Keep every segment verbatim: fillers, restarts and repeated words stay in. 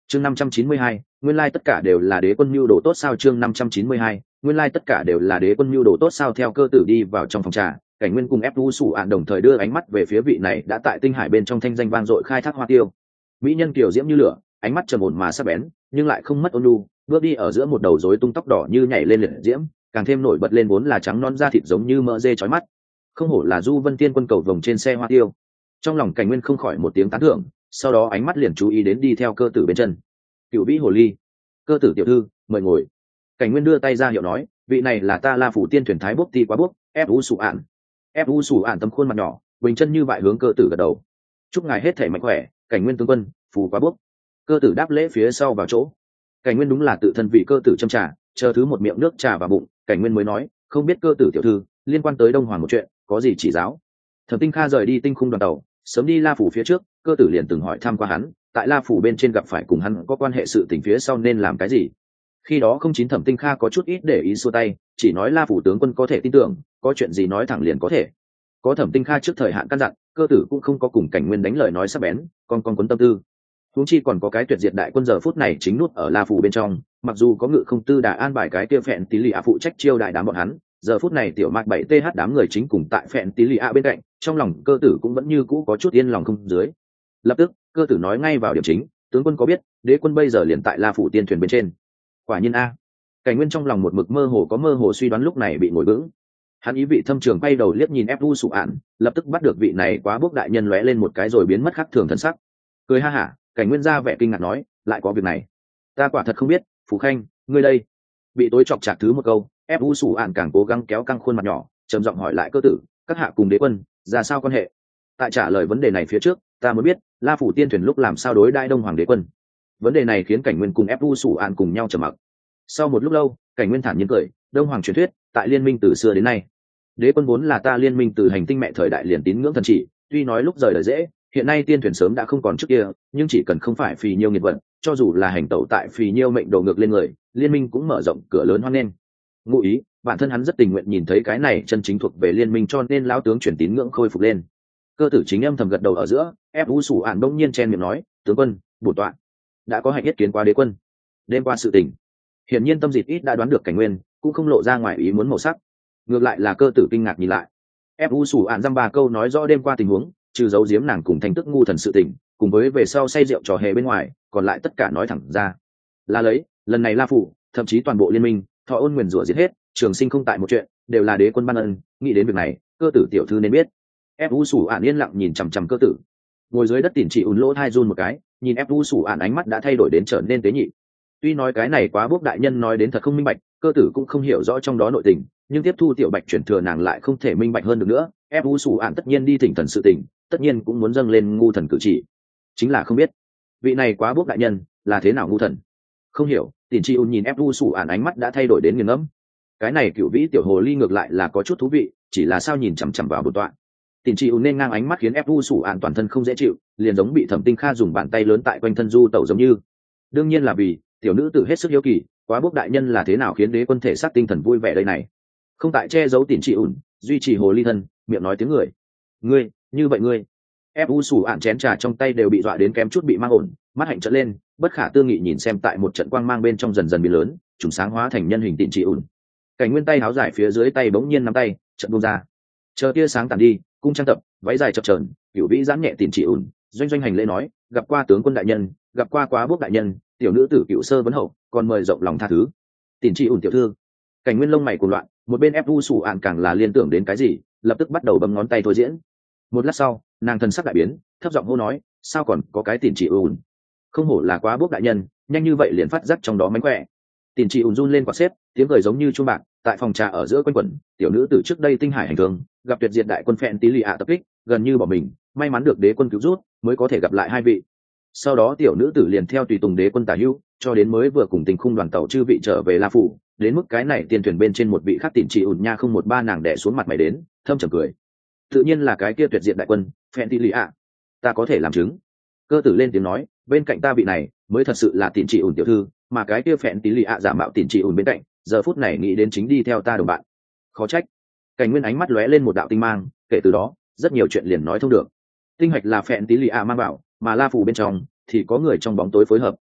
chương năm trăm chín mươi hai, nguyên lai tất cả đều là đế quân mưu đồ tốt sao. Chương năm trăm chín mươi hai, nguyên lai tất cả đều là đế quân mưu đồ tốt sao. Theo cơ tử đi vào trong phòng trà, Cảnh Nguyên cùng ép u sủ ạn đồng thời đưa ánh mắt về phía vị này đã tại tinh hải bên trong thanh danh vang dội khai thác hoa tiêu. Mỹ nhân kiều diễm như lửa, ánh mắt trầm ổn mà sắc bén, nhưng lại không mất ôn nhu, bước đi ở giữa một đầu rối tung tóc đỏ như nhảy lên liệt diễm, càng thêm nổi bật lên vốn là trắng non da thịt giống như mỡ dê chói mắt. Không hổ là Du Vân Tiên quân cầu vồng trên xe hoa tiêu. Trong lòng Cảnh Nguyên không khỏi một tiếng tán thưởng, sau đó ánh mắt liền chú ý đến đi theo cơ tử bên chân. Cựu vĩ hồ ly, cơ tử tiểu thư, mời ngồi. Cảnh Nguyên đưa tay ra hiệu nói, vị này là ta La phủ tiên thuyền thái bốc ti quá bốc, ép u sủ ạn. ép u sủ ạn tấm khuôn mặt nhỏ, bình chân như vậy hướng cơ tử gật đầu. Chúc ngài hết thể mạnh khỏe, Cảnh Nguyên tướng quân, phù quá bốc. Cơ tử đáp lễ phía sau vào chỗ. Cảnh Nguyên đúng là tự thân vị cơ tử châm trà, chờ thứ một miệng nước trà vào bụng, Cảnh Nguyên mới nói, không biết cơ tử tiểu thư liên quan tới Đông Hoàng một chuyện, có gì chỉ giáo. Thẩm Tinh Kha rời đi tinh khung đoàn tàu, sớm đi La phủ phía trước, cơ tử liền từng hỏi thăm qua hắn, tại La phủ bên trên gặp phải cùng hắn có quan hệ sự tình phía sau nên làm cái gì. Khi đó không chín Thẩm Tinh Kha có chút ít để ý xua tay, chỉ nói La phủ tướng quân có thể tin tưởng, có chuyện gì nói thẳng liền có thể. Có Thẩm Tinh Kha trước thời hạn căn dặn, cơ tử cũng không có cùng Cảnh Nguyên đánh lời nói sắc bén, con con quấn tâm tư. Huống chi còn có cái tuyệt diệt đại quân giờ phút này chính nút ở La phủ bên trong, mặc dù có ngự không tư đã an bài cái kia phẹn tí lì ạ phụ trách chiêu đại đám bọn hắn, giờ phút này tiểu mạc bảy th đám người chính cùng tại phẹn tí lì ạ bên cạnh, trong lòng cơ tử cũng vẫn như cũ có chút yên lòng không dưới. Lập tức cơ tử nói ngay vào điểm chính, tướng quân có biết đế quân bây giờ liền tại La phủ tiên thuyền bên trên. Quả nhiên a. Cảnh Nguyên trong lòng một mực mơ hồ có mơ hồ suy đoán lúc này bị ngồi vững. Hắn ý vị thâm trường quay đầu liếc nhìn ép u sụ ạn, lập tức bắt được vị này quá bước đại nhân lóe lên một cái rồi biến mất khắc thường thân sắc. Cười ha hả, Cảnh Nguyên ra vẻ kinh ngạc nói, lại có việc này, ta quả thật không biết. Phú Khanh, ngươi đây. Bị tối chọc chạc thứ một câu, ép u sủ ạn càng cố gắng kéo căng khuôn mặt nhỏ, trầm giọng hỏi lại cơ tử, các hạ cùng đế quân ra sao quan hệ. Tại trả lời vấn đề này phía trước, ta mới biết La phủ tiên thuyền lúc làm sao đối đãi Đông Hoàng đế quân. Vấn đề này khiến Cảnh Nguyên cùng ép u sủ ạn cùng nhau trầm mặc. Sau một lúc lâu, Cảnh Nguyên thản nhiên cười, Đông Hoàng truyền thuyết tại liên minh từ xưa đến nay, đế quân vốn là ta liên minh từ hành tinh mẹ thời đại liền tín ngưỡng thần chỉ, tuy nói lúc rời đời dễ, hiện nay tiên thuyền sớm đã không còn trước kia, nhưng chỉ cần không phải phì nhiêu nghiệt vận, cho dù là hành tẩu tại phì nhiêu mệnh đồ ngược lên người, liên minh cũng mở rộng cửa lớn hoan nghênh. Ngụ ý, bản thân hắn rất tình nguyện nhìn thấy cái này chân chính thuộc về liên minh, cho nên lão tướng chuyển tín ngưỡng khôi phục lên. Cơ tử chính âm thầm gật đầu ở giữa, ép u sủ ạn đông nhiên chen miệng nói, tướng quân, bổn tọa đã có hạnh yết kiến qua đế quân. Đêm qua sự tình, hiển nhiên tâm dịt ít đã đoán được Cảnh Nguyên, cũng không lộ ra ngoài ý muốn màu sắc. Ngược lại là cơ tử kinh ngạc nhìn lại, ép u sủ ạn dăm ba câu nói rõ đêm qua tình huống, trừ giấu giếm nàng cùng thanh tức ngu thần sự tình, cùng với về sau say rượu trò hề bên ngoài, còn lại tất cả nói thẳng ra. Là lấy, lần này La phủ, thậm chí toàn bộ liên minh, thọ ôn nguyền rủa giết hết, trường sinh không tại một chuyện, đều là đế quân ban ân. Nghĩ đến việc này, cơ tử tiểu thư nên biết. ép u sủ ạn yên lặng nhìn chằm chằm cơ tử, ngồi dưới đất tỉn chỉ ùn lỗ thai run một cái, nhìn ép u sủ ạn ánh mắt đã thay đổi đến trở nên tế nhị. Tuy nói cái này quá bốc đại nhân nói đến thật không minh bạch, cơ tử cũng không hiểu rõ trong đó nội tình, nhưng tiếp thu tiểu bạch chuyển thừa nàng lại không thể minh bạch hơn được nữa. ép u sủ ạn tất nhiên đi thỉnh thần sự tình, tất nhiên cũng muốn dâng lên ngu thần cử chỉ, chính là không biết vị này quá bốc đại nhân là thế nào ngu thần. Không hiểu, tỉn chi ùn nhìn ép u sủ ạn ánh mắt đã thay đổi đến nghiền ngẫm. Cái này cựu vĩ tiểu hồ ly ngược lại là có chút thú vị, chỉ là sao nhìn chằm chằm vào bổn tọa. Tỉn chi ùn nên ngang ánh mắt khiến ép u sủ ạn toàn thân không dễ chịu, liền giống bị Thẩm Tinh Kha dùng bàn tay lớn tại quanh thân du tẩu giống như. Đương nhiên là vì tiểu nữ tử hết sức hiếu kỳ, quá bốc đại nhân là thế nào khiến đế quân thể xác tinh thần vui vẻ đây này. Không tại che giấu tỉn chi ùn, duy trì hồ ly thân, miệng nói tiếng người. Ngươi, như vậy ngươi. ép u sủ ạn chén trà trong tay đều bị dọa đến kém chút bị mang ổn, mắt hạnh trợn lên, bất khả tư nghị nhìn xem tại một trận quang mang bên trong dần dần biến lớn, trùng sáng hóa thành nhân hình tịn trị ủn. Cảnh Nguyên tay háo dài phía dưới tay bỗng nhiên nắm tay, trận buông ra. Chờ tia sáng tàn đi, cung trang tập, váy dài chập chờn, cửu vĩ giãn nhẹ tịn trị ủn, doanh doanh hành lễ nói, gặp qua tướng quân đại nhân, gặp qua quá bốc đại nhân, tiểu nữ tử cựu sơ vấn hậu, còn mời rộng lòng tha thứ. Tịn trị ủn tiểu thư. Cảnh Nguyên lông mày cuồng loạn, một bên ép u sủ ạn càng là liên tưởng đến cái gì, lập tức bắt đầu bấm ngón tay thôi diễn. Một lát sau, nàng thần sắc đại biến, thấp giọng hô nói, sao còn có cái tỉn chị ùn. Không hổ là quá bốc đại nhân, nhanh như vậy liền phát giác trong đó mánh khỏe. Tỉn chị ùn run lên quả xếp, tiếng cười giống như chuông bạc, tại phòng trà ở giữa quanh quẩn. Tiểu nữ từ trước đây tinh hải hành thương, gặp tuyệt diệt đại quân phẹn tí lì ạ tập kích, gần như bỏ mình, may mắn được đế quân cứu rút, mới có thể gặp lại hai vị. Sau đó tiểu nữ tử liền theo tùy tùng đế quân tả hữu, cho đến mới vừa cùng tình khung đoàn tàu chư vị trở về La phủ, đến mức cái này tiên thuyền bên trên một vị khác tỉn chị ùn nha không một ba nàng đẻ xuống mặt mày đến, thâm trầm cười. Tự nhiên là cái kia tuyệt diệt đại quân phẹn tí lì ạ, ta có thể làm chứng. Cơ tử lên tiếng nói, bên cạnh ta vị này mới thật sự là tỉn chị ùn tiểu thư, mà cái kia phẹn tí lì ạ giả mạo tỉn chị ùn bên cạnh, giờ phút này nghĩ đến chính đi theo ta đồng bạn. Khó trách. Cảnh Nguyên ánh mắt lóe lên một đạo tinh mang, kể từ đó rất nhiều chuyện liền nói thông được. Tinh hạch là phẹn tí lì ạ mang bảo, mà La phủ bên trong thì có người trong bóng tối phối hợp.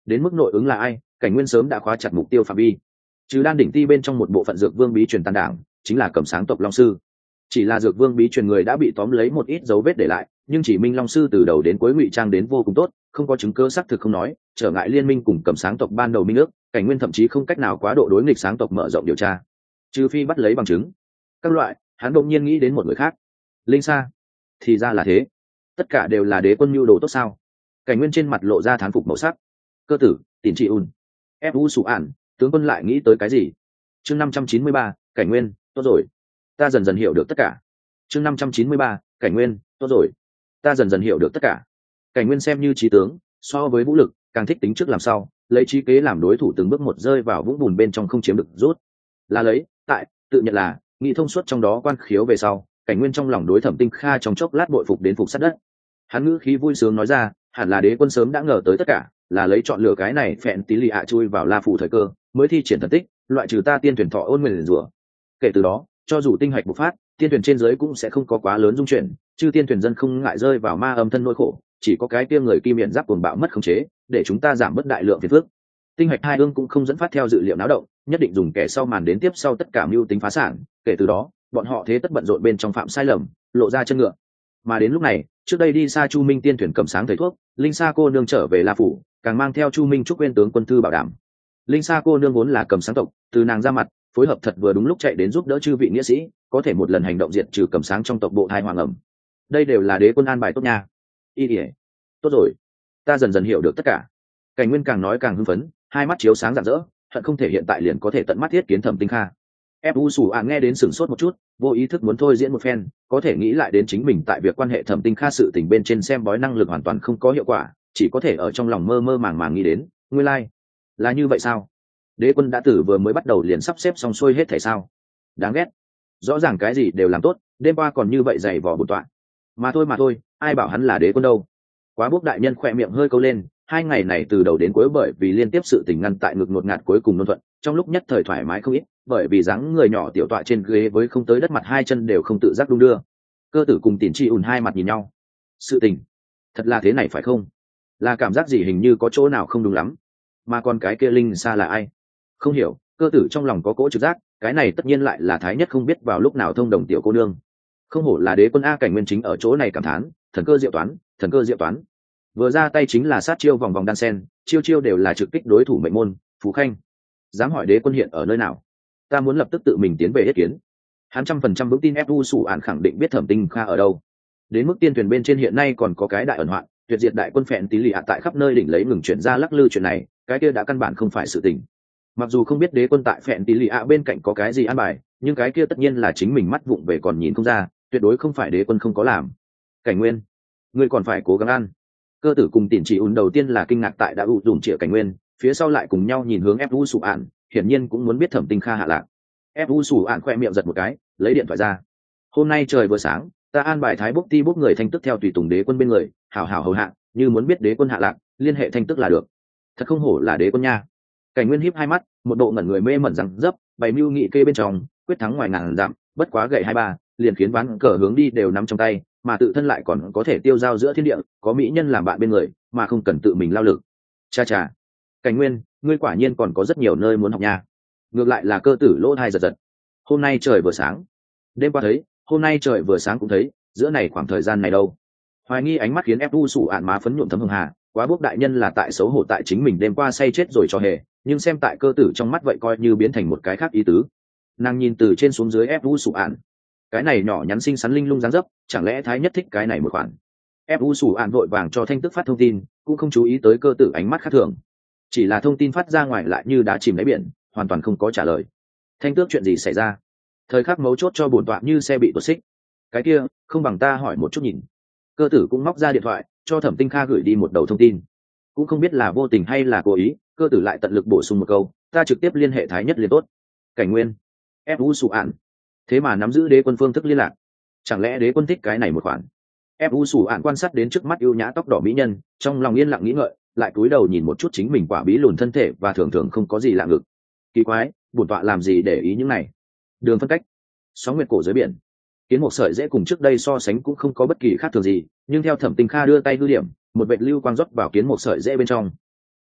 Đến mức nội ứng là ai, Cảnh Nguyên sớm đã khóa chặt mục tiêu phạm vi. Trừ đan đỉnh ti bên trong một bộ phận dược vương bí truyền tàn đảng, chính là Cẩm Sáng tộc long sư. Chỉ là dược vương bí truyền người đã bị tóm lấy một ít dấu vết để lại, nhưng chỉ Minh long sư từ đầu đến cuối ngụy trang đến vô cùng tốt, không có chứng cứ xác thực không nói, trở ngại liên minh cùng Cẩm Sáng tộc ban đầu minh ước, Cảnh Nguyên thậm chí không cách nào quá độ đối nghịch Sáng tộc mở rộng điều tra, trừ phi bắt lấy bằng chứng. Các loại, hắn đột nhiên nghĩ đến một người khác. Linh Sa. Thì ra là thế, tất cả đều là đế quân nhu đồ tốt sao? Cảnh Nguyên trên mặt lộ ra thán phục màu sắc. Cơ tử, Tỉn Trị Un, ép u sủ ản, tướng quân lại nghĩ tới cái gì? Chương năm trăm chín mươi ba, Cảnh Nguyên, tốt rồi, ta dần dần hiểu được tất cả. Chương năm trăm chín mươi ba, Cảnh Nguyên, tốt rồi, ta dần dần hiểu được tất cả. Cảnh Nguyên xem như trí tướng, so với vũ lực càng thích tính trước làm sau, lấy trí kế làm đối thủ từng bước một rơi vào vũng bùn bên trong không chiếm được rút. Là lấy, tại tự nhận là nghĩ thông suốt trong đó quan khiếu về sau, Cảnh Nguyên trong lòng đối Thẩm Tinh Kha trong chốc lát bội phục đến phục sát đất. Hắn ngữ khí vui sướng nói ra, hẳn là đế quân sớm đã ngờ tới tất cả, là lấy chọn lựa cái này phẹn tí lì ạ chui vào La Phủ thời cơ, mới thi triển thần tích, loại trừ ta tiên thuyền thọ ôn nguyền rủa. Kể từ đó, cho dù tinh hạch bộc phát, tiên thuyền trên dưới cũng sẽ không có quá lớn dung chuyển, chứ tiên thuyền dân không ngại rơi vào ma âm thân nỗi khổ, chỉ có cái kia người kim miệng giáp cuồng bạo mất khống chế, để chúng ta giảm bớt đại lượng phiền phức. Tinh hạch hai ương cũng không dẫn phát theo dự liệu náo động, nhất định dùng kẻ sau màn đến tiếp sau tất cả mưu tính phá sản, kể từ đó, bọn họ thế tất bận rộn bên trong phạm sai lầm, lộ ra chân ngựa. Mà đến lúc này, trước đây đi xa Chu Minh tiên thuyền cầm sáng thầy thuốc, Linh Sa cô nương trở về La Phủ, càng mang theo Chu Minh trúc quên tướng quân thư bảo đảm. Linh Sa cô nương vốn là cầm sáng tộc, từ nàng ra mặt, phối hợp thật vừa đúng lúc chạy đến giúp đỡ chư vị nghĩa sĩ, có thể một lần hành động diệt trừ cầm sáng trong tộc bộ thai hoàng ẩm. Đây đều là đế quân an bài tốt nha. Y ỉa, tốt rồi, ta dần dần hiểu được tất cả. Cảnh Nguyên càng nói càng hưng phấn, hai mắt chiếu sáng rạng rỡ, hận không thể hiện tại liền có thể tận mắt thiết kiến Thẩm Tinh Kha. ép u sủ ạn nghe đến sửng sốt một chút, vô ý thức muốn thôi diễn một phen, có thể nghĩ lại đến chính mình tại việc quan hệ Thẩm Tinh Kha sự tình bên trên xem bói năng lực hoàn toàn không có hiệu quả, chỉ có thể ở trong lòng mơ mơ màng màng nghĩ đến, nguyên lai like. Là như vậy sao? Đế quân đã tử vừa mới bắt đầu liền sắp xếp xong xuôi hết thảy sao? Đáng ghét, rõ ràng cái gì đều làm tốt, đêm qua còn như vậy dày vò bổn tọa. Mà thôi mà thôi, ai bảo hắn là đế quân đâu? Quá bốc đại nhân khỏe miệng hơi câu lên, hai ngày này từ đầu đến cuối bởi vì liên tiếp sự tình ngăn tại ngực ngột ngạt cuối cùng nôn thuận, trong lúc nhất thời thoải mái không ít, bởi vì dáng người nhỏ tiểu tọa trên ghế với không tới đất mặt hai chân đều không tự giác đung đưa. Cơ tử cùng Tỉn Chi ùn hai mặt nhìn nhau. Sự tình, thật là thế này phải không? Là cảm giác gì hình như có chỗ nào không đúng lắm. Mà còn cái kia Linh Sa là ai? Không hiểu, cơ tử trong lòng có cỗ trực giác, cái này tất nhiên lại là Thái Nhất không biết vào lúc nào thông đồng tiểu cô nương. Không hổ là đế quân a, Cảnh Nguyên chính ở chỗ này cảm thán, thần cơ diệu toán, thần cơ diệu toán. Vừa ra tay chính là sát chiêu vòng vòng đan sen, chiêu chiêu đều là trực kích đối thủ mệnh môn. Phú Khanh, dám hỏi đế quân hiện ở nơi nào? Ta muốn lập tức tự mình tiến về yết kiến. Hắn trăm phần trăm vững tin ép u sủ ạn khẳng định biết Thẩm Tinh Kha ở đâu. Đến mức tiên thuyền bên trên hiện nay còn có cái đại ẩn hoạn, tuyệt diệt đại quân phẹn tí lì ạ tại khắp nơi đỉnh lấy ngừng chuyển ra lắc lư chuyện này, cái kia đã căn bản không phải sự tình. Mặc dù không biết đế quân tại phẹn tí lì ạ bên cạnh có cái gì an bài, nhưng cái kia tất nhiên là chính mình mắt vụng về còn nhìn không ra, tuyệt đối không phải đế quân không có làm. Cảnh Nguyên, ngươi còn phải cố gắng ăn. Cơ tử cùng Tỉn Chỉ ùn đầu tiên là kinh ngạc tại đã ủ dùm chĩa Cảnh Nguyên, phía sau lại cùng nhau nhìn hướng ép u sủ ạn, hiển nhiên cũng muốn biết Thẩm Tinh Kha hạ lạc. ép u sủ ạn khoe miệng giật một cái, lấy điện thoại ra. Hôm nay trời vừa sáng, ta an bài thái bốc ti bốc người thanh tức theo tùy tùng đế quân bên người, hảo hảo hầu hạ, như muốn biết đế quân hạ lạc, liên hệ thanh tức là được. Thật không hổ là đế quân nha. Cảnh Nguyên híp hai mắt, một độ ngẩn người mê mẩn rằng dấp, bày mưu nghị kê bên trong, quyết thắng ngoài ngàn dặm, bất quá gậy hai ba, liền khiến ván cờ hướng đi đều nắm trong tay, mà tự thân lại còn có thể tiêu dao giữa thiên địa, có mỹ nhân làm bạn bên người, mà không cần tự mình lao lực. Cha cha, Cảnh Nguyên, ngươi quả nhiên còn có rất nhiều nơi muốn học nha. Ngược lại là cơ tử lỗ thai giật giật. Hôm nay trời vừa sáng, đêm qua thấy, hôm nay trời vừa sáng cũng thấy, giữa này khoảng thời gian này đâu? Hoài nghi ánh mắt khiến ép u sủ ạn má phấn nhuộm thấm hồng hà, quá bốc đại nhân là tại xấu hổ tại chính mình đêm qua say chết rồi cho hề, nhưng xem tại cơ tử trong mắt vậy coi như biến thành một cái khác ý tứ. Nàng nhìn từ trên xuống dưới ép u sủ ạn, cái này nhỏ nhắn xinh xắn linh lung dáng dấp, chẳng lẽ Thái Nhất thích cái này một khoản? ép u sủ ạn vội vàng cho thanh tức phát thông tin, cũng không chú ý tới cơ tử ánh mắt khác thường, chỉ là thông tin phát ra ngoài lại như đá chìm đáy biển, hoàn toàn không có trả lời. Thanh tước, chuyện gì xảy ra? Thời khắc mấu chốt cho bổn tọa như xe bị tuột xích. Cái kia không bằng ta hỏi một chút nhìn. Cơ tử cũng móc ra điện thoại cho Thẩm Tinh Kha gửi đi một đầu thông tin, cũng không biết là vô tình hay là cố ý, cơ tử lại tận lực bổ sung một câu, ta trực tiếp liên hệ Thái Nhất liền tốt. Cảnh Nguyên, ép u sủ ạn, thế mà nắm giữ đế quân phương thức liên lạc, chẳng lẽ đế quân thích cái này một khoản? ép u sủ ạn quan sát đến trước mắt ưu nhã tóc đỏ mỹ nhân, trong lòng yên lặng nghĩ ngợi, lại cúi đầu nhìn một chút chính mình quả bí lùn thân thể và thường thường không có gì lạ ngực. Kỳ quái, bổn tọa làm gì để ý những này? Đường phân cách, sóng nguyệt cổ dưới biển, kiến một sợi dễ cùng trước đây so sánh cũng không có bất kỳ khác thường gì, nhưng theo Thẩm Tinh Kha đưa tay hư điểm, một vệt lưu quang rót vào kiến một sợi dễ bên trong.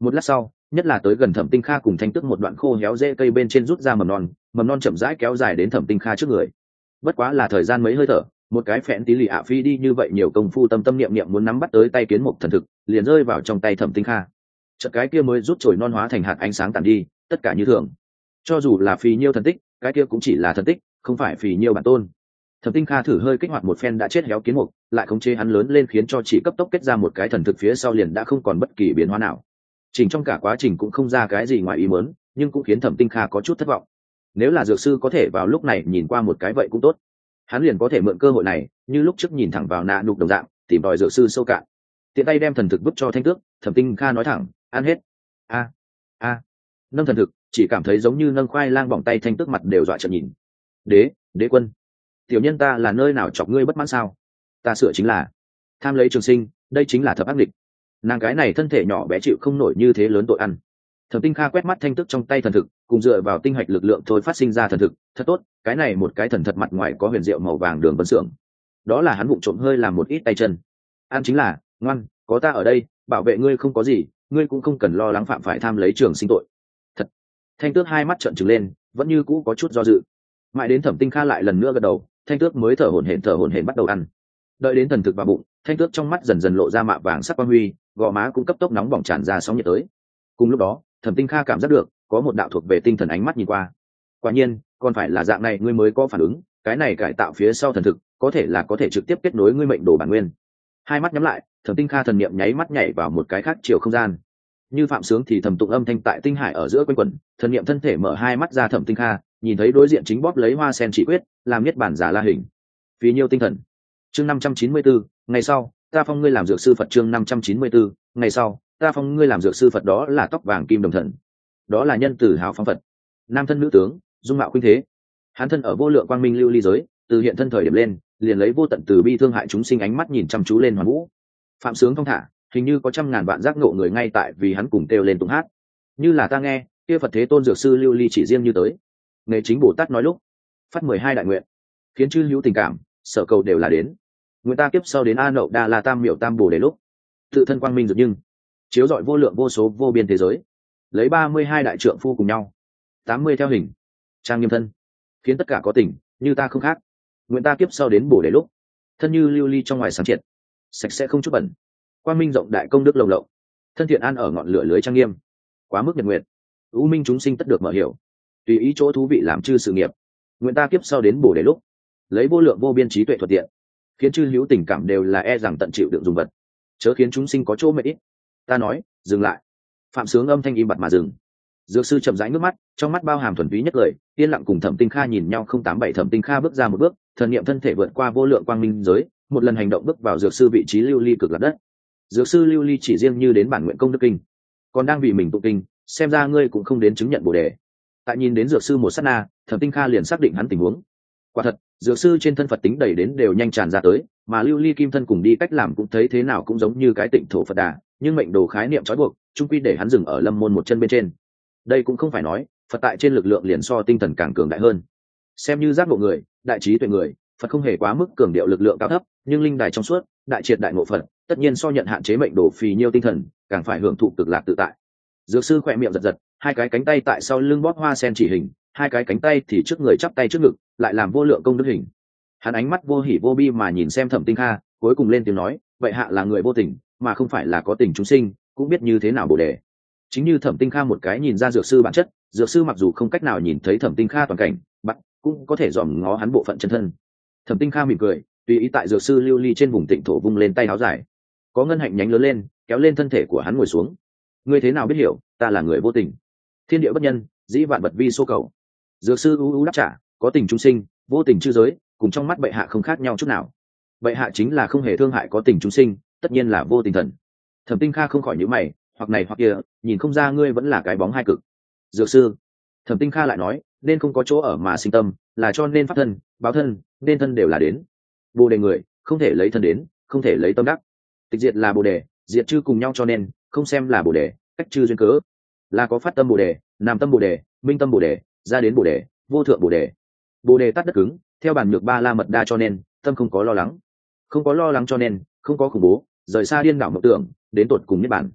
Một lát sau, nhất là tới gần Thẩm Tinh Kha cùng Thanh Tước một đoạn khô héo rễ cây bên trên rút ra mầm non, mầm non chậm rãi kéo dài đến Thẩm Tinh Kha trước người. Bất quá là thời gian mấy hơi thở, một cái phèn tí lì ạ phi đi như vậy nhiều công phu tâm tâm niệm niệm muốn nắm bắt tới tay kiến mục thần thực, liền rơi vào trong tay Thẩm Tinh Kha. Chợt cái kia mới rút chồi non hóa thành hạt ánh sáng tàn đi, tất cả như thường. Cho dù là phì nhiêu thần tích, cái kia cũng chỉ là thần tích, không phải phì nhiêu bản tôn. Thẩm Tinh Kha thử hơi kích hoạt một phen đã chết héo kiến mục, lại khống chế hắn lớn lên khiến cho chỉ cấp tốc kết ra một cái thần thực phía sau liền đã không còn bất kỳ biến hóa nào. Chỉnh trong cả quá trình cũng không ra cái gì ngoài ý muốn, nhưng cũng khiến Thẩm Tinh Kha có chút thất vọng. Nếu là dược sư có thể vào lúc này nhìn qua một cái vậy cũng tốt, hắn liền có thể mượn cơ hội này, như lúc trước nhìn thẳng vào nạ nục đồng dạng, tìm đòi dược sư sâu cạn. Tiện tay đem thần thực vứt cho Thanh Tước, Thẩm Tinh Kha nói thẳng, ăn hết. A a, nâng thần thực, chỉ cảm thấy giống như nâng khoai lang bỏng tay Thanh Tước mặt đều dọa trợn nhìn. Đế, đế quân, tiểu nhân ta là nơi nào chọc ngươi bất mãn sao? Ta sửa chính là tham lấy trường sinh, đây chính là thập ác địch. Nàng cái này thân thể nhỏ bé chịu không nổi như thế lớn tội ăn. Thẩm Tinh Kha quét mắt Thanh Tước trong tay thần thực, cùng dựa vào tinh hạch lực lượng thôi phát sinh ra thần thực, thật tốt, cái này một cái thần thật mặt ngoài có huyền diệu màu vàng đường vân sưởng. Đó là hắn vụng trộm hơi làm một ít tay chân. Ăn chính là, ngoan, có ta ở đây, bảo vệ ngươi không có gì, ngươi cũng không cần lo lắng phạm phải tham lấy trường sinh tội. Thật. Thanh Tước hai mắt trợn trừng lên, vẫn như cũ có chút do dự. Mãi đến Thẩm Tinh Kha lại lần nữa gật đầu, Thanh Tước mới thở hổn hển thở hổn hển bắt đầu ăn. Đợi đến thần thực vào bụng, Thanh Tước trong mắt dần dần lộ ra mạ vàng sắc quang huy, gò má cũng cấp tốc nóng bỏng tràn ra sóng nhiệt tới. Cùng lúc đó, Thẩm Tinh Kha cảm giác được có một đạo thuộc về tinh thần ánh mắt nhìn qua. Quả nhiên, còn phải là dạng này ngươi mới có phản ứng, cái này cải tạo phía sau thần thực, có thể là có thể trực tiếp kết nối ngươi mệnh đồ bản nguyên. Hai mắt nhắm lại, Thẩm Tinh Kha thần niệm nháy mắt nhảy vào một cái khác chiều không gian. Như phạm sướng thì thầm tụng âm thanh tại tinh hải ở giữa quanh quẩn, thần niệm thân thể mở hai mắt ra Thẩm Tinh Kha, nhìn thấy đối diện chính bóp lấy hoa sen chỉ quyết, làm nhất bản giả la hình. Phí nhiêu tinh thần. Chương năm trăm chín mươi bốn, ngày sau, ta phong ngươi làm dược sư Phật chương năm trăm chín mươi bốn, ngày sau, ta phong ngươi làm dược sư Phật đó là tóc vàng kim đồng thần. Đó là nhân tử hào phong Phật. Nam thân nữ tướng, dung mạo khuynh thế. Hắn thân ở vô lượng quang minh lưu ly giới, từ hiện thân thời điểm lên, liền lấy vô tận từ bi thương hại chúng sinh ánh mắt nhìn chăm chú lên Hoàn Vũ. Phạm sướng thong thả, hình như có trăm ngàn vạn giác ngộ người ngay tại vì hắn cùng kêu lên tụng hát. Như là ta nghe, kia Phật Thế Tôn dược sư lưu ly chỉ riêng như tới. Nghề chính Bồ Tát nói lúc, phát mười hai đại nguyện, khiến chư hữu tình cảm, sở cầu đều là đến. Nguyện ta kiếp sau đến A Nậu Đa La Tam Miểu Tam Bồ Đề lúc, tự thân quang minh dược nhưng chiếu rọi vô lượng vô số vô biên thế giới, lấy ba mươi hai đại trượng phu cùng nhau, tám mươi theo hình, trang nghiêm thân, khiến tất cả có tình, như ta không khác. Nguyện ta kiếp sau đến Bồ Đề lúc, thân như lưu ly trong ngoài sáng triệt, sạch sẽ không chút bẩn, quang minh rộng đại công đức lồng lộng, thân thiện an ở ngọn lửa lưới trang nghiêm, quá mức nhật nguyện, u minh chúng sinh tất được mở hiểu, tùy ý chỗ thú vị làm chư sự nghiệp. Nguyện ta kiếp sau đến Bồ Đề lúc, lấy vô lượng vô biên trí tuệ thuận tiện, khiến chư hữu tình cảm đều là e rằng tận chịu đựng dùng vật, chớ khiến chúng sinh có chỗ mệt ít. Ta nói, dừng lại. Phạm sướng âm thanh im bặt mà dừng. Dược sư chậm rãi nước mắt, trong mắt bao hàm thuần túy nhất lời, yên lặng cùng Thẩm Tinh Kha nhìn nhau không tám bảy. Thẩm Tinh Kha bước ra một bước, thần niệm thân thể vượt qua vô lượng quang minh giới, một lần hành động bước vào dược sư vị trí lưu ly cực lạc đất. Dược sư lưu ly chỉ riêng như đến bản nguyện công đức kinh, còn đang vì mình tụng kinh, xem ra ngươi cũng không đến chứng nhận bồ đề. Tại nhìn đến dược sư một sát na, Thẩm Tinh Kha liền xác định hắn tình huống. Quả thật, dược sư trên thân Phật tính đầy đến đều nhanh tràn ra tới, mà lưu ly kim thân cùng đi cách làm cũng thấy thế nào cũng giống như cái tịnh thổ Phật đà, nhưng mệnh đồ khái niệm trói buộc, chung quy để hắn dừng ở lâm môn một chân bên trên. Đây cũng không phải nói Phật tại trên lực lượng liền so tinh thần càng cường đại hơn. Xem như giác ngộ người, đại trí tuệ người, Phật không hề quá mức cường điệu lực lượng cao thấp, nhưng linh đài trong suốt, đại triệt đại ngộ Phật, tất nhiên so nhận hạn chế mệnh đồ phì nhiêu tinh thần, càng phải hưởng thụ cực lạc tự tại. Dược sư khỏe miệng giật giật, hai cái cánh tay tại sau lưng bóp hoa sen chỉ hình, hai cái cánh tay thì trước người chắp tay trước ngực, lại làm vô lượng công đức hình. Hắn ánh mắt vô hỉ vô bi mà nhìn xem Thẩm Tinh Kha, cuối cùng lên tiếng nói, vậy hạ là người vô tình, mà không phải là có tình chúng sinh, cũng biết như thế nào bồ đề. Chính như Thẩm Tinh Kha một cái nhìn ra dược sư bản chất, dược sư mặc dù không cách nào nhìn thấy Thẩm Tinh Kha toàn cảnh, bạn cũng có thể dòm ngó hắn bộ phận chân thân. Thẩm Tinh Kha mỉm cười, tùy ý tại dược sư lưu ly trên vùng tịnh thổ vung lên tay áo dài, có ngân hạnh nhánh lớn lên, kéo lên thân thể của hắn ngồi xuống. Ngươi thế nào biết hiểu, ta là người vô tình. Thiên địa bất nhân, dĩ vạn vật vi số cầu. Dược sư u u đáp trả, có tình chúng sinh, vô tình chư giới, cùng trong mắt bệ hạ không khác nhau chút nào. Bệ hạ chính là không hề thương hại có tình chúng sinh, tất nhiên là vô tình thần. Thẩm Tinh Kha không khỏi nhíu mày, hoặc này hoặc kia, nhìn không ra ngươi vẫn là cái bóng hai cực. Dược sư, Thẩm Tinh Kha lại nói, nên không có chỗ ở mà sinh tâm, là cho nên pháp thân, báo thân, nên thân đều là đến. Bồ đề người, không thể lấy thân đến, không thể lấy tâm đắc. Tịch diệt là bồ đề, diệt chư cùng nhau cho nên, không xem là bồ đề, cách chư duyên cớ. Là có phát tâm bồ đề, nam tâm bồ đề, minh tâm bồ đề, ra đến bồ đề, vô thượng bồ đề. Bồ đề tắt đất cứng, theo bản nhược ba la mật đa cho nên, tâm không có lo lắng. Không có lo lắng cho nên, không có khủng bố, rời xa điên đảo mộng tưởng, đến tột cùng niết bàn.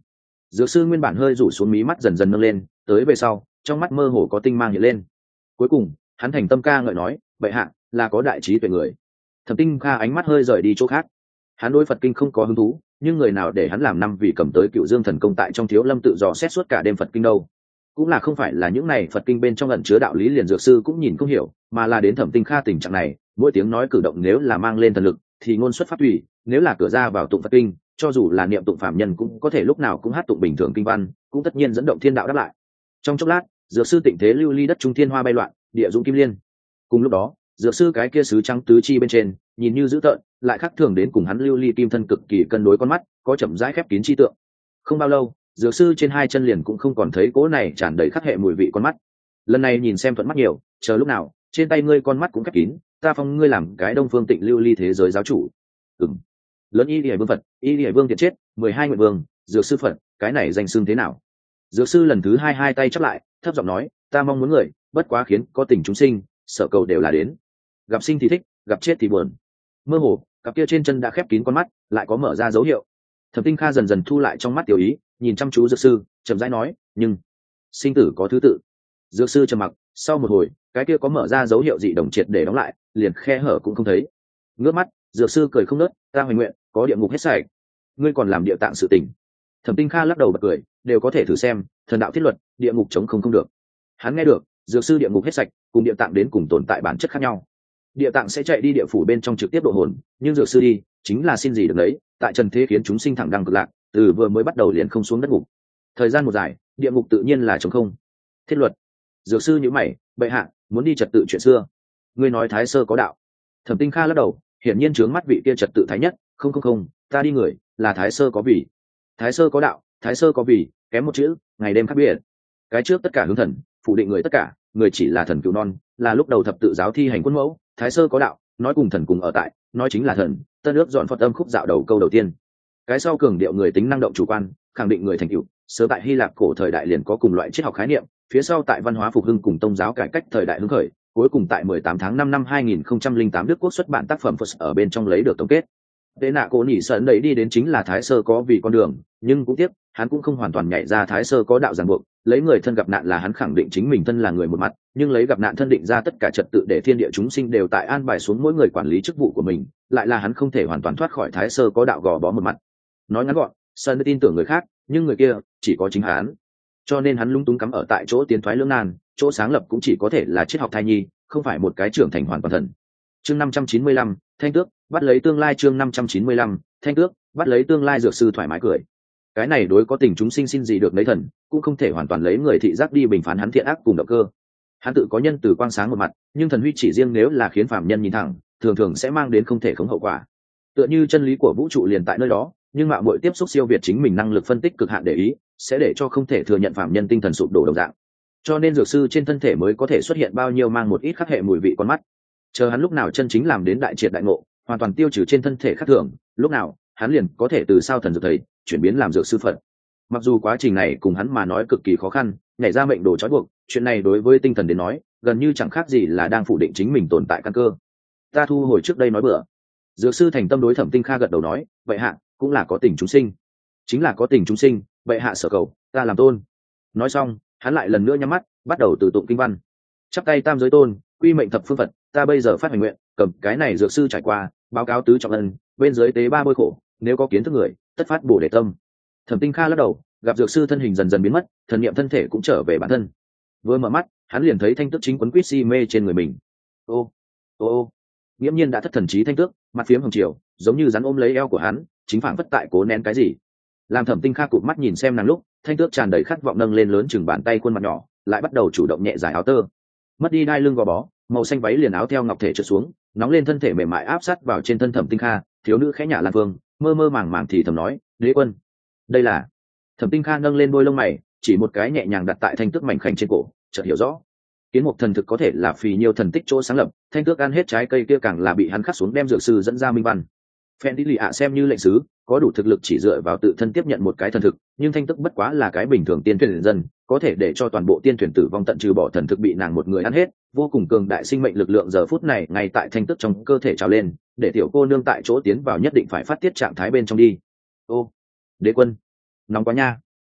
Dược sư nguyên bản hơi rủ xuống mí mắt dần dần nâng lên, tới về sau trong mắt mơ hồ có tinh mang hiện lên. Cuối cùng hắn thành tâm ca ngợi nói, bệ hạ là có đại trí tuệ người. Thẩm Tinh Kha ánh mắt hơi rời đi chỗ khác. Hắn đối Phật kinh không có hứng thú, nhưng người nào để hắn làm năm vì cầm tới Cựu Dương thần công tại trong Thiếu Lâm tự dò xét suốt cả đêm Phật kinh đâu. Cũng là không phải là những này Phật kinh bên trong ẩn chứa đạo lý liền dược sư cũng nhìn không hiểu, mà là đến Thẩm Tinh Kha tình trạng này, mỗi tiếng nói cử động nếu là mang lên thần lực thì ngôn xuất pháp thủy, nếu là cửa ra vào tụng Phật kinh, cho dù là niệm tụng phạm nhân cũng có thể lúc nào cũng hát tụng bình thường kinh văn, cũng tất nhiên dẫn động thiên đạo đáp lại. Trong chốc lát, dược sư tịnh thế lưu ly đất trung thiên hoa bay loạn, địa dũng kim liên. Cùng lúc đó, dược sư cái kia sứ trắng tứ chi bên trên, nhìn như dữ tợn, lại khác thường đến cùng hắn lưu ly kim thân cực kỳ cân đối con mắt, có chậm rãi khép kín chi tượng. Không bao lâu, dược sư trên hai chân liền cũng không còn thấy cố này tràn đầy khắc hệ mùi vị con mắt. Lần này nhìn xem thuận mắt nhiều, chờ lúc nào trên tay ngươi con mắt cũng khép kín, ta phong ngươi làm cái Đông Phương Tịnh lưu ly thế giới giáo chủ. Ừm. Lớn y lìa vương Phật, y lìa vương thiệt chết, mười hai nguyện vương, dược sư Phật, cái này danh xưng thế nào? Dược sư lần thứ hai hai tay chắp lại, thấp giọng nói, ta mong muốn người, bất quá khiến có tình chúng sinh, sợ cầu đều là đến. Gặp sinh thì thích, gặp chết thì buồn. Mơ hồ, cặp kia trên chân đã khép kín con mắt, lại có mở ra dấu hiệu. Thẩm Tinh Kha dần dần thu lại trong mắt tiểu ý, nhìn chăm chú dược sư, chậm rãi nói, nhưng sinh tử có thứ tự. Dược sư trầm mặc, sau một hồi, cái kia có mở ra dấu hiệu dị đồng triệt để đóng lại, liền khe hở cũng không thấy. Ngước mắt, dược sư cười không nớt, ta hoài nguyện có địa ngục hết sạch, ngươi còn làm địa tạng sự tình. Thẩm Tinh Kha lắc đầu bật cười, đều có thể thử xem, thần đạo thiết luật, địa ngục chống không không được. Hắn nghe được, dược sư địa ngục hết sạch, cùng địa tạng đến cùng tồn tại bản chất khác nhau. Địa tạng sẽ chạy đi địa phủ bên trong trực tiếp độ hồn, nhưng dược sư đi chính là xin gì được đấy, tại trần thế khiến chúng sinh thẳng đăng cực lạc, từ vừa mới bắt đầu liền không xuống đất ngục. Thời gian một dài, địa ngục tự nhiên là chống không. Thiết luật. Dược sư nhíu mày, bệ hạ muốn đi trật tự chuyện xưa. Ngươi nói thái sơ có đạo. Thẩm Tinh Kha lắc đầu, hiển nhiên trướng mắt vị kia trật tự thái nhất, không không không, ta đi người, là thái sơ có vì. Thái sơ có đạo, thái sơ có vì, kém một chữ, ngày đêm khác biệt. Cái trước tất cả hướng thần, phủ định người tất cả, người chỉ là thần cừu non, là lúc đầu thập tự giáo thi hành quân mẫu. Thái sơ có đạo, nói cùng thần cùng ở tại, nói chính là thần. Tân ước dọn Phật âm khúc dạo đầu câu đầu tiên. Cái sau cường điệu người tính năng động chủ quan, khẳng định người thành cựu. Sớm tại Hy Lạp cổ thời đại liền có cùng loại triết học khái niệm, phía sau tại văn hóa phục hưng cùng tôn giáo cải cách thời đại hứng khởi, cuối cùng tại mười tám tháng năm năm hai nghìn không trăm lẻ tám Đức Quốc xuất bản tác phẩm Phật ở bên trong lấy được tổng kết. Tế nạ cố nhị sợn đấy đi đến chính là thái sơ có vì con đường, nhưng cũng tiếc hắn cũng không hoàn toàn nhảy ra thái sơ có đạo ràng buộc, lấy người thân gặp nạn là hắn khẳng định chính mình thân là người một mặt, nhưng lấy gặp nạn thân định ra tất cả trật tự để thiên địa chúng sinh đều tại an bài xuống mỗi người quản lý chức vụ của mình, lại là hắn không thể hoàn toàn thoát khỏi thái sơ có đạo gò bó một mặt. Nói ngắn gọn, Sơn tin tưởng người khác, nhưng người kia chỉ có chính hắn, cho nên hắn lung túng cắm ở tại chỗ tiến thoái lưỡng nan, chỗ sáng lập cũng chỉ có thể là triết học thai nhi, không phải một cái trưởng thành hoàn toàn thần. Chương năm trăm chín mươi lăm, Thanh Tước bắt lấy tương lai. Chương năm trăm chín mươi lăm, Thanh Tước bắt lấy tương lai. Dược sư thoải mái cười, cái này đối có tình chúng sinh xin gì được lấy thần, cũng không thể hoàn toàn lấy người thị giác đi bình phán hắn thiện ác cùng động cơ. Hắn tự có nhân từ quang sáng một mặt, nhưng thần huy chỉ riêng nếu là khiến phạm nhân nhìn thẳng, thường thường sẽ mang đến không thể khống hậu quả. Tựa như chân lý của vũ trụ liền tại nơi đó, nhưng mạo muội tiếp xúc siêu việt chính mình năng lực phân tích cực hạn để ý, sẽ để cho không thể thừa nhận phạm nhân tinh thần sụp đổ đồng dạng. Cho nên dược sư trên thân thể mới có thể xuất hiện bao nhiêu mang một ít khắc hệ mùi vị con mắt. Chờ hắn lúc nào chân chính làm đến đại triệt đại ngộ, hoàn toàn tiêu trừ trên thân thể khác thường, lúc nào hắn liền có thể từ sao thần dược thầy chuyển biến làm dược sư Phật. Mặc dù quá trình này cùng hắn mà nói cực kỳ khó khăn, nhảy ra mệnh đồ trói buộc, chuyện này đối với tinh thần đến nói gần như chẳng khác gì là đang phủ định chính mình tồn tại căn cơ. Ta thu hồi trước đây nói bừa. Dược sư thành tâm đối Thẩm Tinh Kha gật đầu nói, vậy hạ cũng là có tình chúng sinh, chính là có tình chúng sinh, vậy hạ sở cầu ta làm tôn. Nói xong hắn lại lần nữa nhắm mắt, bắt đầu từ tụng kinh văn. Chắp tay tam giới tôn, quy mệnh thập phương Phật, ta bây giờ phát hành nguyện, cầm cái này dược sư trải qua, báo cáo tứ trọng ân, bên dưới tế ba bôi khổ, nếu có kiến thức người, tất phát bổ đề tâm. Thẩm Tinh Kha lắc đầu, gặp dược sư thân hình dần dần biến mất, thần niệm thân thể cũng trở về bản thân. Vừa mở mắt, hắn liền thấy Thanh Tước chính quấn quýt si mê trên người mình. Ô, ô ô, nghiễm nhiên đã thất thần trí Thanh Tước, mặt phiếm hồng chiều, giống như rắn ôm lấy eo của hắn, chính phảng phất tại cố nén cái gì. Làm Thẩm Tinh Kha cụp mắt nhìn xem nàng lúc, Thanh Tước tràn đầy khát vọng nâng lên lớn chừng bàn tay khuôn mặt nhỏ, lại bắt đầu chủ động nhẹ giải áo tơ. Mất đi đai lưng gò bó, màu xanh váy liền áo theo ngọc thể trượt xuống, nóng lên thân thể mềm mại áp sát vào trên thân Thẩm Tinh Kha. Thiếu nữ khẽ nhả Lan Vương, mơ mơ màng màng thì thầm nói, đế quân, đây là. Thẩm Tinh Kha nâng lên đôi lông mày, chỉ một cái nhẹ nhàng đặt tại Thanh Tước mảnh khảnh trên cổ, chợt hiểu rõ, kiến mục thần thực có thể là phì nhiều thần tích chỗ sáng lập, Thanh Tước ăn hết trái cây kia càng là bị hắn khắc xuống đem dược sư dẫn ra minh văn. Phen đi lì ạ xem như lệnh sứ, có đủ thực lực chỉ dựa vào tự thân tiếp nhận một cái thần thực, nhưng Thanh Tước bất quá là cái bình thường tiên thuyền dân, có thể để cho toàn bộ tiên thuyền tử vong tận trừ bỏ thần thực bị nàng một người ăn hết, vô cùng cường đại sinh mệnh lực lượng giờ phút này ngay tại Thanh Tước trong cơ thể trào lên, để tiểu cô nương tại chỗ tiến vào nhất định phải phát tiết trạng thái bên trong đi. Ô, đế quân, nóng quá nha.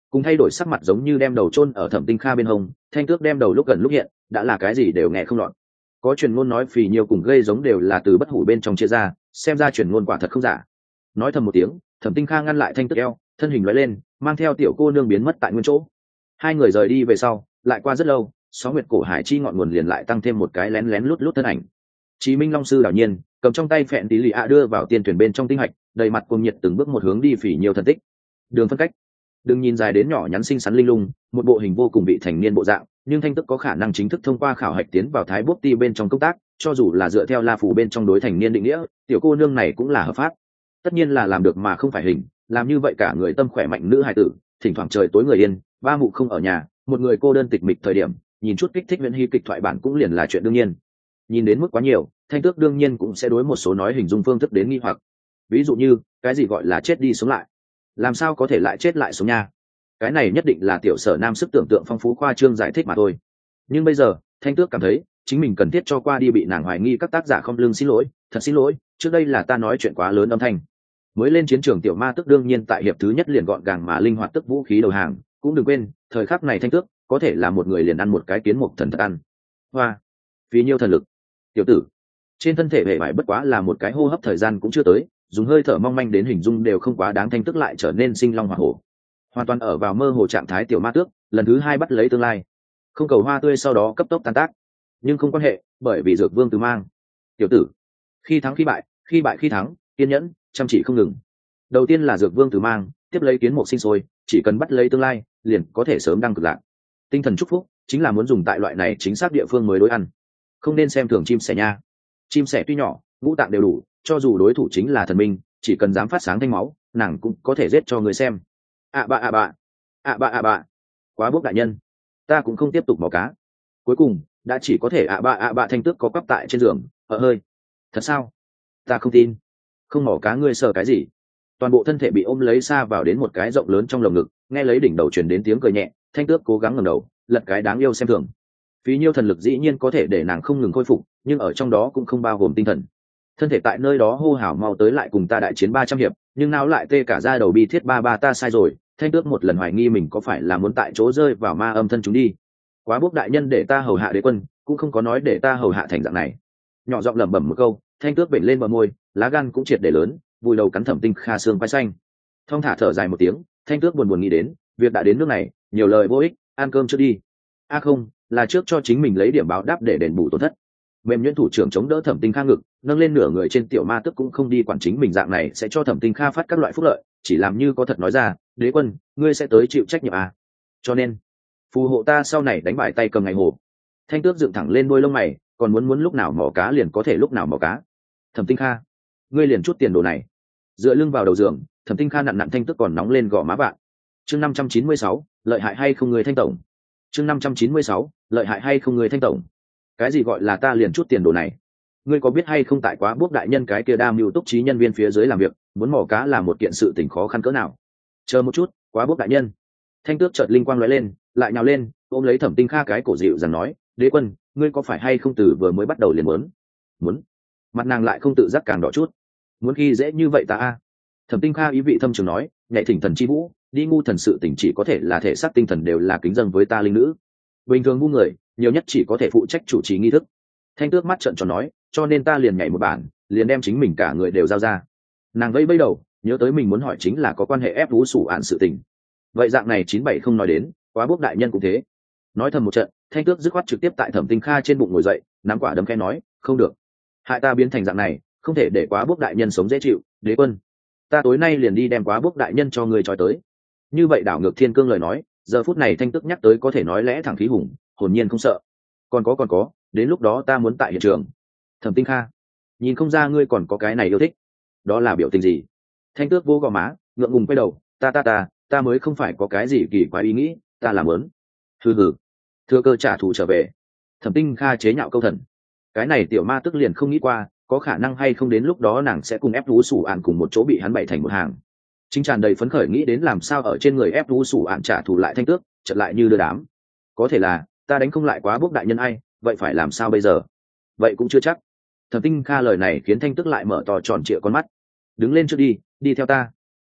cùng thay đổi sắc mặt giống như đem đầu chôn ở Thẩm Tinh Kha bên hông. Thanh Tước đem đầu lúc gần lúc hiện, đã là cái gì đều nghe không lọt. Có truyền ngôn nói phì nhiều cùng gây giống đều là từ bất hủ bên trong chia ra, xem ra truyền ngôn quả thật không giả. Nói thầm một tiếng, Thẩm Tinh Kha ngăn lại Thanh Tước eo, thân hình lóe lên, mang theo tiểu cô nương biến mất tại nguyên chỗ. Hai người rời đi về sau, lại qua rất lâu, Sóng Nguyệt cổ hải chi ngọn nguồn liền lại tăng thêm một cái lén lén lút lút thân ảnh. Chí Minh Long sư đảo nhiên, cầm trong tay phẹn tí lì ạ đưa vào tiên thuyền bên trong tinh hạch, đầy mặt cuồng nhiệt từng bước một hướng đi phỉ nhiều thần tích. Đường phân cách, đừng nhìn dài đến nhỏ nhắn xinh xắn linh lung, một bộ hình vô cùng vị thành niên bộ dạng, nhưng Thanh Tức có khả năng chính thức thông qua khảo hạch tiến vào Thái Bốc Ti bên trong công tác, cho dù là dựa theo La Phủ bên trong đối thành niên định nghĩa, tiểu cô nương này cũng là hợp pháp. Tất nhiên là làm được mà không phải hình, làm như vậy cả người tâm khỏe mạnh nữ hài tử, thỉnh thoảng trời tối người yên, ba mụ không ở nhà, một người cô đơn tịch mịch thời điểm, nhìn chút kích thích viễn hy kịch thoại bản cũng liền là chuyện đương nhiên. Nhìn đến mức quá nhiều, Thanh Tước đương nhiên cũng sẽ đối một số nói hình dung phương thức đến nghi hoặc. Ví dụ như, cái gì gọi là chết đi sống lại? Làm sao có thể lại chết lại sống nha? Cái này nhất định là tiểu Sở Nam sức tưởng tượng phong phú khoa trương giải thích mà thôi. Nhưng bây giờ, Thanh Tước cảm thấy, chính mình cần thiết cho qua đi bị nàng hoài nghi các tác giả không lương xin lỗi, thật xin lỗi, trước đây là ta nói chuyện quá lớn âm thanh. Mới lên chiến trường tiểu ma tức đương nhiên tại hiệp thứ nhất liền gọn gàng mà linh hoạt tức vũ khí đầu hàng, cũng đừng quên, thời khắc này Thanh Tước có thể là một người liền ăn một cái kiến mục thần thật ăn. Hoa, phí nhiêu thần lực. Tiểu tử, trên thân thể hệ vải bất quá là một cái hô hấp thời gian cũng chưa tới, dùng hơi thở mong manh đến hình dung đều không quá đáng. Thanh Tức lại trở nên sinh long hỏa hổ, hoàn toàn ở vào mơ hồ trạng thái tiểu ma tước, lần thứ hai bắt lấy tương lai, không cầu hoa tươi sau đó cấp tốc tan tác, nhưng không quan hệ, bởi vì Dược Vương Từ Mang. Tiểu tử, khi thắng khi bại, khi bại khi thắng, kiên nhẫn, chăm chỉ không ngừng. Đầu tiên là Dược Vương Từ Mang, tiếp lấy kiến mục sinh sôi, chỉ cần bắt lấy tương lai, liền có thể sớm đăng cực lạc. Tinh thần chúc phúc chính là muốn dùng tại loại này chính xác địa phương mới đối ăn, không nên xem thường chim sẻ nha. Chim sẻ tuy nhỏ, ngũ tạng đều đủ, cho dù đối thủ chính là thần minh, chỉ cần dám phát sáng thanh máu, nàng cũng có thể giết cho người xem. ạ bạ ạ bạ ạ bạ ạ bạ Quá bốc đại nhân, ta cũng không tiếp tục mò cá. Cuối cùng đã chỉ có thể ạ bạ ạ bạ. Thanh Tước có quắp tại trên giường ở hơi. Thật sao? Ta không tin. Không mò cá ngươi sợ cái gì? Toàn bộ thân thể bị ôm lấy xa vào đến một cái rộng lớn trong lồng ngực, nghe lấy đỉnh đầu truyền đến tiếng cười nhẹ. Thanh Tước cố gắng ngẩng đầu, lật cái đáng yêu xem thường. Phí nhiêu thần lực dĩ nhiên có thể để nàng không ngừng khôi phục, nhưng ở trong đó cũng không bao gồm tinh thần. Thân thể tại nơi đó hô hào mau tới lại cùng ta đại chiến ba trăm hiệp, nhưng nào lại tê cả da đầu bi thiết ba ba. Ta sai rồi. Thanh Tước một lần hoài nghi mình có phải là muốn tại chỗ rơi vào ma âm thân chúng đi. Quá bốc đại nhân để ta hầu hạ đế quân, cũng không có nói để ta hầu hạ thành dạng này. Nhỏ giọng lẩm bẩm một câu, Thanh Tước bệnh lên bờ môi, lá gan cũng triệt để lớn, vùi đầu cắn Thẩm Tinh Kha xương quai xanh. Thong thả thở dài một tiếng, Thanh Tước buồn buồn nghĩ đến, việc đã đến nước này, nhiều lời vô ích, ăn cơm trước đi. A à không, là trước cho chính mình lấy điểm báo đáp để đền bù tổn thất. Mềm nhuyễn thủ trưởng chống đỡ Thẩm Tinh Kha ngực, nâng lên nửa người trên tiểu ma tức cũng không đi quản chính mình dạng này sẽ cho Thẩm Tinh Kha phát các loại phúc lợi, chỉ làm như có thật nói ra, đế quân, ngươi sẽ tới chịu trách nhiệm à? Cho nên, phù hộ ta sau này đánh bại tay cầm ngày hồ. Thanh Tước dựng thẳng lên đôi lông mày, còn muốn muốn lúc nào mò cá liền có thể lúc nào mò cá. Thẩm Tinh Kha, ngươi liền chút tiền đồ này. Dựa lưng vào đầu giường, Thẩm Tinh Kha nặn nặn Thanh Tước còn nóng lên gò má bạn. Chương năm trăm chín mươi sáu, lợi hại hay không người Thanh tổng? Chương năm trăm chín mươi sáu, lợi hại hay không người Thanh tổng? Cái gì gọi là ta liền chút tiền đồ này? Ngươi có biết hay không tại Quá Bốc đại nhân cái kia đam mưu túc trí nhân viên phía dưới làm việc, muốn mò cá là một kiện sự tình khó khăn cỡ nào? Chờ một chút, Quá Bốc đại nhân. Thanh Tước chợt linh quang lóe lên, lại nhào lên, ôm lấy Thẩm Tinh Kha cái cổ dịu dàng nói, đế quân, ngươi có phải hay không từ vừa mới bắt đầu liền muốn? Muốn? Mặt nàng lại không tự giác càng đỏ chút. Muốn khi dễ như vậy ta a? Thẩm Tinh Kha ý vị thâm trường nói, nhạy thỉnh thần chi vũ, đi ngu thần sự tình chỉ có thể là thể xác tinh thần đều là kính dâng với ta linh nữ. Bình thường ngu người, nhiều nhất chỉ có thể phụ trách chủ trì nghi thức. Thanh Tước mắt trợn tròn nói, cho nên ta liền nhảy một bản, liền đem chính mình cả người đều giao ra. Nàng vẫy vẫy đầu, nhớ tới mình muốn hỏi chính là có quan hệ ép vũ sủ án sự tình. Vậy dạng này chín bảy không nói đến, Quá Bốc đại nhân cũng thế. Nói thầm một trận, Thanh Tước dứt khoát trực tiếp tại Thẩm Tinh Kha trên bụng ngồi dậy, nắm quả đấm khẽ nói, không được, hại ta biến thành dạng này, không thể để Quá Bốc đại nhân sống dễ chịu. Đế quân, ta tối nay liền đi đem Quá Bốc đại nhân cho người trói tới. Như vậy đảo ngược thiên cương lời nói, giờ phút này Thanh Tước nhắc tới có thể nói lẽ thẳng khí hùng, hồn nhiên không sợ. Còn có còn có, đến lúc đó ta muốn tại hiện trường. Thẩm Tinh Kha, nhìn không ra ngươi còn có cái này yêu thích, đó là biểu tình gì? Thanh Tước vô gò má, ngượng ngùng quay đầu, ta ta ta ta mới không phải có cái gì kỳ quái ý nghĩ, ta làm lớn. Hừ hừ, thừa cơ trả thù trở về. Thẩm Tinh Kha chế nhạo câu thần, cái này tiểu ma tức liền không nghĩ qua có khả năng hay không đến lúc đó nàng sẽ cùng ép lú sủ ạn cùng một chỗ bị hắn bày thành một hàng. Chính tràn đầy phấn khởi nghĩ đến làm sao ở trên người ép lú sủ ạn trả thù lại Thanh Tước, chợt lại như đưa đám. Có thể là ta đánh không lại Quá Bốc đại nhân ai, vậy phải làm sao bây giờ? Vậy cũng chưa chắc. Thẩm Tinh Kha lời này khiến Thanh Tước lại mở to tròn trịa con mắt. Đứng lên trước đi, đi theo ta.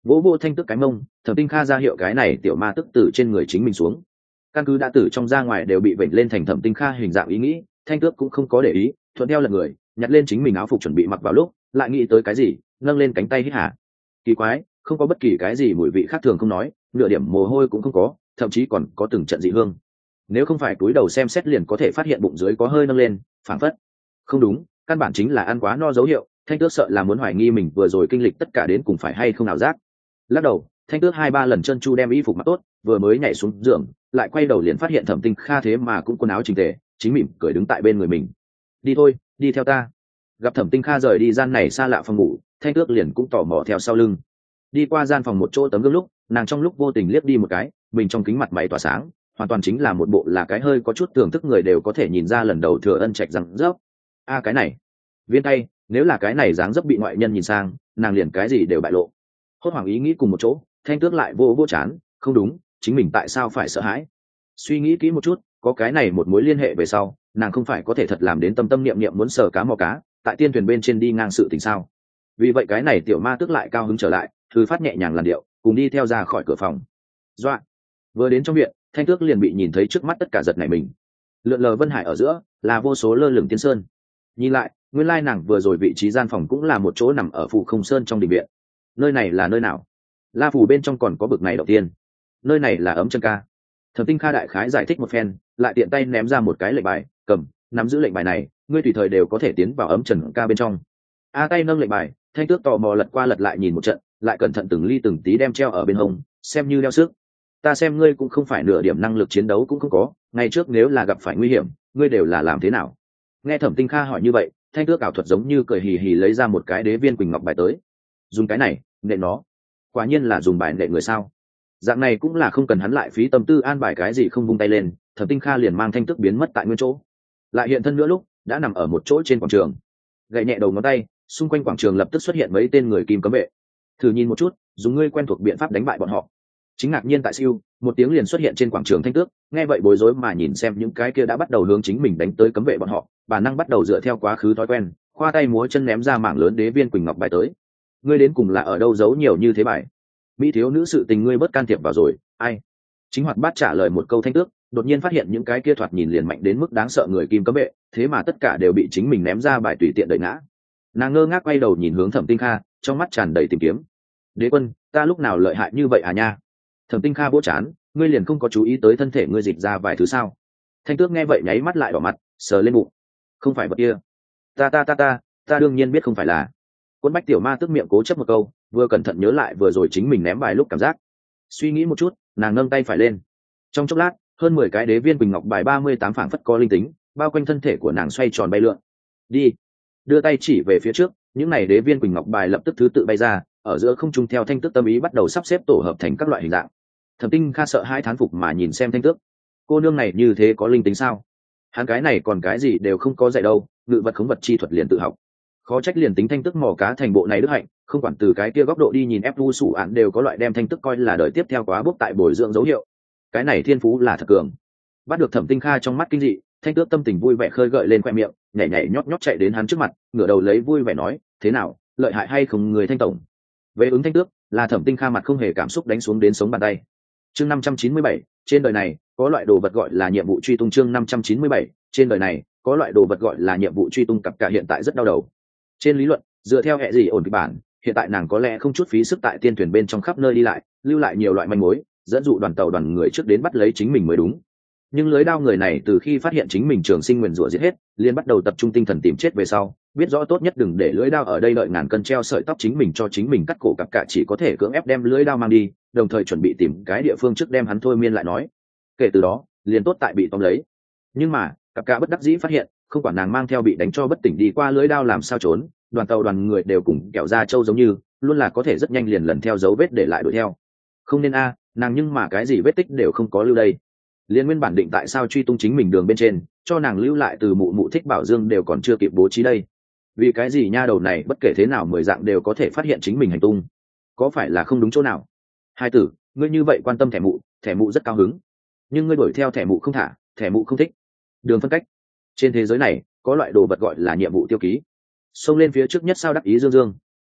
vỗ vô thanh tước cái mông, Thẩm Tinh Kha ra hiệu cái này tiểu ma tức từ trên người chính mình xuống. Căn cứ đã tử trong ra ngoài đều bị vểnh lên thành Thẩm Tinh Kha hình dạng ý nghĩ, thanh tước cũng không có để ý, thuận theo lật người nhặt lên chính mình áo phục chuẩn bị mặc vào lúc, lại nghĩ tới cái gì, nâng lên cánh tay hít hà. Kỳ quái, không có bất kỳ cái gì mùi vị khác thường không nói, nửa điểm mồ hôi cũng không có, thậm chí còn có từng trận dị hương. Nếu không phải cúi đầu xem xét liền có thể phát hiện bụng dưới có hơi nâng lên, phảng phất không đúng, căn bản chính là ăn quá no dấu hiệu. Thanh tước sợ là muốn hoài nghi mình vừa rồi kinh lịch tất cả đến cùng phải hay không nào giác. Lắc đầu, thanh tước hai ba lần chân chu đem y phục mặc tốt, vừa mới nhảy xuống giường, lại quay đầu liền phát hiện Thẩm Tinh Kha thế mà cũng quần áo chỉnh tề, chính mỉm cười đứng tại bên người mình. Đi thôi, đi theo ta. Gặp Thẩm Tinh Kha rời đi gian này xa lạ phòng ngủ, thanh tước liền cũng tò mò theo sau lưng. Đi qua gian phòng một chỗ tấm gương lúc, nàng trong lúc vô tình liếc đi một cái, mình trong kính mặt mày tỏa sáng, hoàn toàn chính là một bộ là cái hơi có chút thưởng thức người đều có thể nhìn ra lần đầu Thừa Ân Trạch rằng dốc. A cái này, viên tay, nếu là cái này dáng dấp bị ngoại nhân nhìn sang, nàng liền cái gì đều bại lộ. Hốt hoảng ý nghĩ cùng một chỗ, thanh tước lại vô vô chán, không đúng, chính mình tại sao phải sợ hãi? Suy nghĩ kỹ một chút, có cái này một mối liên hệ về sau, nàng không phải có thể thật làm đến tâm tâm niệm niệm muốn sờ cá mò cá, tại tiên thuyền bên trên đi ngang sự tình sao? Vì vậy cái này tiểu ma tước lại cao hứng trở lại, thư phát nhẹ nhàng làn điệu, cùng đi theo ra khỏi cửa phòng. Doa, vừa đến trong viện, thanh tước liền bị nhìn thấy trước mắt tất cả giật nảy mình. Lượn lờ vân hải ở giữa là vô số lơ lửng tiên sơn. Nhìn lại, nguyên lai nàng vừa rồi vị trí gian phòng cũng là một chỗ nằm ở phủ không sơn trong đình viện. Nơi này là nơi nào? La phủ bên trong còn có bực này đầu tiên. Nơi này là ấm chân ca. Thẩm Tinh Kha đại khái giải thích một phen, lại tiện tay ném ra một cái lệnh bài, cầm, nắm giữ lệnh bài này, ngươi tùy thời đều có thể tiến vào ấm trần ca bên trong. A tay nâng lệnh bài, thanh tước tò mò lật qua lật lại nhìn một trận, lại cẩn thận từng ly từng tí đem treo ở bên hông, xem như đeo sức. Ta xem ngươi cũng không phải nửa điểm năng lực chiến đấu cũng không có, ngày trước nếu là gặp phải nguy hiểm, ngươi đều là làm thế nào? Nghe Thẩm Tinh Kha hỏi như vậy, thanh tước ảo thuật giống như cười hì hì lấy ra một cái đế viên quỳnh ngọc bài tới. Dùng cái này, nện nó. Quả nhiên là dùng bài nện người sao? Dạng này cũng là không cần hắn lại phí tâm tư an bài cái gì không vung tay lên, Thẩm Tinh Kha liền mang thanh tước biến mất tại nguyên chỗ. Lại hiện thân nữa lúc, đã nằm ở một chỗ trên quảng trường. Gậy nhẹ đầu ngón tay, xung quanh quảng trường lập tức xuất hiện mấy tên người kim cấm vệ. Thử nhìn một chút, dùng ngươi quen thuộc biện pháp đánh bại bọn họ. Chính ngạc nhiên tại siêu, một tiếng liền xuất hiện trên quảng trường thanh tước, nghe vậy bối rối mà nhìn xem những cái kia đã bắt đầu hướng chính mình đánh tới cấm vệ bọn họ, bản năng bắt đầu dựa theo quá khứ thói quen, khoa tay múa chân ném ra mảng lớn đế viên quỳnh ngọc bài tới. Ngươi đến cùng là ở đâu giấu nhiều như thế bài? Mỹ thiếu nữ sự tình ngươi bớt can thiệp vào rồi, ai? Chính Hoạt Bát trả lời một câu thanh tước, đột nhiên phát hiện những cái kia thoạt nhìn liền mạnh đến mức đáng sợ người kim cấm vệ, thế mà tất cả đều bị chính mình ném ra bài tùy tiện đẩy ngã. Nàng ngơ ngác quay đầu nhìn hướng Thẩm Tinh Kha, trong mắt tràn đầy tìm kiếm. Đế quân, ta lúc nào lợi hại như vậy à nha? Thẩm Tinh Kha vỗ chán, ngươi liền không có chú ý tới thân thể ngươi dịch ra vài thứ sao? Thanh tước nghe vậy nháy mắt lại đỏ mặt, sờ lên bụng. Không phải vật kia. Ta ta ta ta, ta đương nhiên biết không phải là. Quân Bách tiểu ma tức miệng cố chấp một câu, vừa cẩn thận nhớ lại vừa rồi chính mình ném bài lúc cảm giác. Suy nghĩ một chút, nàng nâng tay phải lên. Trong chốc lát, hơn mười cái đế viên quỳnh ngọc bài ba mươi tám phảng phất có linh tính, bao quanh thân thể của nàng xoay tròn bay lượn. Đi. Đưa tay chỉ về phía trước, những này đế viên quỳnh ngọc bài lập tức thứ tự bay ra, ở giữa không trung theo thanh tước tâm ý bắt đầu sắp xếp tổ hợp thành các loại hình dạng. Thẩm Tinh Kha sợ hai thán phục mà nhìn xem thanh tước, cô nương này như thế có linh tính sao? Hắn cái này còn cái gì đều không có dạy đâu, ngự vật khống vật chi thuật liền tự học. Khó trách liền tính thanh tước mò cá thành bộ này đức hạnh, không quản từ cái kia góc độ đi nhìn ép vu sủ án đều có loại đem thanh tước coi là đời tiếp theo quá bước tại bồi dưỡng dấu hiệu. Cái này thiên phú là thật cường. Bắt được Thẩm Tinh Kha trong mắt kinh dị, thanh tước tâm tình vui vẻ khơi gợi lên khoe miệng, nhảy nhảy nhót nhót chạy đến hắn trước mặt, ngửa đầu lấy vui vẻ nói, thế nào, lợi hại hay không người thanh tổng? Về ứng thanh tước, là Thẩm Tinh Kha mặt không hề cảm xúc đánh xuống đến sống bàn tay. Chương năm trăm chín mươi bảy, trên đời này có loại đồ vật gọi là nhiệm vụ truy tung. Chương năm trăm chín mươi bảy, trên đời này có loại đồ vật gọi là nhiệm vụ truy tung. Cặp cả hiện tại rất đau đầu. Trên lý luận, dựa theo hệ gì ổn kịch bản, hiện tại nàng có lẽ không chút phí sức tại tiên thuyền bên trong khắp nơi đi lại, lưu lại nhiều loại manh mối, dẫn dụ đoàn tàu đoàn người trước đến bắt lấy chính mình mới đúng. Nhưng lưới đao người này từ khi phát hiện chính mình trường sinh nguyền rủa giết hết, liền bắt đầu tập trung tinh thần tìm chết về sau, biết rõ tốt nhất đừng để lưới đao ở đây đợi ngàn cân treo sợi tóc chính mình cho chính mình cắt cổ. Cặp cả chỉ có thể cưỡng ép đem lưới đao mang đi, đồng thời chuẩn bị tìm cái địa phương trước đem hắn thôi miên lại nói. Kể từ đó, liền tốt tại bị tóm lấy. Nhưng mà, cặp cả bất đắc dĩ phát hiện, không quản nàng mang theo bị đánh cho bất tỉnh đi qua lưới đao làm sao trốn, đoàn tàu đoàn người đều cùng kẹo da trâu giống như, luôn là có thể rất nhanh liền lần theo dấu vết để lại đuổi theo. Không nên a, nàng nhưng mà cái gì vết tích đều không có lưu đây. Liên nguyên bản định tại sao truy tung chính mình đường bên trên, cho nàng lưu lại từ mụ mụ thích bảo dương đều còn chưa kịp bố trí đây. Vì cái gì nha đầu này bất kể thế nào mười dạng đều có thể phát hiện chính mình hành tung, có phải là không đúng chỗ nào? Hai tử, ngươi như vậy quan tâm thẻ mụ, thẻ mụ rất cao hứng, nhưng ngươi đuổi theo thẻ mụ không thả, thẻ mụ không thích. Đường phân cách. Trên thế giới này có loại đồ vật gọi là nhiệm vụ tiêu ký. Xông lên phía trước nhất sao đắc ý dương dương.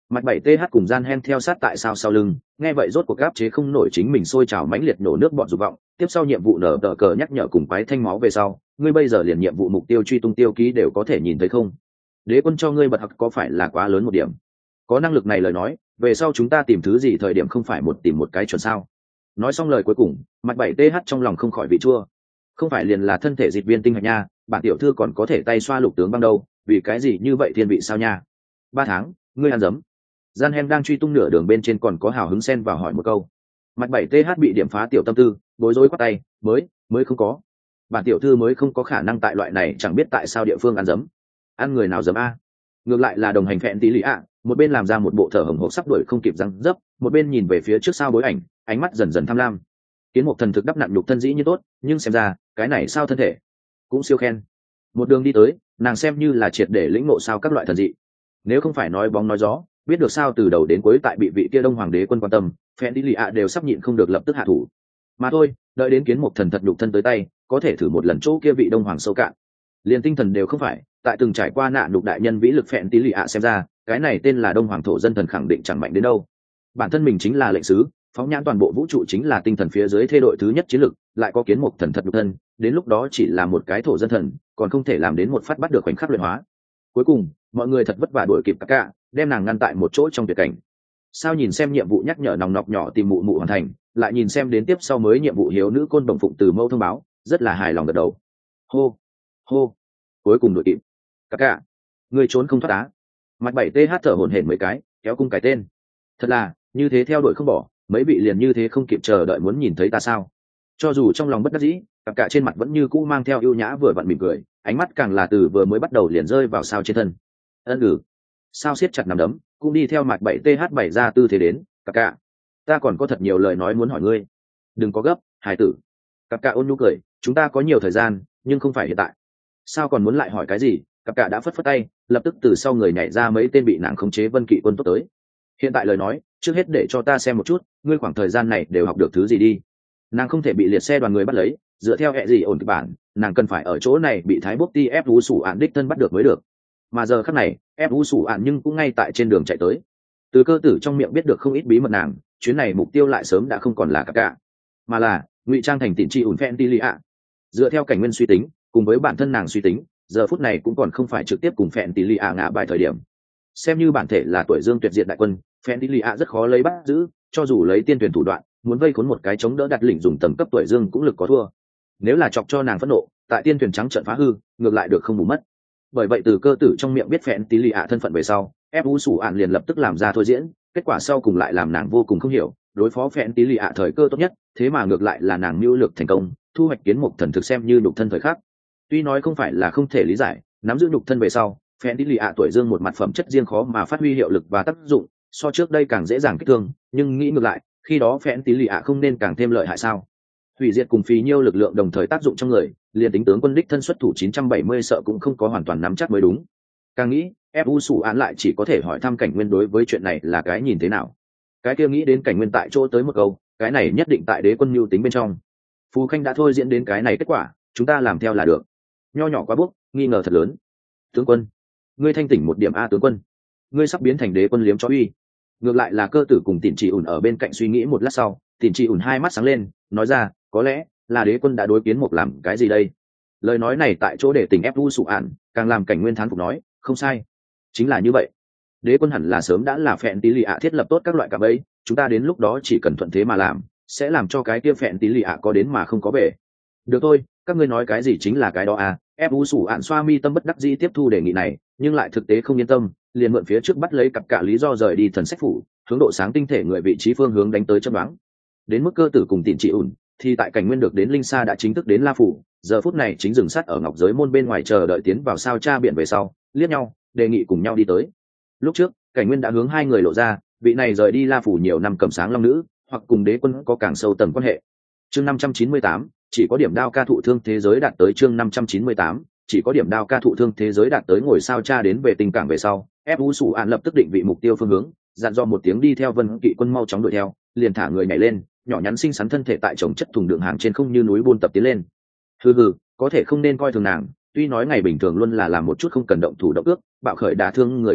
Mặt bảy th cùng gian hen theo sát tại sao sau lưng, nghe vậy rốt cuộc áp chế không nổi chính mình sôi trào mãnh liệt nổ nước bọn dục vọng. Tiếp sau nhiệm vụ nở tờ cờ nhắc nhở cùng quái thanh máu về sau, ngươi bây giờ liền nhiệm vụ mục tiêu truy tung tiêu ký đều có thể nhìn thấy không? Đế quân cho ngươi bật học có phải là quá lớn một điểm? Có năng lực này lời nói, về sau chúng ta tìm thứ gì thời điểm không phải một tìm một cái chuẩn sao? Nói xong lời cuối cùng, mặt bảy th trong lòng không khỏi vị chua. Không phải liền là thân thể dịch viên tinh hạch nha, bản tiểu thư còn có thể tay xoa lục tướng băng đâu, vì cái gì như vậy thiên vị sao nha? Ba tháng, ngươi ăn dấm. Gian Hen đang truy tung nửa đường bên trên còn có hào hứng xen vào hỏi một câu. Mặt bảy th bị điểm phá tiểu tâm tư, bối rối quát tay, mới, mới không có. Bản tiểu thư mới không có khả năng tại loại này chẳng biết tại sao địa phương ăn dấm. Ăn người nào dấm a? Ngược lại là đồng hành phẹn tí lý ạ, một bên làm ra một bộ thở hồng hộc sắp đuổi không kịp răng dấp, một bên nhìn về phía trước sao bối ảnh, ánh mắt dần dần tham lam. Kiến một thần thực đắp nặn nhục thân dĩ như tốt, nhưng xem ra, cái này sao thân thể cũng siêu khen. Một đường đi tới, nàng xem như là triệt để lĩnh ngộ sao các loại thần dị. Nếu không phải nói bóng nói gió, biết được sao từ đầu đến cuối tại bị vị kia đông hoàng đế quân quan tâm, phẹn tí lý ạ đều sắp nhịn không được lập tức hạ thủ. Mà thôi, đợi đến kiến một thần thật nhục thân tới tay, có thể thử một lần chỗ kia vị đông hoàng sâu cạn. Liền tinh thần đều không phải, tại từng trải qua nạn đục đại nhân vĩ lực phẹn tí lì ạ xem ra, cái này tên là đông hoàng thổ dân thần khẳng định chẳng mạnh đến đâu. Bản thân mình chính là lệnh sứ, phóng nhãn toàn bộ vũ trụ chính là tinh thần phía dưới thê đội thứ nhất chiến lực, lại có kiến một thần thật nhục thân, đến lúc đó chỉ là một cái thổ dân thần, còn không thể làm đến một phát bắt được khoảnh khắc luyện hóa. Cuối cùng, mọi người thật vất vả đuổi kịp cả, đem nàng ngăn tại một chỗ trong tuyệt cảnh. Sao nhìn xem nhiệm vụ nhắc nhở nòng nọc nhỏ tìm mụ mụ hoàn thành, lại nhìn xem đến tiếp sau mới nhiệm vụ hiếu nữ côn đồng phụng từ mâu thông báo, rất là hài lòng gật đầu. Hô, hô, cuối cùng đuổi kịp. Cả cả, người trốn không thoát á. Mặt bảy th thở hổn hển mấy cái, kéo cung cái tên. Thật là, như thế theo đuổi không bỏ, mấy vị liền như thế không kịp chờ đợi muốn nhìn thấy ta sao? Cho dù trong lòng bất đắc dĩ, cả cả trên mặt vẫn như cũ mang theo ưu nhã vừa vặn mỉm cười, ánh mắt càng là từ vừa mới bắt đầu liền rơi vào sao trên thân. Ân ừ. Sao siết chặt nắm đấm, cũng đi theo mặt bảy th bảy ra tư thế đến, cả cả. Ta còn có thật nhiều lời nói muốn hỏi ngươi. Đừng có gấp, hài tử. Cả cả ôn nhu cười, chúng ta có nhiều thời gian, nhưng không phải hiện tại. Sao còn muốn lại hỏi cái gì? Cặp cả đã phất phất tay, lập tức từ sau người nhảy ra mấy tên bị nàng khống chế vân kỵ quân tốt tới. Hiện tại lời nói, trước hết để cho ta xem một chút, ngươi khoảng thời gian này đều học được thứ gì đi. Nàng không thể bị liệt xe đoàn người bắt lấy, dựa theo hệ gì ổn kịch bản, nàng cần phải ở chỗ này bị thái bốc ti ép vũ sủ ạn đích thân bắt được mới được. Mà giờ khắc này, ép vũ sủ ạn nhưng cũng ngay tại trên đường chạy tới. Từ cơ tử trong miệng biết được không ít bí mật nàng, chuyến này mục tiêu lại sớm đã không còn là cặp cả, mà là ngụy trang thành tịnh trị ủn phen ti lì ạ. Dựa theo cảnh nguyên suy tính, cùng với bản thân nàng suy tính, giờ phút này cũng còn không phải trực tiếp cùng phẹn tỷ lì ạ ngã bài thời điểm. Xem như bản thể là tuổi dương tuyệt diệt đại quân, phẹn tỷ lì ạ rất khó lấy bắt giữ, cho dù lấy tiên tuyển thủ đoạn, muốn vây khốn một cái chống đỡ đặt lĩnh dùng tầm cấp tuổi dương cũng lực có thua. Nếu là chọc cho nàng phẫn nộ, tại tiên tuyển trắng trận phá hư, ngược lại được không bù mất. Bởi vậy từ cơ tử trong miệng biết phẹn tỷ lì ạ thân phận về sau, ép u sủ ạn liền lập tức làm ra thôi diễn, kết quả sau cùng lại làm nàng vô cùng không hiểu, đối phó phẹn tỷ lì ạ thời cơ tốt nhất, thế mà ngược lại là nàng mưu lược thành công, thu hoạch kiến một thần thực xem như nhục thân thời khắc. Tuy nói không phải là không thể lý giải, nắm giữ nhục thân về sau, phẹn tí lì ạ tuổi dương một mặt phẩm chất riêng khó mà phát huy hiệu lực và tác dụng, so trước đây càng dễ dàng kích thương, nhưng nghĩ ngược lại, khi đó phẹn tí lì ạ không nên càng thêm lợi hại sao? Hủy diệt cùng phí nhiêu lực lượng đồng thời tác dụng trong người, liền tính tướng quân đích thân xuất thủ chín trăm bảy mươi sợ cũng không có hoàn toàn nắm chắc mới đúng. Càng nghĩ, ép u sủ án lại chỉ có thể hỏi thăm cảnh nguyên đối với chuyện này là cái nhìn thế nào. Cái kia nghĩ đến cảnh nguyên tại chỗ tới một câu, cái này nhất định tại đế quân mưu tính bên trong. Phù Khanh đã thôi diễn đến cái này kết quả, chúng ta làm theo là được. Nho nhỏ quá bốc, nghi ngờ thật lớn. Tướng quân, ngươi thanh tỉnh một điểm a tướng quân, ngươi sắp biến thành đế quân liếm chó uy. Ngược lại là cơ tử cùng tỉn chị ủn ở bên cạnh suy nghĩ một lát sau, tỉn chị ủn hai mắt sáng lên, nói ra, có lẽ là đế quân đã đối kiến một làm cái gì đây. Lời nói này tại chỗ để tình ép u sụ ạn, càng làm cảnh nguyên thán phục nói, không sai, chính là như vậy. Đế quân hẳn là sớm đã là phẹn tí lì ạ thiết lập tốt các loại cạm bẫy, chúng ta đến lúc đó chỉ cần thuận thế mà làm, sẽ làm cho cái kia phẹn tí lì ạ có đến mà không có về. Được thôi, các ngươi nói cái gì chính là cái đó à. Ép u sủ ạn xoa mi tâm bất đắc dĩ tiếp thu đề nghị này, nhưng lại thực tế không yên tâm, liền mượn phía trước bắt lấy cặp cả lý do rời đi thần sách phủ, hướng độ sáng tinh thể người vị trí phương hướng đánh tới chấm đoán. Đến mức cơ tử cùng tịn trị ủn, thì tại cảnh nguyên được đến linh sa đã chính thức đến la phủ, giờ phút này chính dừng sát ở ngọc giới môn bên ngoài chờ đợi tiến vào sao tra biển về sau, liếc nhau, đề nghị cùng nhau đi tới. Lúc trước, cảnh nguyên đã hướng hai người lộ ra, vị này rời đi la phủ nhiều năm cầm sáng long nữ, hoặc cùng đế quân có càng sâu tầng quan hệ. Chương năm trăm chín mươi tám, chỉ có điểm đao ca thụ thương thế giới đạt tới chương năm trăm chín mươi tám, chỉ có điểm đao ca thụ thương thế giới đạt tới ngồi sao tra đến về tình cảng về sau, ép u sủ ạn lập tức định vị mục tiêu phương hướng, dặn dò một tiếng đi theo vân kỵ quân mau chóng đuổi theo, liền thả người nhảy lên, nhỏ nhắn xinh xắn thân thể tại chồng chất thùng đường hàng trên không như núi buôn tập tiến lên. Hừ hừ, có thể không nên coi thường nàng, tuy nói ngày bình thường luôn là làm một chút không cần động thủ động ước, bạo khởi đả thương người công tác,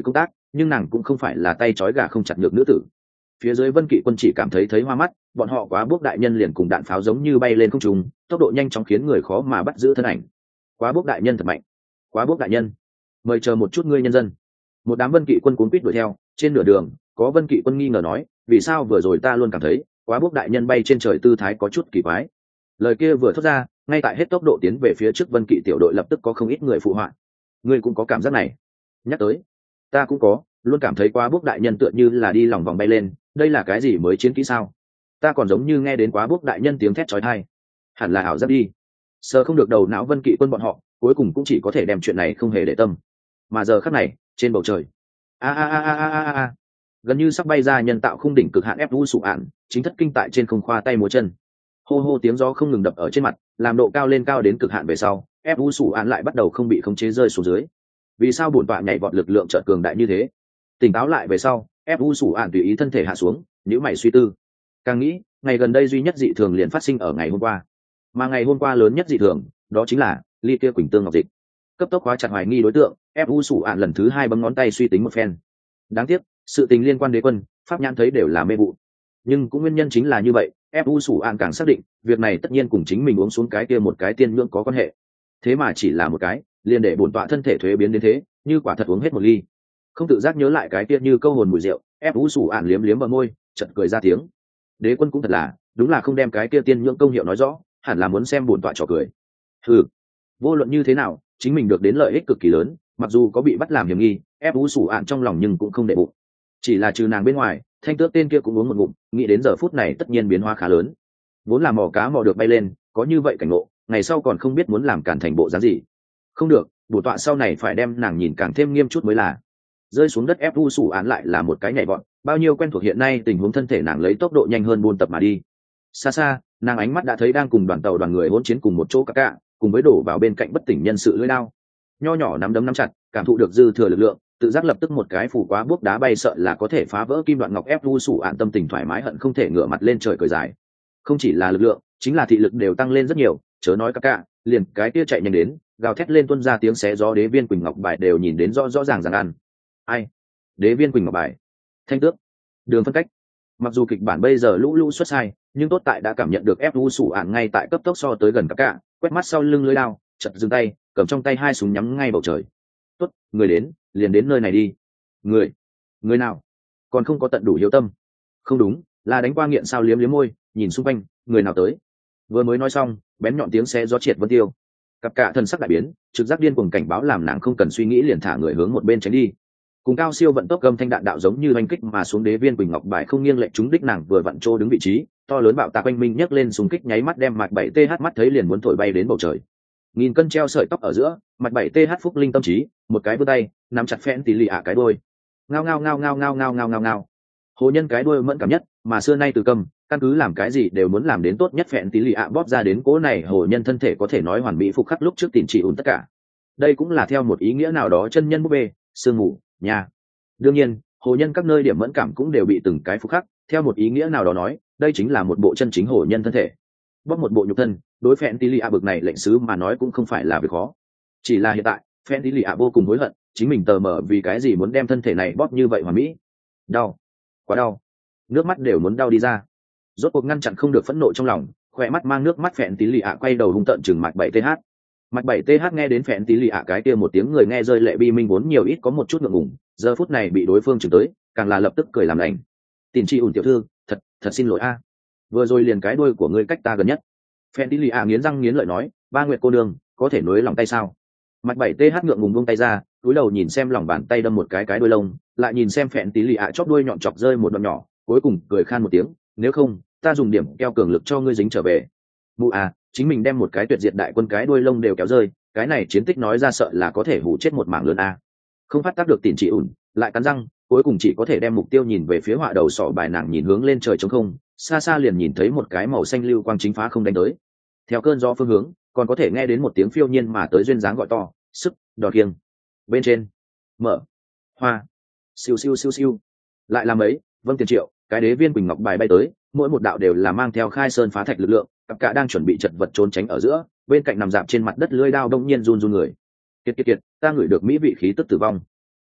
nhưng nàng cũng không phải là tay trói gà không chặt được nữ tử. Phía dưới Vân Kỵ quân chỉ cảm thấy thấy hoa mắt, bọn họ Quá Bước đại nhân liền cùng đạn pháo giống như bay lên không trung, tốc độ nhanh chóng khiến người khó mà bắt giữ thân ảnh. Quá Bước đại nhân thật mạnh. Quá Bước đại nhân, mời chờ một chút ngươi nhân dân. Một đám Vân Kỵ quân cuốn quýt đuổi theo, trên nửa đường có Vân Kỵ quân nghi ngờ nói, vì sao vừa rồi ta luôn cảm thấy Quá Bước đại nhân bay trên trời tư thái có chút kỳ quái. Lời kia vừa thốt ra, ngay tại hết tốc độ tiến về phía trước Vân Kỵ tiểu đội lập tức có không ít người phụ họa. Ngươi cũng có cảm giác này? Nhắc tới, ta cũng có, luôn cảm thấy Quá Bước đại nhân tựa như là đi lòng vòng bay lên, đây là cái gì mới chiến kỹ sao? Ta còn giống như nghe đến Quá Bước đại nhân tiếng thét chói tai, hẳn là ảo giác đi. Sờ không được đầu não Vân Kỵ quân bọn họ, cuối cùng cũng chỉ có thể đem chuyện này không hề để tâm. Mà giờ khắc này, trên bầu trời, a a a a a a a, gần như sắp bay ra nhân tạo khung đỉnh cực hạn ép u sụ ạn, chính thất kinh tại trên không khoa tay múa chân. Hô hô tiếng gió không ngừng đập ở trên mặt, làm độ cao lên cao đến cực hạn về sau, ép u sụ ạn lại bắt đầu không bị khống chế rơi xuống dưới. Vì sao bổn tọa nhảy vọt lực lượng chợt cường đại như thế? Tỉnh táo lại về sau, ép u sụ ạn tùy ý thân thể hạ xuống, nhíu mày suy tư. Càng nghĩ, ngày gần đây duy nhất dị thường liền phát sinh ở ngày hôm qua, mà ngày hôm qua lớn nhất dị thường đó chính là ly kia quỳnh tương ngọc dịch. Cấp tốc khóa chặt hoài nghi đối tượng, ép u sụ ạn lần thứ hai bấm ngón tay suy tính một phen. Đáng tiếc, sự tình liên quan đế quân, pháp nhãn thấy đều là mê vụ. Nhưng cũng nguyên nhân chính là như vậy, ép u sụ ạn càng xác định việc này tất nhiên cùng chính mình uống xuống cái kia một cái tiên nhưỡng có quan hệ. Thế mà chỉ là một cái, liền để bổn tọa thân thể thuế biến đến thế, như quả thật uống hết một ly. Không tự giác nhớ lại cái kia như câu hồn mùi rượu, ép u sụ ạn liếm liếm bờ môi, chợt cười ra tiếng. Đế quân cũng thật là, đúng là không đem cái kia tiên nhưỡng công hiệu nói rõ, hẳn là muốn xem bổn tọa trò cười. Ừ, vô luận như thế nào, chính mình được đến lợi ích cực kỳ lớn, mặc dù có bị bắt làm hiểm nghi, ép u sủ ạn trong lòng nhưng cũng không để bụng. Chỉ là trừ nàng bên ngoài, thanh tước tên kia cũng uống một ngụm, nghĩ đến giờ phút này tất nhiên biến hóa khá lớn. Vốn là mò cá mò được bay lên, có như vậy cảnh ngộ, ngày sau còn không biết muốn làm cản thành bộ dáng gì. Không được, bổ tọa sau này phải đem nàng nhìn càng thêm nghiêm chút mới là. Rơi xuống đất ép u sủ ạn lại là một cái nhảy vọt, bao nhiêu quen thuộc hiện nay tình huống thân thể nàng lấy tốc độ nhanh hơn buôn tập mà đi. Xa xa, nàng ánh mắt đã thấy đang cùng đoàn tàu đoàn người hỗn chiến cùng một chỗ cả cả, cùng với đổ vào bên cạnh bất tỉnh nhân sự lưỡi đao. Nho nhỏ nắm đấm nắm chặt, cảm thụ được dư thừa lực lượng, tự giác lập tức một cái phủ quá bước đá bay sợ là có thể phá vỡ kim đoạn ngọc ép u sủ ạn tâm tình thoải mái hận không thể ngửa mặt lên trời cười dài. Không chỉ là lực lượng, chính là thị lực đều tăng lên rất nhiều, chớ nói cả cả, liền cái kia chạy nhanh đến, gào thét lên tuôn ra tiếng xé gió đế viên quỳnh ngọc bài đều nhìn đến rõ rõ ràng ràng ăn. Ai? Đế viên quỳnh ngọc bài, thanh tước, đường phân cách. Mặc dù kịch bản bây giờ lũ lũ xuất sai, nhưng tốt tại đã cảm nhận được ép u sủ ạn ngay tại cấp tốc so tới gần cả cả, quét mắt sau lưng lưới lao, chật dừng tay, cầm trong tay hai súng nhắm ngay bầu trời. Tốt, người đến, liền đến nơi này đi. Người, người nào? Còn không có tận đủ hiếu tâm. Không đúng, là đánh qua nghiện sao liếm liếm môi, nhìn xung quanh, người nào tới? Vừa mới nói xong, bén nhọn tiếng xé gió triệt vân tiêu. Cặp cả thần sắc đại biến, trực giác điên cuồng cảnh báo làm nàng không cần suy nghĩ liền thả người hướng một bên tránh đi. Cùng cao siêu vận tốc gầm thanh đạn đạo giống như oanh kích mà xuống đế viên quỳnh ngọc bài không nghiêng lệch trúng đích nàng vừa vặn trô đứng vị trí, to lớn bạo tạc quanh minh nhấc lên súng kích nháy mắt đem mạch bảy th mắt thấy liền muốn thổi bay đến bầu trời. Nghìn cân treo sợi tóc ở giữa, mạch bảy th phúc linh tâm trí, một cái vươn tay, nắm chặt phẽn tỉ lì ạ cái đuôi. Ngao ngao ngao ngao ngao ngao ngao ngao ngao. Hồ nhân cái đuôi mẫn cảm nhất, mà xưa nay từ cầm, căn cứ làm cái gì đều muốn làm đến tốt nhất phẽn tỉ lì ạ bóp ra đến cố này hồ nhân thân thể có thể nói hoàn mỹ phục khắc lúc trước tiền trị ủn tất cả. Đây cũng là theo một ý nghĩa nào đó chân nhân búp bê, sương ngủ, nhà. Đương nhiên, hồ nhân các nơi điểm mẫn cảm cũng đều bị từng cái phục khắc, theo một ý nghĩa nào đó nói, đây chính là một bộ chân chính hồ nhân thân thể. Bóp một bộ nhục thân, đối phẽn tí lì ạ bực này lệnh sứ mà nói cũng không phải là việc khó. Chỉ là hiện tại, phẽn tí lì ạ vô cùng hối hận, chính mình tờ mờ vì cái gì muốn đem thân thể này bóp như vậy hoàn mỹ. Đau, quá đau, nước mắt đều muốn đau đi ra. Rốt cuộc ngăn chặn không được phẫn nộ trong lòng, khỏe mắt mang nước mắt phẽn tí lì ạ quay đầu hung tợn chừng mạch bảy th. Mạch bảy th nghe đến phẽn tí lì ạ cái kia một tiếng người nghe rơi lệ bi minh vốn nhiều ít có một chút ngượng ngùng, giờ phút này bị đối phương chừng tới, càng là lập tức cười làm lành. Tiền tri ủn tiểu thư, thật thật xin lỗi a, vừa rồi liền cái đuôi của ngươi cách ta gần nhất. Phẽn tí lì ạ nghiến răng nghiến lợi nói, ba nguyệt cô đường có thể nối lòng tay sao? Mạch bảy th ngượng ngùng buông tay ra, cúi đầu nhìn xem lòng bàn tay đâm một cái cái đuôi lông, lại nhìn xem phẽn tí lì ạ chóp đuôi nhọn chọc rơi một đoạn nhỏ, cuối cùng cười khan một tiếng, nếu không ta dùng điểm keo cường lực cho ngươi dính trở về. Mụ à, chính mình đem một cái tuyệt diệt đại quân cái đuôi lông đều kéo rơi, cái này chiến tích nói ra sợ là có thể hủ chết một mảng lớn a. Không phát tác được tiền trị ủn, lại cắn răng, cuối cùng chỉ có thể đem mục tiêu nhìn về phía họa đầu sọ bài nàng nhìn hướng lên trời trống không, xa xa liền nhìn thấy một cái màu xanh lưu quang chính phá không đánh tới. Theo cơn gió phương hướng, còn có thể nghe đến một tiếng phiêu nhiên mà tới duyên dáng gọi to, sức, đò kiêng. Bên trên, mở, hoa, siêu siêu siêu siêu. Lại làm ấy, vâng tiền triệu, cái đế viên quỳnh ngọc bài bay tới, mỗi một đạo đều là mang theo khai sơn phá thạch lực lượng, cặp cả đang chuẩn bị chật vật trốn tránh ở giữa, bên cạnh nằm dạp trên mặt đất lưỡi đao đông nhiên run run người. Kiệt kiệt kiệt, ta ngửi được mỹ vị khí tức tử vong.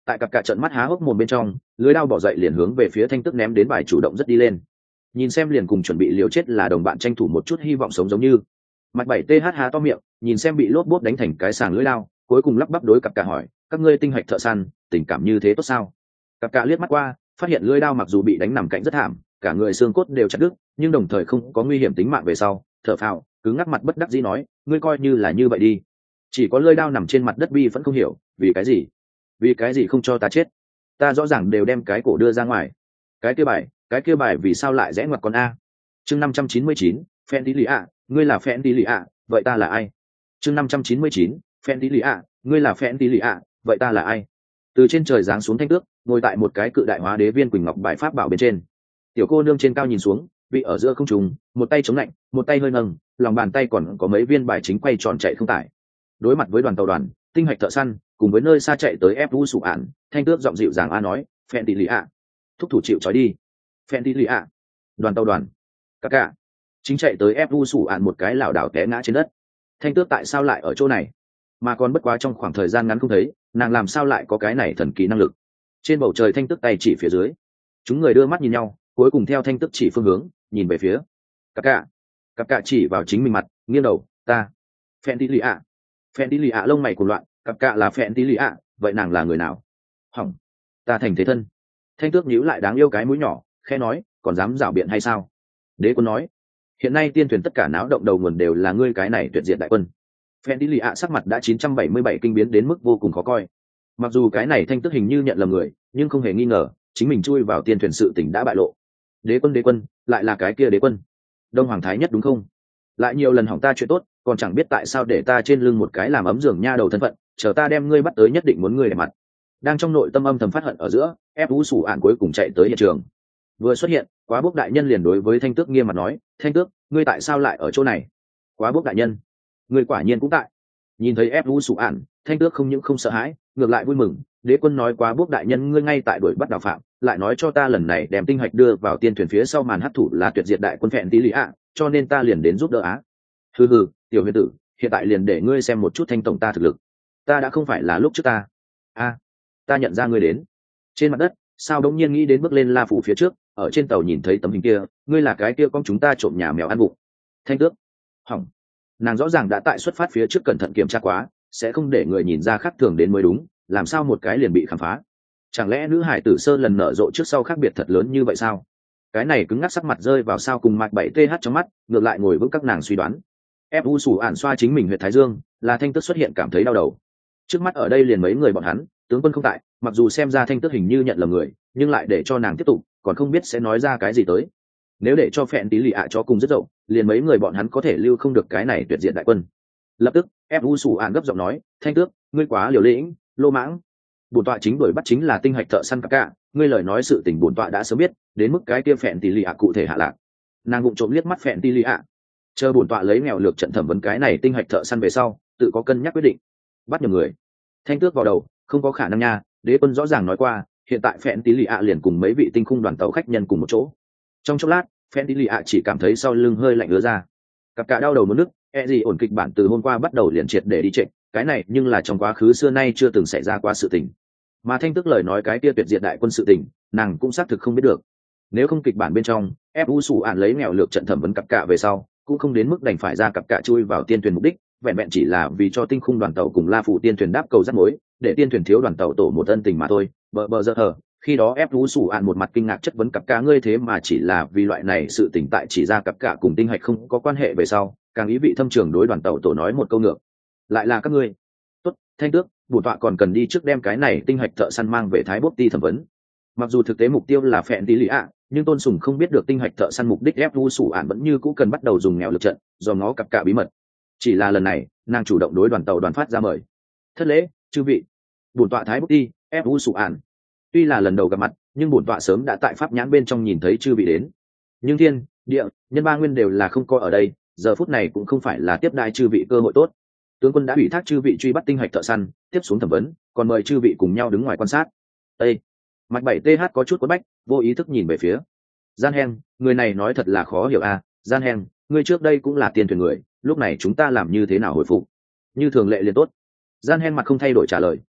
tại cặp cả trận mắt há hốc mồm bên trong, lưới đao bỏ dậy liền hướng về phía Thanh Tước ném đến bài chủ động rất đi lên. Nhìn xem liền cùng chuẩn bị liều chết là đồng bạn tranh thủ một chút hy vọng sống giống như. Mặt bảy th há to miệng, nhìn xem bị lốp bốp đánh thành cái sàng lưới đao, cuối cùng lắp bắp đối cặp cả hỏi, các ngươi tinh hạch thợ săn, tình cảm như thế tốt sao? Cặp cả liếc mắt qua, phát hiện lưới đao mặc dù bị đánh nằm cạnh rất thảm, cả người xương cốt đều chặt đứt, nhưng đồng thời không có nguy hiểm tính mạng về sau, thở phào, cứ ngắc mặt bất đắc dĩ nói, ngươi coi như là như vậy đi. Chỉ có lưỡi đao nằm trên mặt đất bi vẫn không hiểu, vì cái gì? Vì cái gì không cho ta chết? Ta rõ ràng đều đem cái cổ đưa ra ngoài. Cái kia bài, cái kia bài vì sao lại rẽ ngoặt con a? Chương năm trăm chín mươi chín, Phen tí lì ạ, ngươi là Phen tí lì ạ, vậy ta là ai? Chương năm trăm chín mươi chín, Phen tí lì ạ, ngươi là Phen tí lì ạ, vậy ta là ai? Từ trên trời giáng xuống Thanh Tước, ngồi tại một cái cự đại hóa đế viên quỳnh ngọc bài pháp bảo bên trên. Tiểu cô nương trên cao nhìn xuống, vị ở giữa không trung, một tay chống lạnh, một tay hơi nâng, lòng bàn tay còn có mấy viên bài chính quay tròn chạy không tải. Đối mặt với đoàn tàu đoàn, tinh hạch thợ săn, cùng với nơi xa chạy tới ép vũ sụ ản, Thanh Tước giọng dịu dàng a nói, Phen tí lì ạ, thúc thủ chịu trói đi. Phen tí lì ạ, đoàn tàu đoàn, cả cả, chính chạy tới ép vũ sụ ản một cái lảo đảo té ngã trên đất. Thanh Tước tại sao lại ở chỗ này? Mà còn bất quá trong khoảng thời gian ngắn không thấy, nàng làm sao lại có cái này thần kỳ năng lực? Trên bầu trời Thanh Tước tay chỉ phía dưới, chúng người đưa mắt nhìn nhau, cuối cùng theo Thanh Tước chỉ phương hướng, nhìn về phía cặp cả. Cặp cả chỉ vào chính mình mặt, nghiêng đầu, ta, Phen tí lì ạ. Phen tí lì ạ lông mày cuồng loạn, cặp cả là Phen tí lì ạ, vậy nàng là người nào? Hỏng, ta thành thế thân. Thanh Tước nhíu lại đáng yêu cái mũi nhỏ, khẽ nói, còn dám rảo biện hay sao? Đế quân nói, hiện nay tiên thuyền tất cả náo động đầu nguồn đều là ngươi cái này tuyệt diệt đại quân. Phen tí lì ạ sắc mặt đã chín trăm bảy mươi bảy kinh biến đến mức vô cùng khó coi. Mặc dù cái này Thanh Tước hình như nhận lầm người, nhưng không hề nghi ngờ, chính mình chui vào tiên thuyền sự tình đã bại lộ. Đế quân đế quân, lại là cái kia đế quân, Đông Hoàng Thái Nhất đúng không? Lại nhiều lần hỏng ta chuyện tốt, còn chẳng biết tại sao để ta trên lưng một cái làm ấm giường nha đầu thân phận, chờ ta đem ngươi bắt tới nhất định muốn ngươi để mặt. Đang trong nội tâm âm thầm phát hận ở giữa, ép vũ sủ ạn cuối cùng chạy tới hiện trường. Vừa xuất hiện, Quá Bốc đại nhân liền đối với Thanh Tước nghiêm mặt nói, Thanh Tước, ngươi tại sao lại ở chỗ này? Quá Bốc đại nhân, ngươi quả nhiên cũng tại. Nhìn thấy ép vũ sủ ạn, Thanh Tước không những không sợ hãi, ngược lại vui mừng. Đế quân nói Quá Bốc đại nhân ngươi ngay tại đuổi bắt đào phạm, lại nói cho ta lần này đem tinh hạch đưa vào tiên thuyền phía sau màn hấp thủ là tuyệt diệt đại quân Phẹn tí lì ạ, cho nên ta liền đến giúp đỡ á. Hừ hừ, tiểu huyền tử, hiện tại liền để ngươi xem một chút Thanh tổng ta thực lực. Ta đã không phải là lúc trước ta. A, ta nhận ra ngươi đến. Trên mặt đất, sao đống nhiên nghĩ đến bước lên La phủ phía trước, ở trên tàu nhìn thấy tấm hình kia, ngươi là cái kia con chúng ta trộm nhà mèo ăn bụng. Thanh Tước, hỏng. Nàng rõ ràng đã tại xuất phát phía trước cẩn thận kiểm tra quá, sẽ không để người nhìn ra khác thường đến mới đúng, làm sao một cái liền bị khám phá? Chẳng lẽ nữ hải tử sơ lần nở rộ trước sau khác biệt thật lớn như vậy sao? Cái này cứng ngắc sắc mặt rơi vào sao cùng mạch bảy th trong mắt, ngược lại ngồi vững các nàng suy đoán. Ép u sủ ản xoa chính mình huyệt thái dương, là Thanh Tước xuất hiện cảm thấy đau đầu. Trước mắt ở đây liền mấy người bọn hắn, tướng quân không tại, mặc dù xem ra Thanh Tước hình như nhận lầm người, nhưng lại để cho nàng tiếp tục, còn không biết sẽ nói ra cái gì tới. Nếu để cho Phẹn tí lì ạ cho cùng rất rộng, liền mấy người bọn hắn có thể lưu không được cái này tuyệt diện đại quân. Lập tức, ép u sủ ản gấp giọng nói, Thanh Tước, ngươi quá liều lĩnh, lô mãng. Bổn tọa chính đuổi bắt chính là tinh hạch thợ săn cặp cả, ngươi lời nói sự tình bổn tọa đã sớm biết, đến mức cái kia Phẹn tí lì ạ cụ thể hạ lạc. Nàng vụng trộm liếc mắt Phẹn tí lì ạ, chờ bổn tọa lấy nghèo lược trận thẩm vấn cái này tinh hạch thợ săn về sau, tự có cân nhắc quyết định. Bắt nhầm người. Thanh Tước vào đầu, không có khả năng nha, đế quân rõ ràng nói qua, hiện tại Phẹn tí lì ạ liền cùng mấy vị tinh khung đoàn tàu khách nhân cùng một chỗ. Trong chốc lát, Phẹn tí lì ạ chỉ cảm thấy sau lưng hơi lạnh ứa ra. Cặp cả đau đầu muốn nức, e gì ổn kịch bản từ hôm qua bắt đầu liền triệt để đi trệ, cái này nhưng là trong quá khứ xưa nay chưa từng xảy ra qua sự tình. Mà Thanh Tước lời nói cái kia tuyệt diệt đại quân sự tình, nàng cũng xác thực không biết được. Nếu không kịch bản bên trong, ép u sủ ạn lấy nghèo lược trận thẩm vấn cặp cả về sau, cũng không đến mức đành phải ra cặp cả chui vào tiên thuyền mục đích, vẹn vẹn chỉ là vì cho tinh khung đoàn tàu cùng La phủ tiên thuyền đáp cầu rắc mối, để tiên thuyền thiếu đoàn tàu tổ một ân tình mà thôi. Bờ bờ giờ hờ, khi đó ép u sủ ạn một mặt kinh ngạc chất vấn cặp cả ngươi thế mà chỉ là vì loại này sự tình tại chỉ ra cặp cả cùng tinh hạch không có quan hệ về sau, càng ý vị thâm trường đối đoàn tàu tổ nói một câu ngược. Lại là các ngươi. Tốt, Thanh Tước, bổn tọa còn cần đi trước đem cái này tinh hạch thợ săn mang về Thái Bốc Ti thẩm vấn. Mặc dù thực tế mục tiêu là Phẹn tí lì ạ, nhưng Tôn Sùng không biết được tinh hạch thợ săn mục đích ép u sủ ạn vẫn như cũ cần bắt đầu dùng nghèo lực trận, do nó cặp cả bí mật. Chỉ là lần này, nàng chủ động đối đoàn tàu đoàn phát ra mời. Thất lễ, chư vị. Bổn tọa Thái Bốc Ti, ép u sủ ạn. Tuy là lần đầu gặp mặt, nhưng bổn tọa sớm đã tại pháp nhãn bên trong nhìn thấy chư vị đến. Nhưng thiên, địa, nhân ba nguyên đều là không coi ở đây, giờ phút này cũng không phải là tiếp đai chư vị cơ hội tốt. Tướng quân đã ủy thác chư vị truy bắt tinh hạch thợ săn, tiếp xuống thẩm vấn, còn mời chư vị cùng nhau đứng ngoài quan sát. Ê! Mạch bảy th có chút quất bách, vô ý thức nhìn về phía Gian Heng, người này nói thật là khó hiểu à. Gian Heng, ngươi trước đây cũng là tiền thuyền người, lúc này chúng ta làm như thế nào hồi phục? Như thường lệ liền tốt. Gian Heng mặt không thay đổi trả lời.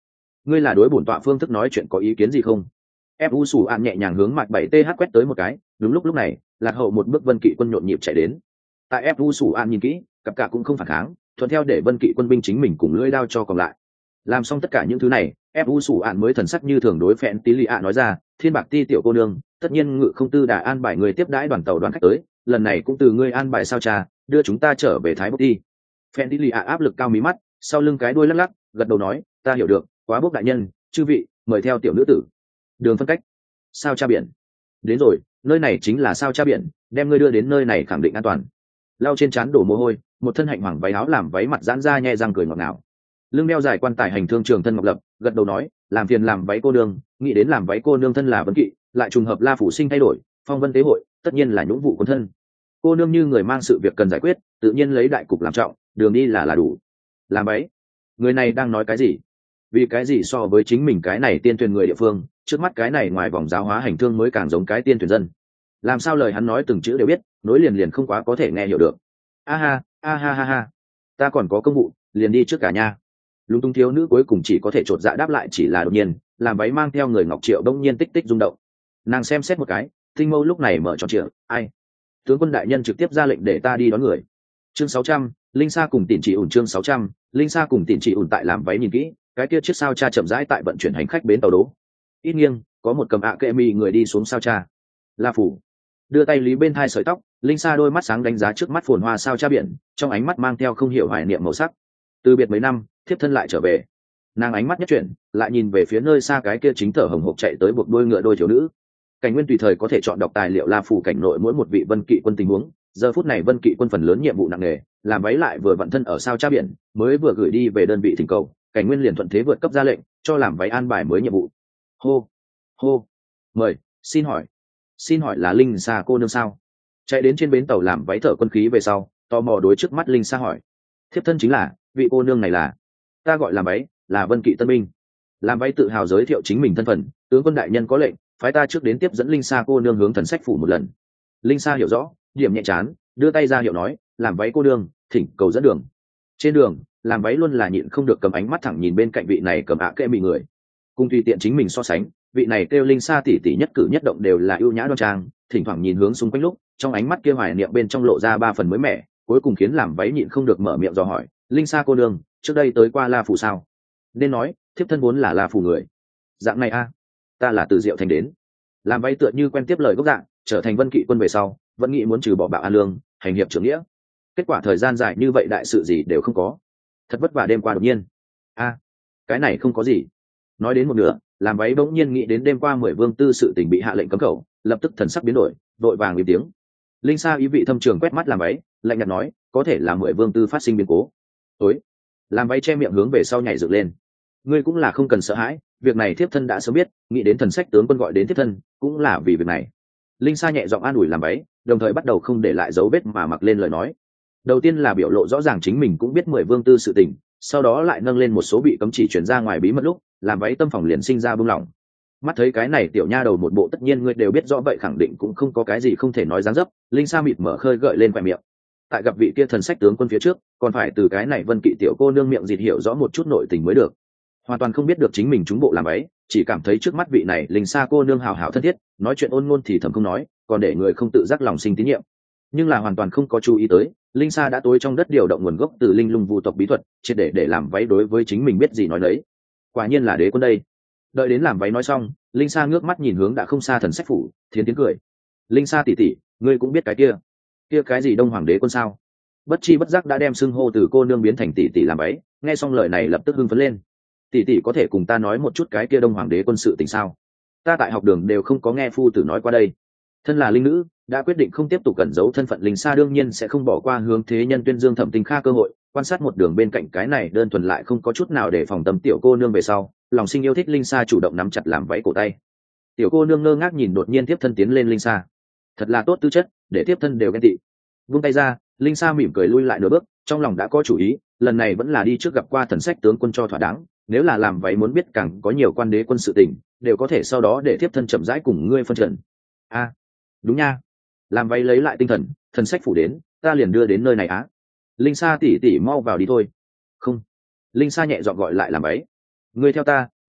ngươi là đối bổn tọa phương thức nói chuyện có ý kiến gì không? ép u sủ ạn nhẹ nhàng hướng mạch bảy th quét tới một cái. Đúng lúc lúc này lạc hậu một bước vân kỵ quân nhộn nhịp chạy đến. Tại ép u sủ ạn nhìn kỹ, cặp cả cũng không phản kháng, thuận theo để vân kỵ quân binh chính mình cùng lưỡi đao cho còn lại. Làm xong tất cả những thứ này, ép u sủ ạn mới thần sắc như thường đối phẹn tí lì ạ nói ra, thiên bạc ti tiểu cô nương, tất nhiên ngự không tư đã an bài người tiếp đãi đoàn tàu đoàn khách tới, lần này cũng từ ngươi an bài sao cha, đưa chúng ta trở về thái bốc đi. Phẹn tí lì ạ áp lực cao mí mắt, sau lưng cái đuôi lắc lắc, gật đầu nói, ta hiểu được, quá bốc đại nhân, chư vị mời theo tiểu nữ tử. Đường phân cách sao cha biển đến rồi, nơi này chính là sao cha biển, đem ngươi đưa đến nơi này khẳng định an toàn. Lau trên trán đổ mồ hôi, một thân hạnh hoàng váy áo làm váy mặt giãn ra nhẹ răng cười ngọt ngào. Lưng đeo dài quan tài hành thương trường thân ngọc lập, gật đầu nói, làm phiền làm váy cô nương, nghĩ đến làm váy cô nương thân là vấn kỵ, lại trùng hợp la phủ sinh thay đổi, phong vân tế hội, tất nhiên là nhũng vụ quân thân. Cô nương như người mang sự việc cần giải quyết, tự nhiên lấy đại cục làm trọng, đường đi là là đủ. Làm váy, người này đang nói cái gì? Vì cái gì so với chính mình cái này tiên thuyền người địa phương, trước mắt cái này ngoài vòng giáo hóa hành thương mới càng giống cái tiên thuyền dân. Làm sao lời hắn nói từng chữ đều biết, nối liền liền không quá có thể nghe hiểu được. A ha, a ha ha ha, ta còn có công vụ, liền đi trước cả nhà. Lúng túng thiếu nữ cuối cùng chỉ có thể chột dạ đáp lại chỉ là đột nhiên, làm váy mang theo người ngọc triệu đông nhiên tích tích rung động. Nàng xem xét một cái, tinh mâu lúc này mở tròn trịa, ai? Tướng quân đại nhân trực tiếp ra lệnh để ta đi đón người. Chương sáu trăm, Linh Sa cùng Tịnh Chỉ ủn chương sáu trăm, Linh Sa cùng Tịnh Chỉ ủn tại làm váy nhìn kỹ, cái kia chiếc sao cha chậm rãi tại vận chuyển hành khách bến tàu đố. Ít nghiêng, có một cầm ạ kệ mì người đi xuống sao cha. La phủ đưa tay lý bên thai sợi tóc, Linh Sa đôi mắt sáng đánh giá trước mắt phồn hoa sao cha biển, trong ánh mắt mang theo không hiểu hoài niệm màu sắc. Từ biệt mấy năm, thiếp thân lại trở về. Nàng ánh mắt nhất chuyển, lại nhìn về phía nơi xa cái kia chính thở hồng hộc chạy tới buộc đuôi ngựa đôi thiếu nữ. Cảnh Nguyên tùy thời có thể chọn đọc tài liệu La phủ cảnh nội mỗi một vị vân kỵ quân tình huống. Giờ phút này vân kỵ quân phần lớn nhiệm vụ nặng nề, làm váy lại vừa vận thân ở sao cha biển, mới vừa gửi đi về đơn vị thỉnh cầu, Cảnh Nguyên liền thuận thế vượt cấp ra lệnh, cho làm váy an bài mới nhiệm vụ. Hô, hô, mời, xin hỏi, xin hỏi là Linh Sa cô nương sao? Chạy đến trên bến tàu làm váy thở quân khí về sau, tò mò đối trước mắt Linh Sa hỏi, thiếp thân chính là vị cô nương này là, ta gọi làm váy, là vân kỵ tân binh. Làm váy tự hào giới thiệu chính mình thân phận, tướng quân đại nhân có lệnh, phái ta trước đến tiếp dẫn Linh Sa cô nương hướng thần sách phủ một lần. Linh Sa hiểu rõ, điểm nhẹ chán, đưa tay ra hiệu nói, làm váy cô nương, thỉnh cầu dẫn đường. Trên đường, làm váy luôn là nhịn không được cầm ánh mắt thẳng nhìn bên cạnh vị này cầm ạ kệ mị người, cùng tùy tiện chính mình so sánh, vị này kêu Linh Sa tỉ tỉ nhất cử nhất động đều là ưu nhã đoan trang, thỉnh thoảng nhìn hướng xung quanh lúc, trong ánh mắt kia hoài niệm bên trong lộ ra ba phần mới mẻ, cuối cùng khiến làm váy nhịn không được mở miệng dò hỏi, Linh Sa cô nương, trước đây tới qua La phủ sao? Nên nói, thiếp thân vốn là La phủ người. Dạng này a, ta là từ Diệu Thành đến. Làm váy tựa như quen tiếp lời gốc dạng, trở thành vân kỵ quân về sau, vẫn nghĩ muốn trừ bỏ bạo an lương, hành hiệp trưởng nghĩa. Kết quả thời gian dài như vậy đại sự gì đều không có, thật vất vả đêm qua đột nhiên. A, cái này không có gì. Nói đến một nửa, làm váy bỗng nhiên nghĩ đến đêm qua mười vương tư sự tình bị hạ lệnh cấm khẩu, lập tức thần sắc biến đổi, vội vàng im tiếng. Linh Sa ý vị thâm trường quét mắt làm váy, lạnh nhạt nói, có thể là mười vương tư phát sinh biến cố. Tối, làm váy che miệng hướng về sau nhảy dựng lên. Ngươi cũng là không cần sợ hãi, việc này thiếp thân đã sớm biết, nghĩ đến thần sách tướng quân gọi đến thiếp thân, cũng là vì việc này. Linh Sa nhẹ giọng an ủi làm váy, đồng thời bắt đầu không để lại dấu vết mà mặc lên lời nói. Đầu tiên là biểu lộ rõ ràng chính mình cũng biết mười vương tư sự tình, sau đó lại nâng lên một số bị cấm chỉ chuyển ra ngoài bí mật lúc, làm váy tâm phòng liền sinh ra buông lỏng. Mắt thấy cái này tiểu nha đầu một bộ tất nhiên ngươi đều biết rõ vậy khẳng định cũng không có cái gì không thể nói dáng dấp, Linh Sa mịt mở khơi gợi lên quẻ miệng. Tại gặp vị kia thần sách tướng quân phía trước, còn phải từ cái này vân kỵ tiểu cô nương miệng dịt hiểu rõ một chút nội tình mới được. Hoàn toàn không biết được chính mình trúng bộ làm váy, chỉ cảm thấy trước mắt vị này Linh Sa cô nương hào hào thân thiết, nói chuyện ôn ngôn thì thầm không nói, còn để người không tự giác lòng sinh tín nhiệm. Nhưng là hoàn toàn không có chú ý tới, Linh Sa đã tối trong đất điều động nguồn gốc từ linh lung vu tộc bí thuật, triệt để để làm váy đối với chính mình biết gì nói đấy. Quả nhiên là đế quân đây. Đợi đến làm váy nói xong, Linh Sa ngước mắt nhìn hướng đã không xa thần sách phủ, thiến tiếng cười. Linh Sa tỷ tỷ, ngươi cũng biết cái kia, kia cái gì Đông Hoàng đế quân sao? Bất chi bất giác đã đem xưng hô từ cô nương biến thành tỷ tỷ làm váy, nghe xong lời này lập tức hưng phấn lên. Tỷ tỷ có thể cùng ta nói một chút cái kia Đông Hoàng đế quân sự tình sao? Ta tại học đường đều không có nghe phu tử nói qua đây. Thân là linh nữ, đã quyết định không tiếp tục cẩn giấu thân phận Linh Sa đương nhiên sẽ không bỏ qua hướng thế nhân tuyên dương Thẩm Tinh Kha cơ hội, quan sát một đường bên cạnh cái này đơn thuần lại không có chút nào để phòng tâm tiểu cô nương về sau, lòng sinh yêu thích Linh Sa chủ động nắm chặt làm váy cổ tay. Tiểu cô nương ngơ ngác nhìn đột nhiên tiếp thân tiến lên Linh Sa, thật là tốt tư chất, để tiếp thân đều ghen tị. Vung tay ra, Linh Sa mỉm cười lui lại nửa bước, trong lòng đã có chủ ý, lần này vẫn là đi trước gặp qua thần sách tướng quân cho thỏa đáng, nếu là làm váy muốn biết càng có nhiều quan đế quân sự tình, đều có thể sau đó để tiếp thân chậm rãi cùng ngươi phân trần. A, à, đúng nha. Làm váy lấy lại tinh thần, thần sách phủ đến, ta liền đưa đến nơi này á. Linh Sa tỷ tỷ mau vào đi thôi. Không. Linh Sa nhẹ giọng gọi lại làm váy. Ngươi theo ta,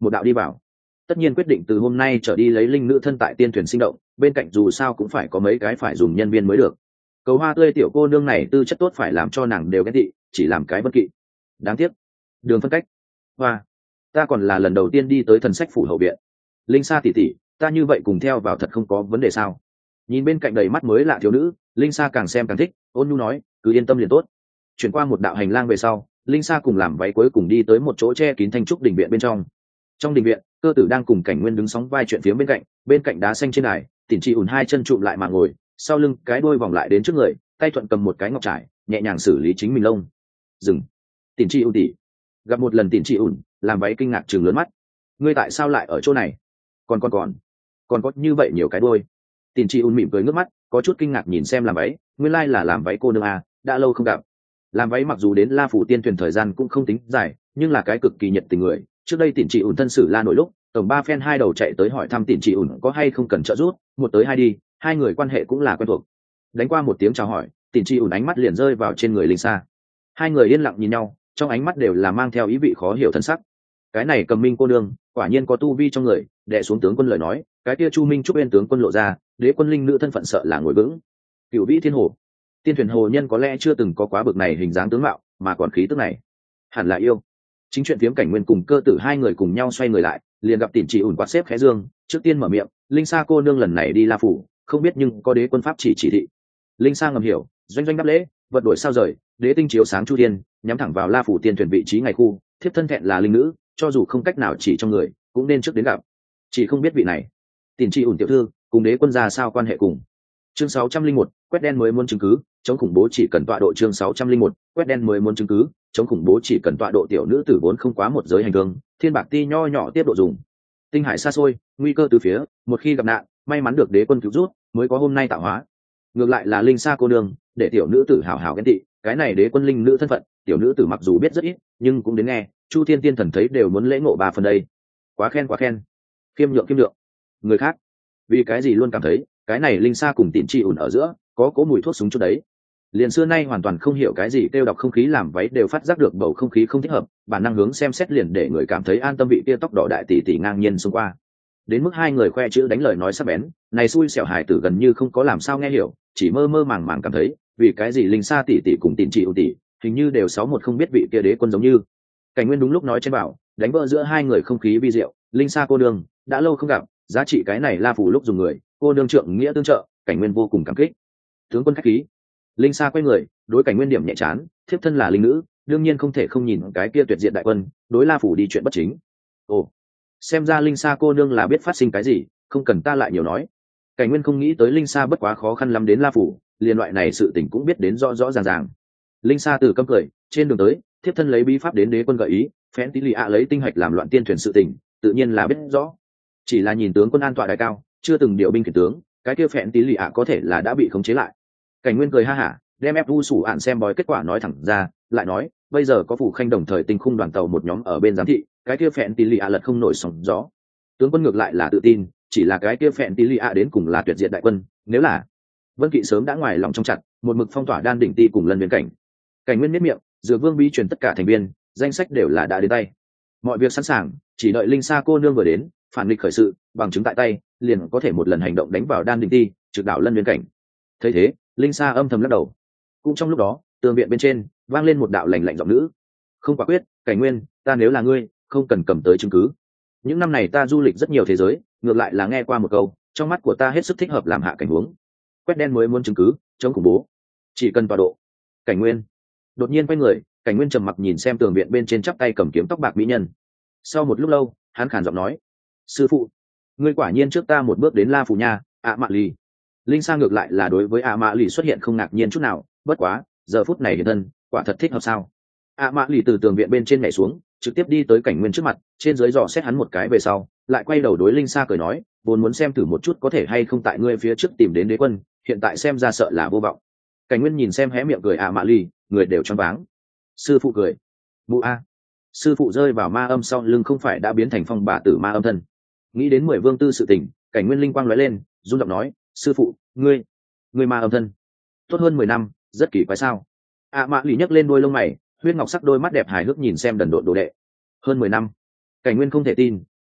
một đạo đi vào. Tất nhiên quyết định từ hôm nay trở đi lấy linh nữ thân tại tiên thuyền sinh động, bên cạnh dù sao cũng phải có mấy cái phải dùng nhân viên mới được. Cầu hoa tươi tiểu cô nương này tư chất tốt phải làm cho nàng đều ghét thị, chỉ làm cái bất kỵ. Đáng tiếc, đường phân cách. Hoa, ta còn là lần đầu tiên đi tới thần sách phủ hậu viện. Linh Sa tỷ tỷ, ta như vậy cùng theo vào thật không có vấn đề sao? Nhìn bên cạnh đầy mắt mới lạ thiếu nữ, Linh Sa càng xem càng thích, ôn nhu nói, cứ yên tâm liền tốt. Chuyển qua một đạo hành lang về sau, Linh Sa cùng làm váy cuối cùng đi tới một chỗ che kín thanh trúc đình viện bên trong. Trong đình viện, Cơ Tử đang cùng Cảnh Nguyên đứng sóng vai chuyện phía bên cạnh, bên cạnh đá xanh trên đài, Tỉnh Trị ủn hai chân trụm lại mà ngồi, sau lưng cái đuôi vòng lại đến trước người, tay thuận cầm một cái ngọc trải, nhẹ nhàng xử lý chính mình lông. Dừng. Tỉnh Trị ủn tỉ. Gặp một lần Tỉnh Trị ủn, làm váy kinh ngạc trừng lớn mắt. Ngươi tại sao lại ở chỗ này? Còn còn còn, còn có như vậy nhiều cái đuôi. Tỉnh Trị ủn mỉm cười ngước mắt, có chút kinh ngạc nhìn xem làm váy, nguyên lai là làm váy cô nương à, đã lâu không gặp. Làm váy mặc dù đến La Phủ Tiên thuyền thời gian cũng không tính dài, nhưng là cái cực kỳ nhiệt tình người. Trước đây Tỉnh Trị ủn thân sử La nổi lúc, tổng ba phen hai đầu chạy tới hỏi thăm Tỉnh Trị ủn có hay không cần trợ giúp, một tới hai đi, hai người quan hệ cũng là quen thuộc. Đánh qua một tiếng chào hỏi, Tỉnh Trị ủn ánh mắt liền rơi vào trên người Linh Sa. Hai người yên lặng nhìn nhau, trong ánh mắt đều là mang theo ý vị khó hiểu thân sắc. Cái này Cầm Minh cô nương, quả nhiên có tu vi trong người, đệ xuống tướng quân lời nói, cái kia Chu Minh Trúc bên tướng quân lộ ra, đế quân linh nữ thân phận sợ là ngồi vững. Cửu Vĩ Thiên Hồ, tiên thuyền hồ nhân có lẽ chưa từng có quá bực này hình dáng tướng mạo, mà còn khí tức này, hẳn là yêu. Chính chuyện phiếm Cảnh Nguyên cùng Cơ Tử hai người cùng nhau xoay người lại, liền gặp Tỉnh Trị ủn quạt xếp khẽ dương, trước tiên mở miệng, Linh Sa cô nương lần này đi La Phủ, không biết nhưng có đế quân pháp chỉ chỉ thị. Linh Sa ngầm hiểu, doanh doanh đáp lễ, vật đổi sao rời, đế tinh chiếu sáng chu thiên, nhắm thẳng vào La Phủ tiên thuyền vị trí ngày khu, thiếp thân thẹn là linh nữ, cho dù không cách nào chỉ trong người, cũng nên trước đến gặp. Chỉ không biết vị này, Tỉnh Trị ủn tiểu thư, cùng đế quân ra sao quan hệ cùng. Chương sáu trăm linh một, quét đen mới muốn chứng cứ, chống khủng bố chỉ cần tọa độ. Chương sáu trăm linh một, quét đen mới muốn chứng cứ, chống khủng bố chỉ cần tọa độ. Tiểu nữ tử vốn không quá một giới hành thương, thiên bạc ti nho nhỏ tiếp độ dùng. Tinh hải xa xôi, nguy cơ từ phía, một khi gặp nạn, may mắn được đế quân cứu rút, mới có hôm nay tạo hóa. Ngược lại là Linh Sa cô nương, để tiểu nữ tử hảo hảo ghen tị, cái này đế quân linh nữ thân phận, tiểu nữ tử mặc dù biết rất ít, nhưng cũng đến nghe, Chu Thiên Tiên thần thấy đều muốn lễ ngộ ba phần đây. Quá khen quá khen. Khiêm nhượng khiêm nhượng. Người khác, vì cái gì luôn cảm thấy, cái này Linh Sa cùng Tỉnh Trị ủn ở giữa, có cố mùi thuốc súng chút đấy. Liền xưa nay hoàn toàn không hiểu cái gì kêu đọc không khí làm váy đều phát giác được bầu không khí không thích hợp, bản năng hướng xem xét liền để người cảm thấy an tâm. Vị kia tóc đỏ đại tỷ tỷ ngang nhiên xông qua, đến mức hai người khoe chữ đánh lời nói sắc bén, này xui xẻo hài tử gần như không có làm sao nghe hiểu, chỉ mơ mơ màng màng cảm thấy, vì cái gì Linh Sa tỷ tỷ cùng Tỉnh Trị ủn tỷ, hình như đều sáu một không biết vị kia đế quân giống như. Cảnh Nguyên đúng lúc nói trên bảo, đánh vỡ giữa hai người không khí vi diệu, Linh Sa cô đương, đã lâu không gặp, giá trị cái này La Phủ lúc dùng người, cô đương trượng nghĩa tương trợ, Cảnh Nguyên vô cùng cảm kích. Tướng quân khách khí. Linh Sa quay người, đối Cảnh Nguyên điểm nhẹ chán, thiếp thân là linh nữ, đương nhiên không thể không nhìn cái kia tuyệt diện đại quân, đối La Phủ đi chuyện bất chính. Ồ, xem ra Linh Sa cô nương là biết phát sinh cái gì, không cần ta lại nhiều nói. Cảnh Nguyên không nghĩ tới Linh Sa bất quá khó khăn lắm đến La Phủ, liền loại này sự tình cũng biết đến rõ rõ ràng ràng. Linh Sa từ câm cười, trên đường tới, thiếp thân lấy bí pháp đến đế quân gợi ý, phén tí lì ạ lấy tinh hạch làm loạn tiên thuyền sự tình, tự nhiên là biết rõ. Chỉ là nhìn tướng quân an tọa đại cao, chưa từng điều binh khiển tướng, cái kia phẹn tí lì ạ có thể là đã bị khống chế lại. Cảnh Nguyên cười ha hả, đem ép vu sủ ạn xem bói kết quả nói thẳng ra, lại nói, bây giờ có phủ khanh đồng thời tinh khung đoàn tàu một nhóm ở bên giám thị, cái kia phẹn tí lì ạ lật không nổi sóng gió. Tướng quân ngược lại là tự tin, chỉ là cái kia phẹn tí lì ạ đến cùng là tuyệt diệt đại quân, nếu là Vân Kỵ sớm đã ngoài lòng trong chặt, một mực phong tỏa đan đỉnh ti cùng lần biên cảnh. Cảnh Nguyên miết miệng, Dược Vương bí truyền tất cả thành viên, danh sách đều là đã đến tay. Mọi việc sẵn sàng, chỉ đợi Linh Sa cô nương vừa đến, phản nghịch khởi sự, bằng chứng tại tay, liền có thể một lần hành động đánh vào đan đỉnh ti, trực đảo lân biên cảnh. Thấy thế, Linh Sa âm thầm lắc đầu. Cũng trong lúc đó, tường viện bên trên vang lên một đạo lạnh lạnh giọng nữ. Không quả quyết, Cảnh Nguyên, ta nếu là ngươi, không cần cầm tới chứng cứ. Những năm này ta du lịch rất nhiều thế giới, ngược lại là nghe qua một câu, trong mắt của ta hết sức thích hợp làm hạ cảnh huống. Quét đen mới muốn chứng cứ, chống khủng bố, chỉ cần tọa độ. Cảnh Nguyên đột nhiên quay người, Cảnh Nguyên trầm mặc nhìn xem tường viện bên trên chắp tay cầm kiếm tóc bạc mỹ nhân. Sau một lúc lâu, hắn khàn giọng nói, sư phụ, ngươi quả nhiên trước ta một bước đến La Phủ nha. ạ mạ lì. Linh Sa ngược lại là đối với ạ mạ lì xuất hiện không ngạc nhiên chút nào, bất quá giờ phút này hiện thân, quả thật thích hợp sao. ạ mạ lì từ tường viện bên trên nhảy xuống, trực tiếp đi tới Cảnh Nguyên trước mặt, trên dưới dò xét hắn một cái về sau, lại quay đầu đối Linh Sa cười nói, vốn muốn xem thử một chút có thể hay không tại ngươi phía trước tìm đến đế quân, hiện tại xem ra sợ là vô vọng. Cảnh Nguyên nhìn xem hé miệng cười ạ mạ lì, người đều choáng váng. Sư phụ cười, mụ a, sư phụ rơi vào ma âm sau lưng không phải đã biến thành phong bà tử ma âm thân. Nghĩ đến mười vương tư sự tình, Cảnh Nguyên linh quang lóe lên, run giọng nói, sư phụ, ngươi ngươi ma âm thân tốt hơn mười năm, rất kỳ quái sao. ạ mạ lì nhấc lên đôi lông mày, huyết ngọc sắc đôi mắt đẹp hài hước nhìn xem đần độn đồ đệ. Hơn mười năm. Cảnh Nguyên không thể tin,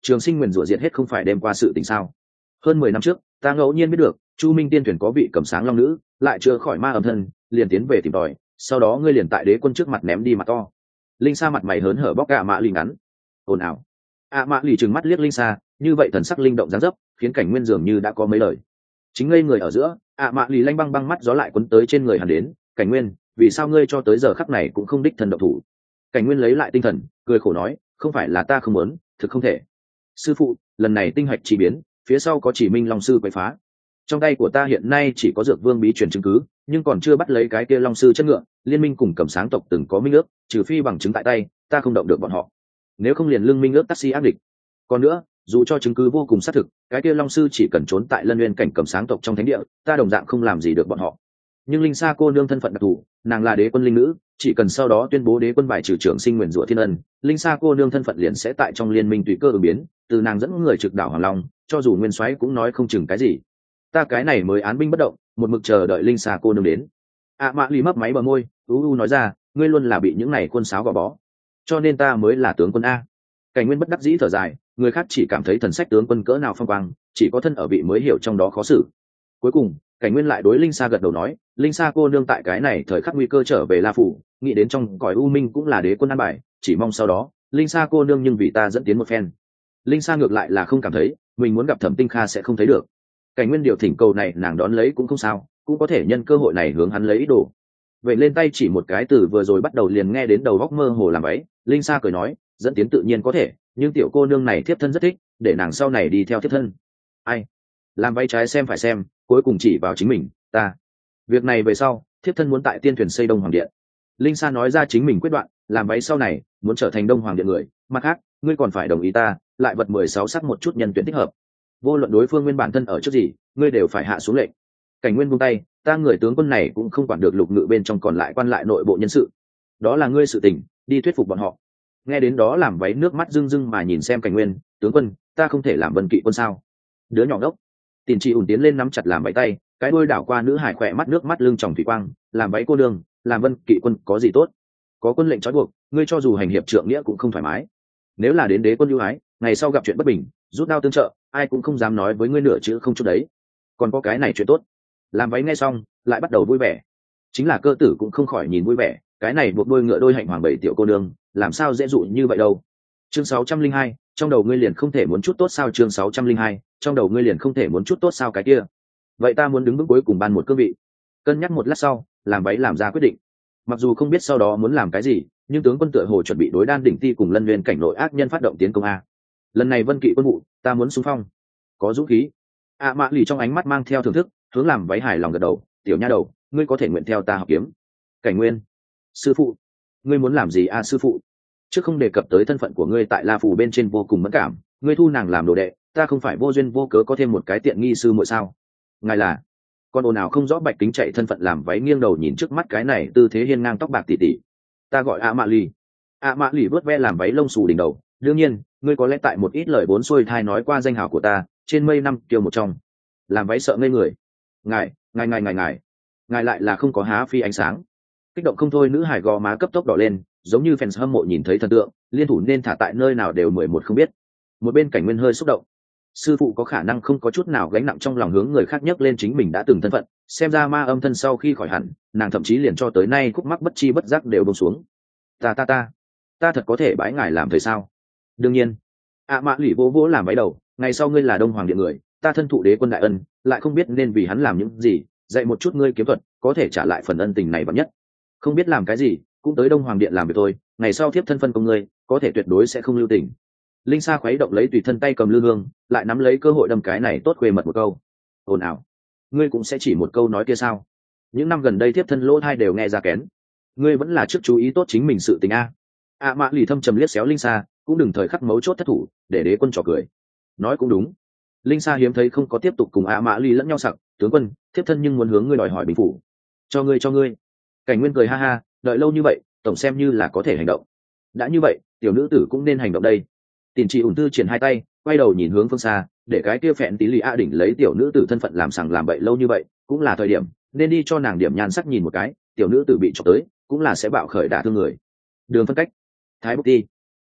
trường sinh nguyền rủa diệt hết không phải đem qua sự tình sao? Hơn mười năm trước ta ngẫu nhiên biết được chu minh tiên thuyền có vị cầm sáng long nữ lại chưa khỏi ma âm thân, liền tiến về tìm tòi, sau đó ngươi liền tại đế quân trước mặt ném đi mặt to. Linh Sa mặt mày hớn hở bóc gạ mã lì ngắn ồn ào. ạ mã lì trừng mắt liếc Linh Sa, như vậy thần sắc linh động dáng dấp khiến cảnh nguyên dường như đã có mấy lời. Chính ngây người ở giữa, ạ mã lì lanh băng băng mắt gió lại quấn tới trên người hắn đến. Cảnh nguyên, vì sao ngươi cho tới giờ khắc này cũng không đích thân động thủ? Cảnh nguyên lấy lại tinh thần, cười khổ nói, không phải là ta không muốn, thực không thể. Sư phụ, lần này tinh hạch chỉ biến, phía sau có chỉ minh long sư quấy phá. Trong tay của ta hiện nay chỉ có dược vương bí truyền chứng cứ, nhưng còn chưa bắt lấy cái kia long sư chất ngựa. Liên minh cùng cầm sáng tộc từng có minh ước, trừ phi bằng chứng tại tay, ta không động được bọn họ. Nếu không liền lưng minh ước taxi áp địch. Còn nữa, dù cho chứng cứ vô cùng xác thực, cái kia long sư chỉ cần trốn tại lân nguyên cảnh cầm sáng tộc trong thánh địa, ta đồng dạng không làm gì được bọn họ. Nhưng Linh Sa cô nương thân phận đặc thù, nàng là đế quân linh nữ, chỉ cần sau đó tuyên bố đế quân bài trừ trưởng sinh nguyền rủa thiên ân, Linh Sa cô nương thân phận liền sẽ tại trong liên minh tùy cơ ứng biến, từ nàng dẫn người trực đảo Hoàng Long, cho dù nguyên soái cũng nói không chừng cái gì. Ta cái này mới án binh bất động, một mực chờ đợi Linh Sa cô nương đến. À Mã Lì mấp máy bờ môi, u u nói ra, ngươi luôn là bị những này quân sáo gò bó, cho nên ta mới là tướng quân a. Cảnh Nguyên bất đắc dĩ thở dài, người khác chỉ cảm thấy thần sách tướng quân cỡ nào phong quang, chỉ có thân ở vị mới hiểu trong đó khó xử. Cuối cùng, Cảnh Nguyên lại đối Linh Sa gật đầu nói, Linh Sa cô nương tại cái này thời khắc nguy cơ trở về La Phủ, nghĩ đến trong cõi u minh cũng là đế quân an bài, chỉ mong sau đó, Linh Sa cô nương nhưng vì ta dẫn tiến một phen. Linh Sa ngược lại là không cảm thấy, mình muốn gặp Thẩm Tinh Kha sẽ không thấy được. Cảnh Nguyên điều thỉnh cầu này nàng đón lấy cũng không sao, cũng có thể nhân cơ hội này hướng hắn lấy ý đồ. Vậy lên tay chỉ một cái từ vừa rồi bắt đầu liền nghe đến đầu góc mơ hồ làm ấy, Linh Sa cười nói, dẫn tiến tự nhiên có thể, nhưng tiểu cô nương này thiếp thân rất thích, để nàng sau này đi theo thiếp thân. Ai? Làm váy trái xem phải xem, cuối cùng chỉ vào chính mình, ta. Việc này về sau, thiếp thân muốn tại tiên thuyền xây Đông Hoàng Điện. Linh Sa nói ra chính mình quyết đoạn, làm váy sau này, muốn trở thành Đông Hoàng Điện người, mặt khác, ngươi còn phải đồng ý ta, lại vật mười sáu sắc một chút nhân tuyển thích hợp. Vô luận đối phương nguyên bản thân ở trước gì, ngươi đều phải hạ xuống lệnh. Cảnh Nguyên buông tay, ta người tướng quân này cũng không quản được lục ngự bên trong còn lại quan lại nội bộ nhân sự. Đó là ngươi sự tình, đi thuyết phục bọn họ. Nghe đến đó làm váy nước mắt rưng rưng mà nhìn xem Cảnh Nguyên, tướng quân, ta không thể làm Vân Kỵ quân sao? Đứa nhỏ đốc. Tiền Trị ủn tiến lên nắm chặt làm váy tay, cái đuôi đảo qua nữ hải khỏe mắt nước mắt lưng tròng thủy quang, làm váy cô đường, làm Vân Kỵ quân có gì tốt? Có quân lệnh trói buộc, ngươi cho dù hành hiệp trượng nghĩa cũng không thoải mái. Nếu là đến đế quân ưu ái, ngày sau gặp chuyện bất bình, rút đao tương trợ, ai cũng không dám nói với ngươi nửa chữ không chút đấy. Còn có cái này chuyện tốt. Làm váy nghe xong, lại bắt đầu vui vẻ. Chính là cơ tử cũng không khỏi nhìn vui vẻ, cái này buộc đôi ngựa đôi hạnh hoàng bảy tiểu cô nương, làm sao dễ dụ như vậy đâu. Chương sáu trăm linh hai, trong đầu ngươi liền không thể muốn chút tốt sao? Chương sáu trăm linh hai, trong đầu ngươi liền không thể muốn chút tốt sao cái kia. Vậy ta muốn đứng vững cuối cùng ban một cương vị. Cân nhắc một lát sau, làm váy làm ra quyết định. Mặc dù không biết sau đó muốn làm cái gì, nhưng tướng quân tựa hồ chuẩn bị đối đan đỉnh ti cùng lân nguyên cảnh nội ác nhân phát động tiến công a. Lần này Vân Kỵ quân vụ, ta muốn xung phong. Có dũng khí. À Mã Lì trong ánh mắt mang theo thưởng thức, hướng làm váy hài lòng gật đầu, tiểu nha đầu, ngươi có thể nguyện theo ta học kiếm. Cảnh Nguyên, sư phụ, ngươi muốn làm gì a sư phụ? Trước không đề cập tới thân phận của ngươi tại La Phủ bên trên vô cùng mẫn cảm, ngươi thu nàng làm đồ đệ, ta không phải vô duyên vô cớ có thêm một cái tiện nghi sư muội sao? Ngài là? Con ồn nào không rõ Bạch Kính chạy thân phận làm váy nghiêng đầu nhìn trước mắt cái này tư thế hiên ngang tóc bạc tỉ tỉ. Ta gọi A Mã Lì. A Mã Lì vớt ve làm váy lông xù đỉnh đầu, đương nhiên, ngươi có lẽ tại một ít lời bốn xuôi thai nói qua danh hào của ta, trên mây năm kiều một trong. Làm váy sợ ngây người. Ngài, ngài ngài ngài ngài, ngài lại là không có há phi ánh sáng. Kích động không thôi, nữ hải gò má cấp tốc đỏ lên, giống như fans hâm mộ nhìn thấy thần tượng, liên thủ nên thả tại nơi nào đều mười một không biết. Một bên Cảnh Nguyên hơi xúc động. Sư phụ có khả năng không có chút nào gánh nặng trong lòng hướng người khác nhấc lên chính mình đã từng thân phận, xem ra ma âm thân sau khi khỏi hẳn, nàng thậm chí liền cho tới nay khúc mắc bất chi bất giác đều buông xuống. Ta ta ta, ta thật có thể bái ngài làm thầy sao? Đương nhiên. À Mã Lỷ vỗ vỗ làm váy đầu, ngày sau ngươi là Đông Hoàng Điện người, ta thân thụ đế quân đại ân, lại không biết nên vì hắn làm những gì, dạy một chút ngươi kiếm thuật, có thể trả lại phần ân tình này vạn nhất. Không biết làm cái gì, cũng tới Đông Hoàng Điện làm việc thôi, ngày sau tiếp thân phân công ngươi, có thể tuyệt đối sẽ không lưu tình. Linh Sa khuấy động lấy tùy thân tay cầm lư hương, lại nắm lấy cơ hội đâm cái này tốt khuê mật một câu. Ồn ào, ngươi cũng sẽ chỉ một câu nói kia sao? Những năm gần đây tiếp thân lỗ thai đều nghe ra kén. Ngươi vẫn là trước chú ý tốt chính mình sự tình a. À Mã Lì thâm trầm liếc xéo Linh Sa, cũng đừng thời khắc mấu chốt thất thủ, để đế quân trò cười. Nói cũng đúng. Linh Sa hiếm thấy không có tiếp tục cùng A Mã Lì lẫn nhau sặc, tướng quân, thiếp thân nhưng muốn hướng ngươi đòi hỏi bình phủ. Cho ngươi cho ngươi. Cảnh Nguyên cười ha ha, đợi lâu như vậy, tổng xem như là có thể hành động. Đã như vậy, tiểu nữ tử cũng nên hành động đây. Tiền Trị ủn tư triển hai tay, quay đầu nhìn hướng phương xa, để cái kia phẹn tí lì a đỉnh lấy tiểu nữ tử thân phận làm sằng làm bậy lâu như vậy, cũng là thời điểm nên đi cho nàng điểm nhan sắc nhìn một cái, tiểu nữ tử bị chọc tới, cũng là sẽ bạo khởi đả thương người. Đường phân cách, Thái Bục Ti.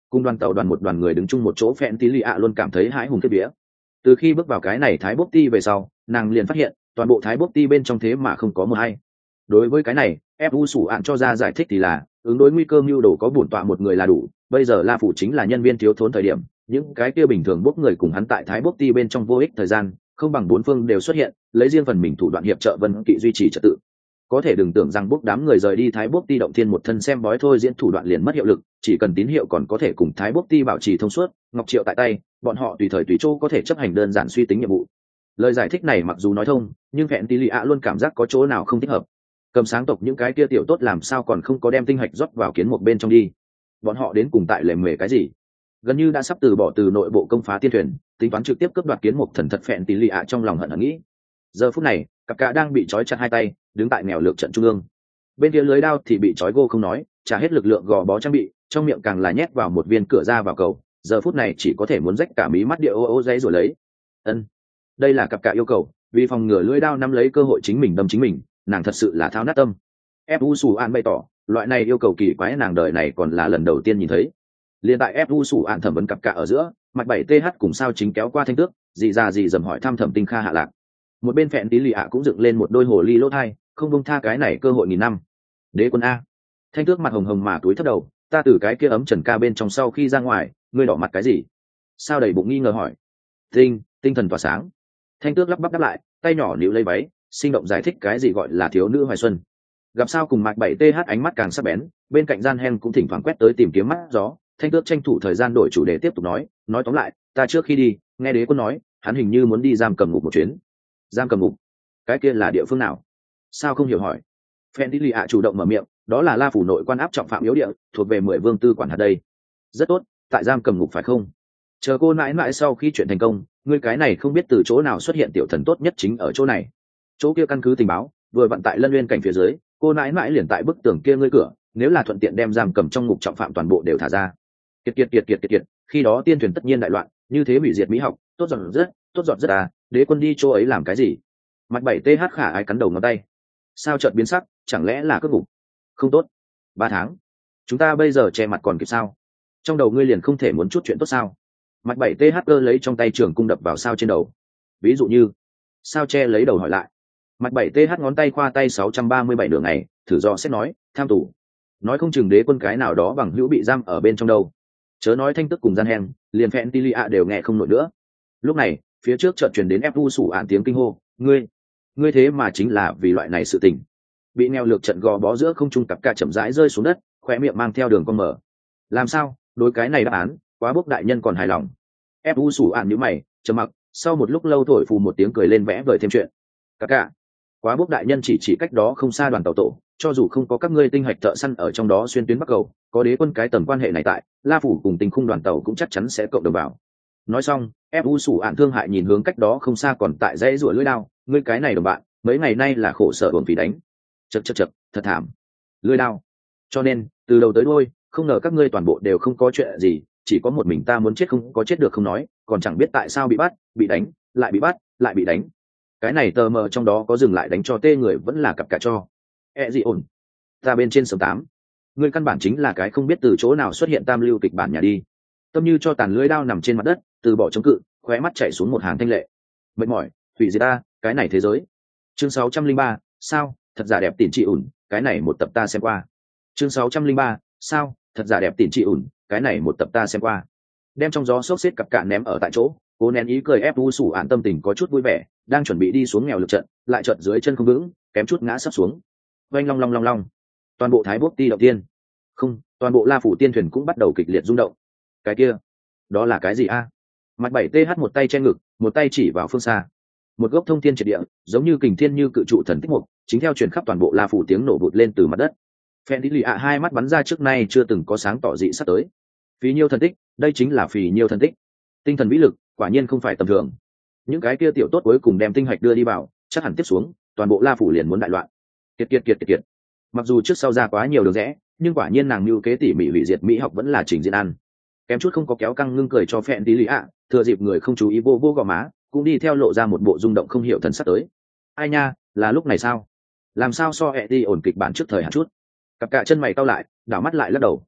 cùng đoàn tàu đoàn một đoàn người đứng chung một chỗ, phẹn tí lì ạ luôn cảm thấy hãi hùng kiếp vía. Từ khi bước vào cái này thái bốc ti về sau, nàng liền phát hiện toàn bộ thái bốc ti bên trong thế mà không có một hay. Đối với cái này, ép u sủ ạn cho ra giải thích thì là ứng đối nguy cơ mưu đồ có bổn tọa một người là đủ, bây giờ La Phủ chính là nhân viên thiếu thốn thời điểm, những cái kia bình thường bốc người cùng hắn tại thái bốc ti bên trong vô ích thời gian, không bằng bốn phương đều xuất hiện, lấy riêng phần mình thủ đoạn hiệp trợ Vân Kỵ duy trì trật tự. Có thể đừng tưởng rằng bốc đám người rời đi thái bốc ti động thiên một thân xem bói thôi diễn thủ đoạn liền mất hiệu lực, chỉ cần tín hiệu còn có thể cùng thái bốc ti bảo trì thông suốt, ngọc triệu tại tay, bọn họ tùy thời tùy chỗ có thể chấp hành đơn giản suy tính nhiệm vụ. Lời giải thích này mặc dù nói thông, nhưng vẹn tí lì ạ luôn cảm giác có chỗ nào không thích hợp. Cầm sáng tộc những cái kia tiểu tốt làm sao còn không có đem tinh hạch rót vào kiến một bên trong đi? Bọn họ đến cùng tại lề mề cái gì? Gần như đã sắp từ bỏ từ nội bộ công phá tiên thuyền, tính toán trực tiếp cướp đoạt kiến một thần thật, phẹn tí lì ạ trong lòng hận hận nghĩ. Giờ phút này, cặp cả đang bị trói chặt hai tay, đứng tại nghèo lược trận trung ương. Bên kia lưới đao thì bị trói gô không nói, trả hết lực lượng gò bó trang bị, trong miệng càng là nhét vào một viên cửa ra vào cầu, giờ phút này chỉ có thể muốn rách cả mí mắt địa ô ô giấy rồi lấy. Ân, đây là cặp cả yêu cầu, vì phòng ngừa lưới đao nắm lấy cơ hội chính mình đâm chính mình, nàng thật sự là thao nát tâm. ép u sủ an bày tỏ loại này yêu cầu kỳ quái nàng đời này còn là lần đầu tiên nhìn thấy. Liên tại ép u sủ an thẩm vấn cặp cả ở giữa, mạch bảy th cùng sao chính kéo qua thanh tước, dì già dì dầm hỏi thăm thẩm tinh kha hạ lạc. Một bên phẹn tí lì ạ cũng dựng lên một đôi hồ ly lỗ thai, không bông tha cái này cơ hội nghìn năm. Đế quân a, thanh tước mặt hồng hồng mà túi thấp đầu, ta từ cái kia ấm trần ca bên trong sau khi ra ngoài, ngươi đỏ mặt cái gì? Sao đầy bụng nghi ngờ hỏi. Tinh, tinh thần tỏa sáng. Thanh tước lắp bắp đáp lại, tay nhỏ níu lấy váy, sinh động giải thích cái gì gọi là thiếu nữ hoài xuân. Gặp sao cùng mạch bảy th ánh mắt càng sắc bén, bên cạnh gian hen cũng thỉnh thoảng quét tới tìm kiếm mắt gió. Thanh tước tranh thủ thời gian đổi chủ đề tiếp tục nói, nói tóm lại, ta trước khi đi, nghe đế quân nói, hắn hình như muốn đi giam cầm ngục một chuyến. Giam cầm ngục? Cái kia là địa phương nào? Sao không hiểu hỏi. Phen tí lì ạ chủ động mở miệng, đó là La Phủ nội quan áp trọng phạm yếu địa, thuộc về mười vương tư quản hạt đây. Rất tốt, tại giam cầm ngục phải không? Chờ cô mãi mãi sau khi chuyện thành công, ngươi cái này không biết từ chỗ nào xuất hiện tiểu thần tốt nhất chính ở chỗ này. Chỗ kia căn cứ tình báo, vừa vận tại Lân Uyên cảnh phía dưới, cô mãi mãi liền tại bức tường kia ngươi cửa, nếu là thuận tiện đem giam cầm trong ngục trọng phạm toàn bộ đều thả ra. Kiệt kiệt kiệt kiệt kiệt kiệt, khi đó tiên thuyền tất nhiên đại loạn, như thế hủy diệt mỹ học, tốt giọt rất, tốt giọt rất à, đế quân đi chỗ ấy làm cái gì? Mặt bảy th khả ai cắn đầu ngón tay. Sao chợt biến sắc, chẳng lẽ là cướp ngục? Không tốt. Ba tháng. Chúng ta bây giờ che mặt còn kịp sao? Trong đầu ngươi liền không thể muốn chút chuyện tốt sao? Mặt bảy th cơ lấy trong tay trường cung đập vào sao trên đầu. Ví dụ như, sao che lấy đầu hỏi lại. Mặt bảy th ngón tay khoa tay sáu trăm ba mươi bảy đường này, thử do xét nói, tham tù. Nói không chừng đế quân cái nào đó bằng hữu bị giam ở bên trong đâu. Chớ nói thanh tức cùng gian hen, liền phẹn tí lì ạ đều nghe không nổi nữa. Lúc này, phía trước chợt truyền đến ép u sủ ạn tiếng kinh hô, ngươi, ngươi thế mà chính là vì loại này sự tình. Bị neo lược trận gò bó giữa không trung cặp ca chậm rãi rơi xuống đất, khóe miệng mang theo đường cong mở. Làm sao, đối cái này đáp án, quá bốc đại nhân còn hài lòng. ép u sủ ạn nhíu mày, trầm mặc, sau một lúc lâu thổi phù một tiếng cười lên vẽ vời thêm chuyện. Cặp ca, quá bốc đại nhân chỉ chỉ cách đó không xa đoàn tàu tổ, cho dù không có các ngươi tinh hạch thợ săn ở trong đó xuyên tuyến bắc cầu, có đế quân cái tầm quan hệ này tại, La Phủ cùng Tinh Khung đoàn tàu cũng chắc chắn sẽ cộng đồng vào. Nói xong, ép u sủ ạn thương hại nhìn hướng cách đó không xa còn tại dãy rủa lưỡi đao, ngươi cái này đồng bạn, mấy ngày nay là khổ sở uổng phí đánh. Chậc chậc chậc, thật thảm. Lưỡi đao. Cho nên, từ đầu tới đuôi, không ngờ các ngươi toàn bộ đều không có chuyện gì, chỉ có một mình ta muốn chết không có chết được không nói, còn chẳng biết tại sao bị bắt, bị đánh, lại bị bắt, lại bị đánh. Cái này tờ mờ trong đó có dừng lại đánh cho tê người vẫn là cặp cả cho. E gì ổn. Ta bên trên sớm tám. Ngươi căn bản chính là cái không biết từ chỗ nào xuất hiện tam lưu kịch bản nhà đi. Tâm như cho tàn lưỡi đao nằm trên mặt đất, từ bỏ chống cự, khóe mắt chảy xuống một hàng thanh lệ. Mệt mỏi, hủy diệt ta, cái này thế giới. Chương sáu trăm linh ba, sao, thật giả đẹp tỉn chị ủn, cái này một tập ta xem qua. Chương sáu trăm linh ba, sao, thật giả đẹp tỉn chị ủn, cái này một tập ta xem qua. Đem trong gió xốc xếp cặp cạn ném ở tại chỗ, cố nén ý cười ép u sủ ạn tâm tình có chút vui vẻ, đang chuẩn bị đi xuống nghèo lực trận, lại chợt dưới chân không vững, kém chút ngã sắp xuống. Oanh long long long long. Toàn bộ Thái Bốc Ti động tiên, không, toàn bộ La Phủ tiên thuyền cũng bắt đầu kịch liệt rung động. Cái kia, đó là cái gì a? Mặt bảy th một tay che ngực, một tay chỉ vào phương xa. Một gốc thông thiên triệt địa, giống như kình thiên như cự trụ thần tích mục, chính theo truyền khắp toàn bộ La Phủ tiếng nổ vụt lên từ mặt đất. Phen đi lì ạ hai mắt bắn ra trước nay chưa từng có sáng tỏ dị sắp tới. Phí nhiêu thần tích, đây chính là phí nhiêu thần tích. Tinh thần vĩ lực, quả nhiên không phải tầm thường. Những cái kia tiểu tốt cuối cùng đem tinh hạch đưa đi vào, chắc hẳn tiếp xuống, toàn bộ La Phủ liền muốn đại loạn. Kiệt kiệt kiệt kiệt kiệt. Mặc dù trước sau ra quá nhiều đường rẽ, nhưng quả nhiên nàng mưu kế tỉ mỉ hủy diệt mỹ học vẫn là trình diễn ăn. Kém chút không có kéo căng ngưng cười cho phẹn tí lì ạ, thừa dịp người không chú ý vô vô gò má, cũng đi theo lộ ra một bộ rung động không hiểu thần sắc tới. Ai nha, là lúc này sao? Làm sao so ẹ đi ổn kịch bản trước thời hạn chút? Cặp cả chân mày cau lại, đảo mắt lại lắc đầu.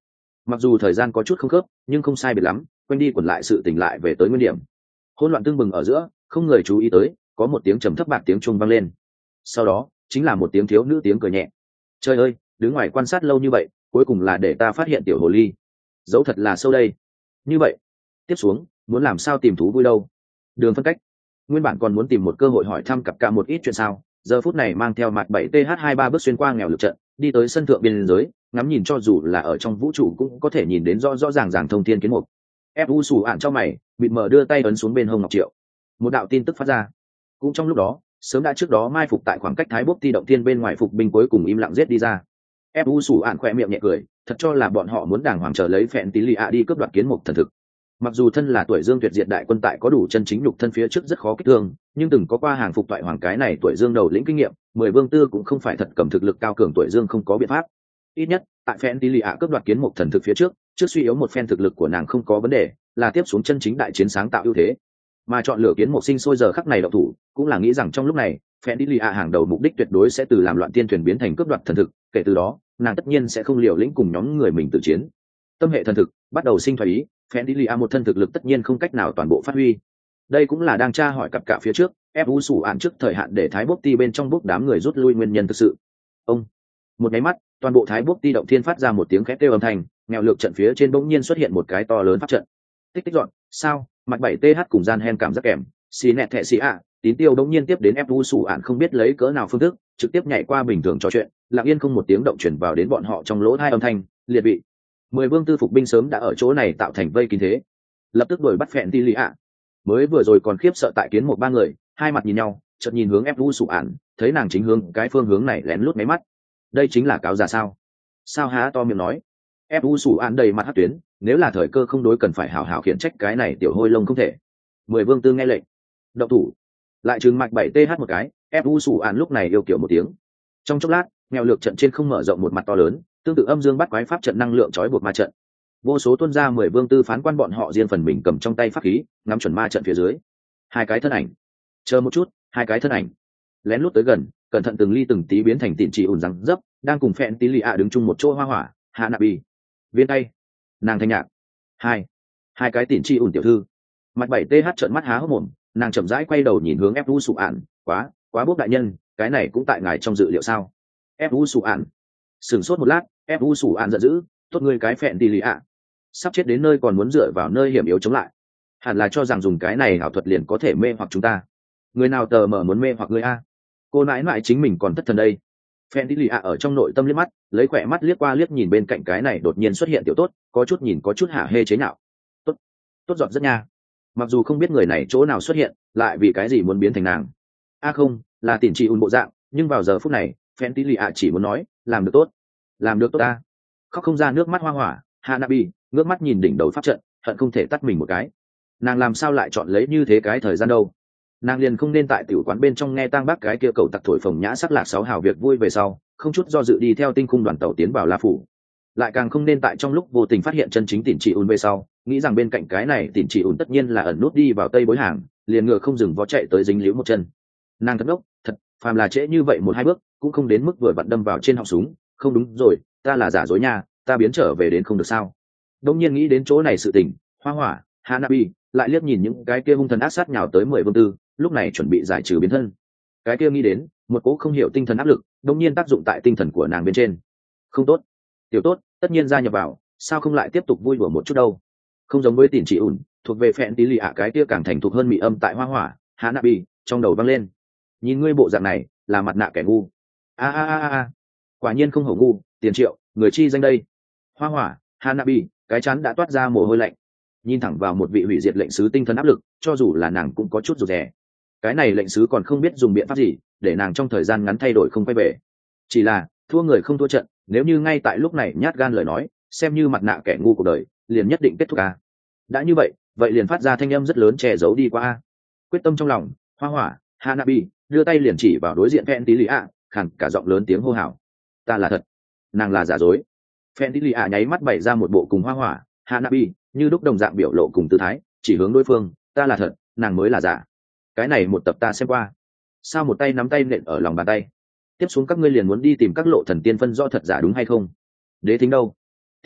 Mặc dù thời gian có chút không khớp nhưng không sai biệt lắm, quanh đi quẩn lại sự tỉnh lại về tới nguyên điểm. Hỗn loạn tương bừng ở giữa, không người chú ý tới có một tiếng trầm thấp bạc tiếng chuông vang lên, sau đó chính là một tiếng thiếu nữ tiếng cười nhẹ. Trời ơi, đứng ngoài quan sát lâu như vậy, cuối cùng là để ta phát hiện tiểu hồ ly dẫu thật là sâu đây. Như vậy tiếp xuống muốn làm sao tìm thú vui đâu? Đường phân cách nguyên bản còn muốn tìm một cơ hội hỏi thăm cặp cả một ít chuyện sao, giờ phút này mang theo mặt bảy th hai ba bước xuyên qua nghèo lực trận, đi tới sân thượng biên giới, ngắm nhìn cho dù là ở trong vũ trụ cũng có thể nhìn đến rõ rõ ràng ràng thông thiên kiến mục. Ép u sù ạn cho mày, bịt mở đưa tay ấn xuống bên hông ngọc triệu. Một đạo tin tức phát ra. Cũng trong lúc đó, sớm đã trước đó mai phục tại khoảng cách Thái Bốc Ti động thiên bên ngoài phục binh cuối cùng im lặng giết đi ra. Ép u sù ạn khỏe miệng nhẹ cười, thật cho là bọn họ muốn đàng hoàng chờ lấy phẹn tí lì ạ đi cướp đoạt kiến mục thần thực. Mặc dù thân là tuổi dương tuyệt diệt đại quân tại có đủ chân chính nhục thân phía trước rất khó kích thương, nhưng từng có qua hàng phục toại hoàng cái này tuổi dương đầu lĩnh kinh nghiệm, mười vương tư cũng không phải thật cầm thực lực cao cường tuổi dương không có biện pháp. Ít nhất tại phen tí lì ạ cướp đoạt kiến mục thần thực phía trước, trước suy yếu một phen thực lực của nàng không có vấn đề, là tiếp xuống chân chính đại chiến sáng tạo ưu thế. Mà chọn lựa kiến mục sinh sôi giờ khắc này động thủ, cũng là nghĩ rằng trong lúc này phen tí lì ạ hàng đầu mục đích tuyệt đối sẽ từ làm loạn tiên thuyền biến thành cướp đoạt thần thực, kể từ đó nàng tất nhiên sẽ không liều lĩnh cùng nhóm người mình tự chiến. Tâm hệ thần thực bắt đầu sinh thoái ý, phen tí lì ạ một thân thực lực tất nhiên không cách nào toàn bộ phát huy. Đây cũng là đang tra hỏi cặp cả phía trước ép u sủ ạn trước thời hạn để Thái Bốc Ti bên trong bốc đám người rút lui nguyên nhân thực sự. Ông một cái mắt, toàn bộ Thái Bốc Ti động thiên phát ra một tiếng khét kêu âm thanh, nghèo lược trận phía trên bỗng nhiên xuất hiện một cái to lớn pháp trận. Tích tích dọn, sao? Mặt bảy th cùng gian hen cảm giác kèm, xì nẹt thẻ xì ạ, tín tiêu bỗng nhiên tiếp đến ép u sủ ạn không biết lấy cỡ nào phương thức, trực tiếp nhảy qua bình thường trò chuyện, lặng yên không một tiếng động chuyển vào đến bọn họ trong lỗ tai âm thanh, liệt vị. Mười vương tư phục binh sớm đã ở chỗ này tạo thành vây kín thế, lập tức đuổi bắt phẹn tí lì ạ. Mới vừa rồi còn khiếp sợ tại kiến một ba người, hai mặt nhìn nhau, chợt nhìn hướng ép u sủ ạn, thấy nàng chính hướng cái phương hướng này lén lút mấy mắt. Đây chính là cáo già sao? Sao há to miệng nói? ép u sủ ạn đầy mặt hất tuyến, nếu là thời cơ không đối cần phải hảo hảo khiển trách cái này tiểu hôi lông không thể. Mười vương tư nghe lệnh, động thủ. Lại trừng mạch bảy th một cái, ép u sủ ạn lúc này yêu kiểu một tiếng. Trong chốc lát, nghèo lược trận trên không mở rộng một mặt to lớn, tương tự âm dương bắt quái pháp trận năng lượng trói buộc ma trận. Vô số tuân ra mười vương tư phán quan bọn họ riêng phần mình cầm trong tay pháp khí, ngắm chuẩn ma trận phía dưới. Hai cái thân ảnh, chờ một chút, hai cái thân ảnh lén lút tới gần, cẩn thận từng ly từng tí biến thành tịn chỉ ủn răng dấp, đang cùng phẹn tí lì ạ đứng chung một chỗ hoa hỏa, hạ nạ bì, viên tay, nàng thanh nhạc, hai, hai cái tịn chỉ ủn tiểu thư. Mặt bảy th trợn mắt há hốc mồm, nàng chậm rãi quay đầu nhìn hướng ép u sụ ạn, quá, quá bốc đại nhân, cái này cũng tại ngài trong dự liệu sao? ép u sụ ạn sửng sốt một lát, ép u sủ ạn giận dữ, tốt ngươi cái phẹn đi lì ạ, sắp chết đến nơi còn muốn dựa vào nơi hiểm yếu chống lại, hẳn là cho rằng dùng cái này ảo thuật liền có thể mê hoặc chúng ta. Người nào tờ mở muốn mê hoặc ngươi a? Cô nãi nãi chính mình còn thất thần đây. Phẹn đi lì ạ ở trong nội tâm liếc mắt, lấy khỏe mắt liếc qua liếc nhìn bên cạnh cái này đột nhiên xuất hiện tiểu tốt, có chút nhìn có chút hả hê chế nhạo. Tốt, tốt giọt rất nha. Mặc dù không biết người này chỗ nào xuất hiện, lại vì cái gì muốn biến thành nàng. A không, là tỉn chị ùn bộ dạng, nhưng vào giờ phút này, phẹn tí lì ạ chỉ muốn nói, làm được tốt, làm được tốt ta. Khóc không ra nước mắt hoa hỏa, Hanabi ngước mắt nhìn đỉnh đầu pháp trận, hận không thể tắt mình một cái. Nàng làm sao lại chọn lấy như thế cái thời gian đâu? Nàng liền không nên tại tiểu quán bên trong nghe tang bác cái kia cầu tặc thổi phồng nhã sắc lạc sáu hào việc vui về sau, không chút do dự đi theo tinh khung đoàn tàu tiến vào La phủ. Lại càng không nên tại trong lúc vô tình phát hiện chân chính tỉn chị ùn về sau, nghĩ rằng bên cạnh cái này tỉn chị ùn tất nhiên là ẩn nút đi vào tây bối hàng, liền ngựa không dừng vó chạy tới dính líu một chân. Nàng thật ngốc, thật, phàm là trễ như vậy một hai bước, cũng không đến mức vừa vặn đâm vào trên họng súng. Không đúng rồi, ta là giả dối nha, ta biến trở về đến không được sao? Đông nhiên nghĩ đến chỗ này sự tình, hoa hỏa, Hanabi lại liếc nhìn những cái kia hung thần ác sát nhào tới mười vương tư, lúc này chuẩn bị giải trừ biến thân. Cái kia nghĩ đến một cố không hiểu tinh thần áp lực, đông nhiên tác dụng tại tinh thần của nàng bên trên. Không tốt, tiểu tốt, tất nhiên gia nhập vào, sao không lại tiếp tục vui đùa một chút đâu? Không giống với tỉn chị ủn, thuộc về phẹn tí lì ạ cái kia càng thành thục hơn mị âm tại hoa hỏa, Hanabi trong đầu vang lên. Nhìn ngươi bộ dạng này, là mặt nạ kẻ ngu. A a a a, quả nhiên không hổ ngu, tiền triệu, người chi danh đây. Hoa hỏa, Hanabi cái chán đã toát ra mồ hôi lạnh, nhìn thẳng vào một vị hủy diệt lệnh sứ tinh thần áp lực, cho dù là nàng cũng có chút rụt rè. Cái này lệnh sứ còn không biết dùng biện pháp gì để nàng trong thời gian ngắn thay đổi không quay về. Chỉ là thua người không thua trận, nếu như ngay tại lúc này nhát gan lời nói, xem như mặt nạ kẻ ngu cuộc đời liền nhất định kết thúc a. Đã như vậy, vậy liền phát ra thanh âm rất lớn che giấu đi qua a. Quyết tâm trong lòng, hoa hỏa, Hanabi đưa tay liền chỉ vào đối diện phen tí lì ạ, khẳng cả giọng lớn tiếng hô hào. Ta là thật, nàng là giả dối. Phen tí lì ạ nháy mắt bày ra một bộ cùng hoa hỏa, Hanabi như lúc đồng dạng biểu lộ cùng tư thái, chỉ hướng đối phương, ta là thật, nàng mới là giả. Cái này một tập ta xem qua. Sao một tay nắm tay nện ở lòng bàn tay. Tiếp xuống các ngươi liền muốn đi tìm các lộ thần tiên phân rõ thật giả đúng hay không? Đế thính đâu?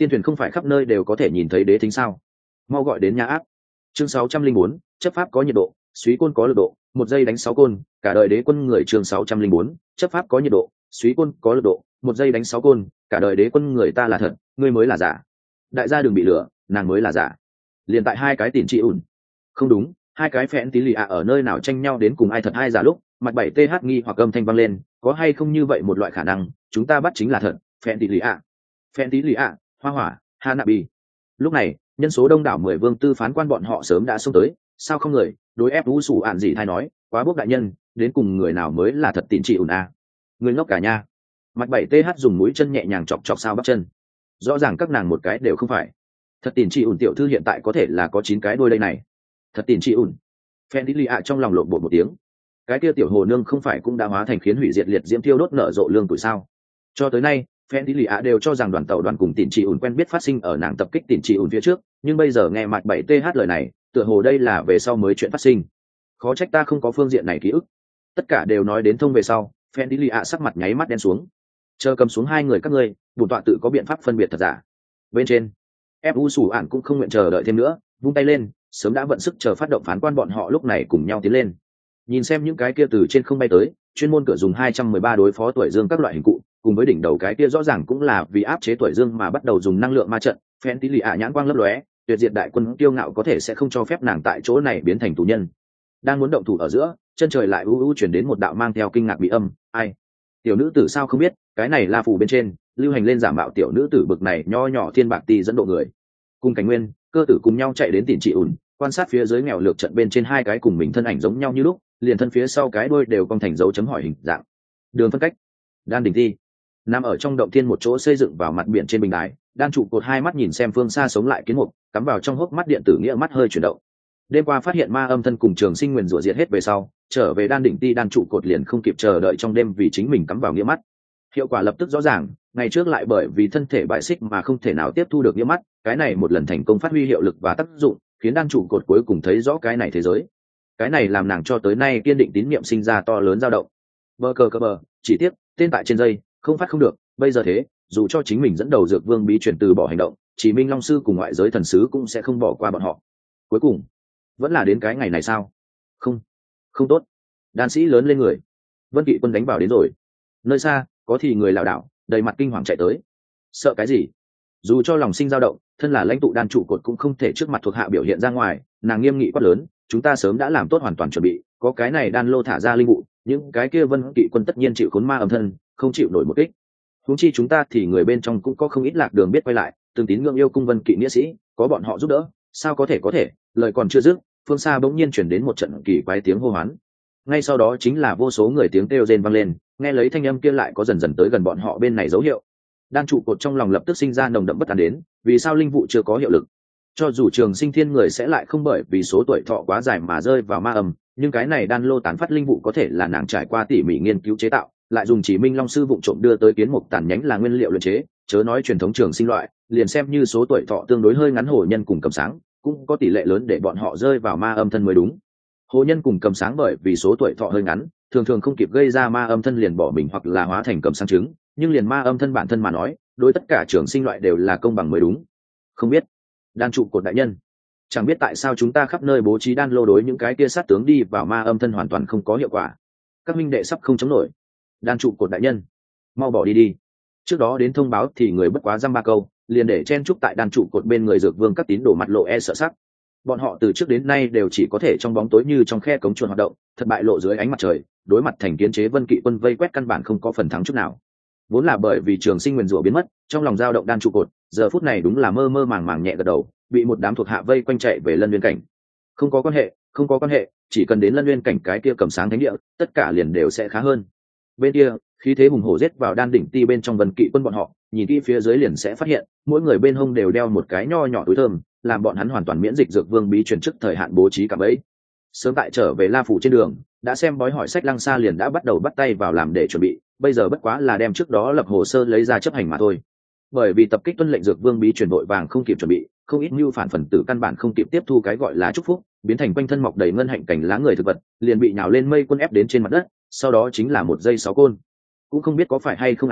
tiên thuyền không phải khắp nơi đều có thể nhìn thấy đế thính sao? Mau gọi đến nhà áp. Chương sáu trăm linh bốn, chấp pháp có nhiệt độ, suý côn có lực độ, một giây đánh sáu côn, cả đời đế quân người. Chương sáu trăm linh bốn, chấp pháp có nhiệt độ, suý côn có lực độ, một giây đánh sáu côn, cả đời đế quân người. Ta là thật, ngươi mới là giả. Đại gia đừng bị lừa, nàng mới là giả. Liền tại hai cái tiền trị ủn. Không đúng, hai cái phẹn tí lì ạ ở nơi nào tranh nhau đến cùng ai thật ai giả lúc, mặt bảy th nghi hoặc âm thanh vang lên, có hay không như vậy một loại khả năng, chúng ta bắt chính là thật, phẹn tí lì ạ. Phẹn tí lì ạ, hoa hỏa, Hanabi. Lúc này, nhân số đông đảo mười vương tư phán quan bọn họ sớm đã xông tới, sao không người, đối ép vũ sủ ạn gì thay nói, quá bốc đại nhân, đến cùng người nào mới là thật tín trị ủn a? Người ngốc cả nha. Mặt bảy th dùng mũi chân nhẹ nhàng chọc chọc sao bắp chân. Rõ ràng các nàng một cái đều không phải. Thật tín trị ủn tiểu thư hiện tại có thể là có chín cái đôi đây này. Thật tín trị ủn. Phen tí lì ạ trong lòng lộn bộ một tiếng. Cái kia tiểu hồ nương không phải cũng đã hóa thành khiến hủy diệt liệt diễm tiêu đốt nở rộ lương tuổi sao? Cho tới nay, phen tí lì ạ đều cho rằng đoàn tàu đoàn cùng tín trị ủn quen biết phát sinh ở nàng tập kích tín trị ủn phía trước, nhưng bây giờ nghe mặt bảy th lời này, tựa hồ đây là về sau mới chuyện phát sinh. Khó trách ta không có phương diện này ký ức. Tất cả đều nói đến thông về sau, phen tí lì ạ sắc mặt nháy mắt đen xuống. Chờ cầm xuống hai người các ngươi, bổn tọa tự có biện pháp phân biệt thật giả. Bên trên, ép u sủ ản cũng không nguyện chờ đợi thêm nữa, vung tay lên, sớm đã vận sức chờ phát động phán quan bọn họ lúc này cùng nhau tiến lên. Nhìn xem những cái kia từ trên không bay tới, chuyên môn cửa dùng hai trăm mười ba đối phó tuổi dương các loại hình cụ, cùng với đỉnh đầu cái kia rõ ràng cũng là vì áp chế tuổi dương mà bắt đầu dùng năng lượng ma trận, phen tí lì ạ nhãn quang lấp lóe, tuyệt diệt đại quân tiêu ngạo có thể sẽ không cho phép nàng tại chỗ này biến thành tù nhân. Đang muốn động thủ ở giữa, chân trời lại u u chuyển đến một đạo mang theo kinh ngạc bị âm, ai? Tiểu nữ tử sao không biết, cái này là phủ bên trên, lưu hành lên giả mạo tiểu nữ tử bực này nho nhỏ thiên bạc ti dẫn độ người. Cùng Cảnh Nguyên, Cơ Tử cùng nhau chạy đến Tỉnh Trị ủn, quan sát phía dưới nghèo lược trận bên trên hai cái cùng mình thân ảnh giống nhau như lúc, liền thân phía sau cái đuôi đều cong thành dấu chấm hỏi hình dạng. Đường phân cách, Đan đỉnh thi. Nằm ở trong động thiên một chỗ xây dựng vào mặt biển trên bình đài, Đan trụ cột hai mắt nhìn xem phương xa sống lại kiến mục, cắm vào trong hốc mắt điện tử nghĩa mắt hơi chuyển động. Đêm qua phát hiện ma âm thân cùng Trường Sinh nguyền rủa diệt hết về sau, trở về Đan đỉnh ti Đan trụ cột liền không kịp chờ đợi trong đêm vì chính mình cắm vào nghĩa mắt. Hiệu quả lập tức rõ ràng, ngày trước lại bởi vì thân thể bại xích mà không thể nào tiếp thu được nghĩa mắt, cái này một lần thành công phát huy hiệu lực và tác dụng, khiến Đan trụ cột cuối cùng thấy rõ cái này thế giới. Cái này làm nàng cho tới nay kiên định tín niệm sinh ra to lớn dao động. Bơ cờ cờ bờ, chỉ tiếc, tên tại trên dây, không phát không được, bây giờ thế, dù cho chính mình dẫn đầu dược vương bí chuyển từ bỏ hành động, chỉ Minh Long sư cùng ngoại giới thần sứ cũng sẽ không bỏ qua bọn họ. Cuối cùng, vẫn là đến cái ngày này sao? Không, không tốt. Đan sĩ lớn lên người. Vân Kỵ quân đánh vào đến rồi. Nơi xa, có thì người lảo đảo, đầy mặt kinh hoàng chạy tới. Sợ cái gì? Dù cho lòng sinh dao động, thân là lãnh tụ Đan trụ cột cũng không thể trước mặt thuộc hạ biểu hiện ra ngoài, nàng nghiêm nghị quát lớn, chúng ta sớm đã làm tốt hoàn toàn chuẩn bị, có cái này Đan lô thả ra linh vụ, những cái kia Vân Kỵ quân tất nhiên chịu khốn ma âm thân, không chịu nổi một kích. Huống chi chúng ta thì người bên trong cũng có không ít lạc đường biết quay lại, từng tín ngưỡng yêu cung Vân Kỵ nghĩa sĩ, có bọn họ giúp đỡ, sao có thể có thể? Lời còn chưa dứt, phương xa bỗng nhiên chuyển đến một trận kỳ quái tiếng hô hoán. Ngay sau đó chính là vô số người tiếng kêu rên vang lên, nghe lấy thanh âm kia lại có dần dần tới gần bọn họ bên này dấu hiệu. Đan trụ cột trong lòng lập tức sinh ra nồng đậm bất an đến, vì sao linh vụ chưa có hiệu lực? Cho dù Trường Sinh thiên người sẽ lại không bởi vì số tuổi thọ quá dài mà rơi vào ma âm, nhưng cái này đan lô tán phát linh vụ có thể là nàng trải qua tỉ mỉ nghiên cứu chế tạo, lại dùng chỉ Minh Long sư vụng trộm đưa tới kiến mục tàn nhánh là nguyên liệu luyện chế, chớ nói truyền thống Trường Sinh loại, liền xem như số tuổi thọ tương đối hơi ngắn hồ nhân cùng cầm sáng, cũng có tỷ lệ lớn để bọn họ rơi vào ma âm thân mới đúng. Hồ nhân cùng cầm sáng bởi vì số tuổi thọ hơi ngắn, thường thường không kịp gây ra ma âm thân liền bỏ mình hoặc là hóa thành cầm sáng trứng, nhưng liền ma âm thân bản thân mà nói, đối tất cả Trường Sinh loại đều là công bằng mới đúng. Không biết, Đan trụ cột đại nhân, chẳng biết tại sao chúng ta khắp nơi bố trí đan lô đối những cái kia sát tướng đi vào ma âm thân hoàn toàn không có hiệu quả. Các minh đệ sắp không chống nổi. Đan trụ cột đại nhân, mau bỏ đi đi. Trước đó đến thông báo thì người bất quá dăm ba câu, liền để chen chúc tại đan trụ cột bên người dược vương các tín đồ mặt lộ e sợ sắc. Bọn họ từ trước đến nay đều chỉ có thể trong bóng tối như trong khe cống chuồn hoạt động, thất bại lộ dưới ánh mặt trời, đối mặt thành kiến chế Vân Kỵ quân vây quét căn bản không có phần thắng chút nào. Vốn là bởi vì Trường Sinh nguyền rủa biến mất, trong lòng dao động đan trụ cột, giờ phút này đúng là mơ mơ màng màng nhẹ gật đầu, bị một đám thuộc hạ vây quanh chạy về Lân Nguyên cảnh. Không có quan hệ, không có quan hệ, chỉ cần đến Lân Nguyên cảnh cái kia cầm sáng thánh địa, tất cả liền đều sẽ khá hơn. Bên kia, khí thế hùng hổ giết vào đan đỉnh ti bên trong Vân Kỵ quân bọn họ, nhìn kỹ phía dưới liền sẽ phát hiện, mỗi người bên hông đều đeo một cái nho nhỏ túi thơm, làm bọn hắn hoàn toàn miễn dịch dược vương bí truyền trước thời hạn bố trí cả bẫy. Sớm tại trở về La phủ trên đường, đã xem bói hỏi sách Lăng Sa liền đã bắt đầu bắt tay vào làm để chuẩn bị, bây giờ bất quá là đem trước đó lập hồ sơ lấy ra chấp hành mà thôi. Bởi vì tập kích tuân lệnh dược vương bí truyền vội vàng không kịp chuẩn bị, không ít mưu phản phần tử căn bản không kịp tiếp thu cái gọi là chúc phúc, biến thành quanh thân mọc đầy ngân hạnh cảnh lá người thực vật, liền bị nhào lên mây quân ép đến trên mặt đất, sau đó chính là một giây sáu côn. Cũng không biết có phải hay không ảo giác,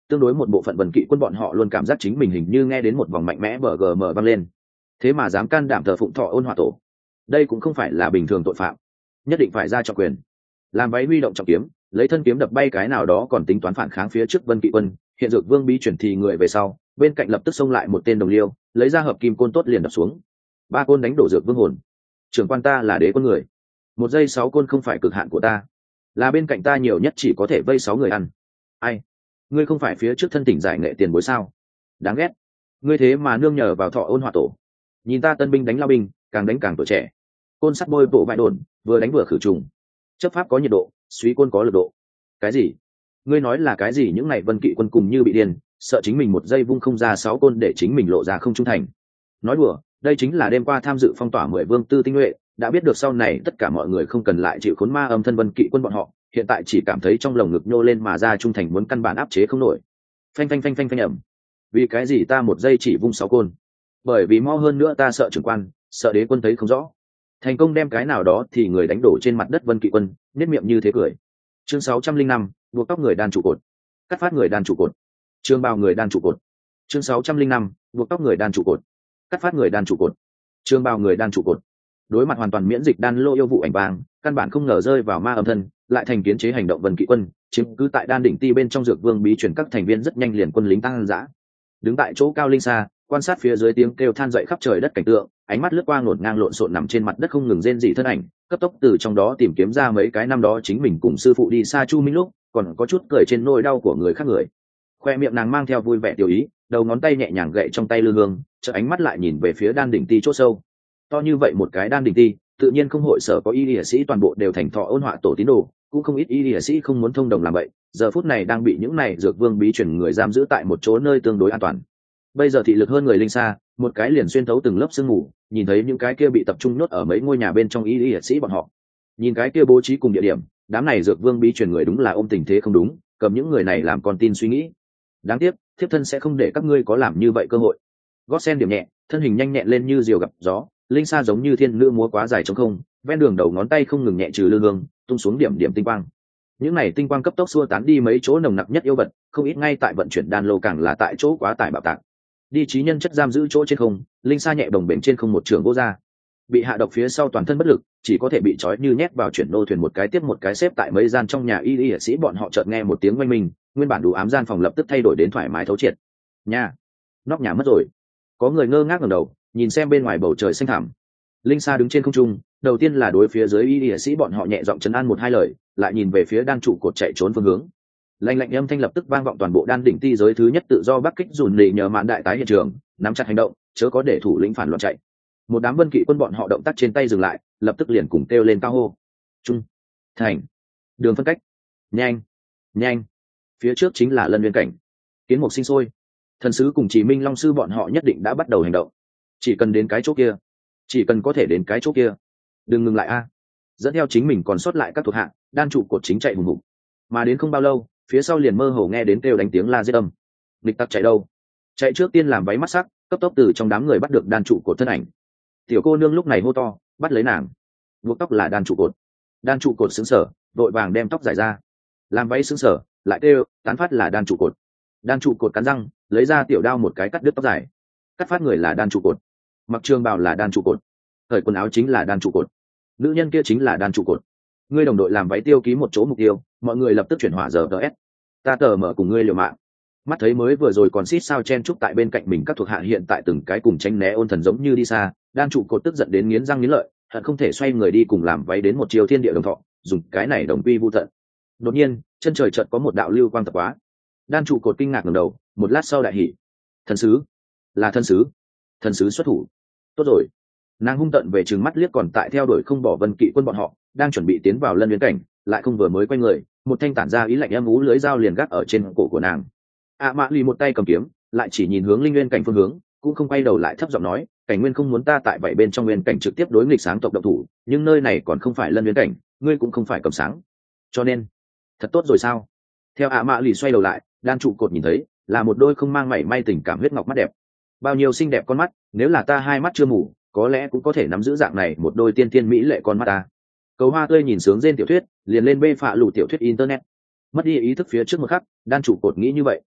tương đối một bộ phận vần kỵ quân bọn họ luôn cảm giác chính mình hình như nghe đến một vòng mạnh mẽ bờ gm vang lên, thế mà dám can đảm thờ phụng thọ ôn hòa tổ, đây cũng không phải là bình thường tội phạm, nhất định phải ra trọng quyền. Làm váy huy động trọng kiếm, lấy thân kiếm đập bay cái nào đó còn tính toán phản kháng phía trước vân kỵ quân, hiện dược vương bí chuyển thì người về sau, bên cạnh lập tức xông lại một tên đồng liêu, lấy ra hợp kim côn tốt liền đập xuống. Ba côn đánh đổ dược vương hồn. Trưởng quan ta là đế quân người, một giây sáu côn không phải cực hạn của ta, là bên cạnh ta nhiều nhất chỉ có thể vây sáu người ăn. Ai, ngươi không phải phía trước thân tỉnh giải nghệ tiền bối sao? Đáng ghét, ngươi thế mà nương nhờ vào thọ ôn hòa tổ. Nhìn ta tân binh đánh lao binh, càng đánh càng tuổi trẻ. Côn sắt bôi bộ vại đồn, vừa đánh vừa khử trùng. Chấp pháp có nhiệt độ, suý côn có lực độ. Cái gì? Ngươi nói là cái gì? Những này vân kỵ quân cùng như bị điên, sợ chính mình một giây vung không ra sáu côn để chính mình lộ ra không trung thành. Nói đùa, đây chính là đêm qua tham dự phong tỏa mười vương tư tinh nhuệ, đã biết được sau này tất cả mọi người không cần lại chịu khốn ma âm thân vân kỵ quân bọn họ, hiện tại chỉ cảm thấy trong lồng ngực nhô lên mà ra trung thành muốn căn bản áp chế không nổi. Phanh phanh phanh phanh phanh ẩm. Vì cái gì ta một giây chỉ vung sáu côn? Bởi vì mau hơn nữa ta sợ trưởng quan, sợ đế quân thấy không rõ. Thành công đem cái nào đó thì người đánh đổ trên mặt đất vân kỵ quân, nét miệng như thế cười. Chương sáu trăm linh năm, buộc tóc người đan trụ cột, cắt phát người đan trụ cột. Chương bào người đan trụ cột. Chương sáu trăm linh năm, buộc tóc người đan trụ cột, cắt phát người đan trụ cột. Chương bào người đan trụ cột. Đối mặt hoàn toàn miễn dịch đan lô yêu vụ ảnh vàng, căn bản không ngờ rơi vào ma âm thân, lại thành kiến chế hành động vân kỵ quân, chiếm cứ tại đan đỉnh ti bên trong dược vương bí truyền các thành viên rất nhanh liền quân lính tăng dã. Đứng tại chỗ cao linh xa, quan sát phía dưới tiếng kêu than dậy khắp trời đất cảnh tượng, ánh mắt lướt qua ngổn ngang lộn xộn nằm trên mặt đất không ngừng rên rỉ thân ảnh, cấp tốc từ trong đó tìm kiếm ra mấy cái năm đó chính mình cùng sư phụ đi xa Chu Minh lúc, còn có chút cười trên nỗi đau của người khác người. Khoe miệng nàng mang theo vui vẻ tiểu ý, đầu ngón tay nhẹ nhàng gậy trong tay lư hương, chợ ánh mắt lại nhìn về phía đan đỉnh ti chỗ sâu. To như vậy một cái đan đỉnh ti, tự nhiên không hội sở có y liệt sĩ toàn bộ đều thành thọ ôn họa tổ tín đồ, cũng không ít y liệt sĩ không muốn thông đồng làm vậy, giờ phút này đang bị những này dược vương bí truyền người giam giữ tại một chỗ nơi tương đối an toàn. Bây giờ thị lực hơn người linh xa, một cái liền xuyên thấu từng lớp sương mù, nhìn thấy những cái kia bị tập trung nhốt ở mấy ngôi nhà bên trong y liệt sĩ bọn họ. Nhìn cái kia bố trí cùng địa điểm, đám này dược vương bí truyền người đúng là ôm tình thế không đúng, cầm những người này làm con tin suy nghĩ. Đáng tiếc, thiếp thân sẽ không để các ngươi có làm như vậy cơ hội. Gót sen điểm nhẹ, thân hình nhanh nhẹn lên như diều gặp gió, linh xa giống như thiên nữ múa quá dài trống không, ven đường đầu ngón tay không ngừng nhẹ trừ lư hương, tung xuống điểm điểm tinh quang. Những này tinh quang cấp tốc xua tán đi mấy chỗ nồng nặc nhất yêu vật, không ít ngay tại vận chuyển đan lô càng là tại chỗ quá tải bạo tạc. Đi trí nhân chất giam giữ chỗ trên không, linh xa nhẹ đồng bền trên không một trường vô ra. Bị hạ độc phía sau toàn thân bất lực, chỉ có thể bị trói như nhét vào chuyển nô thuyền một cái tiếp một cái xếp tại mấy gian trong nhà y y sĩ bọn họ chợt nghe một tiếng oanh minh, nguyên bản đủ ám gian phòng lập tức thay đổi đến thoải mái thấu triệt. Nhà, nóc nhà mất rồi. Có người ngơ ngác ngẩng đầu, nhìn xem bên ngoài bầu trời xanh thẳm. Linh Sa đứng trên không trung, đầu tiên là đối phía dưới y y sĩ bọn họ nhẹ giọng trấn an một hai lời, lại nhìn về phía đan trụ cột chạy trốn phương hướng. Lạnh lạnh âm thanh lập tức vang vọng toàn bộ đan đỉnh ti giới thứ nhất tự do bắc kích dùn lì nhờ mạn đại tái hiện trường, nắm chặt hành động, chớ có để thủ lĩnh phản loạn chạy. Một đám vân kỵ quân bọn họ động tác trên tay dừng lại, lập tức liền cùng kêu lên cao hô. Trung, thành, đường phân cách, nhanh, nhanh. Phía trước chính là Lân Nguyên cảnh. Kiến mục sinh sôi. Thần sứ cùng Chỉ Minh Long sư bọn họ nhất định đã bắt đầu hành động. Chỉ cần đến cái chỗ kia, chỉ cần có thể đến cái chỗ kia, đừng ngừng lại a. Dẫn theo chính mình còn sót lại các thuộc hạ, đan trụ cột chính chạy hùng hục. Mà đến không bao lâu, phía sau liền mơ hồ nghe đến kêu đánh tiếng la giết âm. Địch tặc chạy đâu? Chạy trước tiên làm váy mắt sắc, cấp tốc từ trong đám người bắt được đan trụ cột thân ảnh. Tiểu cô nương lúc này hô to, bắt lấy nàng. Buộc tóc là đan trụ cột. Đan trụ cột xứng sở, đội vàng đem tóc giải ra. Làm váy xứng sở, lại kêu, tán phát là đan trụ cột. Đan trụ cột cắn răng, lấy ra tiểu đao một cái cắt đứt tóc dài. Cắt phát người là đan trụ cột. Mặc trường bào là đan trụ cột. Thời quần áo chính là đan trụ cột. Nữ nhân kia chính là đan trụ cột. Ngươi đồng đội làm váy tiêu ký một chỗ mục tiêu, mọi người lập tức chuyển hỏa giờ ts. Ta tờ mở cùng ngươi liều mạng. Mắt thấy mới vừa rồi còn xít sao chen chúc tại bên cạnh mình các thuộc hạ hiện tại từng cái cùng tránh né ôn thần giống như đi xa, đan trụ cột tức giận đến nghiến răng nghiến lợi, hận không thể xoay người đi cùng làm váy đến một chiều thiên địa đồng thọ, dùng cái này đồng quy vu tận. Đột nhiên, chân trời chợt có một đạo lưu quang tập quá. Đan trụ cột kinh ngạc ngẩng đầu, một lát sau đại hỉ. Thần sứ, là thần sứ, thần sứ xuất thủ. Tốt rồi. Nàng hung tận về trừng mắt liếc còn tại theo đuổi không bỏ vân kỵ quân bọn họ, đang chuẩn bị tiến vào Lân Viễn cảnh, lại không vừa mới quay người, một thanh tản ra ý lạnh âm ú lưới dao liền gác ở trên cổ của nàng. A Mã Lì một tay cầm kiếm, lại chỉ nhìn hướng Linh Nguyên cảnh phương hướng, cũng không quay đầu lại thấp giọng nói, cảnh nguyên không muốn ta tại vậy bên trong nguyên cảnh trực tiếp đối nghịch sáng tộc động thủ, nhưng nơi này còn không phải Lân Viễn cảnh, ngươi cũng không phải cầm sáng, cho nên thật tốt rồi sao? Theo A Mã Lì xoay đầu lại, đan trụ cột nhìn thấy là một đôi không mang mảy may tình cảm huyết ngọc mắt đẹp. Bao nhiêu xinh đẹp con mắt, nếu là ta hai mắt chưa mù, có lẽ cũng có thể nắm giữ dạng này một đôi tiên tiên mỹ lệ con mắt ta. Cầu Hoa Tươi nhìn sướng rên tiểu thuyết, liền lên bê phạ lù tiểu thuyết internet. Mất đi ý thức phía trước một khắc, đan trụ cột nghĩ như vậy.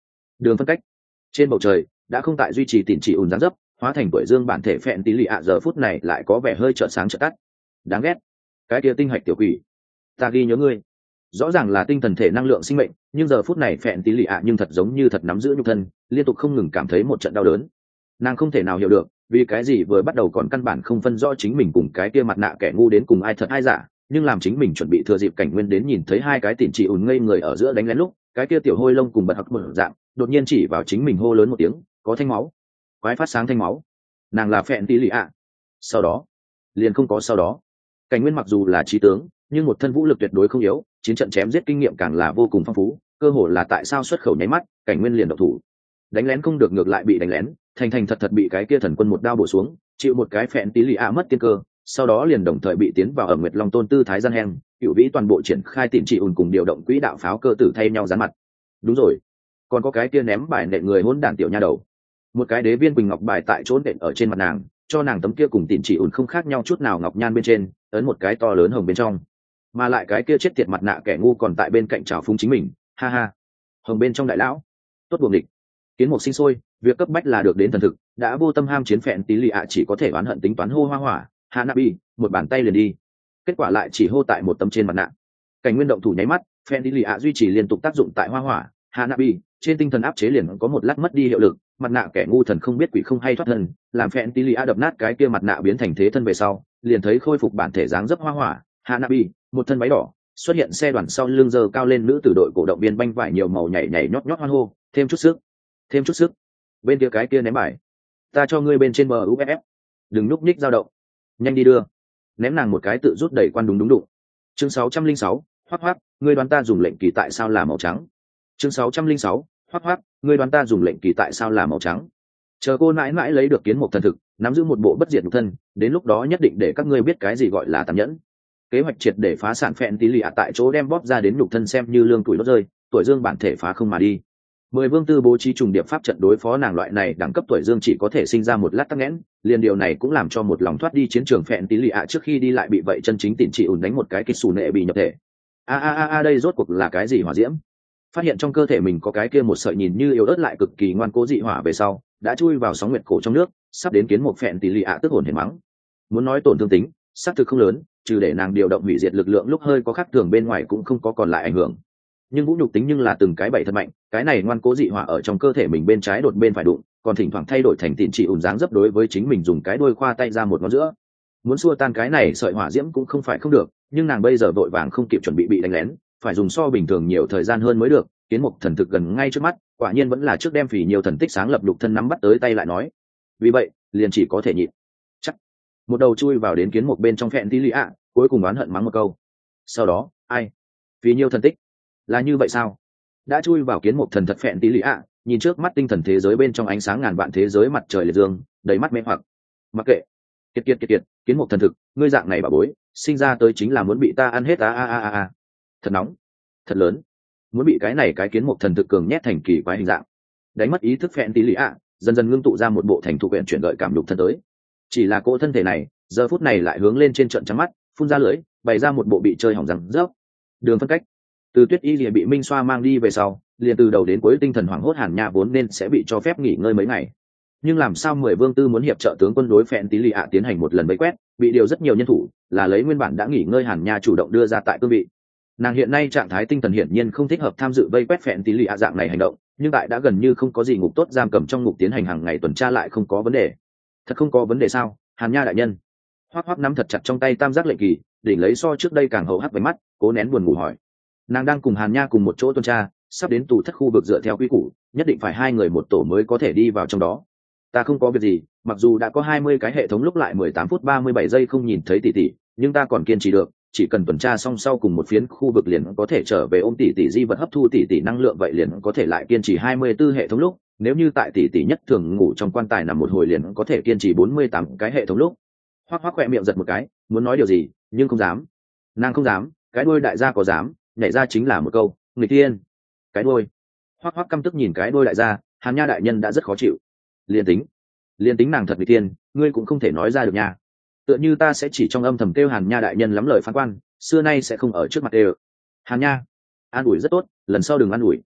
đường phân cách trên bầu trời đã không tại duy trì tỉn chỉ ùn dáng dấp, hóa thành tuổi dương bản thể phẹn tí lì ạ giờ phút này lại có vẻ hơi trợn sáng trợn tắt. Đáng ghét, cái kia tinh hạch tiểu quỷ, ta ghi nhớ ngươi. Rõ ràng là tinh thần thể năng lượng sinh mệnh, nhưng giờ phút này phẹn tí lì ạ nhưng thật giống như thật nắm giữ nhục thân, liên tục không ngừng cảm thấy một trận đau đớn. Nàng không thể nào hiểu được vì cái gì vừa bắt đầu còn căn bản không phân rõ chính mình cùng cái kia mặt nạ kẻ ngu đến cùng ai thật ai giả, nhưng làm chính mình chuẩn bị thừa dịp cảnh nguyên đến nhìn thấy hai cái tỉn chỉ ùn ngây người ở giữa đánh lén lúc, cái kia tiểu hôi lông cùng bật hặc mở dạng đột nhiên chỉ vào chính mình hô lớn một tiếng, có thanh máu. Quái phát sáng thanh máu, nàng là phẹn tí lì ạ. Sau đó liền không có sau đó. Cảnh nguyên mặc dù là trí tướng, nhưng một thân vũ lực tuyệt đối không yếu, chiến trận chém giết kinh nghiệm càng là vô cùng phong phú, cơ hồ là tại sao xuất khẩu nháy mắt cảnh nguyên liền độc thủ. Đánh lén không được ngược lại bị đánh lén, thành thành thật thật bị cái kia thần quân một đao bổ xuống, chịu một cái phẹn tí lì ạ mất tiên cơ, sau đó liền đồng thời bị tiến vào ở Nguyệt Long Tôn tư thái gian heng, cựu vĩ toàn bộ triển khai tịn trị ùn cùng điều động quỹ đạo pháo cơ tử thay nhau dán mặt. Đúng rồi, còn có cái kia ném bài nện người hỗn đản tiểu nha đầu. Một cái đế viên quỳnh ngọc bài tại chỗ nện ở trên mặt nàng, cho nàng tấm kia cùng tịn trị ùn không khác nhau chút nào ngọc nhan bên trên, ấn một cái to lớn hồng bên trong. Mà lại cái kia chết tiệt mặt nạ kẻ ngu còn tại bên cạnh trào phúng chính mình, ha ha. Hồng bên trong đại lão, tốt buồng địch. Kiến mục sinh sôi, việc cấp bách là được đến thần thực, đã vô tâm ham chiến phẹn tí lì ạ chỉ có thể oán hận tính toán hô hoa hỏa, Hanabi, một bàn tay liền đi. Kết quả lại chỉ hô tại một tấm trên mặt nạ. Cảnh nguyên động thủ nháy mắt, phẹn tí lì ạ duy trì liên tục tác dụng tại hoa hỏa, Hanabi, trên tinh thần áp chế liền có một lát mất đi hiệu lực, mặt nạ kẻ ngu thần không biết quỷ không hay thoát thân, làm phẹn tí lì ạ đập nát cái kia mặt nạ biến thành thế thân về sau, liền thấy khôi phục bản thể dáng dấp hoa hỏa, Hanabi, một thân váy đỏ, xuất hiện xe đoàn sau lưng giờ cao lên nữ tử đội cổ động viên banh vải nhiều màu nhảy nhảy nhót nhót hoan hô, thêm chút sức, thêm chút sức. Bên kia cái kia ném bài, ta cho ngươi bên trên bờ u ép ép, đừng núp nhích dao động, nhanh đi đưa. Ném nàng một cái tự rút đẩy quan đúng đúng đụng. Chương sáu trăm linh sáu, hoắc hoắc, ngươi đoán ta dùng lệnh kỳ tại sao là màu trắng. Chương sáu trăm linh sáu, hoắc hoắc, ngươi đoán ta dùng lệnh kỳ tại sao là màu trắng. Chờ cô mãi mãi lấy được kiến mục thần thực, nắm giữ một bộ bất diệt nhục thân, đến lúc đó nhất định để các ngươi biết cái gì gọi là tàn nhẫn. Kế hoạch triệt để phá sản phẹn tí lì ạ tại chỗ đem bóp ra đến nhục thân xem như lương tuổi đốt rơi, tuổi dương bản thể phá không mà đi. Mười vương tư bố trí trùng điệp pháp trận đối phó nàng loại này đẳng cấp tuổi dương chỉ có thể sinh ra một lát tắc nghẽn, liền điều này cũng làm cho một lòng thoát đi chiến trường phẹn tí lì ạ trước khi đi lại bị vậy chân chính tịn trị ủn đánh một cái kịch xù nệ bị nhập thể. A a a a đây rốt cuộc là cái gì hỏa diễm? Phát hiện trong cơ thể mình có cái kia một sợi nhìn như yếu ớt lại cực kỳ ngoan cố dị hỏa về sau, đã chui vào sóng nguyệt cổ trong nước, sắp đến kiến một phẹn tí lì ạ tức hồn hển mắng. Muốn nói tổn thương tính, xác thực không lớn, trừ để nàng điều động hủy diệt lực lượng lúc hơi có khác thường bên ngoài cũng không có còn lại ảnh hưởng. Nhưng vũ nhục tính nhưng là từng cái bảy thật mạnh, cái này ngoan cố dị hỏa ở trong cơ thể mình bên trái đột bên phải đụng, còn thỉnh thoảng thay đổi thành tịn trị ủn dáng dấp đối với chính mình dùng cái đuôi khoa tay ra một ngón giữa. Muốn xua tan cái này sợi hỏa diễm cũng không phải không được, nhưng nàng bây giờ vội vàng không kịp chuẩn bị bị đánh lén, phải dùng so bình thường nhiều thời gian hơn mới được. Kiến mục thần thực gần ngay trước mắt, quả nhiên vẫn là trước đem phỉ nhiều thần tích sáng lập lục thân nắm bắt tới tay lại nói. Vì vậy, liền chỉ có thể nhịn. Chắc một đầu chui vào đến kiến mục bên trong phẹn tí lì ạ, cuối cùng oán hận mắng một câu. Sau đó, ai? Phỉ nhiều thần tích. Là như vậy sao? Đã chui vào kiến mục thần thật phẹn tí lì ạ, nhìn trước mắt tinh thần thế giới bên trong ánh sáng ngàn vạn thế giới mặt trời liệt dương, đầy mắt mê hoặc. Mặc kệ. Kiệt kiệt kiệt kiệt, kiến mục thần thực, ngươi dạng này bà bối, sinh ra tới chính là muốn bị ta ăn hết a a a a a. Thật nóng, thật lớn. Muốn bị cái này cái kiến mục thần thực cường nhét thành kỳ quái hình dạng. Đánh mất ý thức phẹn tí lì ạ, dần dần ngưng tụ ra một bộ thành thụ quyển chuyển gợi cảm lục thân tới. Chỉ là cỗ thân thể này, giờ phút này lại hướng lên trên trận trắng mắt, phun ra lưỡi, bày ra một bộ bị chơi hỏng răng rớp. Đường phân cách. Từ Tuyết Y Lìa bị Minh Xoa mang đi về sau, liền từ đầu đến cuối tinh thần hoảng hốt Hàn Nha vốn nên sẽ bị cho phép nghỉ ngơi mấy ngày. Nhưng làm sao mười vương tư muốn hiệp trợ tướng quân đối phẹn tí lì ạ tiến hành một lần vây quét, bị điều rất nhiều nhân thủ, là lấy nguyên bản đã nghỉ ngơi Hàn Nha chủ động đưa ra tại cương vị. Nàng hiện nay trạng thái tinh thần hiển nhiên không thích hợp tham dự vây quét phẹn tí lì ạ dạng này hành động, nhưng tại đã gần như không có gì ngục tốt giam cầm trong ngục tiến hành hàng ngày tuần tra lại không có vấn đề. Thật không có vấn đề sao, Hàn Nha đại nhân? Hoắc Hoắc nắm thật chặt trong tay tam giác lệnh kỳ, đỉnh lấy so trước đây càng hậu hắc với mắt, cố nén buồn ngủ hỏi. Nàng đang cùng Hàn Nha cùng một chỗ tuần tra, sắp đến tù thất khu vực dựa theo quy củ, nhất định phải hai người một tổ mới có thể đi vào trong đó. Ta không có việc gì, mặc dù đã có hai mươi cái hệ thống lúc lại mười tám phút ba mươi bảy giây không nhìn thấy tỷ tỷ, nhưng ta còn kiên trì được, chỉ cần tuần tra xong sau cùng một phiến khu vực liền có thể trở về ôm tỷ tỷ di vật hấp thu tỷ tỷ năng lượng, vậy liền có thể lại kiên trì hai mươi 24 hệ thống lúc, nếu như tại tỷ tỷ nhất thường ngủ trong quan tài nằm một hồi liền có thể kiên trì bốn mươi tám cái hệ thống lúc. Hoắc Hoắc khẽ miệng giật một cái, muốn nói điều gì, nhưng không dám. Nàng không dám, cái đuôi đại gia có dám, nhảy ra chính là một câu, nghịch thiên. Cái đuôi. Hoắc Hoắc căm tức nhìn cái đuôi đại gia, Hàn Nha đại nhân đã rất khó chịu. Liên tính, liên tính nàng thật nghịch thiên, ngươi cũng không thể nói ra được nha. Tựa như ta sẽ chỉ trong âm thầm kêu Hàn Nha đại nhân lắm lời phán quan, xưa nay sẽ không ở trước mặt đều. Hàn Nha, an ủi rất tốt, lần sau đừng an ủi.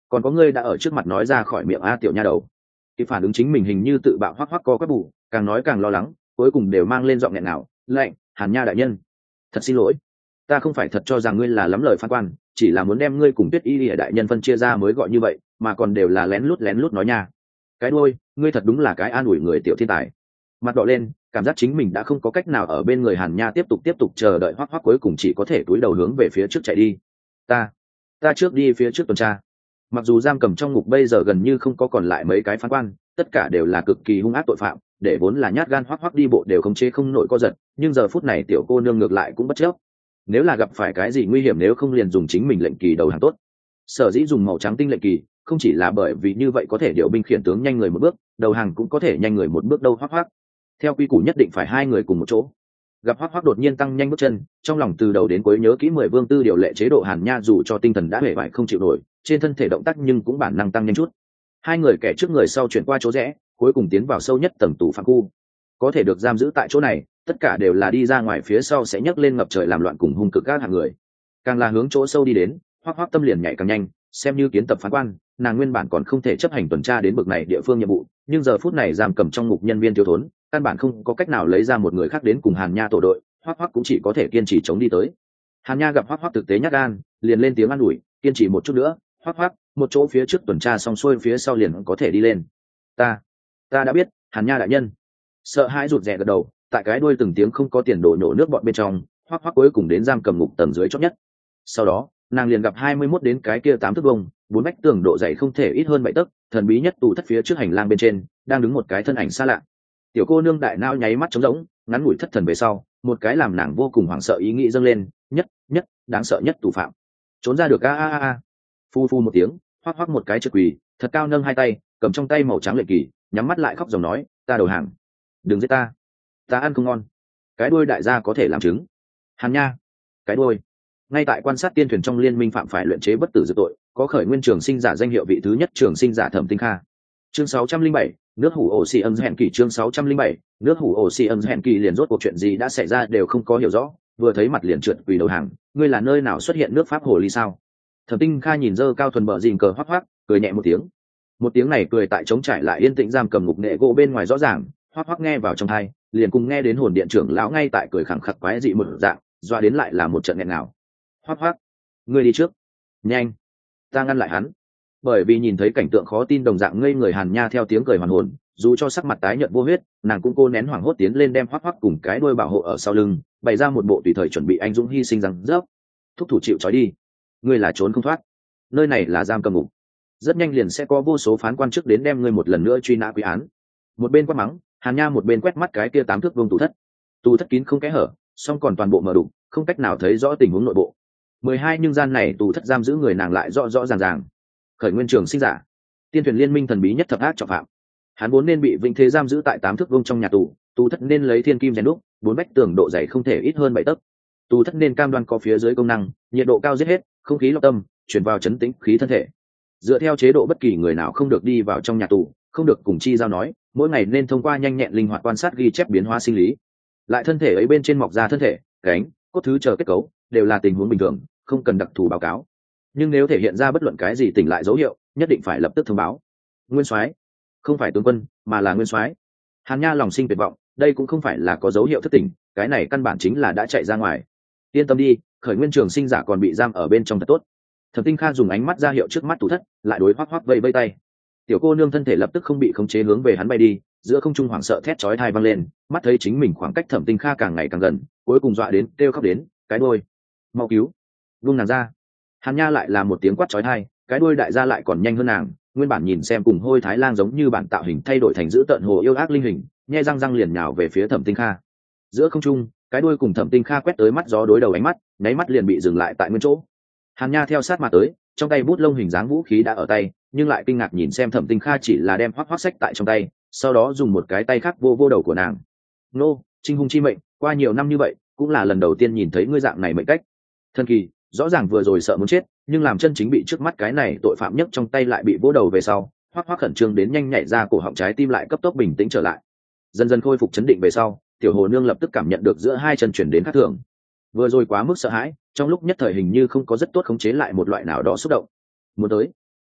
còn có ngươi đã ở trước mặt nói ra khỏi miệng a tiểu nha đầu. Kịp phản ứng chính mình hình như tự bạo hoắc hoắc co quắp bù, càng nói càng lo lắng, cuối cùng đều mang lên giọng nghẹn nào, lệnh Hàn Nha đại nhân, thật xin lỗi, ta không phải thật cho rằng ngươi là lắm lời phán quan, chỉ là muốn đem ngươi cùng Tuyết Y Lìa đại nhân phân chia ra mới gọi như vậy, mà còn đều là lén lút lén lút nói nha. Cái đôi, ngươi thật đúng là cái an ủi người tiểu thiên tài. Mặt đỏ lên, cảm giác chính mình đã không có cách nào ở bên người Hàn Nha tiếp tục tiếp tục chờ đợi hoắc hoắc, cuối cùng chỉ có thể cúi đầu hướng về phía trước chạy đi. Ta, ta trước đi phía trước tuần tra. Mặc dù giam cầm trong ngục bây giờ gần như không có còn lại mấy cái phán quan, tất cả đều là cực kỳ hung ác tội phạm, để vốn là nhát gan hoắc hoắc đi bộ đều không chế không nổi co giật, nhưng giờ phút này tiểu cô nương ngược lại cũng bất chấp. Nếu là gặp phải cái gì nguy hiểm, nếu không liền dùng chính mình lệnh kỳ đầu hàng tốt. Sở dĩ dùng màu trắng tinh lệnh kỳ, không chỉ là bởi vì như vậy có thể điều binh khiển tướng nhanh người một bước, đầu hàng cũng có thể nhanh người một bước đâu hoắc hoắc. Theo quy củ nhất định phải hai người cùng một chỗ. Gặp hoắc hoắc đột nhiên tăng nhanh bước chân, trong lòng từ đầu đến cuối nhớ kỹ mười vương tư điều lệ chế độ Hàn Nha dù cho tinh thần đã hề bại không chịu nổi, trên thân thể động tác nhưng cũng bản năng tăng nhanh chút. Hai người kẻ trước người sau chuyển qua chỗ rẽ, cuối cùng tiến vào sâu nhất tầng tù phạm khu. Có thể được giam giữ tại chỗ này, tất cả đều là đi ra ngoài phía sau sẽ nhấc lên ngập trời làm loạn cùng hung cực các hạng người. Càng là hướng chỗ sâu đi đến, hoắc hoắc tâm liền nhảy càng nhanh, xem như kiến tập phán quan, nàng nguyên bản còn không thể chấp hành tuần tra đến bực này địa phương nhiệm vụ, nhưng giờ phút này giam cầm trong ngục nhân viên thiếu thốn, căn bản không có cách nào lấy ra một người khác đến cùng Hàn Nha tổ đội, hoắc hoắc cũng chỉ có thể kiên trì chống đi tới. Hàn Nha gặp hoắc hoắc thực tế nhát gan, liền lên tiếng an ủi, kiên trì một chút nữa, hoắc hoắc, một chỗ phía trước tuần tra xong xuôi phía sau liền có thể đi lên. Ta, ta đã biết, Hàn Nha đại nhân. Sợ hãi rụt rè gật đầu, tại cái đuôi từng tiếng không có tiền đổ nhổ nước bọn bên trong, hoắc hoắc cuối cùng đến giam cầm ngục tầng dưới chót nhất. Sau đó, nàng liền gặp hai mươi mốt đến cái kia tám thước vuông, bốn vách tường độ dày không thể ít hơn bảy tấc, thần bí nhất tù thất phía trước hành lang bên trên, đang đứng một cái thân ảnh xa lạ. Tiểu cô nương đại não nháy mắt trống rỗng, ngắn ngủi thất thần về sau, một cái làm nàng vô cùng hoảng sợ ý nghĩ dâng lên, nhất, nhất, đáng sợ nhất tù phạm. Trốn ra được a a a. Phu phu một tiếng, hoắc hoắc một cái trượt quỳ, thật cao nâng hai tay, cầm trong tay màu trắng lệnh kỳ, nhắm mắt lại khóc ròng nói, ta đầu hàng. Đừng giết ta, ta ăn không ngon. Cái đuôi đại gia có thể làm chứng. Hàn Nha, cái đuôi. Ngay tại quan sát tiên thuyền trong liên minh phạm phải luyện chế bất tử dự tội, có khởi nguyên trường sinh giả danh hiệu vị thứ nhất trường sinh giả Thẩm Tinh Kha. Chương sáu trăm linh bảy, nước hủ ổ xì ân hẹn kỳ. Chương sáu trăm linh bảy, nước hủ ổ xì ân hẹn kỳ liền rốt cuộc chuyện gì đã xảy ra đều không có hiểu rõ, vừa thấy mặt liền trượt quỳ đầu hàng, ngươi là nơi nào xuất hiện nước pháp hồ ly sao? Thẩm Tinh Kha nhìn dơ cao thuần bờ dìn cờ hoắc hoắc, cười nhẹ một tiếng. Một tiếng này cười tại trống trải lại yên tĩnh giam cầm ngục nệ gỗ bên ngoài rõ ràng, hoắc hoắc nghe vào trong tai, liền cùng nghe đến hồn điện trưởng lão ngay tại cười khẳng khặc quái dị một dạng, doa đến lại là một trận nghẹn ngào. Hoắc hoắc, ngươi đi trước. Nhanh, ta ngăn lại hắn. Bởi vì nhìn thấy cảnh tượng khó tin đồng dạng ngây người Hàn Nha theo tiếng cười hoàn hồn, dù cho sắc mặt tái nhợt vô huyết, nàng cũng cô nén hoảng hốt tiến lên đem hoắc hoắc cùng cái đuôi bảo hộ ở sau lưng, bày ra một bộ tùy thời chuẩn bị anh dũng hy sinh rằng rớp. Thúc thủ chịu trói đi, ngươi là trốn không thoát. Nơi này là giam cầm ngục, rất nhanh liền sẽ có vô số phán quan chức đến đem ngươi một lần nữa truy nã quy án. Một bên quát mắng, Hàn Nha một bên quét mắt cái kia tám thước vuông tù thất. Tù thất kín không kẽ hở, song còn toàn bộ mở đủ, không cách nào thấy rõ tình huống nội bộ. Mười hai nhưng gian này tù thất giam giữ người nàng lại rõ rõ ràng ràng. Khởi nguyên trường sinh giả, tiên thuyền liên minh thần bí nhất thập ác trọng phạm. Hắn vốn nên bị vĩnh thế giam giữ tại tám thước vuông trong nhà tù, tù thất nên lấy thiên kim rèn đúc, bốn vách tường độ dày không thể ít hơn bảy tấc. Tù thất nên cam đoan có phía dưới công năng, nhiệt độ cao giết hết, không khí lọc tâm, chuyển vào chấn tĩnh khí thân thể. Dựa theo chế độ bất kỳ người nào không được đi vào trong nhà tù, không được cùng chi giao nói, mỗi ngày nên thông qua nhanh nhẹn linh hoạt quan sát ghi chép biến hóa sinh lý. Lại thân thể ấy bên trên mọc ra thân thể, cánh, cốt thứ chờ kết cấu, đều là tình huống bình thường, không cần đặc thù báo cáo. Nhưng nếu thể hiện ra bất luận cái gì tỉnh lại dấu hiệu, nhất định phải lập tức thông báo. Nguyên soái, không phải tướng quân, mà là nguyên soái. Hàn Nha lòng sinh tuyệt vọng, đây cũng không phải là có dấu hiệu thất tỉnh, cái này căn bản chính là đã chạy ra ngoài. Yên tâm đi, khởi nguyên trường sinh giả còn bị giam ở bên trong thật tốt. Thẩm Tinh Kha dùng ánh mắt ra hiệu trước mắt tủ thất, lại đối hoắc hoắc vây vây tay. Tiểu cô nương thân thể lập tức không bị khống chế hướng về hắn bay đi, giữa không trung hoảng sợ thét chói tai vang lên, mắt thấy chính mình khoảng cách Thẩm Tinh Kha càng ngày càng gần, cuối cùng dọa đến kêu khóc đến, cái đuôi, mau cứu, vung nàng ra. Hàn Nha lại là một tiếng quát chói tai, cái đuôi đại gia lại còn nhanh hơn nàng, nguyên bản nhìn xem cùng hôi thái lang giống như bản tạo hình thay đổi thành dữ tợn hồ yêu ác linh hình, nhe răng răng liền nhào về phía Thẩm Tinh Kha. Giữa không trung, cái đuôi cùng Thẩm Tinh Kha quét tới mắt gió đối đầu ánh mắt, nháy mắt liền bị dừng lại tại nguyên chỗ. Hàn Nha theo sát mà tới, trong tay bút lông hình dáng vũ khí đã ở tay, nhưng lại kinh ngạc nhìn xem Thẩm Tinh Kha chỉ là đem hoắc hoắc sách tại trong tay, sau đó dùng một cái tay khác vô vô đầu của nàng. Nô, Trinh hung chi mệnh, qua nhiều năm như vậy, cũng là lần đầu tiên nhìn thấy ngươi dạng này mệnh cách. Thần kỳ, rõ ràng vừa rồi sợ muốn chết, nhưng làm chân chính bị trước mắt cái này tội phạm nhất trong tay lại bị vỗ đầu về sau, hoắc hoắc khẩn trương đến nhanh nhảy ra cổ họng, trái tim lại cấp tốc bình tĩnh trở lại. Dần dần khôi phục chấn định về sau, tiểu hồ nương lập tức cảm nhận được giữa hai chân chuyển đến khác thường. Vừa rồi quá mức sợ hãi, trong lúc nhất thời hình như không có rất tốt khống chế lại một loại nào đó xúc động. Muốn tới,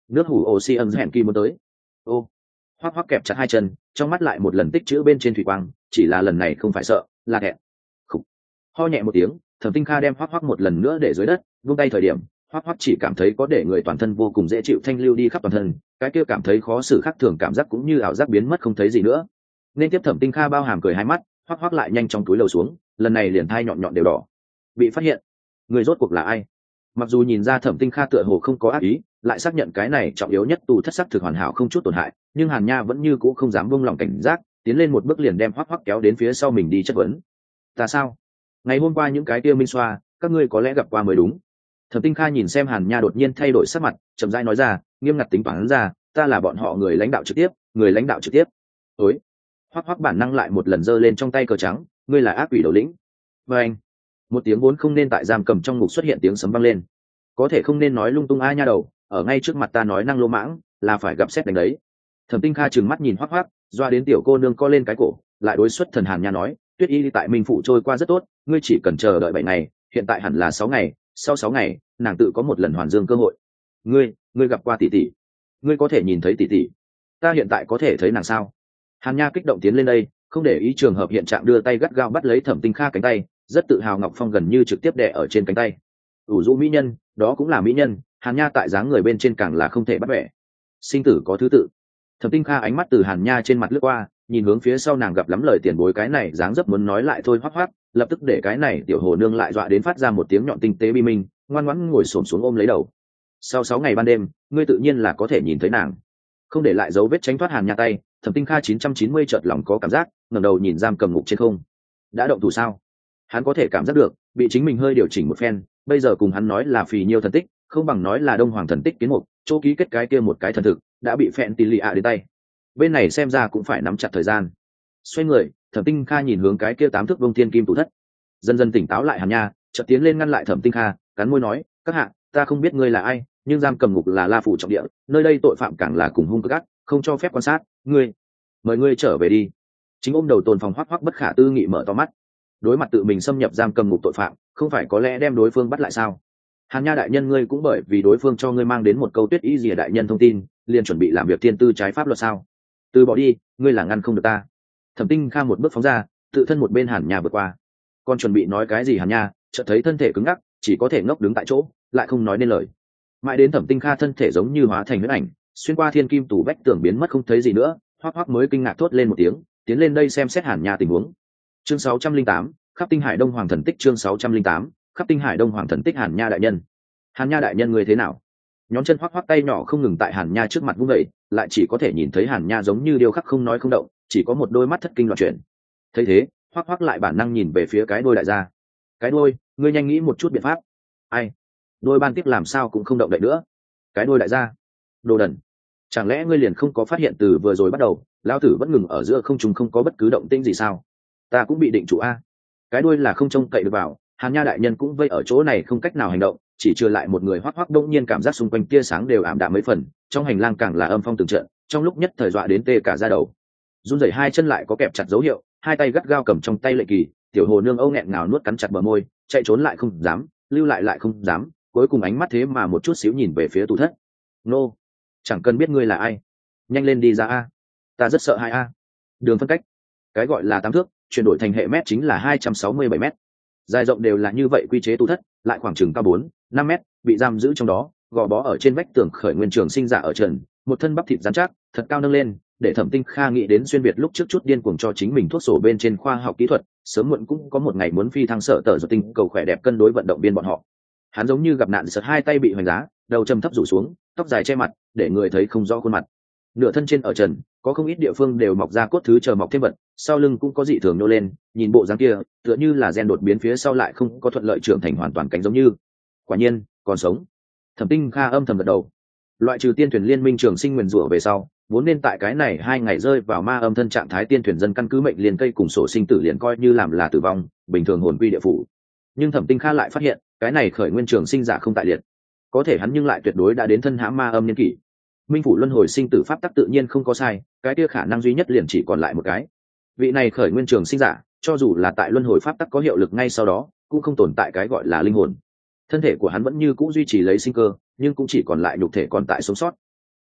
nước hủ oxy ẩn hẹn kỳ muốn tới. Ô, hoắc hoắc kẹp chặt hai chân, trong mắt lại một lần tích chữ bên trên thủy quang, chỉ là lần này không phải sợ, là thẹn. Khủ. Ho nhẹ một tiếng, Thẩm Tinh Kha đem hoắc hoắc một lần nữa để dưới đất, vung tay thời điểm, hoắc hoắc chỉ cảm thấy có để người toàn thân vô cùng dễ chịu thanh lưu đi khắp toàn thân, cái kia cảm thấy khó xử khác thường cảm giác cũng như ảo giác biến mất không thấy gì nữa. Nên tiếp Thẩm Tinh Kha bao hàm cười hai mắt, hoắc hoắc lại nhanh trong túi lầu xuống, lần này liền thai nhọn nhọn đều đỏ. Bị phát hiện, người rốt cuộc là ai? Mặc dù nhìn ra Thẩm Tinh Kha tựa hồ không có ác ý, lại xác nhận cái này trọng yếu nhất tù thất sắc thực hoàn hảo không chút tổn hại, nhưng Hàn Nha vẫn như cũ không dám buông lòng cảnh giác, tiến lên một bước liền đem hoắc hoắc kéo đến phía sau mình đi chất vấn. Ta sao? Ngày hôm qua những cái kia minh xoa, các ngươi có lẽ gặp qua mới đúng. Thẩm Tinh Kha nhìn xem Hàn Nha đột nhiên thay đổi sắc mặt, chậm rãi nói ra, nghiêm ngặt tính toán ra, ta là bọn họ người lãnh đạo trực tiếp, người lãnh đạo trực tiếp. Ối. Hoắc hoắc bản năng lại một lần giơ lên trong tay cờ trắng, ngươi là ác quỷ đầu lĩnh. Và anh. Một tiếng vốn không nên tại giam cầm trong ngục xuất hiện tiếng sấm vang lên. Có thể không nên nói lung tung a nha đầu, ở ngay trước mặt ta nói năng lô mãng, là phải gặp xét đánh đấy. Thẩm Tinh Kha trừng mắt nhìn Hoắc hoắc, doa đến tiểu cô nương co lên cái cổ, lại đối xuất thần Hàn Nha nói, Tuyết Y đi tại Minh Phụ trôi qua rất tốt, ngươi chỉ cần chờ đợi bảy ngày, hiện tại hẳn là sáu ngày, sau sáu ngày, nàng tự có một lần hoàn dương cơ hội. Ngươi, ngươi gặp qua tỷ tỷ, ngươi có thể nhìn thấy tỷ tỷ, ta hiện tại có thể thấy nàng sao? Hàn Nha kích động tiến lên đây, không để ý trường hợp hiện trạng đưa tay gắt gao bắt lấy Thẩm Tinh Kha cánh tay, rất tự hào Ngọc Phong gần như trực tiếp đè ở trên cánh tay. ủ rũ mỹ nhân, đó cũng là mỹ nhân, Hàn Nha tại dáng người bên trên càng là không thể bắt bẻ. Sinh tử có thứ tự. Thẩm Tinh Kha ánh mắt từ Hàn Nha trên mặt lướt qua, nhìn hướng phía sau nàng gặp lắm lời tiền bối cái này dáng dấp muốn nói lại thôi hoắc hoắc, lập tức để cái này tiểu hồ nương lại dọa đến phát ra một tiếng nhọn tinh tế bi minh, ngoan ngoãn ngồi xổm xuống ôm lấy đầu. Sau sáu ngày ban đêm, ngươi tự nhiên là có thể nhìn thấy nàng. Không để lại dấu vết tránh thoát Hàn Nha tay, Thẩm Tinh Kha chín trăm chín mươi chợt lòng có cảm giác, ngẩng đầu nhìn giam cầm ngục trên không. Đã động thủ sao? Hắn có thể cảm giác được, bị chính mình hơi điều chỉnh một phen, bây giờ cùng hắn nói là phì nhiêu thần tích, không bằng nói là Đông Hoàng thần tích kiến mục, chỗ ký kết cái kia một cái thần thực, đã bị phẹn tì lì ạ đến tay. Bên này xem ra cũng phải nắm chặt thời gian. Xoay người, Thẩm Tinh Kha nhìn hướng cái kia tám thước vông thiên kim tủ thất, dần dần tỉnh táo lại Hàn Nha, chợt tiến lên ngăn lại Thẩm Tinh Kha, cắn môi nói, các hạ, ta không biết ngươi là ai, nhưng giam cầm ngục là La Phủ trọng địa, nơi đây tội phạm càng là cùng hung cực ác, không cho phép quan sát, ngươi, mời ngươi trở về đi. Chính ôm đầu tồn phòng hoắc hoắc bất khả tư nghị mở to mắt, đối mặt tự mình xâm nhập giam cầm ngục tội phạm, không phải có lẽ đem đối phương bắt lại sao? Hàn Nha đại nhân, ngươi cũng bởi vì đối phương cho ngươi mang đến một câu Tuyết Y Lìa đại nhân thông tin, liền chuẩn bị làm việc thiên tư trái pháp luật sao? Từ bỏ đi, ngươi là ngăn không được ta. Thẩm Tinh Kha một bước phóng ra, tự thân một bên Hàn Nha vượt qua. Còn chuẩn bị nói cái gì Hàn Nha, chợt thấy thân thể cứng ngắc, chỉ có thể ngốc đứng tại chỗ, lại không nói nên lời. Mãi đến Thẩm Tinh Kha thân thể giống như hóa thành huyễn ảnh, xuyên qua thiên kim tủ vách tường biến mất không thấy gì nữa, hoắc hoắc mới kinh ngạc thốt lên một tiếng, tiến lên đây xem xét Hàn Nha tình huống. Chương sáu trăm linh tám, khắp Tinh Hải Đông Hoàng thần tích chương sáu trăm linh tám, khắp Tinh Hải Đông Hoàng thần tích Hàn Nha đại nhân. Hàn Nha đại nhân người thế nào? Nhón chân hoắc hoắc tay nhỏ không ngừng tại Hàn Nha trước mặt vung vẩy, lại chỉ có thể nhìn thấy Hàn Nha giống như điêu khắc không nói không động, chỉ có một đôi mắt thất kinh loạn chuyển. Thấy thế, hoắc hoắc lại bản năng nhìn về phía cái đôi đại gia. Cái đôi, ngươi nhanh nghĩ một chút biện pháp. Ai? Đôi ban tiếp làm sao cũng không động đậy nữa. Cái đôi đại gia. Đồ đần. Chẳng lẽ ngươi liền không có phát hiện từ vừa rồi bắt đầu, lão tử vẫn ngừng ở giữa không trung không có bất cứ động tĩnh gì sao? Ta cũng bị định trụ a. Cái đuôi là không trông cậy được vào, Hàn Nha đại nhân cũng vây ở chỗ này không cách nào hành động, chỉ trừ lại một người hoắc hoắc đông nhiên cảm giác xung quanh tia sáng đều ảm đạm mấy phần, trong hành lang càng là âm phong từng trận, trong lúc nhất thời dọa đến tê cả da đầu. Run rẩy hai chân lại có kẹp chặt dấu hiệu, hai tay gắt gao cầm trong tay lệ kỳ, tiểu hồ nương âu nghẹn ngào nuốt cắn chặt bờ môi, chạy trốn lại không dám, lưu lại lại không dám, cuối cùng ánh mắt thế mà một chút xíu nhìn về phía tủ thất. Nô, chẳng cần biết ngươi là ai, nhanh lên đi ra a, ta rất sợ hai a. Đường phân cách, cái gọi là tám thước, chuyển đổi thành hệ mét chính là hai trăm sáu mươi bảy mét, dài rộng đều là như vậy, quy chế tủ thất lại khoảng chừng cao bốn năm mét, bị giam giữ trong đó, gò bó ở trên vách tường khởi nguyên trường sinh giả ở trần, một thân bắp thịt rắn chắc thật cao nâng lên, để Thẩm Tinh Kha nghĩ đến xuyên việt lúc trước chút điên cuồng cho chính mình thuốc sổ bên trên khoa học kỹ thuật, sớm muộn cũng có một ngày muốn phi thăng sở tờ do tinh cầu khỏe đẹp cân đối vận động viên bọn họ. Hắn giống như gặp nạn sật, hai tay bị hoành giá, đầu trầm thấp rủ xuống, tóc dài che mặt, để người thấy không rõ khuôn mặt. Nửa thân trên ở trần, có không ít địa phương đều mọc ra cốt thứ chờ mọc thêm vật, sau lưng cũng có dị thường nô lên, nhìn bộ dáng kia, tựa như là gen đột biến phía sau lại không có thuận lợi trưởng thành hoàn toàn cánh giống như. Quả nhiên, còn sống. Thẩm Tinh Kha âm thầm gật đầu. Loại trừ tiên thuyền liên minh trường sinh nguyền rủa về sau, vốn nên tại cái này hai ngày rơi vào ma âm thân trạng thái tiên thuyền dân căn cứ mệnh liền cây cùng sổ sinh tử liền coi như làm là tử vong, bình thường hồn quy địa phủ. Nhưng Thẩm Tinh Kha lại phát hiện, cái này khởi nguyên trường sinh giả không tại liệt, có thể hắn nhưng lại tuyệt đối đã đến thân hãm ma âm niên kỷ. Minh phủ luân hồi sinh tử pháp tắc tự nhiên không có sai, cái kia khả năng duy nhất liền chỉ còn lại một cái. Vị này khởi nguyên trường sinh giả, cho dù là tại luân hồi pháp tắc có hiệu lực ngay sau đó, cũng không tồn tại cái gọi là linh hồn. Thân thể của hắn vẫn như cũ duy trì lấy sinh cơ, nhưng cũng chỉ còn lại nhục thể còn tại sống sót.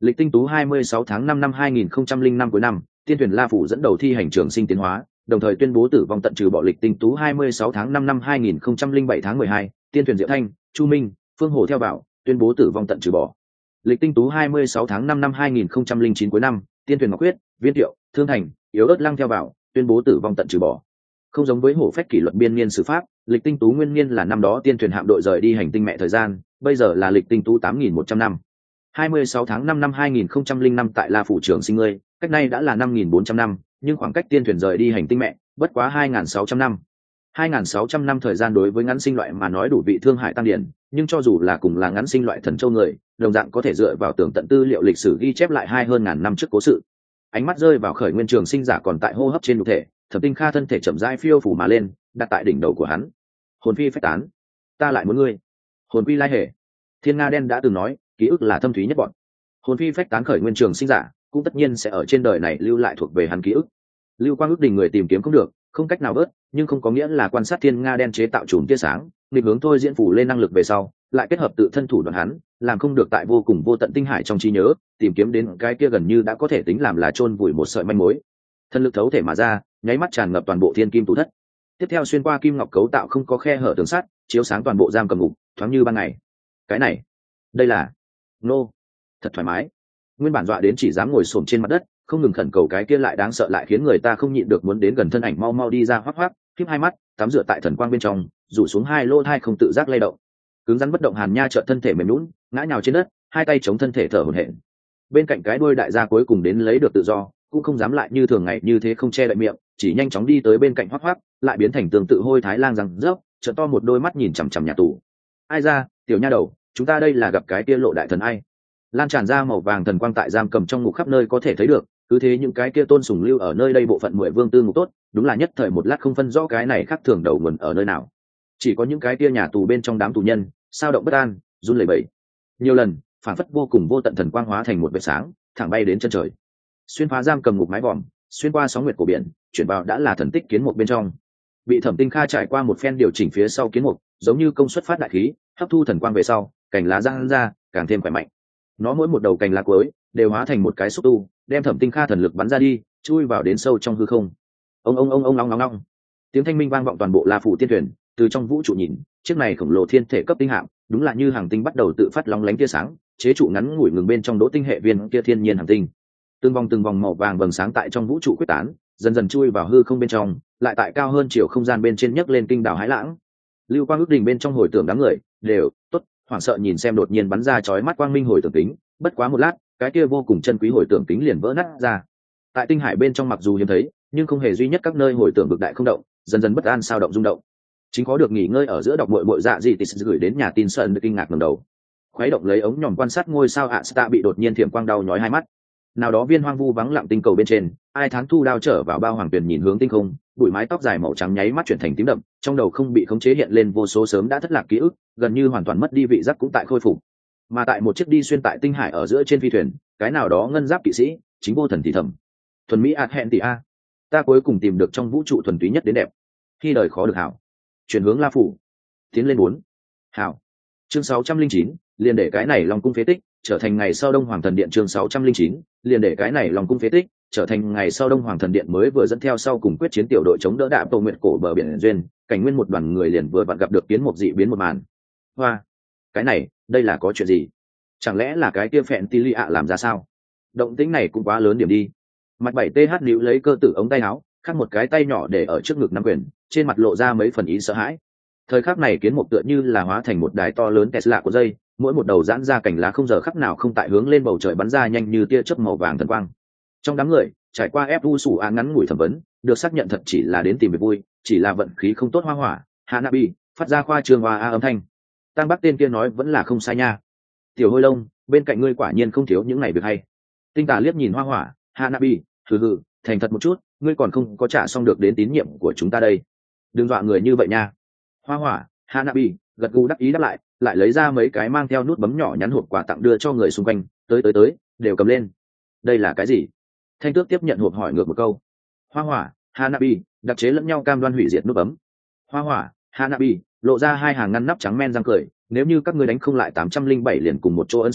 Lịch tinh tú hai mươi sáu tháng năm năm hai nghìn không trăm linh năm cuối năm, tiên thuyền La Phủ dẫn đầu thi hành trường sinh tiến hóa, đồng thời tuyên bố tử vong tận trừ bỏ lịch tinh tú hai mươi sáu tháng năm năm hai nghìn không trăm linh bảy tháng mười hai, tiên thuyền Diệu Thanh, Chu Minh, Phương Hồ theo bảo, tuyên bố tử vong tận trừ bỏ. Lịch tinh tú hai mươi sáu tháng năm năm hai nghìn không trăm linh chín cuối năm, tiên thuyền Ngọc Huyết, Viên Tiệu, Thương Thành, Yếu Ớt Lăng theo bảo, tuyên bố tử vong tận trừ bỏ. Không giống với hổ phách kỷ luật biên niên sử pháp, lịch tinh tú nguyên niên là năm đó tiên thuyền hạm đội rời đi hành tinh mẹ thời gian, bây giờ là lịch tinh tú tám nghìn một trăm năm. hai mươi sáu tháng năm năm hai nghìn không trăm linh năm tại La Phủ Trường sinh ngươi, cách nay đã là năm nghìn bốn trăm năm, nhưng khoảng cách tiên thuyền rời đi hành tinh mẹ, bất quá hai nghìn sáu trăm năm. hai nghìn sáu trăm năm thời gian đối với ngắn sinh loại mà nói đủ vị thương hại tăng điển, nhưng cho dù là cùng là ngắn sinh loại thần châu người, đồng dạng có thể dựa vào tường tận tư liệu lịch sử ghi chép lại hai hơn ngàn năm trước cố sự. Ánh mắt rơi vào khởi nguyên trường sinh giả còn tại hô hấp trên nhục thể, Thẩm Tinh Kha thân thể chậm rãi phiêu phủ mà lên, đặt tại đỉnh đầu của hắn. Hồn phi phách tán, ta lại muốn ngươi. Hồn quy lai hề. Thiên Nga đen đã từng nói, ký ức là thâm thúy nhất bọn. Hồn phi phách tán khởi nguyên trường sinh giả, cũng tất nhiên sẽ ở trên đời này lưu lại thuộc về hắn ký ức. Lưu Quang ước đình người tìm kiếm không được, không cách nào vớt, nhưng không có nghĩa là quan sát Thiên Nga đen chế tạo chùm tia sáng, định hướng thôi diễn phủ lên năng lực về sau, lại kết hợp tự thân thủ đoạn hắn, làm không được tại vô cùng vô tận tinh hải trong trí nhớ, tìm kiếm đến cái kia gần như đã có thể tính làm là chôn vùi một sợi manh mối. Thân lực thấu thể mà ra, nháy mắt tràn ngập toàn bộ thiên kim tú thất. Tiếp theo xuyên qua kim ngọc cấu tạo không có khe hở tường sắt, chiếu sáng toàn bộ giam cầm ngục, thoáng như ban ngày. Cái này, đây là nô, thật thoải mái. Nguyên bản dọa đến chỉ dám ngồi xổm trên mặt đất, không ngừng khẩn cầu cái kia lại đáng sợ lại khiến người ta không nhịn được muốn đến gần thân ảnh mau mau đi ra hoắc hoắc, khép hai mắt, tắm rửa tại thần quang bên trong, rủ xuống hai lỗ thai không tự giác lay động. Cứng rắn bất động Hàn Nha trợn thân thể mềm nhũn, ngã nhào trên đất, hai tay chống thân thể thở hổn hển. Bên cạnh cái đuôi đại gia cuối cùng đến lấy được tự do, cũng không dám lại như thường ngày như thế không che đậy miệng, chỉ nhanh chóng đi tới bên cạnh hoắc hoắc, lại biến thành tương tự hôi thái lang răng rớp, trợn to một đôi mắt nhìn chằm chằm nhà tù. Ai ra, tiểu nha đầu, chúng ta đây là gặp cái kia lộ đại thần ai? Lan tràn ra màu vàng thần quang tại giam cầm trong ngục khắp nơi có thể thấy được, cứ thế những cái kia tôn sùng lưu ở nơi đây bộ phận mười vương tư ngục tốt, đúng là nhất thời một lát không phân rõ cái này khác thường đầu nguồn ở nơi nào. Chỉ có những cái kia nhà tù bên trong đám tù nhân, sao động bất an, run lẩy bẩy. Nhiều lần, phản phất vô cùng vô tận thần quang hóa thành một vệt sáng, thẳng bay đến chân trời. Xuyên phá giam cầm ngục mái vòm, xuyên qua sóng nguyệt của biển, chuyển vào đã là thần tích kiến mục bên trong. Bị Thẩm Tinh Kha trải qua một phen điều chỉnh phía sau kiến mục, giống như công suất phát đại khí, hấp thu thần quang về sau, cành lá giang ra, càng thêm khỏe mạnh. Nó mỗi một đầu cành lá cuối đều hóa thành một cái xúc tu, đem Thẩm Tinh Kha thần lực bắn ra đi, chui vào đến sâu trong hư không. Ông ông ông ông long long long. Tiếng thanh minh vang vọng toàn bộ La Phủ tiên thuyền, từ trong vũ trụ nhìn, chiếc này khổng lồ thiên thể cấp tinh hạm, đúng là như hàng tinh bắt đầu tự phát lóng lánh tia sáng, chế trụ ngắn ngủi ngừng bên trong đỗ tinh hệ viên kia thiên nhiên hàng tinh. Từng vòng từng vòng màu vàng vầng sáng tại trong vũ trụ quyết tán, dần dần chui vào hư không bên trong, lại tại cao hơn chiều không gian bên trên nhấc lên kinh đảo hái lãng. Lưu Quang ước đình bên trong hồi tưởng đám người đều tốt hoảng sợ nhìn xem đột nhiên bắn ra chói mắt quang minh hồi tưởng tính, bất quá một lát, cái kia vô cùng chân quý hồi tưởng tính liền vỡ nát ra. Tại tinh hải bên trong mặc dù hiếm thấy, nhưng không hề duy nhất các nơi hồi tưởng vực đại không động, dần dần bất an sao động rung động. Chính có được nghỉ ngơi ở giữa đọc muội muội dạ gì thì gửi đến nhà tin sơn được kinh ngạc ngẩng đầu. Khuấy động lấy ống nhòm quan sát ngôi sao ạ Sta bị đột nhiên thiểm quang đau nhói hai mắt. Nào đó viên hoang vu vắng lặng tinh cầu bên trên, ai thán thu đao trở vào bao hoàng tuyền nhìn hướng tinh không, bụi mái tóc dài màu trắng nháy mắt chuyển thành tím đậm, trong đầu không bị khống chế hiện lên vô số sớm đã thất lạc ký ức, gần như hoàn toàn mất đi vị giác cũng tại khôi phục. Mà tại một chiếc đi xuyên tại tinh hải ở giữa trên phi thuyền, cái nào đó ngân giáp kỵ sĩ, chính vô thần thì thầm. Thuần mỹ ạt hẹn tỷ a, ta cuối cùng tìm được trong vũ trụ thuần túy nhất đến đẹp. Khi đời khó được hảo. Chuyển hướng La Phủ. Tiến lên bốn. Hảo. Chương sáu trăm linh chín, liền để cái này Long cung phế tích trở thành ngày sau Đông Hoàng thần điện chương sáu trăm linh chín, liền để cái này Long cung phế tích trở thành ngày sau Đông Hoàng thần điện mới vừa dẫn theo sau cùng quyết chiến tiểu đội chống đỡ đạm Tô Nguyệt cổ bờ biển duyên, cảnh nguyên một đoàn người liền vừa vặn gặp được kiến một dị biến một màn. Hoa, cái này, đây là có chuyện gì? Chẳng lẽ là cái kia phèn tí lì ạ làm ra sao? Động tĩnh này cũng quá lớn điểm đi. Mặt bảy th níu lấy cơ tử ống tay áo, khác một cái tay nhỏ để ở trước ngực nắm quyền, trên mặt lộ ra mấy phần ý sợ hãi. Thời khắc này kiến mục tựa như là hóa thành một đài to lớn Tesla của dây, mỗi một đầu giãn ra cành lá không giờ khắc nào không tại hướng lên bầu trời bắn ra nhanh như tia chớp màu vàng thần quang. Trong đám người, trải qua ép u sủ án ngắn ngủi thẩm vấn, được xác nhận thật chỉ là đến tìm việc vui, chỉ là vận khí không tốt hoa hỏa, Hanabi phát ra khoa trương hoa a âm thanh. Tăng Bắc tên kia nói vẫn là không sai nha. Tiểu Hôi Lông, bên cạnh ngươi quả nhiên không thiếu những ngày việc hay. Tinh Tà liếc nhìn hoa hỏa, Hanabi, hừ hừ, thành thật một chút, ngươi còn không có trả xong được đến tín nhiệm của chúng ta đây. Đừng dọa người như vậy nha. Hoa hỏa, Hanabi gật gù đắc ý đáp lại, lại lấy ra mấy cái mang theo nút bấm nhỏ nhắn hộp quà tặng đưa cho người xung quanh, tới tới tới, đều cầm lên. Đây là cái gì? Thanh Tước tiếp nhận hộp hỏi ngược một câu. Hoa hỏa, Hanabi đặc chế lẫn nhau cam đoan hủy diệt nút bấm. Hoa hỏa, Hanabi lộ ra hai hàng ngăn nắp trắng men răng cười, nếu như các ngươi đánh không lại tám trăm linh bảy liền cùng một chỗ ấn xuống,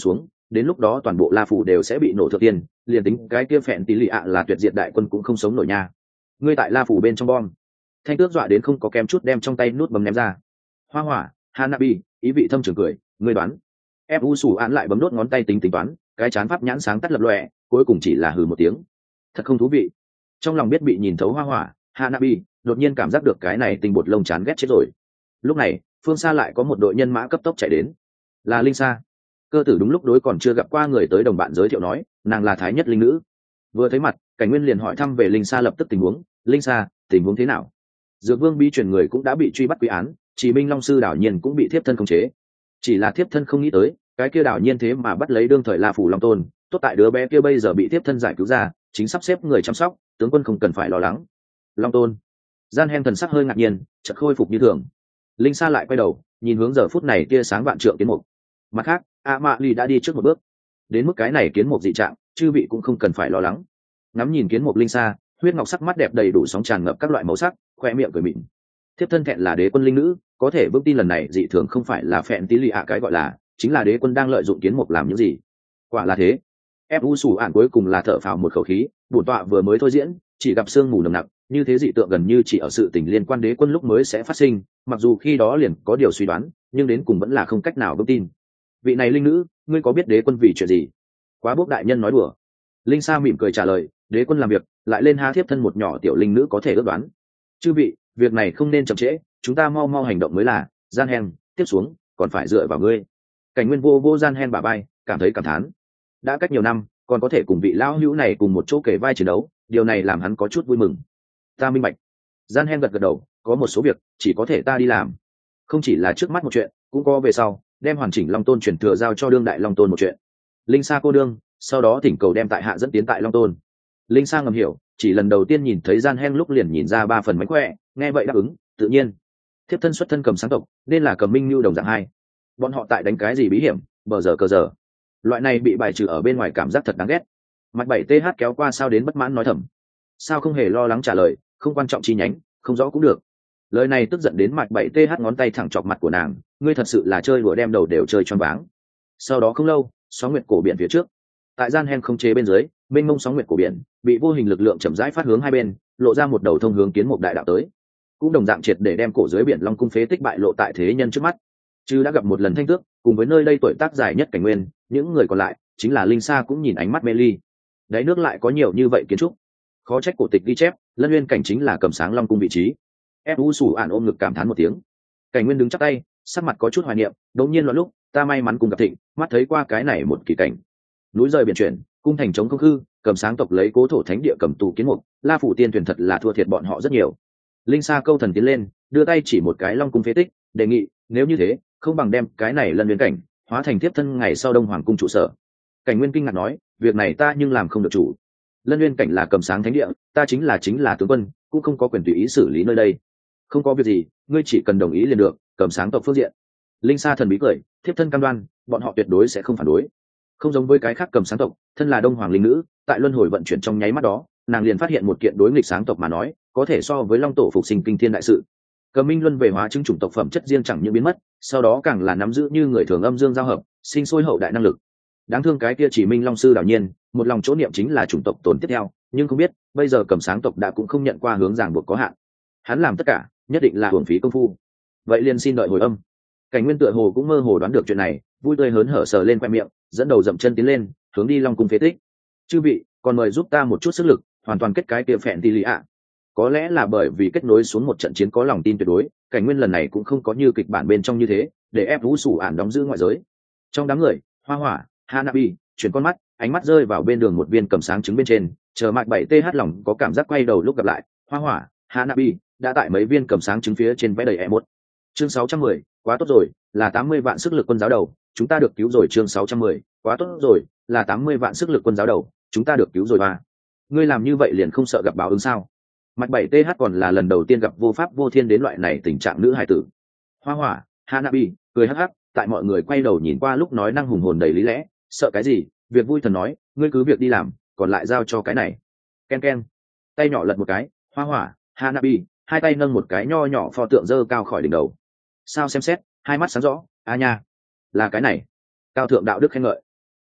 đến lúc đó toàn bộ La Phủ đều sẽ bị nổ thượng tiên, liền tính cái kia phẹn tí lì ạ là tuyệt diệt đại quân cũng không sống nổi nha. Ngươi tại La Phủ bên trong bom. Thanh Tước dọa đến không có kém chút đem trong tay nút bấm ném ra. Hoa hỏa, Hanabi, ý vị thâm trường cười, ngươi đoán. Ép u sủ án lại bấm đốt ngón tay tính tính toán, cái chán pháp nhãn sáng tắt lập lòe, cuối cùng chỉ là hừ một tiếng. Thật không thú vị. Trong lòng biết bị nhìn thấu hoa hỏa, Hanabi đột nhiên cảm giác được cái này tình bột lông chán ghét chết rồi. Lúc này, phương xa lại có một đội nhân mã cấp tốc chạy đến. Là Linh Sa. Cơ tử đúng lúc đối còn chưa gặp qua người tới đồng bạn giới thiệu nói, nàng là thái nhất linh nữ. Vừa thấy mặt, Cảnh Nguyên liền hỏi thăm về Linh Sa lập tức tình huống, Linh Sa, tình huống thế nào? Dược Vương bi truyền người cũng đã bị truy bắt quy án, chỉ Minh Long sư đảo nhiên cũng bị thiếp thân khống chế. Chỉ là thiếp thân không nghĩ tới, cái kia đảo nhiên thế mà bắt lấy đương thời La Phủ Long Tôn, tốt tại đứa bé kia bây giờ bị thiếp thân giải cứu ra, chính sắp xếp người chăm sóc, tướng quân không cần phải lo lắng. Long Tôn. Gian Hen thần sắc hơi ngạc nhiên, chợt khôi phục như thường. Linh Sa lại quay đầu, nhìn hướng giờ phút này tia sáng vạn trượng kiến mục. Mặt khác, A Mã Ly đã đi trước một bước. Đến mức cái này kiến mục dị trạng, chư vị cũng không cần phải lo lắng. Ngắm nhìn kiến mục Linh Sa, huyết ngọc sắc mắt đẹp đầy đủ sóng tràn ngập các loại màu sắc, khoe miệng cười mịn. Thiếp thân thẹn là đế quân linh nữ, có thể vững tin lần này dị thường không phải là phẹn tí lì ạ cái gọi là, chính là đế quân đang lợi dụng kiến mục làm những gì. Quả là thế. Ép u sủ ản cuối cùng là thở phào một khẩu khí, bổn tọa vừa mới thôi diễn, chỉ gặp sương mù nồng nặc, như thế dị tượng gần như chỉ ở sự tình liên quan đế quân lúc mới sẽ phát sinh, mặc dù khi đó liền có điều suy đoán, nhưng đến cùng vẫn là không cách nào vững tin. Vị này linh nữ, ngươi có biết đế quân vì chuyện gì? Quá bốc đại nhân nói đùa. Linh Sa mỉm cười trả lời, đế quân làm việc, lại lên ha thiếp thân một nhỏ tiểu linh nữ có thể ước đoán. Chư vị, việc này không nên chậm trễ, chúng ta mau mau hành động mới là. Gian Hen, tiếp xuống còn phải dựa vào ngươi. Cảnh Nguyên vô vô Gian Hen bả vai, cảm thấy cảm thán. Đã cách nhiều năm, còn có thể cùng vị lão hữu này cùng một chỗ kể vai chiến đấu, điều này làm hắn có chút vui mừng. Ta minh bạch. Gian Hen gật gật đầu, có một số việc chỉ có thể ta đi làm, không chỉ là trước mắt một chuyện, cũng có về sau, đem hoàn chỉnh Long Tôn truyền thừa giao cho đương đại Long Tôn một chuyện. Linh Sa cô đương, sau đó thỉnh cầu đem tại hạ dẫn tiến tại Long Tôn. Linh Sa ngầm hiểu, chỉ lần đầu tiên nhìn thấy Gian Hen lúc liền nhìn ra ba phần mánh khỏe, nghe vậy đáp ứng, tự nhiên. Thiếp thân xuất thân cầm sáng tộc, nên là cầm minh lưu đồng dạng hai. Bọn họ tại đánh cái gì bí hiểm, bờ giờ cờ giờ. Loại này bị bài trừ ở bên ngoài cảm giác thật đáng ghét. Mạch bảy th kéo qua sao đến bất mãn nói thầm. Sao không hề lo lắng trả lời, không quan trọng chi nhánh, không rõ cũng được. Lời này tức giận đến Mạch bảy th ngón tay thẳng chọc mặt của nàng, ngươi thật sự là chơi đùa đem đầu đều chơi choáng váng. Sau đó không lâu, sóng nguyệt cổ biển phía trước, tại Gian Hen không chế bên dưới, mênh mông sóng nguyệt cổ biển bị vô hình lực lượng chậm rãi phát hướng hai bên, lộ ra một đầu thông hướng kiến mục đại đạo tới, cũng đồng dạng triệt để đem cổ dưới biển Long cung phế tích bại lộ tại thế nhân trước mắt. Chứ đã gặp một lần Thanh Tước, cùng với nơi đây tuổi tác dài nhất Cảnh Nguyên, những người còn lại chính là Linh Sa cũng nhìn ánh mắt mê ly. Đáy nước lại có nhiều như vậy kiến trúc, khó trách cổ tịch ghi chép Lân Nguyên cảnh chính là cầm sáng Long cung vị trí. Ép u sủ ản ôm ngực cảm thán một tiếng. Cảnh Nguyên đứng chắp tay, sắc mặt có chút hoài niệm, đột nhiên loạn lúc, ta may mắn cùng gặp thịnh, mắt thấy qua cái này một kỳ cảnh. Núi rời biển chuyển, cung thành chống không hư, cầm sáng tộc lấy cố thổ thánh địa cầm tù kiến mục, La phủ tiên thuyền thật là thua thiệt bọn họ rất nhiều. Linh Sa câu thần tiến lên, đưa tay chỉ một cái Long cung phế tích, đề nghị, nếu như thế, không bằng đem cái này Lân Nguyên cảnh hóa thành tiếp thân ngày sau Đông Hoàng cung trụ sở. Cảnh Nguyên kinh ngạc nói, việc này ta nhưng làm không được chủ. Lân Nguyên cảnh là cầm sáng thánh địa, ta chính là chính là tướng quân, cũng không có quyền tùy ý xử lý nơi đây. Không có việc gì, ngươi chỉ cần đồng ý liền được, cầm sáng tộc phương diện. Linh Sa thần bí cười, thiếp thân cam đoan, bọn họ tuyệt đối sẽ không phản đối. Không giống với cái khác cầm sáng tộc, thân là Đông Hoàng linh nữ, tại luân hồi vận chuyển trong nháy mắt đó, nàng liền phát hiện một kiện đối nghịch sáng tộc mà nói, có thể so với Long tổ phục sinh kinh thiên đại sự. Cầm Minh luân về hóa chứng chủng tộc phẩm chất riêng chẳng những biến mất, sau đó càng là nắm giữ như người thường âm dương giao hợp, sinh sôi hậu đại năng lực. Đáng thương cái kia chỉ Minh Long sư đảo nhiên, một lòng chỗ niệm chính là chủng tộc tồn tiếp theo, nhưng không biết, bây giờ cầm sáng tộc đã cũng không nhận qua hướng ràng buộc có hạn. Hắn làm tất cả, nhất định là hưởng phí công phu. Vậy liền xin đợi hồi âm. Cảnh Nguyên tựa hồ cũng mơ hồ đoán được chuyện này, vui tươi hớn hở sờ lên khoe miệng, dẫn đầu dậm chân tiến lên, hướng đi Long cung phế tích. Chư vị, còn mời giúp ta một chút sức lực, hoàn toàn kết cái kia phèn tỷ lì ạ. Có lẽ là bởi vì kết nối xuống một trận chiến có lòng tin tuyệt đối, Cảnh Nguyên lần này cũng không có như kịch bản bên trong như thế, để ép vũ sủ ản đóng giữ ngoại giới. Trong đám người, Hoa Hỏa, Hanabi chuyển con mắt, ánh mắt rơi vào bên đường một viên cầm sáng trứng bên trên, chờ Mạch bảy th lòng có cảm giác quay đầu lúc gặp lại, Hoa Hỏa, Hanabi đã tại mấy viên cầm sáng trứng phía trên vẽ đầy e một. Chương sáu trăm mười, quá tốt rồi, là tám mươi vạn sức lực quân giáo đầu, chúng ta được cứu rồi. Chương sáu trăm mười, quá tốt rồi, là tám mươi vạn sức lực quân giáo đầu, chúng ta được cứu rồi mà. Ngươi làm như vậy liền không sợ gặp báo ứng sao? Mạch bảy th còn là lần đầu tiên gặp vô pháp vô thiên đến loại này tình trạng nữ hài tử. Hoa Hỏa, Hanabi cười hắc hắc, tại mọi người quay đầu nhìn qua lúc nói năng hùng hồn đầy lý lẽ, sợ cái gì, việc vui thần nói, ngươi cứ việc đi làm, còn lại giao cho cái này. Ken ken, tay nhỏ lật một cái, Hoa Hỏa, Hanabi hai tay nâng một cái nho nhỏ pho tượng dơ cao khỏi đỉnh đầu. Sao xem xét, hai mắt sáng rõ, a nha, là cái này. Cao thượng đạo đức khen ngợi.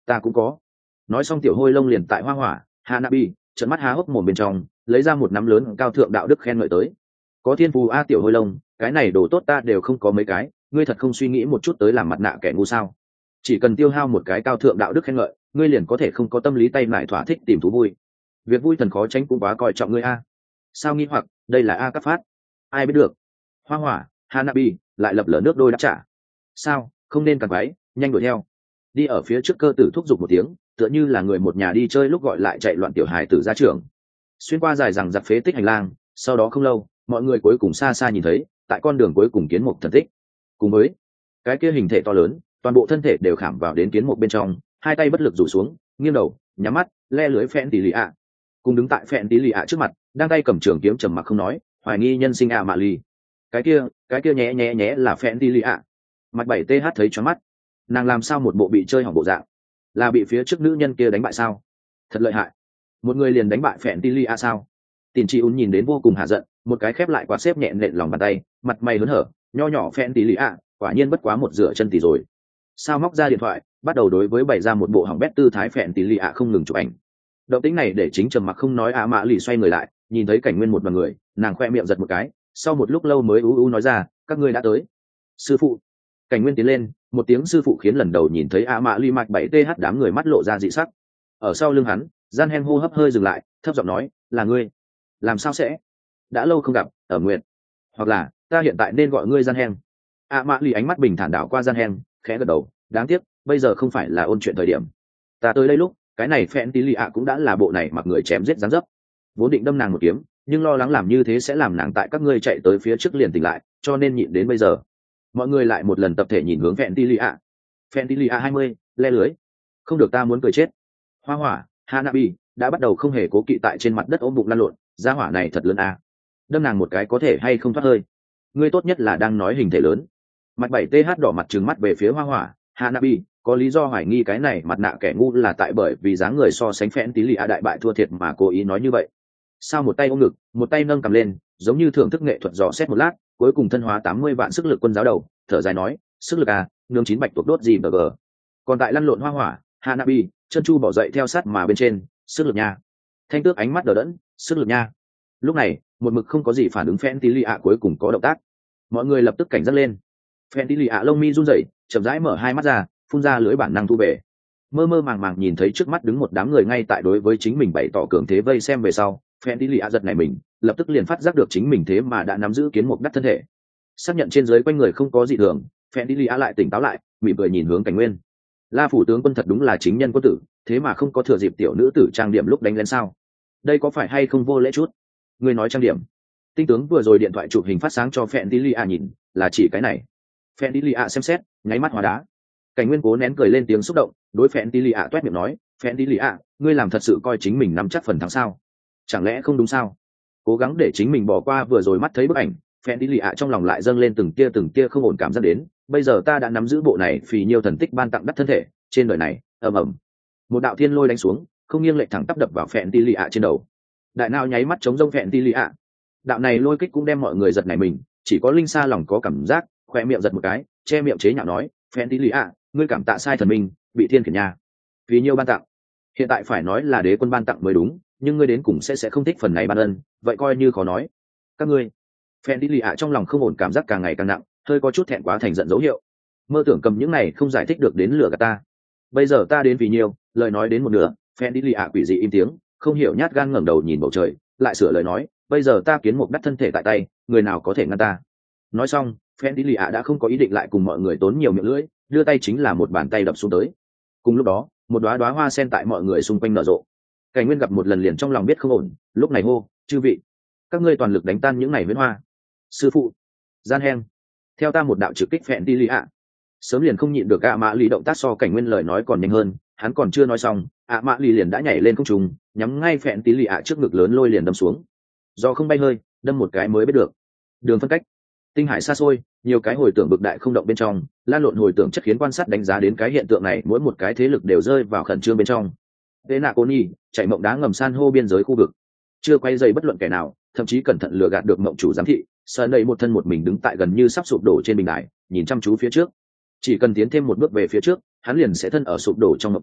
Ta cũng có. Nói xong tiểu hôi lông liền tại hoa hỏa Hanabi trợn mắt há hốc mồm bên trong lấy ra một nắm lớn cao thượng đạo đức khen ngợi tới. Có thiên phú a tiểu hôi lông, cái này đồ tốt ta đều không có mấy cái, ngươi thật không suy nghĩ một chút tới làm mặt nạ kẻ ngu sao? Chỉ cần tiêu hao một cái cao thượng đạo đức khen ngợi, ngươi liền có thể không có tâm lý tay lại thỏa thích tìm thú vui. Việc vui thần khó tránh cũng quá coi trọng ngươi a. Sao nghi hoặc, đây là a cấp phát. Ai biết được. Hoa hỏa Hanabi lại lập lờ nước đôi đáp trả. Sao, không nên càng váy, nhanh đuổi theo. Đi ở phía trước cơ tử thúc giục một tiếng, tựa như là người một nhà đi chơi lúc gọi lại chạy loạn tiểu hài tử ra trường. Xuyên qua dài rằng giặc phế tích hành lang, sau đó không lâu, mọi người cuối cùng xa xa nhìn thấy, tại con đường cuối cùng kiến mục thần tích. Cùng với cái kia hình thể to lớn, toàn bộ thân thể đều khảm vào đến kiến mục bên trong, hai tay bất lực rủ xuống, nghiêng đầu, nhắm mắt, le lưới phẹn tí lì ạ. Cùng đứng tại phẹn tí lì ạ trước mặt, đang tay cầm trường kiếm trầm mặc không nói, hoài nghi nhân sinh ạ mạ lì. Cái kia, cái kia nhé nhé nhé là phẹn tí lì ạ. Mặt bảy th thấy choáng mắt, nàng làm sao một bộ bị chơi hỏng bộ dạng, là bị phía trước nữ nhân kia đánh bại sao? Thật lợi hại, một người liền đánh bại phẹn tí lì ạ sao? Tiền chị ún nhìn đến vô cùng hạ giận, một cái khép lại quạt xếp nhẹ nện lòng bàn tay, mặt mày hớn hở, nho nhỏ phẹn tí lì ạ, quả nhiên bất quá một rửa chân tỷ rồi. Sao móc ra điện thoại, bắt đầu đối với bày ra một bộ hỏng bét tư thái phẹn tí lì ạ không ngừng chụp ảnh. Động tĩnh này để chính trầm mặc không nói ạ mạ lì xoay người lại, nhìn thấy cảnh nguyên một đoàn người, nàng khoe miệng giật một cái, sau một lúc lâu mới ú ú nói ra, các ngươi đã tới. Sư phụ. Cảnh nguyên tiến lên, một tiếng sư phụ khiến lần đầu nhìn thấy ạ mạ lì mạch bảy th đám người mắt lộ ra dị sắc. Ở sau lưng hắn, gian hen hô hấp hơi dừng lại, thấp giọng nói, là ngươi. Làm sao sẽ? Đã lâu không gặp, ở nguyện. Hoặc là, ta hiện tại nên gọi ngươi gian hen. ạ mạ lì ánh mắt bình thản đảo qua gian hen, khẽ gật đầu, đáng tiếc, bây giờ không phải là ôn chuyện thời điểm. Ta tới đây lúc, cái này phẹn tí lì ạ cũng đã là bộ này mặc người chém giết dáng dấp. Vốn định đâm nàng một kiếm, nhưng lo lắng làm như thế sẽ làm nàng tại các ngươi chạy tới phía trước liền tỉnh lại, cho nên nhịn đến bây giờ. Mọi người lại một lần tập thể nhìn hướng phẹn tí lì ạ. Phẹn tí lì ạ hai mươi, le lưới. Không được, ta muốn cười chết. Hoa hỏa Hanabi đã bắt đầu không hề cố kỵ tại trên mặt đất ôm bụng lăn lộn, gia hỏa này thật lớn à. Đâm nàng một cái có thể hay không thoát hơi. Ngươi tốt nhất là đang nói hình thể lớn. Mặt bảy th đỏ mặt trừng mắt về phía hoa hỏa Hanabi, có lý do hoài nghi cái này mặt nạ kẻ ngu là tại bởi vì dáng người so sánh phẽn tí lì a đại bại thua thiệt mà cố ý nói như vậy. Sao một tay ôm ngực, một tay nâng cầm lên, giống như thưởng thức nghệ thuật dò xét một lát, cuối cùng thân hóa tám mươi vạn sức lực quân giáo đầu, thở dài nói, sức lực à, nương chín bạch tuộc đốt gì bờ gờ. Còn tại lăn lộn hoa hỏa Hanabi, chân chu bỏ dậy theo sát mà bên trên, sức lực nha. Thanh tước ánh mắt đờ đẫn, sức lực nha. Lúc này, một mực không có gì phản ứng phẽn tí lì a cuối cùng có động tác. Mọi người lập tức cảnh giác lên. Phẽn tí lì a lông mi run rẩy, chậm rãi mở hai mắt ra, phun ra lưới bản năng thu về, mơ mơ màng màng nhìn thấy trước mắt đứng một đám người ngay tại đối với chính mình bày tỏ cường thế vây xem về sau, phen tí lì a giật này mình lập tức liền phát giác được chính mình thế mà đã nắm giữ kiến mục đắt thân thể, xác nhận trên dưới quanh người không có gì thường, phen tí lì a lại tỉnh táo lại, mỉm cười nhìn hướng cảnh nguyên. La phủ tướng quân thật đúng là chính nhân quân tử, thế mà không có thừa dịp tiểu nữ tử trang điểm lúc đánh lên sao? Đây có phải hay không vô lễ chút? Ngươi nói trang điểm? Tinh tướng vừa rồi điện thoại chụp hình phát sáng cho phen tí lì a nhìn, là chỉ cái này. Phen tí lì a xem xét, nháy mắt hóa đá. Cảnh nguyên cố nén cười lên tiếng xúc động, đối phẹn tí lì ạ toét miệng nói, phẹn tí lì ạ, ngươi làm thật sự coi chính mình nắm chắc phần thắng sao? Chẳng lẽ không đúng sao? Cố gắng để chính mình bỏ qua vừa rồi mắt thấy bức ảnh, phẹn tí lì ạ trong lòng lại dâng lên từng tia từng tia không ổn cảm giác đến. Bây giờ ta đã nắm giữ bộ này phì nhiều thần tích ban tặng đắt thân thể trên đời này. Ầm ầm, một đạo thiên lôi đánh xuống, không nghiêng lệch thẳng tắp đập vào phẹn tí lì ạ trên đầu. Đại não nháy mắt chống rông phẹn tí lì ạ. Đạo này lôi kích cũng đem mọi người giật nảy mình, chỉ có linh sa lòng có cảm giác, khoe miệng giật một cái, che miệng chế nhạo nói, phẹn tí lì ạ, ngươi cảm tạ sai thần minh, bị thiên khiển nha. Vì nhiều ban tặng, hiện tại phải nói là đế quân ban tặng mới đúng, nhưng ngươi đến cùng sẽ sẽ không thích phần này ban ân, vậy coi như khó nói. Các ngươi, phen đi lì ạ trong lòng không ổn cảm giác càng ngày càng nặng, hơi có chút thẹn quá thành giận dấu hiệu. Mơ tưởng cầm những này không giải thích được đến lửa gạt ta. Bây giờ ta đến vì nhiều, lời nói đến một nửa, phen đi lì ạ quỷ dị im tiếng, không hiểu nhát gan ngẩng đầu nhìn bầu trời, lại sửa lời nói, bây giờ ta kiến một đắt thân thể tại tay, người nào có thể ngăn ta? Nói xong, phen đi lì ạ đã không có ý định lại cùng mọi người tốn nhiều miệng lưỡi, đưa tay chính là một bàn tay đập xuống tới. Cùng lúc đó, một đóa đóa hoa sen tại mọi người xung quanh nở rộ. Cảnh nguyên gặp một lần liền trong lòng biết không ổn, lúc này hô, chư vị, các ngươi toàn lực đánh tan những này huyễn hoa. Sư phụ, gian hen, theo ta một đạo trực kích phẹn đi lì ạ. Sớm liền không nhịn được ạ mã lì động tác so cảnh nguyên lời nói còn nhanh hơn, hắn còn chưa nói xong, ạ mã lì liền đã nhảy lên không trung, nhắm ngay phẹn tí lì ạ trước ngực lớn lôi liền đâm xuống. Do không bay hơi, đâm một cái mới biết được. Đường phân cách, tinh hải xa xôi, nhiều cái hồi tưởng bực đại không động bên trong, lan lộn hồi tưởng chất khiến quan sát đánh giá đến cái hiện tượng này, mỗi một cái thế lực đều rơi vào khẩn trương bên trong. Thế nạ cô nhi chạy mộng đá ngầm san hô biên giới khu vực, chưa quay dày bất luận kẻ nào, thậm chí cẩn thận lừa gạt được mộng chủ giám thị. Sơn đây một thân một mình đứng tại gần như sắp sụp đổ trên bình đài, nhìn chăm chú phía trước. Chỉ cần tiến thêm một bước về phía trước, hắn liền sẽ thân ở sụp đổ trong mộng cảnh,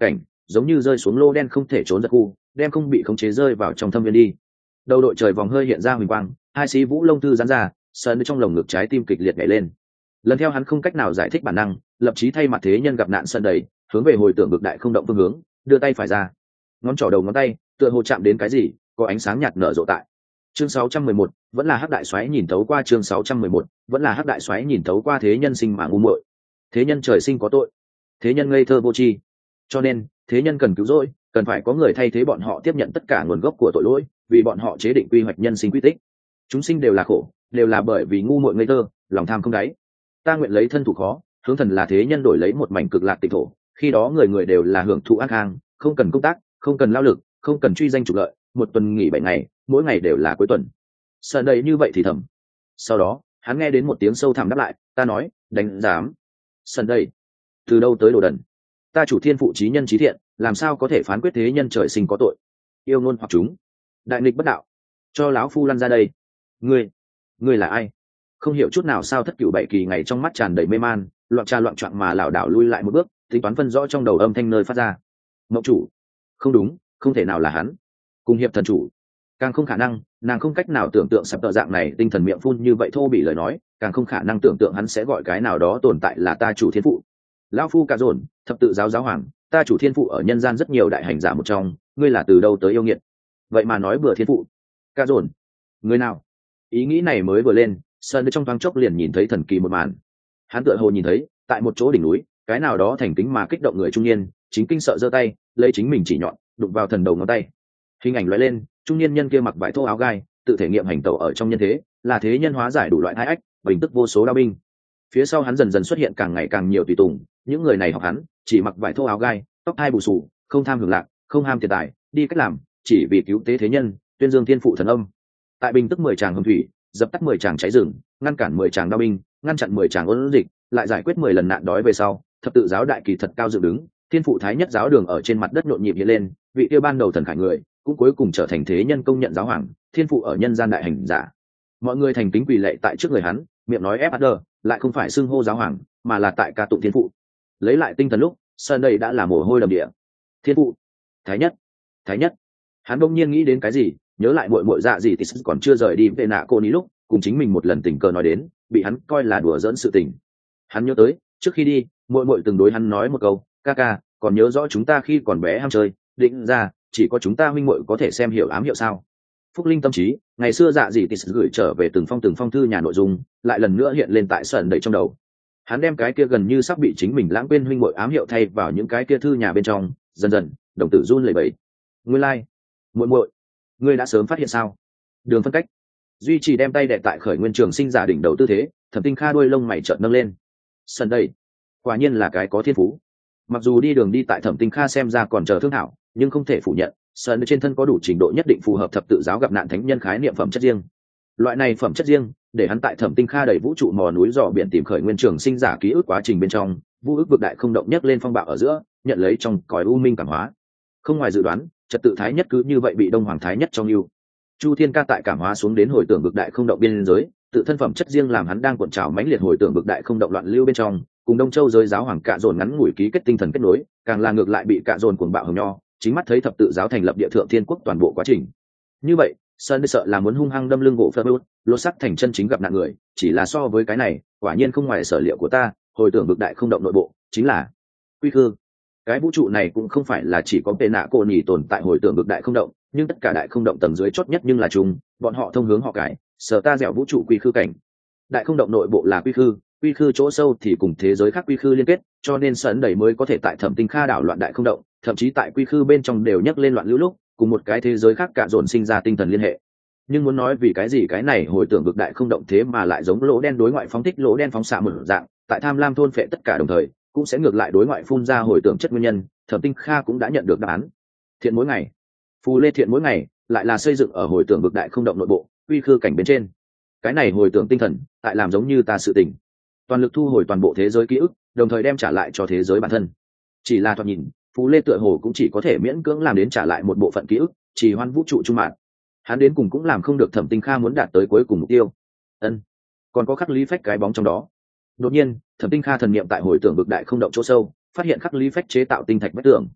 giống như rơi xuống lô đen không thể trốn ra khu, đem không bị khống chế rơi vào trong thâm viên đi. Đầu đội trời vòng hơi hiện ra huỳnh quang, hai xí vũ lông thư giãn ra, sân trong lồng ngực trái tim kịch liệt nhảy lên. Lần theo hắn không cách nào giải thích bản năng, lập chí thay mặt thế nhân gặp nạn sân đầy, hướng về hồi tưởng vực đại không động phương hướng, đưa tay phải ra, ngón trỏ đầu ngón tay tựa hồ chạm đến cái gì, có ánh sáng nhạt nở rộ tại. Chương sáu trăm mười một, vẫn là hắc đại xoáy nhìn thấu qua chương sáu trăm mười một, vẫn là hắc đại xoáy nhìn thấu qua thế nhân sinh mà ngu muội. Thế nhân trời sinh có tội, thế nhân ngây thơ vô tri, cho nên thế nhân cần cứu rỗi, cần phải có người thay thế bọn họ tiếp nhận tất cả nguồn gốc của tội lỗi, vì bọn họ chế định quy hoạch nhân sinh quy tích. Chúng sinh đều là khổ, đều là bởi vì ngu muội ngây thơ, lòng tham không đáy. Ta nguyện lấy thân thủ khó, hướng thần là thế nhân đổi lấy một mảnh cực lạc tịnh thổ, khi đó người người đều là hưởng thụ ác hang, không cần công tác, không cần lao lực, không cần truy danh trục lợi, một tuần nghỉ bảy ngày, mỗi ngày đều là cuối tuần. Sợ đầy như vậy thì thầm. Sau đó hắn nghe đến một tiếng sâu thẳm đáp lại, ta nói đánh giám. Sần đây, từ đâu tới đồ đần? Ta chủ thiên phụ trí nhân trí thiện, làm sao có thể phán quyết thế nhân trời sinh có tội? Yêu ngôn hoặc chúng, đại nghịch bất đạo, cho lão phu lăn ra đây. Ngươi, ngươi là ai? Không hiểu chút nào sao thất cửu bảy kỳ ngày trong mắt tràn đầy mê man, loạn trà loạn trạng mà lảo đảo lui lại một bước, tính toán phân rõ trong đầu âm thanh nơi phát ra. Mộng chủ, không đúng, không thể nào là hắn. Cùng hiệp thần chủ, càng không khả năng, nàng không cách nào tưởng tượng sắp tợ dạng này tinh thần miệng phun như vậy thô bị lời nói, càng không khả năng tưởng tượng hắn sẽ gọi cái nào đó tồn tại là ta chủ thiên phụ. Lão phu cả dồn, thập tự giáo giáo hoàng, ta chủ thiên phụ ở nhân gian rất nhiều đại hành giả một trong, ngươi là từ đâu tới yêu nghiệt? Vậy mà nói bừa thiên phụ. Cả dồn, người nào? Ý nghĩ này mới vừa lên, Sơn trong thoáng chốc liền nhìn thấy thần kỳ một màn. Hắn tựa hồ nhìn thấy, tại một chỗ đỉnh núi, cái nào đó thành kính mà kích động người trung niên, chính kinh sợ giơ tay, lấy chính mình chỉ nhọn, đụng vào thần đầu ngón tay. Hình ảnh lóe lên, trung niên nhân kia mặc vải thô áo gai, tự thể nghiệm hành tẩu ở trong nhân thế, là thế nhân hóa giải đủ loại thái ách, bình tức vô số đao binh. Phía sau hắn dần dần xuất hiện càng ngày càng nhiều tùy tùng, những người này học hắn, chỉ mặc vải thô áo gai, tóc hai bù xù, không tham hưởng lạc, không ham tiền tài, đi cách làm, chỉ vì cứu tế thế nhân, tuyên dương thiên phụ thần âm. Tại bình tức mười tràng hồng thủy, dập tắt mười tràng cháy rừng, ngăn cản mười tràng đao binh, ngăn chặn mười tràng ôn dịch, lại giải quyết mười lần nạn đói về sau, thập tự giáo đại kỳ thật cao dựng đứng, thiên phụ thái nhất giáo đường ở trên mặt đất nhộn nhịp hiện lên, vị tiêu ban đầu thần khải người, cũng cuối cùng trở thành thế nhân công nhận giáo hoàng, thiên phụ ở nhân gian đại hành giả. Mọi người thành kính quỳ lệ tại trước người hắn, miệng nói ép đờ, lại không phải xưng hô giáo hoàng, mà là tại ca tụng thiên phụ. Lấy lại tinh thần lúc, sơn đây đã là mồ hôi đầm địa. Thiên phụ, thái nhất, thái nhất. Hắn đông nhiên nghĩ đến cái gì, nhớ lại muội muội dạ gì thì còn chưa rời đi về nạ cô ní lúc, cùng chính mình một lần tình cờ nói đến, bị hắn coi là đùa giỡn sự tình. Hắn nhớ tới, trước khi đi, muội muội từng đối hắn nói một câu, ca ca, còn nhớ rõ chúng ta khi còn bé ham chơi, định ra, chỉ có chúng ta huynh muội có thể xem hiểu ám hiệu sao? Phúc linh tâm trí, ngày xưa dạ gì thì gửi trở về từng phong từng phong thư nhà nội dung, lại lần nữa hiện lên tại sân đầy trong đầu. Hắn đem cái kia gần như sắp bị chính mình lãng quên huynh muội ám hiệu thay vào những cái kia thư nhà bên trong, dần dần, đồng tử run lẩy bẩy. Nguyên lai, like. muội muội, ngươi đã sớm phát hiện sao? Đường phân cách, duy trì đem tay đè tại khởi nguyên trường sinh giả đỉnh đầu tư thế, Thẩm Tinh Kha đuôi lông mày chợt nâng lên. Sân đây, quả nhiên là cái có thiên phú. Mặc dù đi đường đi tại Thẩm Tinh Kha xem ra còn chờ thương hảo, nhưng không thể phủ nhận, Sơn trên thân có đủ trình độ nhất định phù hợp thập tự giáo gặp nạn thánh nhân khái niệm phẩm chất riêng. Loại này phẩm chất riêng, để hắn tại Thẩm Tinh Kha đẩy vũ trụ mò núi dò biển tìm khởi nguyên trường sinh giả ký ức quá trình bên trong, vũ ức vực đại không động nhất lên phong bạo ở giữa, nhận lấy trong cõi u minh cảm hóa. Không ngoài dự đoán, trật tự thái nhất cứ như vậy bị Đông Hoàng thái nhất trong yêu. Chu Thiên Ca tại cảm hóa xuống đến hồi tưởng vực đại không động biên giới, tự thân phẩm chất riêng làm hắn đang cuộn trào mãnh liệt hồi tưởng vực đại không động loạn lưu bên trong, cùng Đông Châu giới giáo hoàng cạ dồn ngắn ngủi ký kết tinh thần kết nối, càng là ngược lại bị cạ dồn cuồng bạo hồng nho, chính mắt thấy thập tự giáo thành lập địa thượng thiên quốc toàn bộ quá trình. Như vậy, Sơn sợ là muốn hung hăng đâm lưng gỗ phật lột sắc thành chân chính gặp nạn người, chỉ là so với cái này, quả nhiên không ngoài sở liệu của ta, hồi tưởng vực đại không động nội bộ, chính là quy khư. Cái vũ trụ này cũng không phải là chỉ có tệ nạ cô nhì tồn tại hồi tưởng vực đại không động, nhưng tất cả đại không động tầng dưới chót nhất nhưng là chung, bọn họ thông hướng họ cải, sở ta dẻo vũ trụ quy khư cảnh. Đại không động nội bộ là quy khư, quy khư chỗ sâu thì cùng thế giới khác quy khư liên kết, cho nên Sơn đẩy mới có thể tại Thẩm Tinh Kha đảo loạn đại không động, thậm chí tại quy khư bên trong đều nhắc lên loạn lưu lúc, cùng một cái thế giới khác cả dồn sinh ra tinh thần liên hệ. Nhưng muốn nói vì cái gì cái này hồi tưởng vực đại không động thế mà lại giống lỗ đen đối ngoại phóng thích lỗ đen phóng xạ một dạng, tại tham lam thôn phệ tất cả đồng thời, cũng sẽ ngược lại đối ngoại phun ra hồi tưởng chất nguyên nhân, Thẩm Tinh Kha cũng đã nhận được đáp án. Thiện mỗi ngày, phù lê thiện mỗi ngày, lại là xây dựng ở hồi tưởng vực đại không động nội bộ, quy khư cảnh bên trên. Cái này hồi tưởng tinh thần, tại làm giống như ta sự tình, toàn lực thu hồi toàn bộ thế giới ký ức, đồng thời đem trả lại cho thế giới bản thân. Chỉ là thoạt nhìn, phù lê tựa hồ cũng chỉ có thể miễn cưỡng làm đến trả lại một bộ phận ký ức, chỉ hoan vũ trụ trung mạng. Hắn đến cùng cũng làm không được Thẩm Tinh Kha muốn đạt tới cuối cùng mục tiêu. Ân, còn có khắc lý phách cái bóng trong đó. Đột nhiên, Thẩm Tinh Kha thần niệm tại hồi tưởng vực đại không động chỗ sâu, phát hiện khắc lý phách chế tạo tinh thạch vách tường.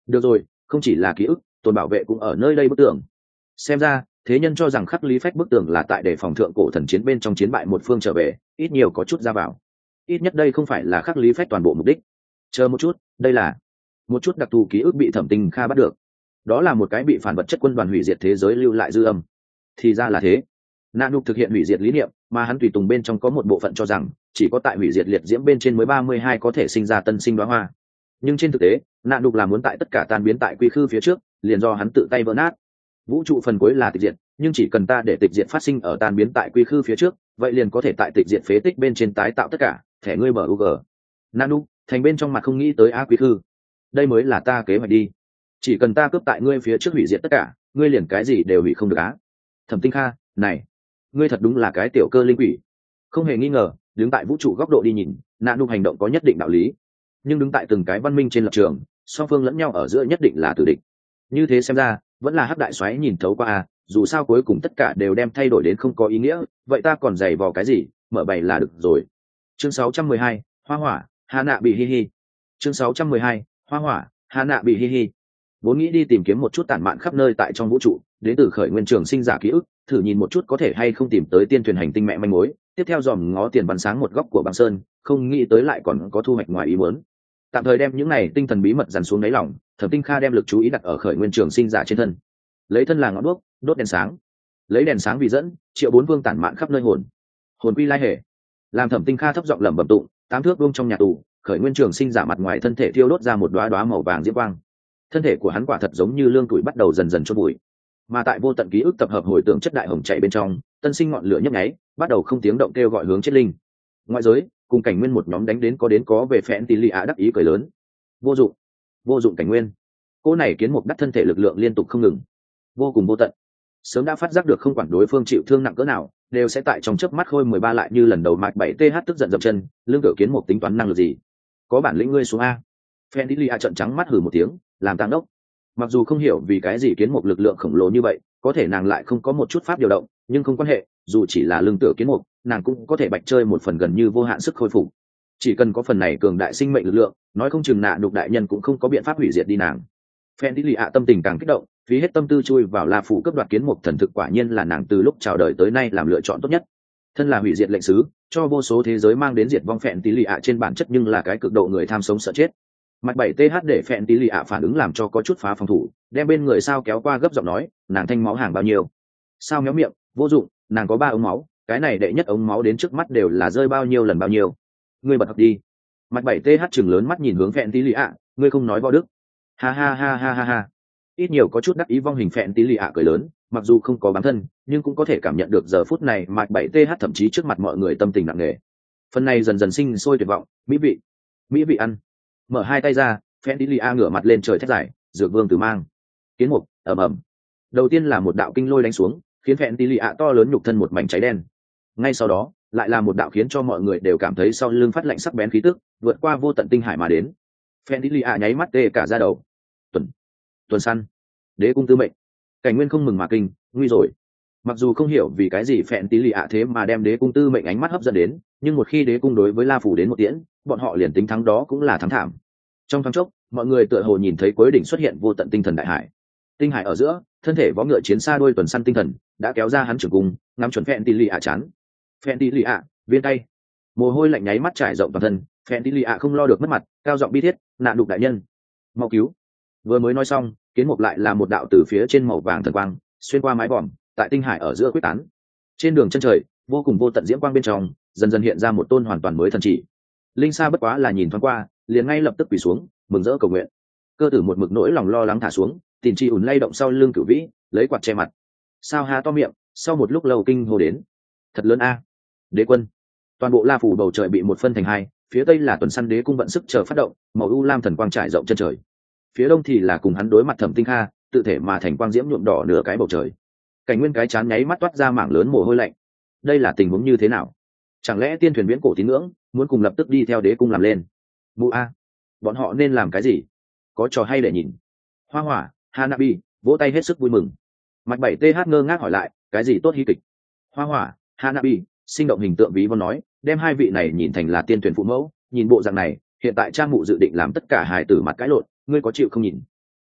được rồi, không chỉ là ký ức, tồn bảo vệ cũng ở nơi đây bức tường. Xem ra thế nhân cho rằng khắc lý phách bức tường là tại để phòng thượng cổ thần chiến bên trong chiến bại một phương trở về, ít nhiều có chút ra vào. Ít nhất đây không phải là khắc lý phách toàn bộ mục đích. Chờ một chút, đây là một chút đặc thù ký ức bị Thẩm Tinh Kha bắt được. Đó là một cái bị phản vật chất quân đoàn hủy diệt thế giới lưu lại dư âm. Thì ra là thế. Nạn Nục thực hiện hủy diệt lý niệm, mà hắn tùy tùng bên trong có một bộ phận cho rằng chỉ có tại hủy diệt liệt diễm bên trên mới ba mươi hai có thể sinh ra tân sinh đóa hoa. Nhưng trên thực tế, Nạn Nục là muốn tại tất cả tan biến tại quy khư phía trước, liền do hắn tự tay vỡ nát. Vũ trụ phần cuối là tịch diệt, nhưng chỉ cần ta để tịch diệt phát sinh ở tan biến tại quy khư phía trước, vậy liền có thể tại tịch diệt phế tích bên trên tái tạo tất cả. Thẻ ngươi bờ u g. Nanu, thành bên trong mặt không nghĩ tới a quy khư. Đây mới là ta kế hoạch đi. Chỉ cần ta cướp tại ngươi phía trước hủy diệt tất cả, ngươi liền cái gì đều hủy không được á. Thẩm Tinh Kha, này, ngươi thật đúng là cái tiểu cơ linh quỷ. Không hề nghi ngờ, đứng tại vũ trụ góc độ đi nhìn, Nanu hành động có nhất định đạo lý. Nhưng đứng tại từng cái văn minh trên lập trường, song phương lẫn nhau ở giữa nhất định là tử địch. Như thế xem ra, vẫn là hắc đại xoáy nhìn thấu qua à, dù sao cuối cùng tất cả đều đem thay đổi đến không có ý nghĩa, vậy ta còn giày vò cái gì, mở bày là được rồi. Chương sáu trăm mười hai, Hoa Hỏa, Hà Nạ bị hi hi. Chương sáu trăm mười hai, Hoa Hỏa, Hà Nạ bị hi hi. Vốn nghĩ đi tìm kiếm một chút tản mạn khắp nơi tại trong vũ trụ, đến từ khởi nguyên trường sinh giả ký ức, thử nhìn một chút có thể hay không tìm tới tiên thuyền hành tinh mẹ manh mối, tiếp theo dòm ngó tiền bắn sáng một góc của băng sơn, không nghĩ tới lại còn có thu hoạch ngoài ý muốn. Tạm thời đem những này tinh thần bí mật dằn xuống đáy lòng, Thẩm Tinh Kha đem lực chú ý đặt ở khởi nguyên trường sinh giả trên thân. Lấy thân là ngọn đuốc, đốt đèn sáng. Lấy đèn sáng vì dẫn, triệu bốn vương tản mạn khắp nơi hồn. Hồn quy lai hệ. Làm Thẩm Tinh Kha thấp giọng lẩm bẩm tụng, tám thước vuông trong nhà tù, khởi nguyên trường sinh giả mặt ngoài thân thể thiêu đốt ra một đóa đóa màu vàng diễm quang. Thân thể của hắn quả thật giống như lương tuổi bắt đầu dần dần chôn bụi. Mà tại vô tận ký ức tập hợp hồi tưởng chất đại hồng chạy bên trong, tân sinh ngọn lửa nhấp nháy, bắt đầu không tiếng động kêu gọi hướng chết linh. Ngoại giới, cùng cảnh nguyên một nhóm đánh đến có đến có về phèn tỷ lì ạ đắc ý cười lớn. Vô dụng, vô dụng cảnh nguyên. Cô này kiến một đắc thân thể lực lượng liên tục không ngừng, vô cùng vô tận. Sớm đã phát giác được không quản đối phương chịu thương nặng cỡ nào, đều sẽ tại trong chớp mắt khôi mười ba lại như lần đầu mạch bảy th tức giận dậm chân, lương cỡ kiến một tính toán năng lực gì? Có bản lĩnh ngươi xuống a. Phèn tỷ lì ạ trợn trắng mắt hừ một tiếng, làm tăng đốc. Mặc dù không hiểu vì cái gì kiến một lực lượng khổng lồ như vậy, có thể nàng lại không có một chút pháp điều động, nhưng không quan hệ, dù chỉ là lương tựa kiến một, nàng cũng có thể bạch chơi một phần gần như vô hạn sức khôi phục. Chỉ cần có phần này cường đại sinh mệnh lực lượng, nói không chừng nạ đục đại nhân cũng không có biện pháp hủy diệt đi nàng. Phen đi lì ạ tâm tình càng kích động, phí hết tâm tư chui vào La phủ cấp đoạt kiến một thần thực, quả nhiên là nàng từ lúc chào đời tới nay làm lựa chọn tốt nhất. Thân là hủy diệt lệnh sứ, cho vô số thế giới mang đến diệt vong, Phèn tí lì ạ trên bản chất nhưng là cái cực độ người tham sống sợ chết. Mặt bảy th để Phèn tí lì ạ phản ứng làm cho có chút phá phòng thủ, đem bên người sao kéo qua gấp giọng nói, nàng thanh máu hàng bao nhiêu? Sao méo miệng, vô dụng, nàng có ba ống máu, cái này đệ nhất ống máu đến trước mắt đều là rơi bao nhiêu lần bao nhiêu. Ngươi bật học đi. Mặt bảy th chừng lớn mắt nhìn hướng Phèn tí lì ạ, ngươi không nói võ đức. Ha ha ha ha ha ha. Ít nhiều có chút đắc ý vong hình Phèn tí lì ạ cười lớn, mặc dù không có bám thân, nhưng cũng có thể cảm nhận được giờ phút này Mạch bảy th thậm chí trước mặt mọi người tâm tình nặng nề. Phần này dần dần sinh sôi tuyệt vọng, mỹ vị, mỹ vị ăn. Mở hai tay ra, Phèn tí lì ạ ngửa mặt lên trời thét giải, dược vương tử mang. Kiến mục, ầm ầm. Đầu tiên là một đạo kinh lôi đánh xuống, khiến Phèn tí lì ạ to lớn nhục thân một mảnh cháy đen. Ngay sau đó, lại là một đạo khiến cho mọi người đều cảm thấy sau lưng phát lạnh sắc bén khí tức, vượt qua vô tận tinh hải mà đến. Phèn tí lì ạ nháy mắt tê cả da đầu. Tuần, tuần săn, đế cung tư mệnh. Cảnh nguyên không mừng mà kinh, nguy rồi. Mặc dù không hiểu vì cái gì Phèn tí lì ạ thế mà đem đế cung tư mệnh ánh mắt hấp dẫn đến, nhưng một khi đế cung đối với La phủ đến một tiễn, bọn họ liền tính thắng đó cũng là thắng thảm. Trong thoáng chốc, mọi người tựa hồ nhìn thấy cuối đỉnh xuất hiện vô tận tinh thần đại hải. Tinh hải ở giữa, thân thể võ ngựa chiến xa đôi tuần săn tinh thần đã kéo ra hắn trường cung, ngắm chuẩn Phèn tí lì ạ chán. Phèn tí lì ạ, viên tay. Mồ hôi lạnh nháy mắt trải rộng toàn thân, Phèn tí lì ạ không lo được mất mặt, cao giọng bi thiết, nạn đục đại nhân, mau cứu. Vừa mới nói xong, kiến mục lại là một đạo từ phía trên màu vàng thần quang xuyên qua mái vòm, tại tinh hải ở giữa quyết tán. Trên đường chân trời, vô cùng vô tận diễm quang bên trong, dần dần hiện ra một tôn hoàn toàn mới thần chỉ. Linh Sa bất quá là nhìn thoáng qua, liền ngay lập tức quỳ xuống, mừng rỡ cầu nguyện. Cơ tử một mực nỗi lòng lo lắng thả xuống, tiền chi ủn lay động sau lưng Cửu Vĩ, lấy quạt che mặt. Sao ha to miệng, sau một lúc lâu kinh hô đến, thật lớn a. Đế quân. Toàn bộ La phủ bầu trời bị một phân thành hai, phía tây là tuần săn đế cung vận sức chờ phát động, màu u lam thần quang trải rộng chân trời. Phía đông thì là cùng hắn đối mặt Thẩm Tinh Kha, tự thể mà thành quang diễm nhuộm đỏ nửa cái bầu trời. Cảnh nguyên cái chán nháy mắt toát ra mảng lớn mồ hôi lạnh. Đây là tình huống như thế nào? Chẳng lẽ tiên thuyền viễn cổ tín ngưỡng muốn cùng lập tức đi theo đế cung làm lên? Mụ a, bọn họ nên làm cái gì? Có trò hay để nhìn. Hoa Hỏa, Hanabi vỗ tay hết sức vui mừng. Mạch bảy th ngơ ngác hỏi lại, cái gì tốt hy kịch? Hoa Hỏa, Hanabi sinh động hình tượng ví von nói, đem hai vị này nhìn thành là tiên thuyền phụ mẫu, nhìn bộ dạng này, hiện tại trang mụ dự định làm tất cả hài tử mặt cãi lộn, ngươi có chịu không nhìn?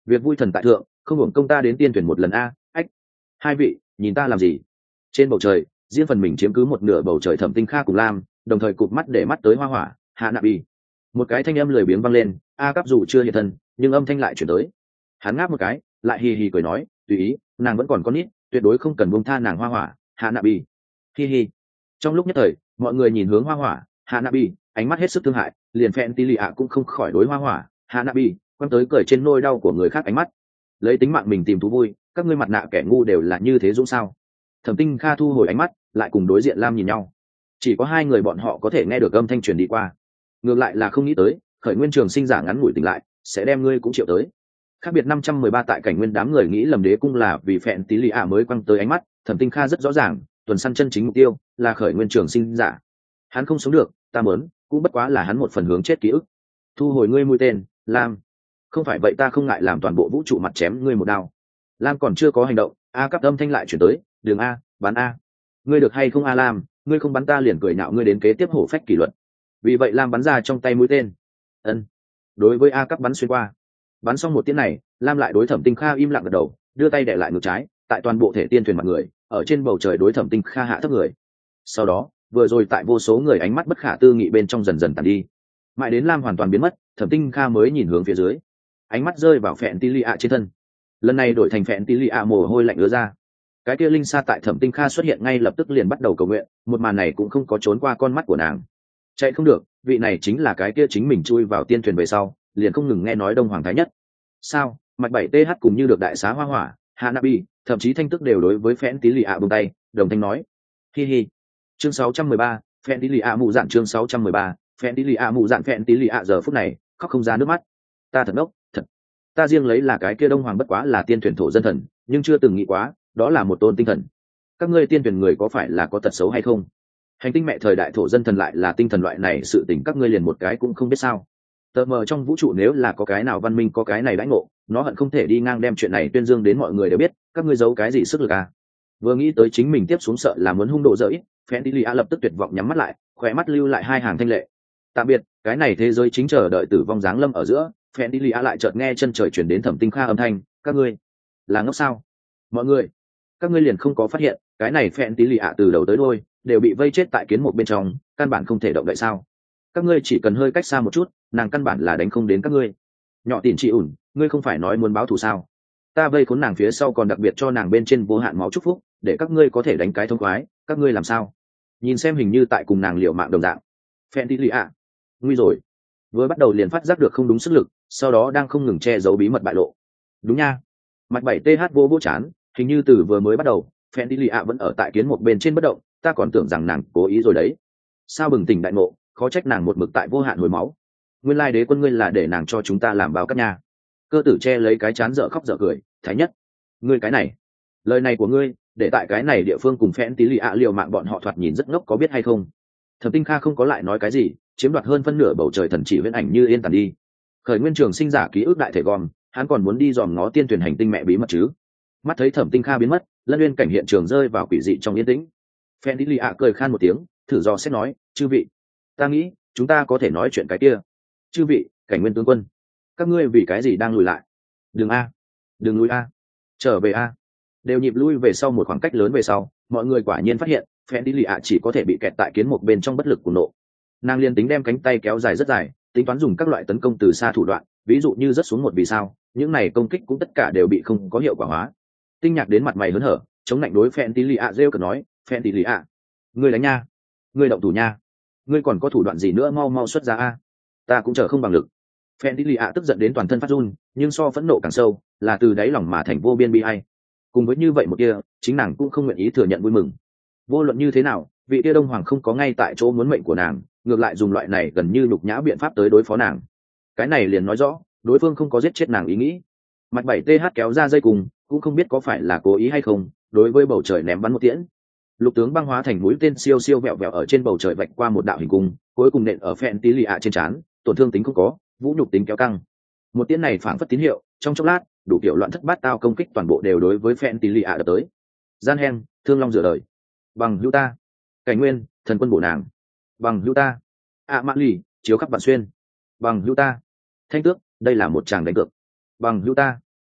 việc vui thần tại thượng, không hưởng công ta đến tiên tuyển một lần a. Ách, hai vị nhìn ta làm gì? Trên bầu trời riêng phần mình chiếm cứ một nửa bầu trời Thẩm Tinh Kha cùng Lam đồng thời cụp mắt để mắt tới hoa hỏa hạ nạ bi. Một cái thanh âm lười biếng vang lên, a cấp dù chưa hiện thân nhưng âm thanh lại chuyển tới. Hắn ngáp một cái lại hì hì cười nói, tùy ý, nàng vẫn còn con nít, tuyệt đối không cần buông tha nàng hoa hỏa hạ nạ bi. Hi hi. Trong lúc nhất thời mọi người nhìn hướng hoa hỏa hạ nạ bi, ánh mắt hết sức thương hại, liền phen tí lì ạ cũng không khỏi đối hoa hỏa hạ nạ bi quăng tới cười trên nôi đau của người khác ánh mắt. Lấy tính mạng mình tìm thú vui, các ngươi mặt nạ kẻ ngu đều là như thế dũng sao? Thẩm Tinh Kha thu hồi ánh mắt lại cùng đối diện Lam nhìn nhau, chỉ có hai người bọn họ có thể nghe được âm thanh truyền đi qua. Ngược lại là không nghĩ tới khởi nguyên trường sinh giả ngắn ngủi tỉnh lại sẽ đem ngươi cũng triệu tới. Khác biệt năm trăm mười ba tại cảnh nguyên đám người nghĩ lầm đế cung là vì phẹn tí lì ạ mới quăng tới ánh mắt. Thẩm Tinh Kha rất rõ ràng tuần săn chân chính mục tiêu là khởi nguyên trường sinh giả. Hắn không sống được, ta muốn cũng bất quá là hắn một phần hướng chết ký ức. Thu hồi ngươi mũi tên Lam, không phải vậy ta không ngại làm toàn bộ vũ trụ mặt chém ngươi một đao. Lam còn chưa có hành động, a cấp âm thanh lại chuyển tới, đường a bắn a. Ngươi được hay không a Lam, ngươi không bắn ta liền cười nhạo ngươi đến kế tiếp hổ phách kỷ luật. Vì vậy Lam bắn ra trong tay mũi tên. Ân. Đối với a cấp bắn xuyên qua. Bắn xong một tiếng này, Lam lại đối Thẩm Tinh Kha im lặng gật đầu, đưa tay đè lại ngực trái, tại toàn bộ thể tiên thuyền mặt người, ở trên bầu trời đối Thẩm Tinh Kha hạ thấp người. Sau đó, vừa rồi tại vô số người ánh mắt bất khả tư nghị bên trong dần dần tàn đi. Mãi đến Lam hoàn toàn biến mất, Thẩm Tinh Kha mới nhìn hướng phía dưới. Ánh mắt rơi vào phẹn tí lì ạ trên thân. Lần này đổi thành phẹn tí lì ạ mồ hôi lạnh ứa ra. Cái kia linh sa tại Thẩm Tinh Kha xuất hiện ngay lập tức liền bắt đầu cầu nguyện, một màn này cũng không có trốn qua con mắt của nàng. Chạy không được, vị này chính là cái kia chính mình chui vào tiên thuyền về sau liền không ngừng nghe nói đông hoàng thái nhất. Sao mạch bảy th cùng như được đại xá hoa hỏa hanabi, thậm chí thanh tức đều đối với phẹn tí lì ạ buông tay đồng thanh nói hi hi. Chương sáu trăm mười ba, phẹn tí lì ạ mụ dạn. Chương sáu trăm mười ba, phẹn tí lì ạ mụ dạn. Phẹn tí lì ạ giờ phút này khóc không ra nước mắt. Ta thật ngốc, thật. Ta riêng lấy là cái kia đông hoàng bất quá là tiên thuyền thổ dân thần, nhưng chưa từng nghĩ quá đó là một tôn tinh thần. Các ngươi tiên thuyền người có phải là có tật xấu hay không? Hành tinh mẹ thời đại thổ dân thần lại là tinh thần loại này, sự tình các ngươi liền một cái cũng không biết sao? Tờ mờ trong vũ trụ nếu là có cái nào văn minh có cái này đãi ngộ, nó hận không thể đi ngang đem chuyện này tuyên dương đến mọi người đều biết. Các ngươi giấu cái gì sức lực à? Vừa nghĩ tới chính mình tiếp xuống sợ là muốn hung độ dỡ ít, Fendilia lập tức tuyệt vọng nhắm mắt lại, khóe mắt lưu lại hai hàng thanh lệ. Tạm biệt, cái này thế giới chính chờ đợi tử vong giáng lâm ở giữa. Fendilia lại chợt nghe chân trời chuyển đến Thẩm Tinh Kha âm thanh, các ngươi là ngốc sao? Mọi người, các ngươi liền không có phát hiện cái này Fendilia từ đầu tới đuôi đều bị vây chết tại kiến một bên trong, căn bản không thể động đậy sao? Các ngươi chỉ cần hơi cách xa một chút, nàng căn bản là đánh không đến các ngươi. Nhỏ tỉn chị ủn, ngươi không phải nói muốn báo thù sao? Ta vây khốn nàng phía sau còn đặc biệt cho nàng bên trên vô hạn máu chúc phúc, để các ngươi có thể đánh cái thông khoái. Các ngươi làm sao? Nhìn xem hình như tại cùng nàng liều mạng đồng dạng. Fendilia, nguy rồi. Vừa bắt đầu liền phát giác được không đúng sức lực, sau đó đang không ngừng che giấu bí mật bại lộ. Đúng nha. Mạch bảy th vô vô chán, hình như từ vừa mới bắt đầu Fendilia vẫn ở tại kiến một bên trên bất động, ta còn tưởng rằng nàng cố ý rồi đấy. Sao bừng tỉnh đại ngộ, khó trách nàng một mực tại vô hạn hồi máu. Nguyên lai đế quân ngươi là để nàng cho chúng ta làm bao cắt nha. Cơ tử che lấy cái chán dở khóc dở cười, thái nhất, ngươi cái này, lời này của ngươi để tại cái này địa phương cùng Fendilia liều mạng bọn họ thoạt nhìn rất ngốc có biết hay không? Thẩm Tinh Kha không có lại nói cái gì, chiếm đoạt hơn phân nửa bầu trời thần chỉ huyễn ảnh như yên tàn đi. Khởi nguyên trường sinh giả ký ức đại thể gom, hắn còn muốn đi dòm ngó tiên tuyển hành tinh mẹ bí mật chứ. Mắt thấy Thẩm Tinh Kha biến mất, Lân Uyên cảnh hiện trường rơi vào quỷ dị trong yên tĩnh. Fendilia cười khan một tiếng, thử dò xét nói, chư vị, ta nghĩ chúng ta có thể nói chuyện cái kia. Chư vị, cảnh nguyên tướng quân, các ngươi vì cái gì đang lùi lại? Đừng a, đừng lùi a, trở về a. Đều nhịp lui về sau một khoảng cách lớn về sau, mọi người quả nhiên phát hiện Fendilia chỉ có thể bị kẹt tại kiến một bên trong bất lực của nộ. Nàng liên tính đem cánh tay kéo dài rất dài, tính toán dùng các loại tấn công từ xa thủ đoạn, ví dụ như rất xuống một vì sao, những này công kích cũng tất cả đều bị không có hiệu quả hóa. Tinh Nhạc đến mặt mày hớn hở, chống lạnh đối Fendilia rêu cợt nói, Fendilia, ngươi đánh nha, ngươi động thủ nha, ngươi còn có thủ đoạn gì nữa mau mau xuất ra a, ta cũng chờ không bằng lực. Fendilia tức giận đến toàn thân phát run, nhưng so phẫn nộ càng sâu, là từ đáy lòng mà thành vô biên bi ai. Cùng với như vậy một kia, chính nàng cũng không nguyện ý thừa nhận vui mừng. Vô luận như thế nào, vị kia đông hoàng không có ngay tại chỗ muốn mệnh của nàng, ngược lại dùng loại này gần như nhục nhã biện pháp tới đối phó nàng. Cái này liền nói rõ, đối phương không có giết chết nàng ý nghĩ. Mạch bảy th kéo ra dây cùng, cũng không biết có phải là cố ý hay không, đối với bầu trời ném bắn một tiễn. Lục tướng băng hóa thành mũi tên siêu siêu vẹo vẹo ở trên bầu trời vạch qua một đạo hình cung, cuối cùng nện ở Fendilia trên trán, tổn thương tính không có, vũ nhục tính kéo căng. Một tiễn này phảng phất tín hiệu, trong chốc lát, đủ kiểu loạn thất bát tao công kích toàn bộ đều đối với Fendilia đập tới. Gian hen, thương long rửa đời. Bằng hữu ta. Cảnh nguyên, thần quân bổ nàng. Bằng hữu ta. ạ mã lì, chiếu khắp vạn xuyên. Bằng hữu ta. Thanh tước, đây là một tràng đánh cược. Bằng hữu ta.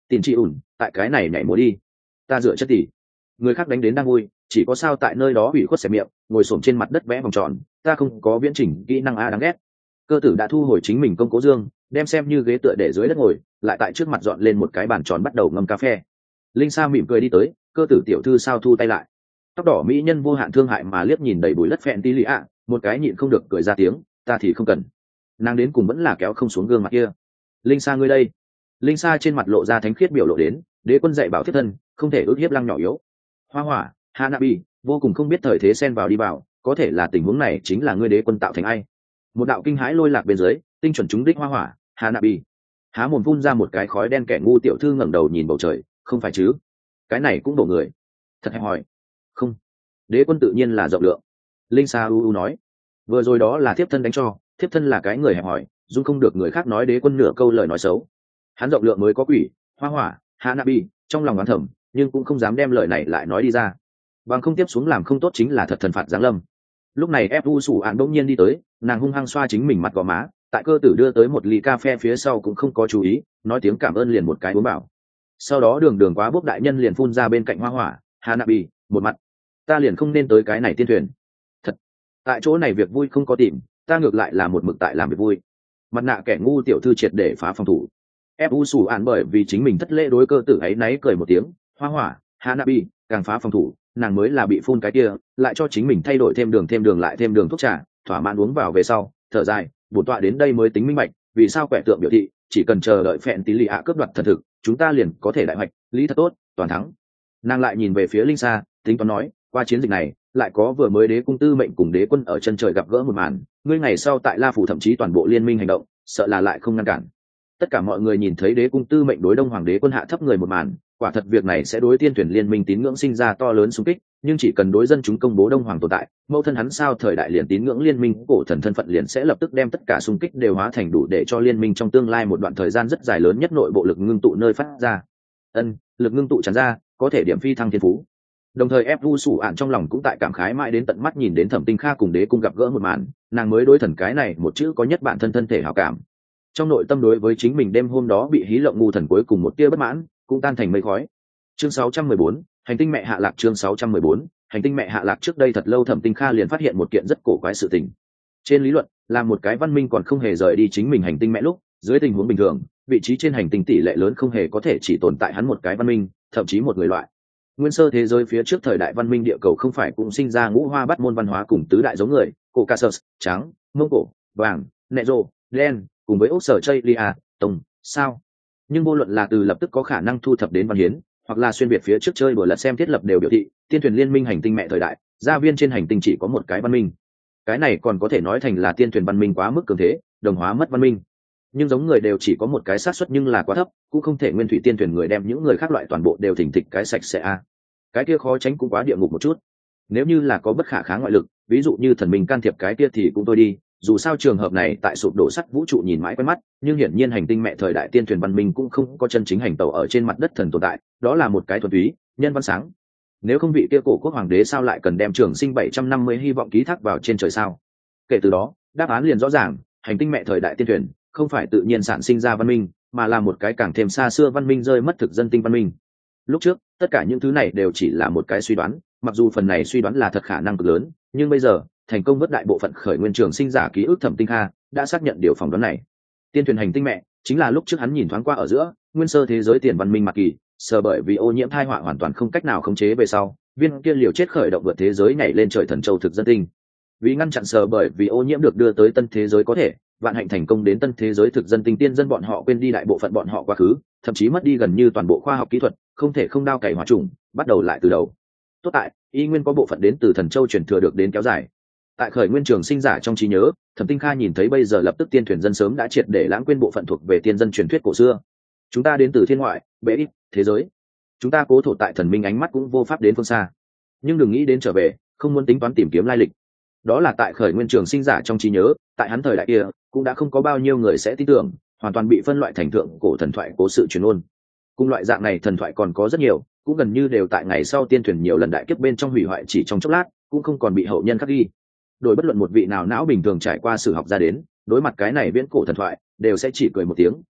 Tin chị ủn tại cái này nhảy múa đi, ta dựa chất tỷ. Người khác đánh đến đang vui, chỉ có sao tại nơi đó ủy khuất xẻ miệng ngồi xổm trên mặt đất vẽ vòng tròn, ta không có viễn trình kỹ năng a đáng ghét. Cơ tử đã thu hồi chính mình công cố dương, đem xem như ghế tựa để dưới đất ngồi, lại tại trước mặt dọn lên một cái bàn tròn bắt đầu ngâm cà phê. Linh Sa mỉm cười đi tới, cơ tử tiểu thư sao thu tay lại. Tóc đỏ mỹ nhân vô hạn thương hại mà liếc nhìn đầy bụi đất phèn tí lì ạ, một cái nhịn không được cười ra tiếng, ta thì không cần. Nàng đến cùng vẫn là kéo không xuống gương mặt kia. Linh Sa ngươi đây. Linh Sa trên mặt lộ ra thánh khiết biểu lộ đến, đế quân dạy bảo thiết thân, không thể ước hiếp lăng nhỏ yếu. Hoa hỏa, Hanabi, vô cùng không biết thời thế xen vào đi vào, có thể là tình huống này chính là ngươi đế quân tạo thành ai. Một đạo kinh hãi lôi lạc bên dưới, tinh chuẩn trúng đích hoa hỏa, Hanabi. Há mồm phun ra một cái khói đen, kẻ ngu tiểu thư ngẩng đầu nhìn bầu trời, không phải chứ? Cái này cũng đổ người. Thật hẹp hòi. Không. Đế quân tự nhiên là rộng lượng. Linh Sa u u nói, vừa rồi đó là thiếp thân đánh cho, thiếp thân là cái người hẹp hòi, dung không được người khác nói đế quân nửa câu lời nói xấu. Hắn rộng lượng mới có quỷ, hoa hỏa, Hanabi, trong lòng oán thầm, nhưng cũng không dám đem lời này lại nói đi ra. Bằng không tiếp xuống làm không tốt chính là thật thần phạt giáng lâm. Lúc này Fu Sủ Án bỗng nhiên đi tới, nàng hung hăng xoa chính mình mặt gò má, tại cơ tử đưa tới một ly cà phê phía sau cũng không có chú ý, nói tiếng cảm ơn liền một cái uống bảo. Sau đó đường đường quá bốc đại nhân liền phun ra bên cạnh hoa hỏa, Hanabi, một mặt, ta liền không nên tới cái này tiên thuyền. Thật, tại chỗ này việc vui không có tìm, ta ngược lại là một mực tại làm việc vui. Mặt nạ kẻ ngu tiểu thư triệt để phá phòng thủ. Fu Sủ Án bởi vì chính mình thất lễ đối cơ tử ấy náy cười một tiếng, hoa hỏa, Hanabi, càng phá phòng thủ, nàng mới là bị phun cái kia, lại cho chính mình thay đổi thêm đường thêm đường lại thêm đường thuốc trà, thỏa mãn uống vào về sau, thở dài, bổn tọa đến đây mới tính minh bạch, vì sao quẻ tượng biểu thị, chỉ cần chờ đợi phèn tí lì ạ cướp đoạt thần thực, chúng ta liền có thể đại hoạch, lý thật tốt, toàn thắng. Nàng lại nhìn về phía Linh Sa, tính toán nói, qua chiến dịch này, lại có vừa mới đế cung tư mệnh cùng đế quân ở chân trời gặp gỡ một màn, ngươi ngày sau tại La phủ thậm chí toàn bộ liên minh hành động, sợ là lại không ngăn cản. Tất cả mọi người nhìn thấy đế cung tư mệnh đối đông hoàng đế quân hạ thấp người một màn, quả thật việc này sẽ đối tiên tuyển liên minh tín ngưỡng sinh ra to lớn xung kích, nhưng chỉ cần đối dân chúng công bố đông hoàng tồn tại, mẫu thân hắn sao thời đại liền tín ngưỡng liên minh cổ thần thân phận liền sẽ lập tức đem tất cả xung kích đều hóa thành đủ để cho liên minh trong tương lai một đoạn thời gian rất dài lớn nhất nội bộ lực ngưng tụ nơi phát ra. Ân, lực ngưng tụ tràn ra, có thể điểm phi thăng thiên phú. Đồng thời Fu Sủ Án trong lòng cũng tại cảm khái mãi đến tận mắt nhìn đến Thẩm Tinh Kha cùng đế cung gặp gỡ một màn, nàng mới đối thần cái này một chữ có nhất bản thân thân thể hảo cảm. Trong nội tâm đối với chính mình đêm hôm đó bị hí lộng ngu thần cuối cùng một tia bất mãn cũng tan thành mây khói. Chương sáu trăm mười bốn, hành tinh mẹ hạ lạc. Chương sáu trăm mười bốn, hành tinh mẹ hạ lạc. Trước đây thật lâu Thẩm Tinh Kha liền phát hiện một kiện rất cổ quái sự tình. Trên lý luận, là một cái văn minh còn không hề rời đi chính mình hành tinh mẹ lúc, dưới tình huống bình thường, vị trí trên hành tinh tỷ lệ lớn không hề có thể chỉ tồn tại hắn một cái văn minh, thậm chí một người loại. Nguyên sơ thế giới phía trước thời đại văn minh địa cầu không phải cũng sinh ra ngũ hoa bát môn văn hóa cùng tứ đại giống người, Caucasus, trắng, Mông Cổ, vàng, nẹ rô, đen, cùng với ốc sở chây lia tông sao, nhưng vô luận là từ lập tức có khả năng thu thập đến văn hiến, hoặc là xuyên việt phía trước chơi đùa lật xem thiết lập đều biểu thị tiên thuyền liên minh hành tinh mẹ thời đại gia viên trên hành tinh chỉ có một cái văn minh. Cái này còn có thể nói thành là tiên thuyền văn minh quá mức cường thế, đồng hóa mất văn minh. Nhưng giống người đều chỉ có một cái xác suất nhưng là quá thấp, cũng không thể nguyên thủy tiên thuyền người đem những người khác loại toàn bộ đều thỉnh thịch cái sạch sẽ a. Cái kia khó tránh cũng quá địa ngục một chút. Nếu như là có bất khả kháng ngoại lực, ví dụ như thần minh can thiệp cái kia thì cũng thôi đi, dù sao trường hợp này tại sụp đổ sắt vũ trụ nhìn mãi quen mắt, nhưng hiển nhiên hành tinh mẹ thời đại tiên thuyền văn minh cũng không có chân chính hành tàu ở trên mặt đất thần tồn tại, đó là một cái thuần túy nhân văn sáng. Nếu không vị kia cổ quốc hoàng đế sao lại cần đem trường sinh bảy trăm năm mươi hy vọng ký thác vào trên trời sao? Kể từ đó, đáp án liền rõ ràng, hành tinh mẹ thời đại tiên thuyền không phải tự nhiên sản sinh ra văn minh, mà là một cái càng thêm xa xưa văn minh rơi mất thực dân tinh văn minh. Lúc trước, tất cả những thứ này đều chỉ là một cái suy đoán, mặc dù phần này suy đoán là thật khả năng cực lớn, nhưng bây giờ thành công vớt đại bộ phận khởi nguyên trường sinh giả ký ức Thẩm Tinh Kha đã xác nhận điều phỏng đoán này. Tiên thuyền hành tinh mẹ chính là lúc trước hắn nhìn thoáng qua ở giữa nguyên sơ thế giới tiền văn minh mặc kỳ, sờ bởi vì ô nhiễm thai họa hoàn toàn không cách nào khống chế về sau, viên kia liều chết khởi động vượt thế giới nhảy lên trời thần châu thực dân tinh. Vì ngăn chặn sờ bởi vì ô nhiễm được đưa tới tân thế giới có thể, vạn hạnh thành công đến tân thế giới thực dân tinh tiên dân bọn họ quên đi đại bộ phận bọn họ quá khứ, thậm chí mất đi gần như toàn bộ khoa học kỹ thuật, không thể không đao cày hóa trùng, bắt đầu lại từ đầu. Tốt tại, y nguyên có bộ phận đến từ thần châu truyền thừa được đến kéo dài. Tại khởi nguyên trường sinh giả trong trí nhớ, Thẩm Tinh Kha nhìn thấy bây giờ lập tức tiên thuyền dân sớm đã triệt để lãng quên bộ phận thuộc về tiên dân truyền thuyết cổ xưa. Chúng ta đến từ thiên ngoại, bệ ít, thế giới. Chúng ta cố thủ tại thần minh ánh mắt cũng vô pháp đến phương xa. Nhưng đừng nghĩ đến trở về, không muốn tính toán tìm kiếm lai lịch. Đó là tại khởi nguyên trường sinh giả trong trí nhớ, tại hắn thời đại kia, cũng đã không có bao nhiêu người sẽ tin tưởng, hoàn toàn bị phân loại thành thượng cổ thần thoại cố sự truyền ôn. Cùng loại dạng này thần thoại còn có rất nhiều, cũng gần như đều tại ngày sau tiên thuyền nhiều lần đại kiếp bên trong hủy hoại chỉ trong chốc lát, cũng không còn bị hậu nhân khắc ghi. Đổi bất luận một vị nào não bình thường trải qua sử học ra đến, đối mặt cái này viễn cổ thần thoại, đều sẽ chỉ cười một tiếng,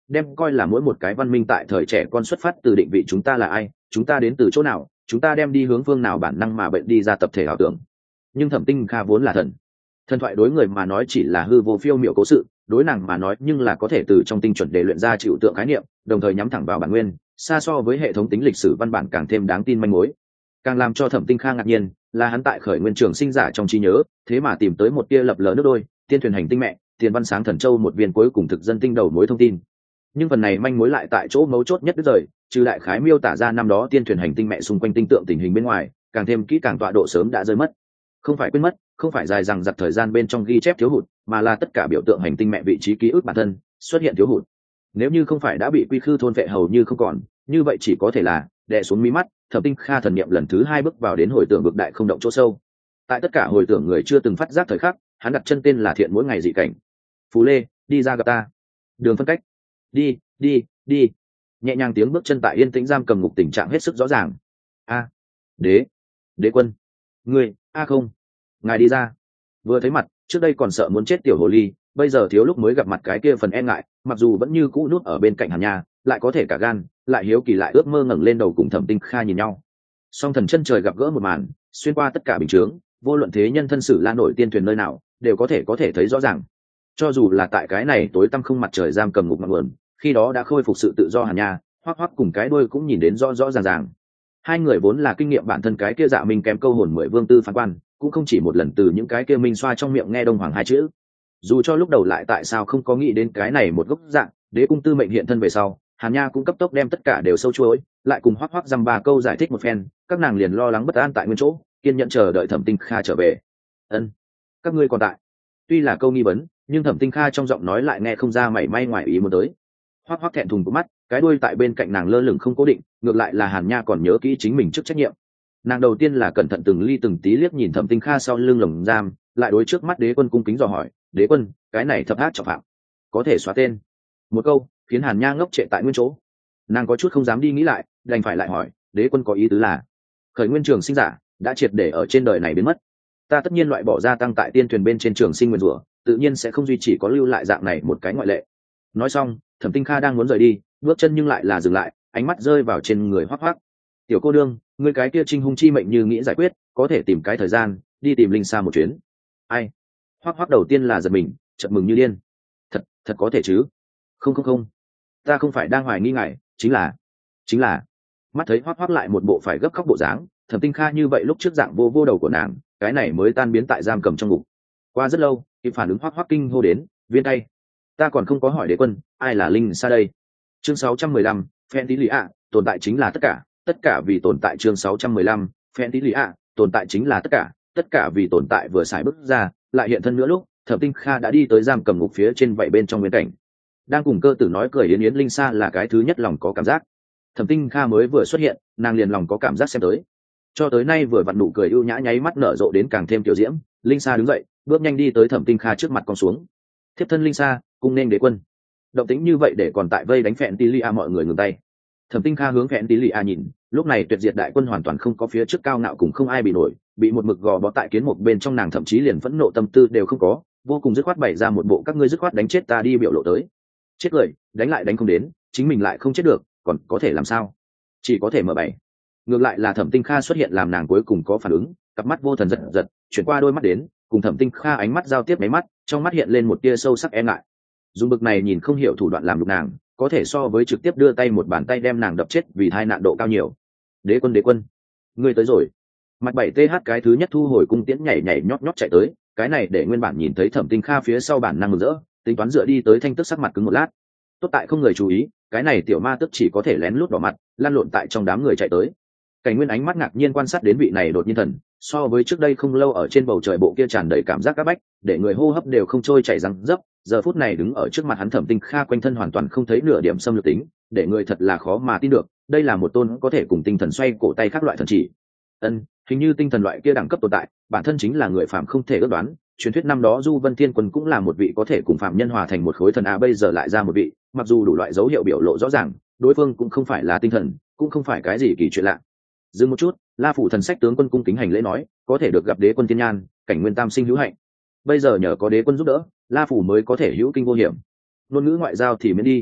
đem coi là mỗi một cái văn minh tại thời trẻ con xuất phát từ định vị chúng ta là ai, chúng ta đến từ chỗ nào, chúng ta đem đi hướng phương nào bản năng mà bệnh đi ra tập thể ảo tưởng. Nhưng Thẩm Tinh Kha vốn là thần, thần thoại đối người mà nói chỉ là hư vô phiêu miểu cố sự, đối nàng mà nói nhưng là có thể từ trong tinh chuẩn để luyện ra chịu tượng khái niệm, đồng thời nhắm thẳng vào bản nguyên, xa so với hệ thống tính lịch sử văn bản càng thêm đáng tin manh mối. Càng làm cho Thẩm Tinh Kha ngạc nhiên là hắn tại khởi nguyên trường sinh giả trong trí nhớ, thế mà tìm tới một tia lập lờ nước đôi, tiên thuyền hành tinh mẹ, tiền văn sáng thần châu một viên cuối cùng thực dân tinh đầu mối thông tin. Nhưng phần này manh mối lại tại chỗ mấu chốt nhất đứt rời, trừ đại khái miêu tả ra năm đó tiên thuyền hành tinh mẹ xung quanh tinh tượng tình hình bên ngoài, càng thêm kỹ càng tọa độ sớm đã rơi mất. Không phải quên mất, không phải dài rằng giặc thời gian bên trong ghi chép thiếu hụt, mà là tất cả biểu tượng hành tinh mẹ vị trí ký ức bản thân xuất hiện thiếu hụt. Nếu như không phải đã bị quy khư thôn vệ hầu như không còn, như vậy chỉ có thể là đè xuống mí mắt, Thẩm Tinh Kha thần niệm lần thứ hai bước vào đến hồi tưởng vực đại không động chỗ sâu. Tại tất cả hồi tưởng người chưa từng phát giác thời khắc, hắn đặt chân tên là thiện mỗi ngày dị cảnh. Phú Lê, đi ra gặp ta. Đường phân cách. Đi, đi, đi. Nhẹ nhàng tiếng bước chân tại yên tĩnh giam cầm ngục tình trạng hết sức rõ ràng. A, đế, đế quân, ngươi, a không, ngài đi ra. Vừa thấy mặt, trước đây còn sợ muốn chết tiểu hồ ly, bây giờ thiếu lúc mới gặp mặt cái kia phần e ngại, mặc dù vẫn như cũ nút ở bên cạnh Hàn Nha, lại có thể cả gan, lại hiếu kỳ lại ước mơ ngẩng lên đầu cùng Thẩm Tinh Kha nhìn nhau. Song thần chân trời gặp gỡ một màn, xuyên qua tất cả bình chướng, vô luận thế nhân thân sử la nổi tiên thuyền nơi nào, đều có thể có thể thấy rõ ràng. Cho dù là tại cái này tối tăm không mặt trời giam cầm ngục ngọn nguồn, khi đó đã khôi phục sự tự do Hàn Nha, hoắc hoắc cùng cái đuôi cũng nhìn đến rõ rõ ràng ràng. Hai người vốn là kinh nghiệm bản thân cái kia dạ minh kém câu hồn mười vương tư phán quan, cũng không chỉ một lần từ những cái kia minh xoa trong miệng nghe đông hoàng hai chữ. Dù cho lúc đầu lại tại sao không có nghĩ đến cái này một gốc dạng, đế cung tư mệnh hiện thân về sau, Hàn Nha cũng cấp tốc đem tất cả đều sâu chuỗi, lại cùng hoắc hoắc dăm ba câu giải thích một phen, các nàng liền lo lắng bất an tại nguyên chỗ, kiên nhẫn chờ đợi Thẩm Tinh Kha trở về. Ân, các ngươi còn tại. Tuy là câu nghi vấn, nhưng Thẩm Tinh Kha trong giọng nói lại nghe không ra mảy may ngoài ý muốn tới. Hoắc hoắc thẹn thùng của mắt, cái đuôi tại bên cạnh nàng lơ lửng không cố định, ngược lại là Hàn Nha còn nhớ kỹ chính mình trước trách nhiệm. Nàng đầu tiên là cẩn thận từng ly từng tí liếc nhìn Thẩm Tinh Kha sau lưng lồng giam, lại đối trước mắt đế quân cung kính dò hỏi, đế quân, cái này thập ác trọng phạm, có thể xóa tên. Một câu khiến Hàn Nha ngốc trệ tại nguyên chỗ. Nàng có chút không dám đi nghĩ lại, đành phải lại hỏi, đế quân có ý tứ là khởi nguyên trường sinh giả đã triệt để ở trên đời này biến mất, ta tất nhiên loại bỏ ra tăng tại tiên thuyền bên trên trường sinh nguyên rủa, tự nhiên sẽ không duy chỉ có lưu lại dạng này một cái ngoại lệ. Nói xong, Thẩm Tinh Kha đang muốn rời đi, bước chân nhưng lại là dừng lại, ánh mắt rơi vào trên người hoắc hoắc. Tiểu cô đương, ngươi cái kia trinh hung chi mệnh như nghĩ giải quyết, có thể tìm cái thời gian đi tìm linh sa một chuyến. Ai? Hoắc hoắc đầu tiên là giật mình, chợt mừng như điên. Thật, thật có thể chứ? Không không không, ta không phải đang hoài nghi ngài, chính là, chính là. Mắt thấy hoắc hoắc lại một bộ phải gấp khóc bộ dáng, Thẩm Tinh Kha như vậy lúc trước dạng vô vô đầu của nàng, cái này mới tan biến tại giam cầm trong ngục. Qua rất lâu, kịp phản ứng hoắc hoắc kinh hô đến, viên tay, ta còn không có hỏi đế quân, ai là linh sa đây? Chương sáu trăm mười lăm, phen tí lì ạ, tồn tại chính là tất cả, tất cả vì tồn tại. Chương sáu trăm mười lăm, phen tí lì ạ, tồn tại chính là tất cả, tất cả vì tồn tại. Vừa xài bước ra, lại hiện thân nữa lúc, Thẩm Tinh Kha đã đi tới giam cầm ngục phía trên vậy bên trong nguyên cảnh, đang cùng cơ tử nói cười yến yến linh sa là cái thứ nhất lòng có cảm giác. Thẩm Tinh Kha mới vừa xuất hiện, nàng liền lòng có cảm giác xem tới. Cho tới nay vừa vặn nụ cười ưu nhã nháy mắt nở rộ đến càng thêm tiểu diễm, linh sa đứng dậy, bước nhanh đi tới Thẩm Tinh Kha trước mặt con xuống. Thiếp thân linh sa, cung nên đế quân. Động tĩnh như vậy để còn tại vây đánh phẹn tí lì a mọi người ngừng tay. Thẩm Tinh Kha hướng phẹn tí lì a nhìn, lúc này tuyệt diệt đại quân hoàn toàn không có phía trước cao ngạo cùng không ai bị nổi, bị một mực gò bó tại kiến một bên trong nàng thậm chí liền phẫn nộ tâm tư đều không có, vô cùng dứt khoát bày ra một bộ các ngươi dứt khoát đánh chết ta đi biểu lộ tới. Chết cười, đánh lại đánh không đến, chính mình lại không chết được, còn có thể làm sao? Chỉ có thể mở bày. Ngược lại là Thẩm Tinh Kha xuất hiện làm nàng cuối cùng có phản ứng, cặp mắt vô thần giật giật, chuyển qua đôi mắt đến, cùng Thẩm Tinh Kha ánh mắt giao tiếp mấy mắt, trong mắt hiện lên một tia sâu sắc e ngại. Dùng bực này nhìn không hiểu thủ đoạn làm nhục nàng, có thể so với trực tiếp đưa tay một bàn tay đem nàng đập chết vì tai nạn độ cao nhiều. Đế quân, đế quân, ngươi tới rồi. Mặt bảy th cái thứ nhất thu hồi cung tiễn nhảy nhảy nhót nhót chạy tới, cái này để nguyên bản nhìn thấy Thẩm Tinh Kha phía sau bản năng mừng rỡ, tính toán dựa đi tới thanh tức sắc mặt cứng một lát. Tốt tại không người chú ý, cái này tiểu ma tức chỉ có thể lén lút đỏ mặt, lăn lộn tại trong đám người chạy tới. Cảnh Nguyên ánh mắt ngạc nhiên quan sát đến vị này đột nhiên thần, so với trước đây không lâu ở trên bầu trời bộ kia tràn đầy cảm giác áp bách, để người hô hấp đều không trôi chảy răng dấp, giờ phút này đứng ở trước mặt hắn Thẩm Tinh Kha quanh thân hoàn toàn không thấy nửa điểm xâm lược tính, để người thật là khó mà tin được, đây là một tôn có thể cùng tinh thần xoay cổ tay khác loại thần chỉ. Ân, hình như tinh thần loại kia đẳng cấp tồn tại, bản thân chính là người phàm không thể ước đoán, truyền thuyết năm đó Du Vân Thiên Quân cũng là một vị có thể cùng phàm nhân hòa thành một khối thần a, bây giờ lại ra một vị, mặc dù đủ loại dấu hiệu biểu lộ rõ ràng, đối phương cũng không phải là tinh thần, cũng không phải cái gì kỳ chuyện lạ. Dừng một chút, La phủ thần sách tướng quân cung kính hành lễ nói, có thể được gặp đế quân thiên nhan, Cảnh Nguyên tam sinh hữu hạnh. Bây giờ nhờ có đế quân giúp đỡ, La phủ mới có thể hữu kinh vô hiểm. Ngôn ngữ ngoại giao thì miễn đi.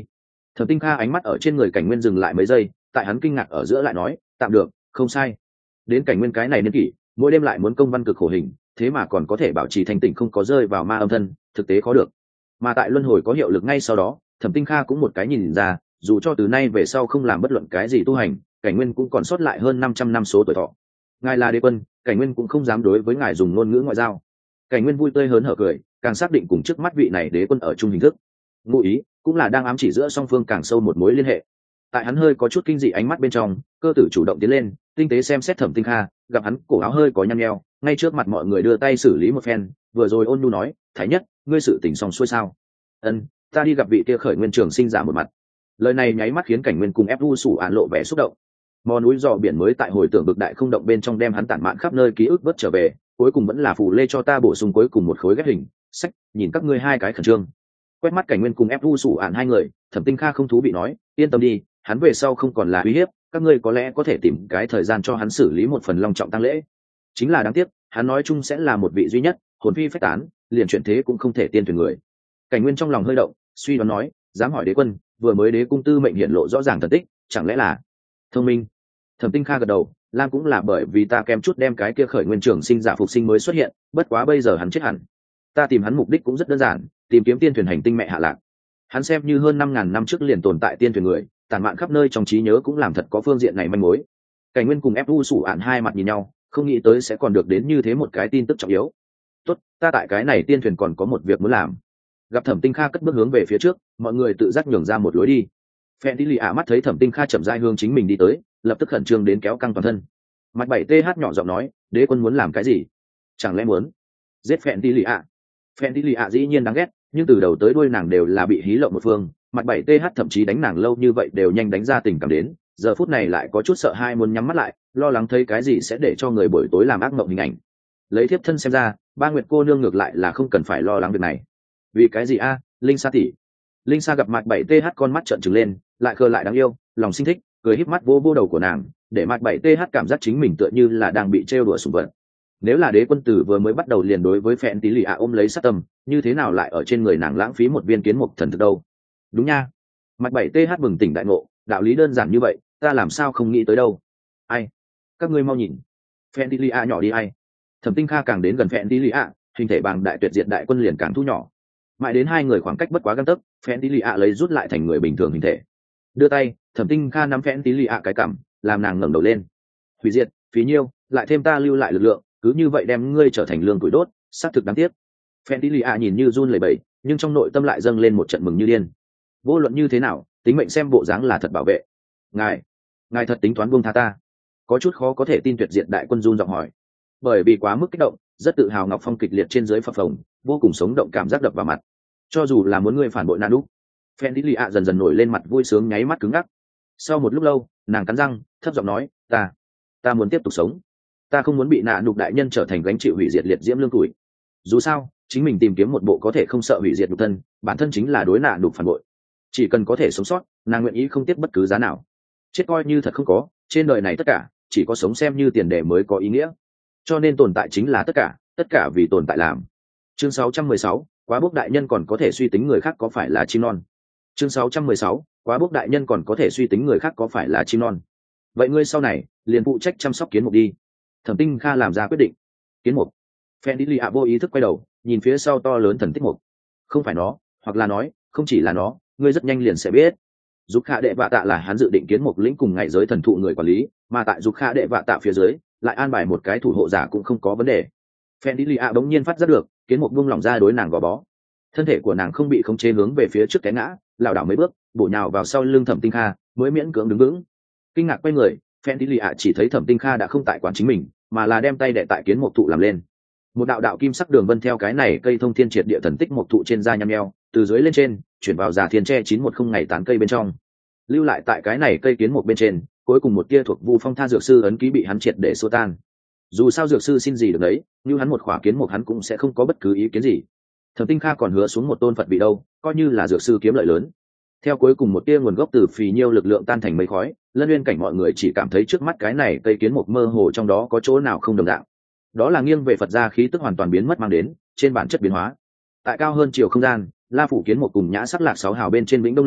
Thẩm Tinh Kha ánh mắt ở trên người Cảnh Nguyên dừng lại mấy giây, tại hắn kinh ngạc ở giữa lại nói, tạm được, không sai. Đến Cảnh Nguyên cái này niên kỷ, mỗi đêm lại muốn công văn cực khổ hình, thế mà còn có thể bảo trì thanh tỉnh không có rơi vào ma âm thân, thực tế khó được. Mà tại luân hồi có hiệu lực ngay sau đó, Thẩm Tinh Kha cũng một cái nhìn ra, dù cho từ nay về sau không làm bất luận cái gì tu hành, Cảnh Nguyên cũng còn sót lại hơn năm trăm năm số tuổi thọ. Ngài là đế quân, Cảnh Nguyên cũng không dám đối với ngài dùng ngôn ngữ ngoại giao. Cảnh Nguyên vui tươi hớn hở cười, càng xác định cùng trước mắt vị này đế quân ở chung hình thức. Ngụ ý cũng là đang ám chỉ giữa song phương càng sâu một mối liên hệ. Tại hắn hơi có chút kinh dị ánh mắt bên trong, cơ tử chủ động tiến lên, tinh tế xem xét Thẩm Tinh Kha, gặp hắn cổ áo hơi có nhăn nheo, ngay trước mặt mọi người đưa tay xử lý một phen, vừa rồi ôn nhu nói, thái nhất, ngươi sự tình xong xuôi sao? Ân, ta đi gặp vị kia khởi nguyên trường sinh giả một mặt. Lời này nháy mắt khiến Cảnh Nguyên cùng ép u sủ ạn lộ vẻ xúc động. Mò núi dò biển mới tại hồi tưởng bực đại không động bên trong đem hắn tản mạn khắp nơi ký ức vớt trở về, cuối cùng vẫn là phù lê cho ta bổ sung cuối cùng một khối ghép hình sách, nhìn các ngươi hai cái khẩn trương. Quét mắt Cảnh Nguyên cùng ép u sủ ạn hai người, Thẩm Tinh Kha không thú bị nói, yên tâm đi, hắn về sau không còn là uy hiếp, các ngươi có lẽ có thể tìm cái thời gian cho hắn xử lý một phần long trọng tang lễ. Chính là đáng tiếc, hắn nói chung sẽ là một vị duy nhất, hồn phi phách tán, liền chuyện thế cũng không thể tiên tuyển người. Cảnh Nguyên trong lòng hơi động, suy đoán nói, dám hỏi đế quân, vừa mới đế cung tư mệnh hiện lộ rõ ràng thần tích, chẳng lẽ là thông minh? Thẩm Tinh Kha gật đầu, lam cũng là bởi vì ta kém chút đem cái kia khởi nguyên trường sinh giả phục sinh mới xuất hiện, bất quá bây giờ hắn chết hẳn. Ta tìm hắn mục đích cũng rất đơn giản, tìm kiếm tiên thuyền hành tinh mẹ hạ lạc. Hắn xem như hơn năm ngàn năm trước liền tồn tại tiên thuyền người, tản mạn khắp nơi trong trí nhớ cũng làm thật có phương diện này manh mối. Cảnh Nguyên cùng ép u sủ ạn hai mặt nhìn nhau, không nghĩ tới sẽ còn được đến như thế một cái tin tức trọng yếu. Tốt, ta tại cái này tiên thuyền còn có một việc muốn làm. Gặp Thẩm Tinh Kha cất bước hướng về phía trước, mọi người tự giác nhường ra một lối đi. Phen Tí Lì ạ mắt thấy Thẩm Tinh Kha chậm rãi hướng chính mình đi tới, lập tức khẩn trương đến kéo căng toàn thân. Mặt bảy th nhỏ giọng nói, đế quân muốn làm cái gì? Chẳng lẽ muốn giết Phen Tí Lì ạ? Phen Tí Lì ạ dĩ nhiên đáng ghét, nhưng từ đầu tới đuôi nàng đều là bị hí lộng một phương. Mặt bảy th thậm chí đánh nàng lâu như vậy đều nhanh đánh ra tình cảm đến, giờ phút này lại có chút sợ hai muốn nhắm mắt lại, lo lắng thấy cái gì sẽ để cho người buổi tối làm ác mộng hình ảnh. Lấy thiếp thân xem ra, ba nguyệt cô nương ngược lại là không cần phải lo lắng việc này. Vì cái gì a? Linh Sa tỷ. Linh Sa gặp mặt bảy th con mắt trợn trừng lên, lại khờ lại đáng yêu, lòng sinh thích, cười híp mắt vô vô đầu của nàng, để mặt bảy th cảm giác chính mình tựa như là đang bị trêu đùa sủng vật. Nếu là đế quân tử vừa mới bắt đầu liền đối với Phẹn Tí Lì ạ ôm lấy sát tâm, như thế nào lại ở trên người nàng lãng phí một viên kiến mục thần thực đâu? Đúng nha. Mặt bảy th bừng tỉnh đại ngộ, đạo lý đơn giản như vậy, ta làm sao không nghĩ tới đâu. Ai? Các ngươi mau nhìn. Phẹn Tí Lì ạ nhỏ đi ai? Thẩm Tinh Kha càng đến gần Phẹn Tí Lì ạ, hình thể bằng đại tuyệt diệt đại quân liền càng thu nhỏ. Mãi đến hai người khoảng cách bất quá gang tấc, Phẹn Tí Lì ạ lấy rút lại thành người bình thường hình thể. Đưa tay, Thẩm Tinh Kha nắm Phẹn Tí Lì ạ cái cằm, làm nàng ngẩng đầu lên. Hủy diệt, phí nhiêu, lại thêm ta lưu lại lực lượng, cứ như vậy đem ngươi trở thành lương tuổi đốt, xác thực đáng tiếc. Phẹn Tí Lì ạ nhìn như run lẩy bẩy, nhưng trong nội tâm lại dâng lên một trận mừng như điên. Vô luận như thế nào, tính mệnh xem bộ dáng là thật bảo vệ. Ngài, ngài thật tính toán buông tha ta? Có chút khó có thể tin tuyệt diệt đại quân run giọng hỏi. Bởi vì quá mức kích động, rất tự hào Ngọc Phong kịch liệt trên dưới phập phồng, vô cùng sống động cảm giác đập vào mặt. Cho dù là muốn ngươi phản bội nạn đúc. Phẹn Tí Lì ạ dần dần nổi lên mặt vui sướng nháy mắt cứng ngắc. Sau một lúc lâu, nàng cắn răng, thấp giọng nói, ta, ta muốn tiếp tục sống. Ta không muốn bị nạn đục đại nhân trở thành gánh chịu hủy diệt liệt diễm lương tuổi. Dù sao, chính mình tìm kiếm một bộ có thể không sợ hủy diệt nhục thân, bản thân chính là đối nạn đục phản bội. Chỉ cần có thể sống sót, nàng nguyện ý không tiếc bất cứ giá nào. Chết coi như thật không có, trên đời này tất cả chỉ có sống xem như tiền đề mới có ý nghĩa. Cho nên tồn tại chính là tất cả, tất cả vì tồn tại làm. Chương sáu trăm mười sáu, quá bốc đại nhân còn có thể suy tính người khác có phải là chim non. Chương sáu trăm mười sáu, quá bốc đại nhân còn có thể suy tính người khác có phải là chim non. Vậy ngươi sau này liền phụ trách chăm sóc kiến mục đi. Thẩm Tinh Kha làm ra quyết định. Kiến mục. Phen Tí Lì ạ vô ý thức quay đầu, nhìn phía sau to lớn thần tích mục. Không phải nó, hoặc là nói, không chỉ là nó, ngươi rất nhanh liền sẽ biết. Dục Khả Đệ Vạ Tạ là hắn dự định kiến mục lĩnh cùng ngày giới thần thụ người quản lý, mà tại Dục Khả Đệ Vạ Tạ phía dưới, lại an bài một cái thủ hộ giả cũng không có vấn đề. Phen Tí Lì ạ bỗng nhiên phát giác được, kiến mục buông lỏng ra đối nàng gò bó. Thân thể của nàng không bị khống chế hướng về phía trước té ngã, lảo đảo mấy bước, bổ nhào vào sau lưng Thẩm Tinh Kha, mới miễn cưỡng đứng vững. Kinh ngạc quay người, Phen Tí Lì ạ chỉ thấy Thẩm Tinh Kha đã không tại quản chính mình, mà là đem tay đè tại kiến mục thụ làm lên. Một đạo đạo kim sắc đường vân theo cái này cây thông thiên triệt địa thần tích mục thụ trên da nhăm nheo, từ dưới lên trên, chuyển vào già thiên tre chín một không ngày tán cây bên trong. Lưu lại tại cái này cây kiến mục bên trên, cuối cùng một tia thuộc Vu Phong Tha dược sư ấn ký bị hắn triệt để xua tan. Dù sao dược sư xin gì được đấy, như hắn một khỏa kiến mục hắn cũng sẽ không có bất cứ ý kiến gì. Thẩm Tinh Kha còn hứa xuống một tôn Phật bị đâu, coi như là dược sư kiếm lợi lớn. Theo cuối cùng một tia nguồn gốc từ phì nhiêu lực lượng tan thành mây khói, Lân Uyên cảnh mọi người chỉ cảm thấy trước mắt cái này cây kiến mục mơ hồ trong đó có chỗ nào không đồng dạng. Đó là nghiêng về Phật gia khí tức hoàn toàn biến mất mang đến, trên bản chất biến hóa. Tại cao hơn chiều không gian, La phủ kiến mục cùng nhã sắc lạc sáu hào bên trên vĩnh đông lĩnh,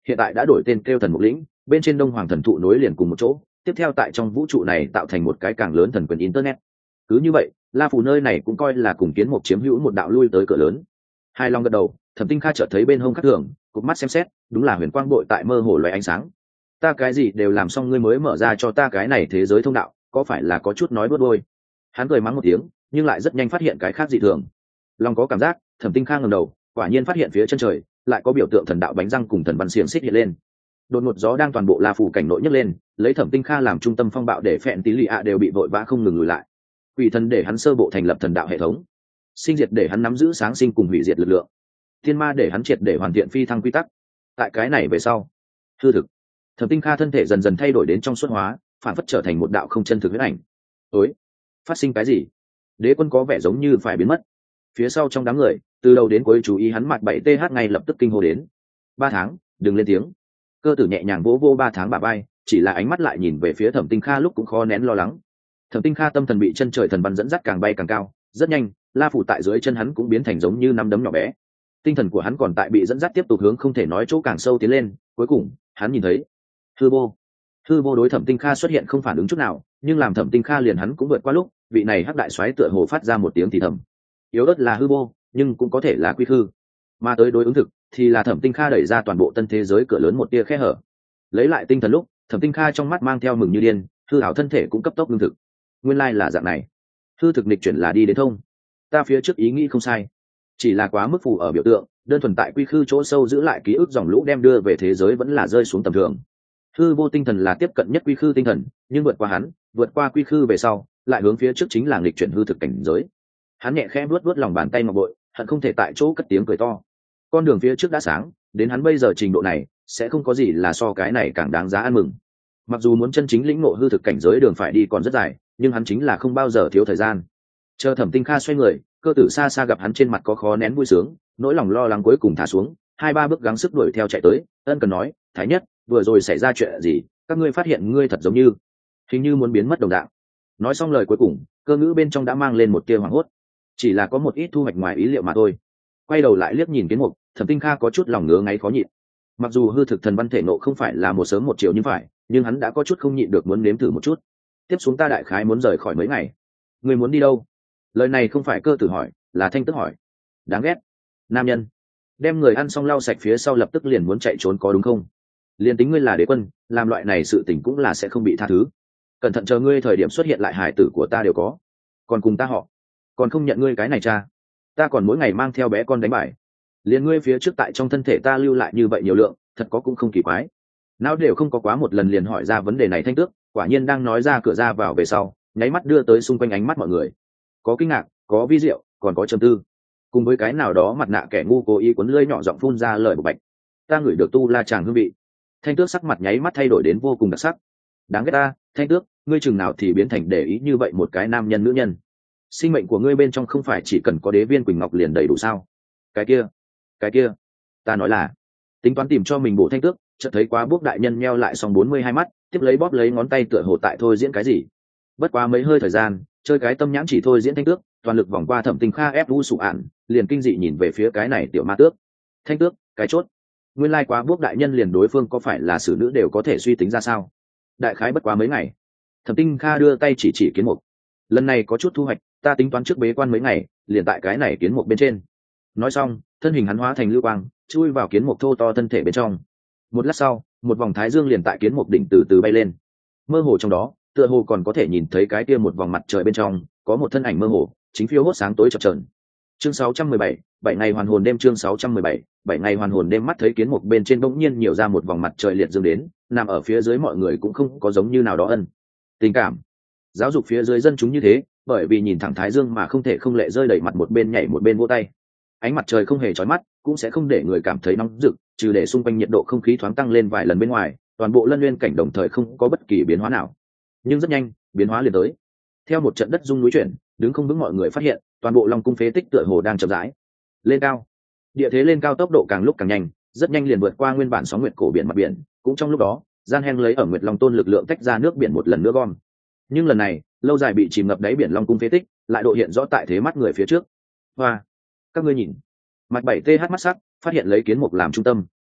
hiện tại đã đổi tên kêu thần mục lĩnh, bên trên đông hoàng thần thụ nối liền cùng một chỗ, tiếp theo tại trong vũ trụ này tạo thành một cái càng lớn thần quyền internet. Cứ như vậy, La Phủ nơi này cũng coi là cùng kiến mục chiếm hữu một đạo lui tới cửa lớn. Hai long gật đầu, Thẩm Tinh Kha chợt thấy bên hông khác thường, cụp mắt xem xét, đúng là huyền quang bội tại mơ hồ loé ánh sáng. Ta cái gì đều làm xong ngươi mới mở ra cho ta cái này thế giới thông đạo, có phải là có chút nói bớt đôi? Hắn cười mắng một tiếng, nhưng lại rất nhanh phát hiện cái khác dị thường. Long có cảm giác, Thẩm Tinh Kha ngẩng đầu, quả nhiên phát hiện phía chân trời lại có biểu tượng thần đạo bánh răng cùng thần văn xiềng xích hiện lên. Đột ngột gió đang toàn bộ La Phủ cảnh nội nhấc lên, lấy Thẩm Tinh Kha làm trung tâm phong bạo để phèn tí lì ạ đều bị vội vã không ngừng lùi lại. Quỷ thần để hắn sơ bộ thành lập thần đạo hệ thống, sinh diệt để hắn nắm giữ sáng sinh cùng hủy diệt lực lượng, thiên ma để hắn triệt để hoàn thiện phi thăng quy tắc. Tại cái này về sau, hư thực, Thẩm Tinh Kha thân thể dần dần thay đổi đến trong suốt hóa, phản phất trở thành một đạo không chân thực huyễn ảnh. Ối, phát sinh cái gì? Đế quân có vẻ giống như phải biến mất. Phía sau trong đám người, từ đầu đến cuối chú ý hắn mặt bảy th ngay lập tức kinh hô đến. Ba tháng, đừng lên tiếng. Cơ tử nhẹ nhàng vỗ vô ba tháng bả vai, chỉ là ánh mắt lại nhìn về phía Thẩm Tinh Kha lúc cũng khó nén lo lắng. Thẩm Tinh Kha tâm thần bị chân trời thần văn dẫn dắt càng bay càng cao, rất nhanh, La Phủ tại dưới chân hắn cũng biến thành giống như năm đấm nhỏ bé. Tinh thần của hắn còn tại bị dẫn dắt tiếp tục hướng không thể nói chỗ càng sâu tiến lên, cuối cùng, hắn nhìn thấy hư vô. Hư vô đối Thẩm Tinh Kha xuất hiện không phản ứng chút nào, nhưng làm Thẩm Tinh Kha liền hắn cũng vượt qua lúc, vị này hắc đại soái tựa hồ phát ra một tiếng thì thầm. Yếu ớt là hư vô, nhưng cũng có thể là quy hư. Mà tới đối ứng thực, thì là Thẩm Tinh Kha đẩy ra toàn bộ tân thế giới cửa lớn một tia khe hở. Lấy lại tinh thần lúc, Thẩm Tinh Kha trong mắt mang theo mừng như điên, hư ảo thân thể cũng cấp tốc lương thực. Nguyên lai là dạng này, hư thực nghịch chuyển là đi đến thông. Ta phía trước ý nghĩ không sai, chỉ là quá mức phù ở biểu tượng, đơn thuần tại quy khư chỗ sâu giữ lại ký ức dòng lũ đem đưa về thế giới vẫn là rơi xuống tầm thường. Hư vô tinh thần là tiếp cận nhất quy khư tinh thần, nhưng vượt qua hắn, vượt qua quy khư về sau, lại hướng phía trước chính là nghịch chuyển hư thực cảnh giới. Hắn nhẹ khẽ vuốt vuốt lòng bàn tay ngọc bội, hận không thể tại chỗ cất tiếng cười to. Con đường phía trước đã sáng, đến hắn bây giờ trình độ này, sẽ không có gì là so cái này càng đáng giá ăn mừng. Mặc dù muốn chân chính lĩnh ngộ hư thực cảnh giới đường phải đi còn rất dài, nhưng hắn chính là không bao giờ thiếu thời gian. Chờ Thẩm Tinh Kha xoay người, Cơ tử xa xa gặp hắn trên mặt có khó nén vui sướng, nỗi lòng lo lắng cuối cùng thả xuống, hai ba bước gắng sức đuổi theo chạy tới, ân cần nói, Thái Nhất, vừa rồi xảy ra chuyện gì, các ngươi phát hiện ngươi thật giống như hình như muốn biến mất đồng dạng. Nói xong lời cuối cùng, Cơ ngữ bên trong đã mang lên một tia hoảng hốt, chỉ là có một ít thu hoạch ngoài ý liệu mà thôi. Quay đầu lại liếc nhìn Kiến Mục, Thẩm Tinh Kha có chút lòng ngứa ngáy khó nhịn. Mặc dù hư thực thần văn thể nộ không phải là một sớm một chiều như phải, nhưng hắn đã có chút không nhịn được muốn nếm thử một chút. Tiếp xuống ta đại khái muốn rời khỏi mấy ngày. Ngươi muốn đi đâu? Lời này không phải Cơ tử hỏi, là Thanh Tước hỏi. Đáng ghét, nam nhân, đem người ăn xong lau sạch phía sau lập tức liền muốn chạy trốn có đúng không? Liền tính ngươi là đế quân, làm loại này sự tình cũng là sẽ không bị tha thứ. Cẩn thận chờ ngươi thời điểm xuất hiện lại hải tử của ta đều có, còn cùng ta họ, còn không nhận ngươi cái này cha. Ta còn mỗi ngày mang theo bé con đánh bài, liền ngươi phía trước tại trong thân thể ta lưu lại như vậy nhiều lượng, thật có cũng không kỳ quái. Não đều không có quá một lần liền hỏi ra vấn đề này. Thanh Tước quả nhiên đang nói ra cửa ra vào về sau, nháy mắt đưa tới xung quanh ánh mắt mọi người, có kinh ngạc, có vi diệu, còn có trầm tư, cùng với cái nào đó mặt nạ kẻ ngu cố ý cuốn lưỡi nhỏ giọng phun ra lời bộc bạch. Ta ngửi được tu la chàng hương vị. Thanh Tước sắc mặt nháy mắt thay đổi đến vô cùng đặc sắc. Đáng ghét ta, Thanh Tước, ngươi chừng nào thì biến thành để ý như vậy một cái nam nhân nữ nhân? Sinh mệnh của ngươi bên trong không phải chỉ cần có đế viên quỳnh ngọc liền đầy đủ sao? Cái kia, cái kia, ta nói là tính toán tìm cho mình bổ Thanh Tước, chợt thấy quá bước đại nhân meo lại xong bốn mươi hai mắt, tiếp lấy bóp lấy ngón tay tựa hồ tại thôi diễn cái gì. Bất quá mấy hơi thời gian, chơi cái tâm nhãn chỉ thôi diễn Thanh Tước, toàn lực vòng qua Thẩm Tinh Kha ép vũ sụ ạn, liền kinh dị nhìn về phía cái này tiểu ma tước. Thanh Tước, cái chốt, nguyên lai quá bước đại nhân liền đối phương có phải là xử nữ đều có thể suy tính ra sao? Đại khái bất quá mấy ngày. Thẩm Tinh Kha đưa tay chỉ chỉ Kiến Mục, lần này có chút thu hoạch, ta tính toán trước bế quan mấy ngày, liền tại cái này Kiến Mục bên trên. Nói xong, thân hình hắn hóa thành lưu quang, chui vào Kiến Mục thô to thân thể bên trong. Một lát sau, một vòng thái dương liền tại Kiến Mục đỉnh từ từ bay lên, mơ hồ trong đó, tựa hồ còn có thể nhìn thấy cái kia một vòng mặt trời bên trong, có một thân ảnh mơ hồ, chính phiêu hốt sáng tối chập chờn. Chương sáu trăm mười bảy, bảy ngày hoàn hồn đêm. Chương sáu trăm mười bảy, bảy ngày hoàn hồn đêm. Mắt thấy Kiến Mục bên trên bỗng nhiên nhiều ra một vòng mặt trời liệt dương đến, nằm ở phía dưới mọi người cũng không có giống như nào đó ân tình cảm giáo dục phía dưới dân chúng như thế, bởi vì nhìn thẳng thái dương mà không thể không lệ rơi đầy mặt, một bên nhảy một bên vỗ tay. Ánh mặt trời không hề chói mắt, cũng sẽ không để người cảm thấy nóng rực, trừ để xung quanh nhiệt độ không khí thoáng tăng lên vài lần bên ngoài, toàn bộ lân nguyên cảnh đồng thời không có bất kỳ biến hóa nào. Nhưng rất nhanh, biến hóa liền tới. Theo một trận đất rung núi chuyển, đứng không vững mọi người phát hiện, toàn bộ Long cung phế tích tựa hồ đang chậm rãi lên cao. Địa thế lên cao tốc độ càng lúc càng nhanh, rất nhanh liền vượt qua nguyên bản sóng nguyệt cổ biển mặt biển. Cũng trong lúc đó, gian heng lấy ở Nguyệt Long Tôn lực lượng tách ra nước biển một lần nữa gom. Nhưng lần này, lâu dài bị chìm ngập đáy biển Long cung phế tích, lại độ hiện rõ tại thế mắt người phía trước. Hoa, các ngươi nhìn, mặt bảy th mắt sắc, phát hiện lấy Kiến Mục làm trung tâm,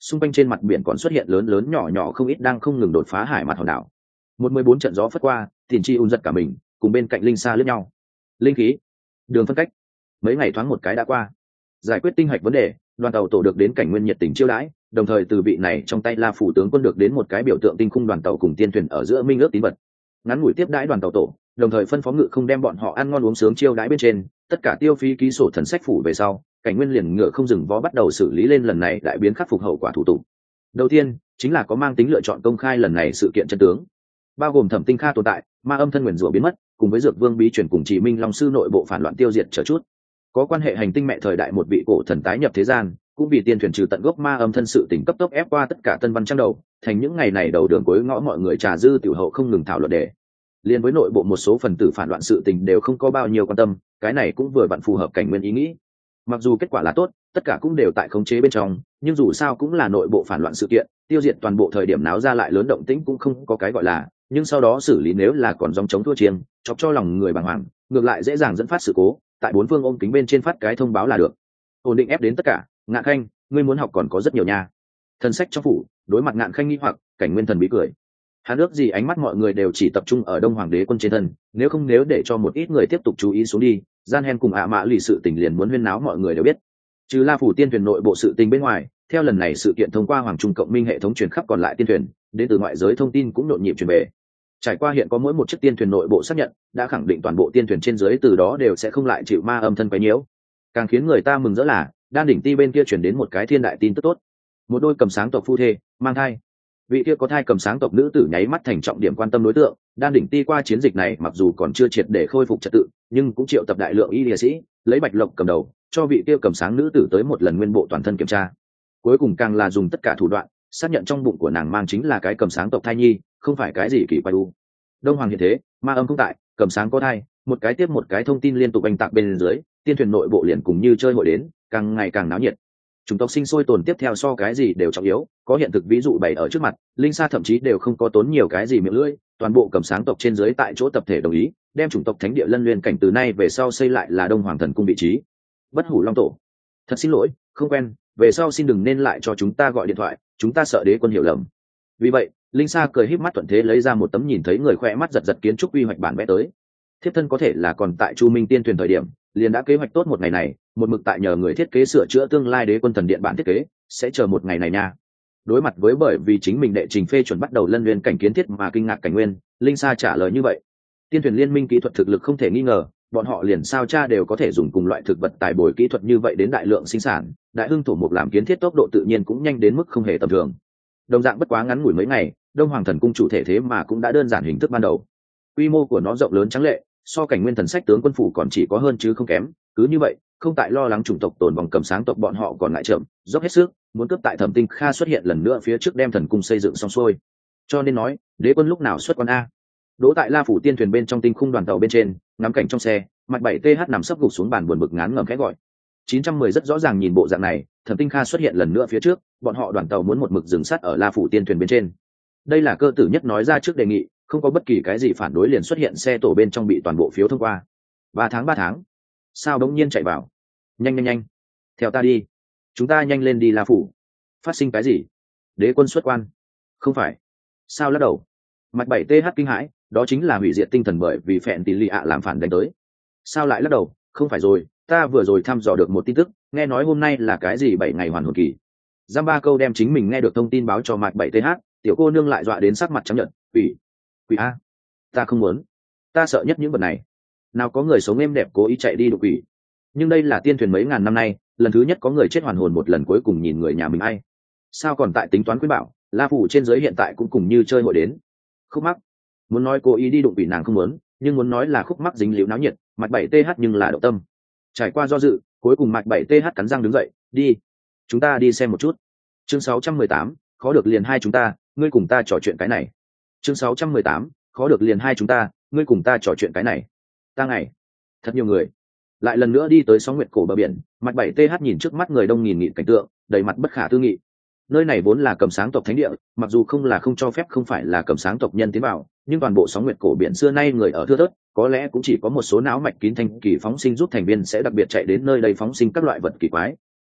xung quanh trên mặt biển còn xuất hiện lớn lớn nhỏ nhỏ không ít đang không ngừng đột phá hải mặt hòn đảo. Một mười bốn trận gió phất qua, tiền chi ùn giật cả mình, cùng bên cạnh linh sa lướt nhau. Linh khí, đường phân cách. Mấy ngày thoáng một cái đã qua. Giải quyết tinh hạch vấn đề, đoàn tàu tổ được đến cảnh nguyên nhiệt tình chiêu đãi, đồng thời từ vị này trong tay La phủ tướng quân được đến một cái biểu tượng tinh khung đoàn tàu cùng tiên thuyền ở giữa minh ước tín vật. Ngắn ngủi tiếp đãi đoàn tàu tổ, đồng thời phân phó ngự không đem bọn họ ăn ngon uống sướng chiêu đãi bên trên, tất cả tiêu phí ký sổ thần sách phủ về sau, cảnh nguyên liền ngựa không dừng vó bắt đầu xử lý lên lần này đại biến khắc phục hậu quả thủ tục. Đầu tiên chính là có mang tính lựa chọn công khai lần này sự kiện chân tướng, bao gồm Thẩm Tinh Kha tồn tại, ma âm thân nguyền rủa biến mất, cùng với Dược Vương bí truyền cùng Chỉ Minh Long sư nội bộ phản loạn tiêu diệt trở chút. Có quan hệ hành tinh mẹ thời đại một vị cổ thần tái nhập thế gian, cũng vì tiên thuyền trừ tận gốc ma âm thân sự tỉnh cấp tốc ép qua tất cả tân văn trang đầu, thành những ngày này đầu đường cuối ngõ mọi người trà dư tiểu hậu không ngừng thảo luận đề. Liên với nội bộ một số phần tử phản loạn sự tình đều không có bao nhiêu quan tâm, cái này cũng vừa vặn phù hợp cảnh nguyên ý nghĩ. Mặc dù kết quả là tốt, tất cả cũng đều tại khống chế bên trong, nhưng dù sao cũng là nội bộ phản loạn sự kiện, tiêu diệt toàn bộ thời điểm náo ra lại lớn động tĩnh cũng không có cái gọi là, nhưng sau đó xử lý nếu là còn dòng chống thua chiêng, chọc cho lòng người bàng hoàng, ngược lại dễ dàng dẫn phát sự cố, tại bốn phương ôm kính bên trên phát cái thông báo là được. Ổn định ép đến tất cả, Ngạn Khanh, ngươi muốn học còn có rất nhiều nha. Thần sách trong phủ, đối mặt Ngạn Khanh nghi hoặc, cảnh nguyên thần bí cười. Hắn ước gì ánh mắt mọi người đều chỉ tập trung ở Đông Hoàng đế quân trên thân, nếu không nếu để cho một ít người tiếp tục chú ý xuống đi, gian hen cùng ạ mã lì sự tình liền muốn huyên náo mọi người đều biết. Trừ La phủ tiên thuyền nội bộ sự tình bên ngoài, theo lần này sự kiện thông qua Hoàng Trung cộng minh hệ thống truyền khắp còn lại tiên thuyền, đến từ ngoại giới thông tin cũng nhộn nhịp truyền về. Trải qua hiện có mỗi một chiếc tiên thuyền nội bộ xác nhận, đã khẳng định toàn bộ tiên thuyền trên dưới từ đó đều sẽ không lại chịu ma âm thân quấy nhiễu. Càng khiến người ta mừng rỡ là, Đan đỉnh ti bên kia truyền đến một cái thiên đại tin tức tốt. Một đôi cầm sáng tộc phu thê mang thai. Vị kia có thai cầm sáng tộc nữ tử nháy mắt thành trọng điểm quan tâm đối tượng. Đan đỉnh ti qua chiến dịch này mặc dù còn chưa triệt để khôi phục trật tự, nhưng cũng triệu tập đại lượng y liệt sĩ, lấy Bạch Lộc cầm đầu, cho vị kia cầm sáng nữ tử tới một lần nguyên bộ toàn thân kiểm tra. Cuối cùng càng là dùng tất cả thủ đoạn, xác nhận trong bụng của nàng mang chính là cái cầm sáng tộc thai nhi, không phải cái gì kỳ quái u. Đông Hoàng hiện thế, ma âm không tại, cầm sáng có thai, một cái tiếp một cái thông tin liên tục anh tạc bên dưới, tiên thuyền nội bộ liền cùng như chơi hội đến, càng ngày càng náo nhiệt. Chủng tộc sinh sôi tồn tiếp theo so cái gì đều trọng yếu, có hiện thực ví dụ bày ở trước mặt, linh sa thậm chí đều không có tốn nhiều cái gì miệng lưỡi, toàn bộ cầm sáng tộc trên dưới tại chỗ tập thể đồng ý, đem chủng tộc thánh địa lân liên cảnh từ nay về sau xây lại là Đông Hoàng thần cung vị trí. Bất hủ long tổ, thật xin lỗi, không quen, về sau xin đừng nên lại cho chúng ta gọi điện thoại, chúng ta sợ đế quân hiểu lầm. Vì vậy, linh sa cười híp mắt thuận thế lấy ra một tấm nhìn thấy người khoe mắt giật giật kiến trúc quy hoạch bản vẽ tới. Thiếp thân có thể là còn tại Chu Minh tiên thuyền thời điểm, liền đã kế hoạch tốt một ngày này, một mực tại nhờ người thiết kế sửa chữa tương lai đế quân thần điện bản thiết kế, sẽ chờ một ngày này nha. Đối mặt với bởi vì chính mình đệ trình phê chuẩn bắt đầu lân luyện cảnh kiến thiết mà kinh ngạc cảnh nguyên, linh sa trả lời như vậy. Tiên thuyền liên minh kỹ thuật thực lực không thể nghi ngờ, bọn họ liền sao cha đều có thể dùng cùng loại thực vật tài bồi kỹ thuật như vậy đến đại lượng sinh sản, đại hưng thổ mục làm kiến thiết tốc độ tự nhiên cũng nhanh đến mức không hề tầm thường. Đồng dạng bất quá ngắn ngủi mấy ngày, Đông Hoàng thần cung chủ thể thế mà cũng đã đơn giản hình thức ban đầu. Quy mô của nó rộng lớn trắng lệ, so cảnh nguyên thần sách tướng quân phủ còn chỉ có hơn chứ không kém. Cứ như vậy, không tại lo lắng chủng tộc tồn vòng cầm sáng tộc bọn họ còn ngại chậm, dốc hết sức, muốn cướp tại Thẩm Tinh Kha xuất hiện lần nữa phía trước đem thần cung xây dựng xong xuôi. Cho nên nói, đế quân lúc nào xuất quan a? Đỗ tại La phủ tiên thuyền bên trong tinh khung đoàn tàu bên trên, ngắm cảnh trong xe, mặt bảy th nằm sấp gục xuống bàn buồn bực ngán ngẩm khẽ gọi. chín trăm mười rất rõ ràng nhìn bộ dạng này, Thẩm Tinh Kha xuất hiện lần nữa phía trước, bọn họ đoàn tàu muốn một mực dừng sát ở La phủ tiên thuyền bên trên. Đây là cơ tử nhất nói ra trước đề nghị, không có bất kỳ cái gì phản đối liền xuất hiện xe tổ bên trong bị toàn bộ phiếu thông qua. Ba tháng ba tháng, sao đống nhiên chạy vào? Nhanh nhanh nhanh, theo ta đi, chúng ta nhanh lên đi La phủ. Phát sinh cái gì? Đế quân xuất quan? Không phải. Sao lắc đầu? Mặt bảy th kinh hãi, đó chính là hủy diệt tinh thần bởi vì phẹn tỷ lì ạ làm phản đánh tới. Sao lại lắc đầu? Không phải rồi, ta vừa rồi thăm dò được một tin tức, nghe nói hôm nay là cái gì bảy ngày hoàn hồn kỳ. Giam ba câu đem chính mình nghe được thông tin báo cho mặt bảy th, tiểu cô nương lại dọa đến sắc mặt trắng nhợt. Quỷ, quỷ a, ta không muốn, ta sợ nhất những vật này. Nào có người sống êm đẹp cố ý chạy đi đụng quỷ. Nhưng đây là tiên thuyền mấy ngàn năm nay, lần thứ nhất có người chết hoàn hồn một lần cuối cùng nhìn người nhà mình ai. Sao còn tại tính toán quyết bảo, La phủ trên giới hiện tại cũng cùng như chơi hội đến. Khúc mắc, muốn nói cố ý đi đụng quỷ nàng không muốn, nhưng muốn nói là khúc mắc dính liễu náo nhiệt, mặt bảy th nhưng là động tâm. Trải qua do dự, cuối cùng mặt bảy th cắn răng đứng dậy, đi, chúng ta đi xem một chút. Chương sáu trăm mười tám, khó được liền hai chúng ta, ngươi cùng ta trò chuyện cái này. Chương sáu trăm mười tám, khó được liền hai chúng ta, ngươi cùng ta trò chuyện cái này. Ta ngày, thật nhiều người. Lại lần nữa đi tới sóng nguyệt cổ bờ biển, mặt bảy th nhìn trước mắt người đông nghìn nghịt cảnh tượng, đầy mặt bất khả tư nghị. Nơi này vốn là cầm sáng tộc thánh địa, mặc dù không là không cho phép không phải là cầm sáng tộc nhân tiến vào, nhưng toàn bộ sóng nguyệt cổ biển xưa nay người ở thưa thớt, có lẽ cũng chỉ có một số não mạch kín thanh kỳ phóng sinh giúp thành viên sẽ đặc biệt chạy đến nơi đây phóng sinh các loại vật kỳ quái.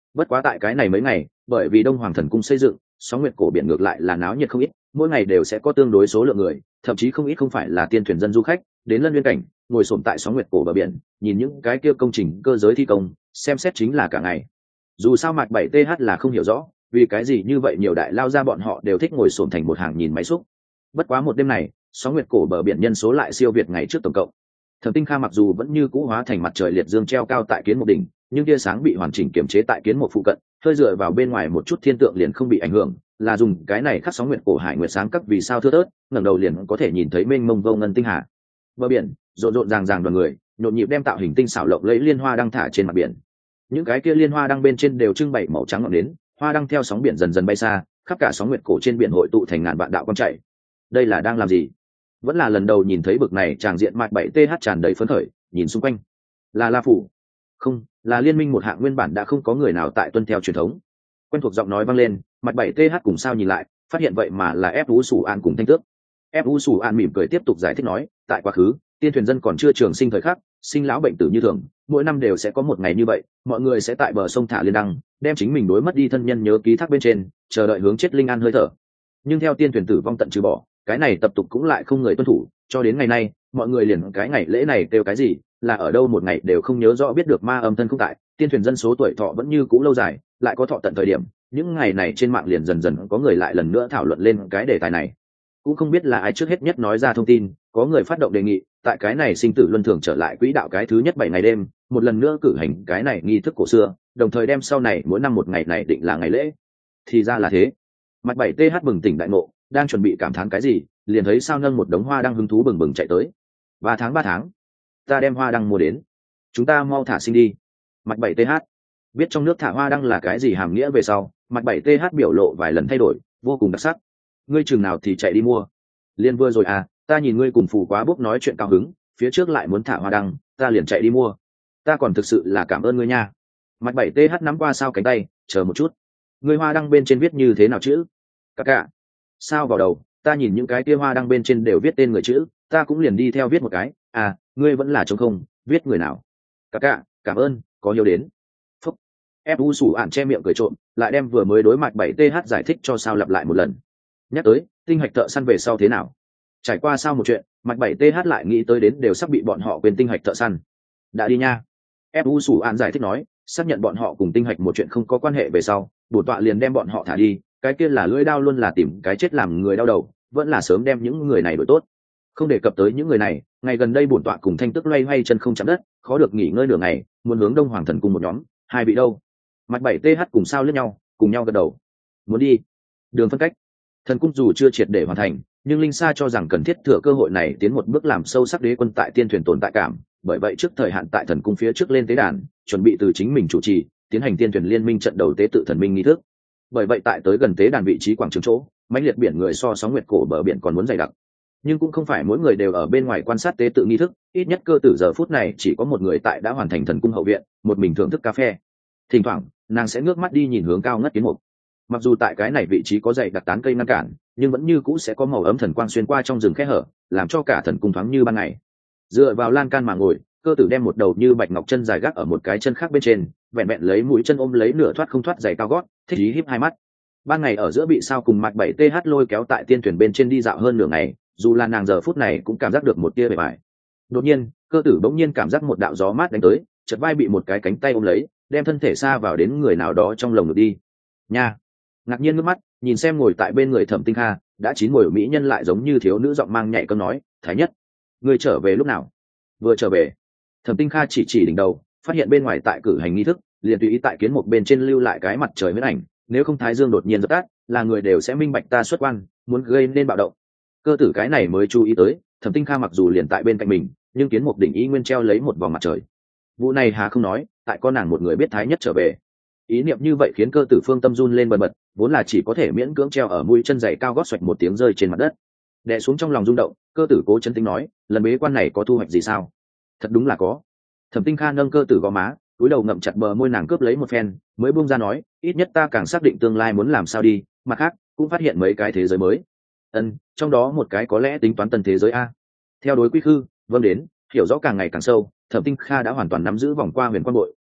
Bất quá tại cái này mấy ngày, bởi vì Đông Hoàng Thần Cung xây dựng, sóng nguyệt cổ biển ngược lại là náo nhiệt không ít, mỗi ngày đều sẽ có tương đối số lượng người, thậm chí không ít không phải là tiên thuyền dân du khách, đến Lân Viên cảnh, ngồi xổm tại sóng nguyệt cổ bờ biển, nhìn những cái kia công trình cơ giới thi công, xem xét chính là cả ngày. Dù sao Mạch bảy th là không hiểu rõ, vì cái gì như vậy nhiều đại lao ra bọn họ đều thích ngồi xổm thành một hàng nhìn máy xúc. Bất quá một đêm này, sóng nguyệt cổ bờ biển nhân số lại siêu việt ngày trước tổng cộng. Thẩm Tinh Kha mặc dù vẫn như cũ hóa thành mặt trời liệt dương treo cao tại kiến một đỉnh, nhưng tia sáng bị hoàn chỉnh kiểm chế tại kiến một phụ cận, hơi dựa vào bên ngoài một chút thiên tượng liền không bị ảnh hưởng, là dùng cái này khắc sóng nguyệt cổ hải nguyệt sáng cấp vì sao thưa tớt, ngẩng đầu liền có thể nhìn thấy mênh mông vô ngân tinh hà. Bờ biển, rộn rộn ràng ràng đoàn người, nhộn nhịp đem tạo hình tinh xảo lộng lấy liên hoa đăng thả trên mặt biển. Những cái kia liên hoa đăng bên trên đều trưng bày màu trắng ngọn nến, hoa đăng theo sóng biển dần dần bay xa, khắp cả sóng nguyệt cổ trên biển hội tụ thành ngàn vạn đạo quang chạy. Đây là đang làm gì? Vẫn là lần đầu nhìn thấy bực này tràng diện Mạch bảy th tràn đầy phấn khởi, nhìn xung quanh. Là La phủ? Không, là liên minh một hạng nguyên bản đã không có người nào tại tuân theo truyền thống. Quen thuộc giọng nói vang lên, Mạch bảy th cùng sao nhìn lại, phát hiện vậy mà là ép u sủ an cùng thanh tước. ép u sủ an mỉm cười tiếp tục giải thích nói, tại quá khứ, tiên thuyền dân còn chưa trường sinh thời khắc, sinh lão bệnh tử như thường, mỗi năm đều sẽ có một ngày như vậy, mọi người sẽ tại bờ sông thả liên đăng, đem chính mình đối mất đi thân nhân nhớ ký thác bên trên, chờ đợi hướng chết linh an hơi thở. Nhưng theo tiên thuyền tử vong tận trừ bỏ, cái này tập tục cũng lại không người tuân thủ, cho đến ngày nay, mọi người liền cái ngày lễ này kêu cái gì, là ở đâu một ngày đều không nhớ rõ, biết được ma âm thân không tại, tiên thuyền dân số tuổi thọ vẫn như cũ lâu dài, lại có thọ tận thời điểm, những ngày này trên mạng liền dần dần có người lại lần nữa thảo luận lên cái đề tài này. Cũng không biết là ai trước hết nhất nói ra thông tin, có người phát động đề nghị, tại cái này sinh tử luân thường trở lại quỹ đạo cái thứ nhất bảy ngày đêm, một lần nữa cử hành cái này nghi thức cổ xưa, đồng thời đem sau này mỗi năm một ngày này định là ngày lễ. Thì ra là thế. Mạch bảy th bừng tỉnh đại ngộ, đang chuẩn bị cảm thán cái gì, liền thấy sao nâng một đống hoa đăng hứng thú bừng bừng chạy tới. Ba tháng ba tháng, ta đem hoa đăng mua đến, chúng ta mau thả sinh đi. Mạch bảy th biết trong nước thả hoa đăng là cái gì hàm nghĩa về sau, Mạch bảy th biểu lộ vài lần thay đổi, vô cùng đặc sắc. Ngươi chừng nào thì chạy đi mua? Liên vừa rồi à, ta nhìn ngươi cùng phù quá bốc nói chuyện cao hứng, phía trước lại muốn thả hoa đăng, ta liền chạy đi mua. Ta còn thực sự là cảm ơn ngươi nha. Mạch bảy th nắm qua sao cánh tay, chờ một chút. Ngươi hoa đăng bên trên viết như thế nào chữ? Cả cả. Sao vào đầu, ta nhìn những cái kia hoa đăng bên trên đều viết tên người chữ, ta cũng liền đi theo viết một cái. À, ngươi vẫn là trống không, viết người nào? Cả cả, cảm ơn, có hiếu đến. Phúc. ép u sủ ản che miệng cười trộm, lại đem vừa mới đối Mạch bảy th giải thích cho sao lặp lại một lần. Nhắc tới tinh hạch thợ săn về sau thế nào, trải qua sao một chuyện, Mạch bảy th lại nghĩ tới đến đều sắp bị bọn họ quên tinh hạch thợ săn. Đã đi nha. ép u sủ an giải thích nói, xác nhận bọn họ cùng tinh hạch một chuyện không có quan hệ về sau, bổn tọa liền đem bọn họ thả đi, cái kia là lưỡi đao luôn là tìm cái chết làm người đau đầu, vẫn là sớm đem những người này đổi tốt. Không đề cập tới những người này, ngày gần đây bổn tọa cùng thanh tức loay hoay chân không chạm đất, khó được nghỉ ngơi nửa ngày, muốn hướng Đông Hoàng Thần Cung một nhóm, hai vị đâu? Mạch bảy th cùng sao lướt nhau, cùng nhau gật đầu. Muốn đi. Đường phân cách. Thần cung dù chưa triệt để hoàn thành, nhưng linh sa cho rằng cần thiết thừa cơ hội này tiến một bước làm sâu sắc đế quân tại tiên thuyền tồn tại cảm, bởi vậy trước thời hạn tại thần cung phía trước lên tế đàn, chuẩn bị từ chính mình chủ trì tiến hành tiên thuyền liên minh trận đầu tế tự thần minh nghi thức. Bởi vậy tại tới gần tế đàn vị trí quảng trường chỗ, mãnh liệt biển người so sóng nguyệt cổ bờ biển còn muốn dày đặc. Nhưng cũng không phải mỗi người đều ở bên ngoài quan sát tế tự nghi thức, ít nhất cơ tử giờ phút này chỉ có một người tại đã hoàn thành thần cung hậu viện, một mình thưởng thức cà phê. Thỉnh thoảng nàng sẽ ngước mắt đi nhìn hướng cao ngất kiến mục. Mặc dù tại cái này vị trí có dày đặc tán cây ngăn cản, nhưng vẫn như cũ sẽ có màu ấm thần quang xuyên qua trong rừng khe hở, làm cho cả thần cung thoáng như ban ngày. Dựa vào lan can mà ngồi, cơ tử đem một đầu như bạch ngọc chân dài gác ở một cái chân khác bên trên, vẹn vẹn lấy mũi chân ôm lấy nửa thoát không thoát giày cao gót, thích ý híp hai mắt. Ban ngày ở giữa bị sao cùng Mạch bảy th lôi kéo tại tiên thuyền bên trên đi dạo hơn nửa ngày, dù là nàng giờ phút này cũng cảm giác được một tia bề bài. Đột nhiên, cơ tử bỗng nhiên cảm giác một đạo gió mát đánh tới, chợt vai bị một cái cánh tay ôm lấy, đem thân thể xa vào đến người nào đó trong lồng ngực đi. Nha. Ngạc nhiên ngước mắt, nhìn xem ngồi tại bên người Thẩm Tinh Kha, đã chín mùi mỹ nhân lại giống như thiếu nữ giọng mang nhạy cơm nói, Thái Nhất, người trở về lúc nào? Vừa trở về. Thẩm Tinh Kha chỉ chỉ đỉnh đầu, phát hiện bên ngoài tại cử hành nghi thức, liền tùy ý tại kiến một bên trên lưu lại cái mặt trời huyết ảnh, nếu không thái dương đột nhiên dập tắt, là người đều sẽ minh bạch ta xuất quan, muốn gây nên bạo động. Cơ tử cái này mới chú ý tới, Thẩm Tinh Kha mặc dù liền tại bên cạnh mình, nhưng kiến một đỉnh ý nguyên treo lấy một vòng mặt trời. Vụ này hà không nói, tại con nàng một người biết Thái Nhất trở về. Ý niệm như vậy khiến cơ tử phương tâm run lên bần bật, vốn là chỉ có thể miễn cưỡng treo ở mũi chân giày cao gót xoạch một tiếng rơi trên mặt đất. Đè xuống trong lòng rung động, cơ tử cố chân tính nói, lần bế quan này có thu hoạch gì sao? Thật đúng là có. Thẩm Tinh Kha nâng cơ tử gò má, cúi đầu ngậm chặt bờ môi nàng cướp lấy một phen, mới buông ra nói, ít nhất ta càng xác định tương lai muốn làm sao đi, mặt khác cũng phát hiện mấy cái thế giới mới. Ân, trong đó một cái có lẽ tính toán tân thế giới a. Theo đối quy khư, vâng đến, hiểu rõ càng ngày càng sâu, Thẩm Tinh Kha đã hoàn toàn nắm giữ vòng qua huyền quan bội,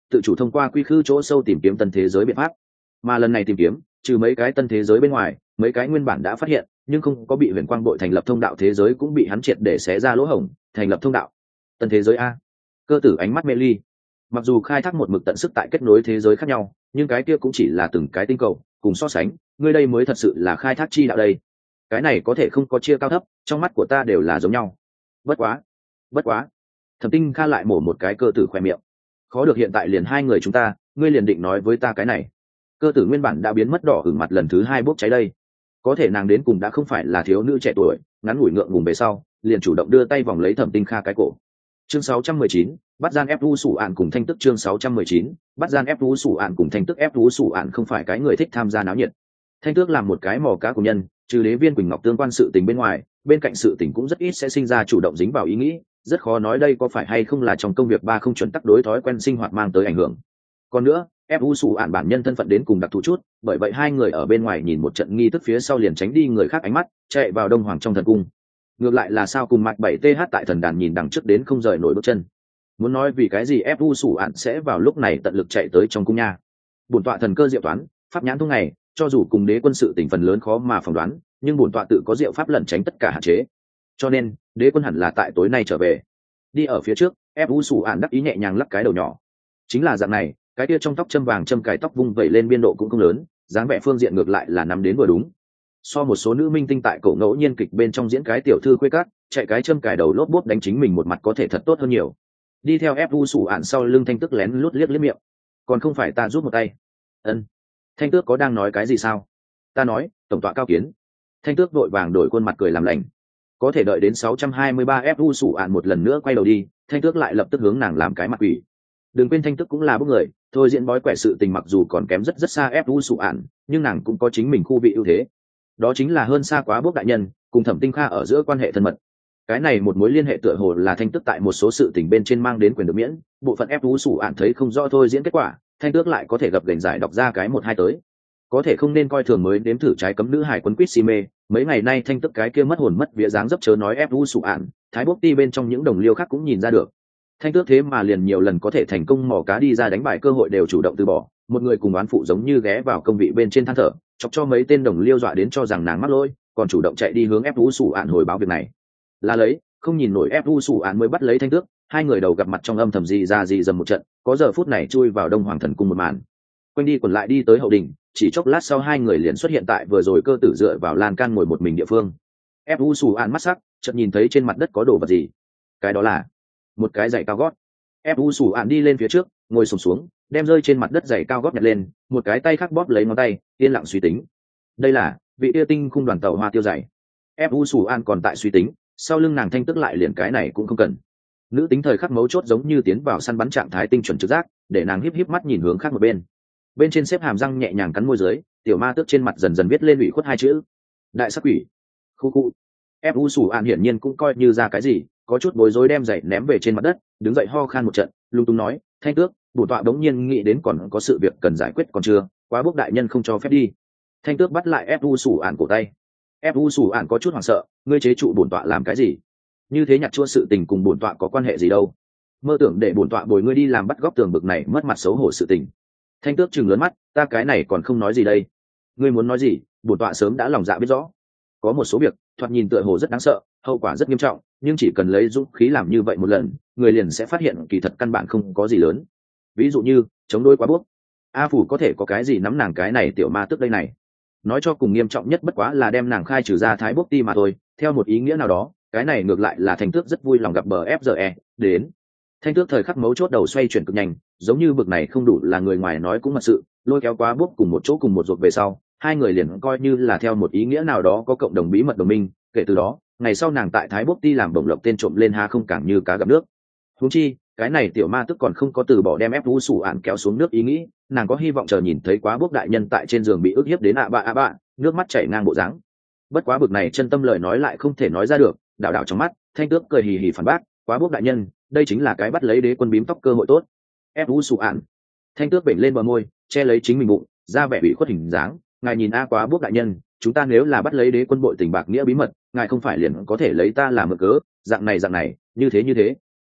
tự chủ thông qua quy khư chỗ sâu tìm kiếm tân thế giới biện pháp. Mà lần này tìm kiếm, trừ mấy cái tân thế giới bên ngoài, mấy cái nguyên bản đã phát hiện nhưng không có bị huyền quang bội thành lập thông đạo thế giới cũng bị hắn triệt để xé ra lỗ hổng, thành lập thông đạo. Tân thế giới a. Cơ tử ánh mắt mê ly. Mặc dù khai thác một mực tận sức tại kết nối thế giới khác nhau, nhưng cái kia cũng chỉ là từng cái tinh cầu, cùng so sánh, ngươi đây mới thật sự là khai thác chi đạo đây. Cái này có thể không có chia cao thấp, trong mắt của ta đều là giống nhau. Bất quá, bất quá. Thẩm Tinh Kha lại mổ một cái cơ tử khoe miệng. Khó được hiện tại liền hai người chúng ta, ngươi liền định nói với ta cái này. Cơ tử nguyên bản đã biến mất đỏ hửng mặt lần thứ hai bốc cháy đây. Có thể nàng đến cùng đã không phải là thiếu nữ trẻ tuổi, ngắn ngủi ngượng ngùng về sau, liền chủ động đưa tay vòng lấy Thẩm Tinh Kha cái cổ. Chương sáu trăm mười chín, bắt gian ép u sủ ạn cùng thanh tức. Chương sáu trăm mười chín, bắt gian ép u sủ ạn cùng thanh tức. Ép u sủ ạn không phải cái người thích tham gia náo nhiệt. Thanh tước làm một cái mò cá của nhân, trừ đế viên Quỳnh Ngọc tương quan sự tình bên ngoài, bên cạnh sự tình cũng rất ít sẽ sinh ra chủ động dính vào ý nghĩ, rất khó nói đây có phải hay không là trong công việc ba không chuẩn tắc đối thói quen sinh hoạt mang tới ảnh hưởng. Còn nữa, ép u sủ ạn bản nhân thân phận đến cùng đặc thù chút, bởi vậy hai người ở bên ngoài nhìn một trận nghi thức phía sau liền tránh đi người khác ánh mắt, chạy vào Đông Hoàng trong thần cung. Ngược lại là sao cùng mạch bảy th tại thần đàn nhìn đằng trước đến không rời nổi bước chân. Muốn nói vì cái gì ép u sủ ạn sẽ vào lúc này tận lực chạy tới trong cung nha. Bổn tọa thần cơ diệu toán, pháp nhãn thông ngày, cho dù cùng đế quân sự tình phần lớn khó mà phỏng đoán, nhưng bổn tọa tự có diệu pháp lẩn tránh tất cả hạn chế. Cho nên, đế quân hẳn là tại tối nay trở về. Đi ở phía trước, ép u sủ ạn đắc ý nhẹ nhàng lắc cái đầu nhỏ. Chính là dạng này, cái kia trong tóc châm vàng châm cài tóc vung vẩy lên biên độ cũng không lớn, dáng vẻ phương diện ngược lại là nắm đến vừa đúng. So một số nữ minh tinh tại cổ ngẫu nhiên kịch bên trong diễn cái tiểu thư khuê cát, chạy cái châm cài đầu lốp bốp đánh chính mình một mặt có thể thật tốt hơn nhiều. Đi theo ép u sủ ạn sau lưng thanh tức lén lút liếc liếc miệng. Còn không phải ta giúp một tay. Ân. Thanh tước có đang nói cái gì sao? Ta nói, tổng tọa cao kiến. Thanh tước vội vàng đổi khuôn mặt cười làm lành. Có thể đợi đến sáu trăm hai mươi ba ép u sủ ạn một lần nữa quay đầu đi, thanh tước lại lập tức hướng nàng làm cái mặt quỷ. Đừng quên thanh tước cũng là bức người, thôi diễn bói quẻ sự tình mặc dù còn kém rất rất xa ép u sủ ạn, nhưng nàng cũng có chính mình khu vị ưu thế. Đó chính là hơn xa quá bốc đại nhân, cùng Thẩm Tinh Kha ở giữa quan hệ thân mật. Cái này một mối liên hệ tựa hồ là thanh tước tại một số sự tình bên trên mang đến quyền được miễn, bộ phận ép u sủ ạn thấy không rõ thôi diễn kết quả, thanh tước lại có thể gặp gành giải đọc ra cái một hai tới. Có thể không nên coi thường mới đếm thử trái cấm nữ hải quấn quýt si mê, mấy ngày nay thanh tức cái kia mất hồn mất vía dáng dấp chớ nói ép u sụ ạn, thái bốc ti bên trong những đồng liêu khác cũng nhìn ra được. Thanh tước thế mà liền nhiều lần có thể thành công mò cá đi ra đánh bại cơ hội đều chủ động từ bỏ, một người cùng oán phụ giống như ghé vào công vị bên trên than thở, chọc cho mấy tên đồng liêu dọa đến cho rằng nàng mắc lỗi, còn chủ động chạy đi hướng ép u sụ ạn hồi báo việc này. Là lấy, không nhìn nổi ép u sụ ạn mới bắt lấy thanh tước, hai người đầu gặp mặt trong âm thầm gì ra gì dầm một trận, có giờ phút này chui vào Đông Hoàng thần cung một màn. Quanh đi quẩn lại đi tới hậu đình, chỉ chốc lát sau hai người liền xuất hiện tại vừa rồi cơ tử dựa vào lan can ngồi một mình địa phương. Ép u sù an mắt sắc, chợt nhìn thấy trên mặt đất có đồ vật gì. Cái đó là một cái giày cao gót. Ép u sù an đi lên phía trước, ngồi sụp xuống, xuống, đem rơi trên mặt đất giày cao gót nhặt lên, một cái tay khác bóp lấy ngón tay, yên lặng suy tính. Đây là vị tia tinh khung đoàn tàu hoa tiêu giày. Ép u sù an còn tại suy tính, sau lưng nàng thanh tức lại liền cái này cũng không cần. Nữ tính thời khắc mấu chốt giống như tiến vào săn bắn trạng thái tinh chuẩn trực giác, để nàng híp híp mắt nhìn hướng khác một bên. Bên trên xếp hàm răng nhẹ nhàng cắn môi dưới, tiểu ma tước trên mặt dần dần viết lên ủy khuất hai chữ: đại sắc quỷ. Khu khu. Ép u sủ an hiển nhiên cũng coi như ra cái gì, có chút bối rối đem giày ném về trên mặt đất, đứng dậy ho khan một trận, lung tung nói: thanh tước, bổn tọa đống nhiên nghĩ đến còn có sự việc cần giải quyết còn chưa, quá bốc đại nhân không cho phép đi. Thanh tước bắt lại ép u sủ an cổ tay. Ép u sủ an có chút hoảng sợ: ngươi chế trụ bổn tọa làm cái gì? Như thế nhặt chua sự tình cùng bổn tọa có quan hệ gì đâu? Mơ tưởng để bổn tọa bồi ngươi đi làm bắt góc tường bực này mất mặt xấu hổ sự tình. Thanh tước trừng lớn mắt: ta cái này còn không nói gì đây. Ngươi muốn nói gì, bổn tọa sớm đã lòng dạ biết rõ. Có một số việc thoạt nhìn tựa hồ rất đáng sợ, hậu quả rất nghiêm trọng, nhưng chỉ cần lấy dũng khí làm như vậy một lần, người liền sẽ phát hiện kỳ thật căn bản không có gì lớn. Ví dụ như chống đối quá bước, a phủ có thể có cái gì nắm nàng cái này tiểu ma tước đây này. Nói cho cùng nghiêm trọng nhất bất quá là đem nàng khai trừ ra thái bốc ti mà thôi. Theo một ý nghĩa nào đó, cái này ngược lại là thanh tước rất vui lòng gặp bờ ép giờ e đến. Thanh tước thời khắc mấu chốt đầu xoay chuyển cực nhanh, giống như bực này không đủ là người ngoài nói cũng mật sự, lôi kéo quá bước cùng một chỗ cùng một ruột về sau, hai người liền coi như là theo một ý nghĩa nào đó có cộng đồng bí mật đồng minh. Kể từ đó, ngày sau nàng tại thái bốc ti làm bổng lộc tên trộm lên ha không càng như cá gặp nước. Huống chi, cái này tiểu ma tức còn không có từ bỏ đem ép u sủ ạn kéo xuống nước ý nghĩ, nàng có hy vọng chờ nhìn thấy quá bước đại nhân tại trên giường bị ức hiếp đến ạ bạ ạ bạ, nước mắt chảy ngang bộ dáng. Bất quá bực này chân tâm lời nói lại không thể nói ra được, đảo đảo trong mắt, thanh tước cười hì hì phản bác: quá bước đại nhân, đây chính là cái bắt lấy đế quân bím tóc cơ hội tốt. Ép u sụ ạn. Thanh tước bệnh lên bờ môi, che lấy chính mình bụng, ra vẻ ủy khuất hình dáng: ngài nhìn a quá bước đại nhân, chúng ta nếu là bắt lấy đế quân bội tình bạc nghĩa bí mật, ngài không phải liền có thể lấy ta làm mực cớ, dạng này dạng này, như thế như thế.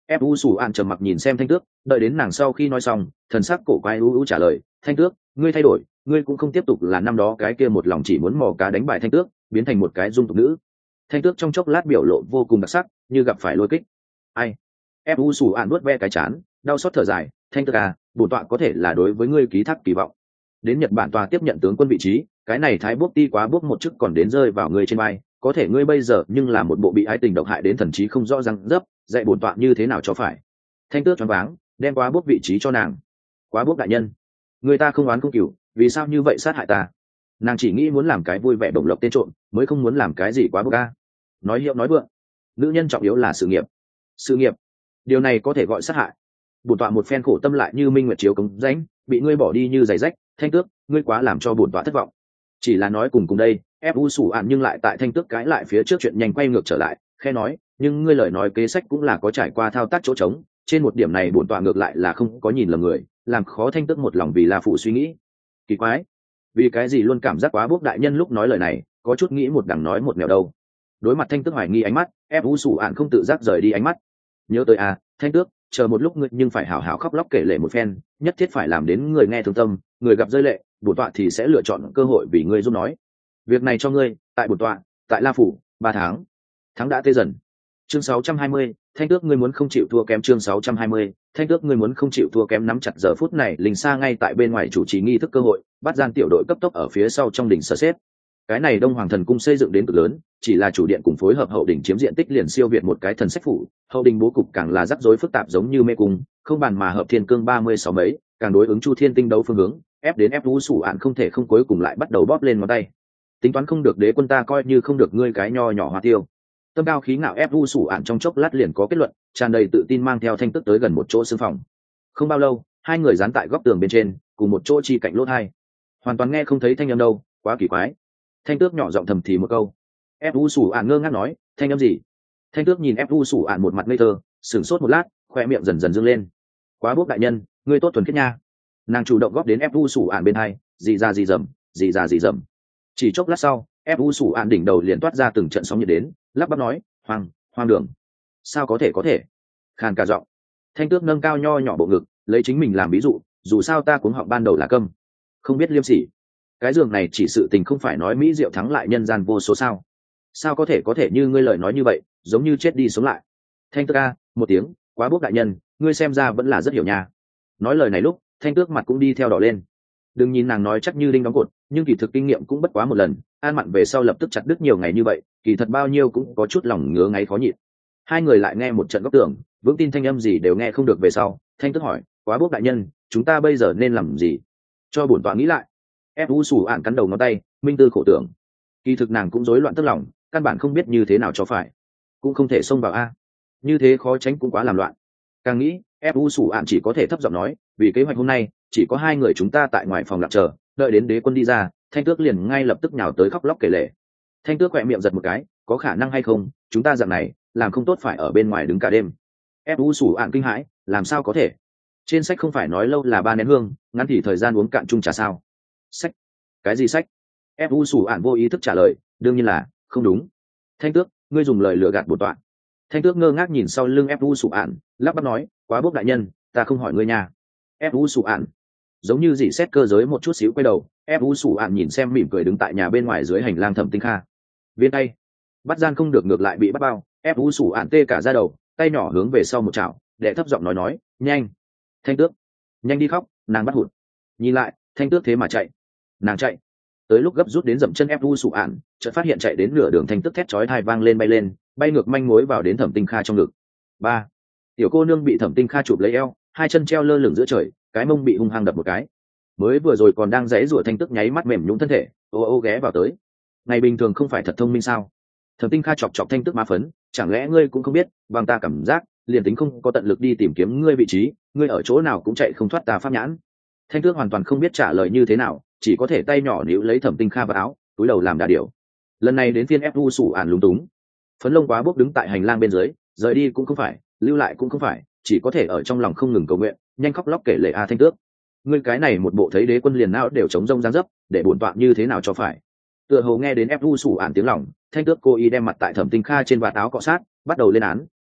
fu sủ ạn trầm mặc nhìn xem thanh tước, đợi đến nàng sau khi nói xong thần sắc cổ quái u u trả lời, thanh tước, ngươi thay đổi, ngươi cũng không tiếp tục là năm đó cái kia một lòng chỉ muốn mò cá đánh bại thanh tước, biến thành một cái dung tục nữ. Thanh tước trong chốc lát biểu lộ vô cùng đặc sắc, như gặp phải lôi kích. Ai? fu sủ ạn nuốt ve cái chán, đau xót thở dài, thanh tước à, bổn tọa có thể là đối với ngươi ký thác kỳ vọng. Đến Nhật Bản tòa tiếp nhận tướng quân vị trí, cái này thái bốc ti quá bốc một chức còn đến rơi vào ngươi trên vai, có thể ngươi bây giờ nhưng là một bộ bị ái tình độc hại đến thần trí không rõ ràng dấp, dạy bổn tọa như thế nào cho phải. Thanh tước choáng váng, đem quá bốc vị trí cho nàng. Quá bốc đại nhân, người ta không oán không cừu, vì sao như vậy sát hại ta? Nàng chỉ nghĩ muốn làm cái vui vẻ bổng lộc tên trộm, mới không muốn làm cái gì quá bốc ca. Nói hiệu nói vượng, nữ nhân trọng yếu là sự nghiệp. Sự nghiệp, điều này có thể gọi sát hại. Bổn tọa một phen khổ tâm lại như minh nguyệt chiếu cống rãnh, bị ngươi bỏ đi như giày rách. Thanh tước, ngươi quá làm cho bổn tọa thất vọng. Chỉ là nói cùng cùng đây, fu sủ ạn nhưng lại tại thanh tước cái lại phía trước chuyện nhanh quay ngược trở lại, khe nói, nhưng ngươi lời nói kế sách cũng là có trải qua thao tác chỗ trống, trên một điểm này bổn tọa ngược lại là không có nhìn lầm người, làm khó thanh tước một lòng vì là phụ suy nghĩ. Kỳ quái, vì cái gì luôn cảm giác quá bốc đại nhân lúc nói lời này có chút nghĩ một đằng nói một nẻo đâu. Đối mặt thanh tước hoài nghi ánh mắt, fu sủ ạn không tự giác rời đi ánh mắt. Nhớ tới à, thanh tước, chờ một lúc ngươi nhưng phải hảo hảo khóc lóc kể lể một phen, nhất thiết phải làm đến người nghe thương tâm, người gặp rơi lệ, bổn tọa thì sẽ lựa chọn cơ hội vì ngươi giúp nói. Việc này cho ngươi, tại bổn tọa, tại La phủ, ba tháng. Tháng đã tê dần. Chương sáu trăm hai mươi, thanh tước ngươi muốn không chịu thua kém. Chương sáu trăm hai mươi, thanh tước ngươi muốn không chịu thua kém. Nắm chặt giờ phút này, Linh Sa ngay tại bên ngoài chủ trì nghi thức cơ hội, bắt gian tiểu đội cấp tốc ở phía sau trong đỉnh sở xếp. Cái này Đông Hoàng Thần Cung xây dựng đến cực lớn, chỉ là chủ điện cùng phối hợp hậu đỉnh chiếm diện tích liền siêu việt một cái thần sách phủ, hậu đỉnh bố cục càng là rắc rối phức tạp giống như mê cung, không bàn mà hợp thiên cương ba mươi sáu mấy, càng đối ứng chu thiên tinh đấu phương hướng, ép đến ép vũ sủ ạn không thể không cuối cùng lại bắt đầu bóp lên ngón tay. Tính toán không được đế quân ta coi như không được ngươi cái nho nhỏ hoa tiêu. Tâm cao khí ngạo ép vũ sủ ạn trong chốc lát liền có kết luận, tràn đầy tự tin mang theo thanh tức tới gần một chỗ xương phòng. Không bao lâu, hai người dán tại góc tường bên trên, cùng một chỗ chi cạnh lỗ hai, hoàn toàn nghe không thấy thanh âm đâu, quá kỳ quái. Thanh tước nhỏ giọng thầm thì một câu. Ép u sủ ạn ngơ ngác nói, thanh âm gì? Thanh tước nhìn ép u sủ ạn một mặt ngây thơ, sửng sốt một lát, khoe miệng dần dần dương lên. Quá bốc đại nhân, ngươi tốt thuần khiết nha. Nàng chủ động góp đến ép u sủ ạn bên hai, gì ra gì dầm, gì ra gì dầm. Chỉ chốc lát sau, ép u sủ ạn đỉnh đầu liền toát ra từng trận sóng nhiệt đến, lắp bắp nói, hoang, hoang đường. Sao có thể có thể? Khàn cả giọng. Thanh tước nâng cao nho nhỏ bộ ngực, lấy chính mình làm ví dụ, dù sao ta cuống họng ban đầu là câm, không biết liêm sỉ. Cái giường này chỉ sự tình không phải nói mỹ diệu thắng lại nhân gian vô số sao? Sao có thể có thể như ngươi lời nói như vậy, giống như chết đi sống lại. Thanh tước a, một tiếng, quá bốc đại nhân, ngươi xem ra vẫn là rất hiểu nha. Nói lời này lúc, thanh tước mặt cũng đi theo đỏ lên. Đừng nhìn nàng nói chắc như đinh đóng cột, nhưng kỳ thực kinh nghiệm cũng bất quá một lần, an mặn về sau lập tức chặt đứt nhiều ngày như vậy, kỳ thật bao nhiêu cũng có chút lòng ngứa ngáy khó nhịn. Hai người lại nghe một trận góc tưởng, vững tin thanh âm gì đều nghe không được về sau, thanh tước hỏi, quá bốc đại nhân, chúng ta bây giờ nên làm gì? Cho bổn tọa nghĩ lại. Ép u sủ ạn cắn đầu ngón tay, minh tư khổ tưởng. Kỳ thực nàng cũng rối loạn tức lòng, căn bản không biết như thế nào cho phải, cũng không thể xông vào a, như thế khó tránh cũng quá làm loạn. Càng nghĩ, ép u sủ ạn chỉ có thể thấp giọng nói, vì kế hoạch hôm nay chỉ có hai người chúng ta tại ngoài phòng lặng chờ, đợi đến đế quân đi ra, thanh tước liền ngay lập tức nhào tới khóc lóc kể lể. Thanh tước quẹ miệng giật một cái, có khả năng hay không, chúng ta dạng này làm không tốt phải ở bên ngoài đứng cả đêm. Ép u sủ ạn kinh hãi, làm sao có thể? Trên sách không phải nói lâu là ba nén hương, ngắn thì thời gian uống cạn chung trà sao? Sách? Cái gì sách? Ép u sủ ạn vô ý thức trả lời, đương nhiên là không đúng. Thanh tước, ngươi dùng lời lừa gạt bổn tọa. Thanh tước ngơ ngác nhìn sau lưng ép u sủ ạn, lắp bắp nói, quá bốc đại nhân, ta không hỏi ngươi nha. Ép u sủ ạn giống như dị xét cơ giới một chút xíu quay đầu, ép u sủ ạn nhìn xem mỉm cười đứng tại nhà bên ngoài dưới hành lang Thẩm Tinh Kha. Viên tay bắt gian không được ngược lại bị bắt bao, ép u sủ ạn tê cả ra đầu, tay nhỏ hướng về sau một chảo, đệ thấp giọng nói nói, nhanh. Thanh tước, nhanh đi khóc. Nàng bắt hụt, nhìn lại, thanh tước thế mà chạy. Nàng chạy tới lúc gấp rút đến dậm chân ép u sủ ạn, chợt phát hiện chạy đến nửa đường thanh tước thét chói tai vang lên bay lên, bay ngược manh mối vào đến Thẩm Tinh Kha trong ngực. Ba, tiểu cô nương bị Thẩm Tinh Kha chụp lấy eo, hai chân treo lơ lửng giữa trời, cái mông bị hung hăng đập một cái. Mới vừa rồi còn đang giãy giụa thanh tước nháy mắt mềm nhũn thân thể, ô ô ghé vào tới. Ngày bình thường không phải thật thông minh sao? Thẩm Tinh Kha chọc chọc thanh tước má phấn, chẳng lẽ ngươi cũng không biết, bằng ta cảm giác, liền tính không có tận lực đi tìm kiếm ngươi vị trí, ngươi ở chỗ nào cũng chạy không thoát ta pháp nhãn. Thanh tước hoàn toàn không biết trả lời như thế nào, chỉ có thể tay nhỏ níu lấy Thẩm Tinh Kha vào áo, túi đầu làm đà điểu. Lần này đến phiên ép u sủ ản lúng túng, phấn lông quá bốc đứng tại hành lang bên dưới, rời đi cũng không phải, lưu lại cũng không phải, chỉ có thể ở trong lòng không ngừng cầu nguyện, nhanh khóc lóc kể lể a thanh tước, ngươi cái này một bộ thấy đế quân liền não đều chống rông giang dấp, để bổn tọa như thế nào cho phải. Tựa hồ nghe đến ép u sủ ản tiếng lòng, thanh tước cô ý đem mặt tại Thẩm Tinh Kha trên vạt áo cọ sát, bắt đầu lên án,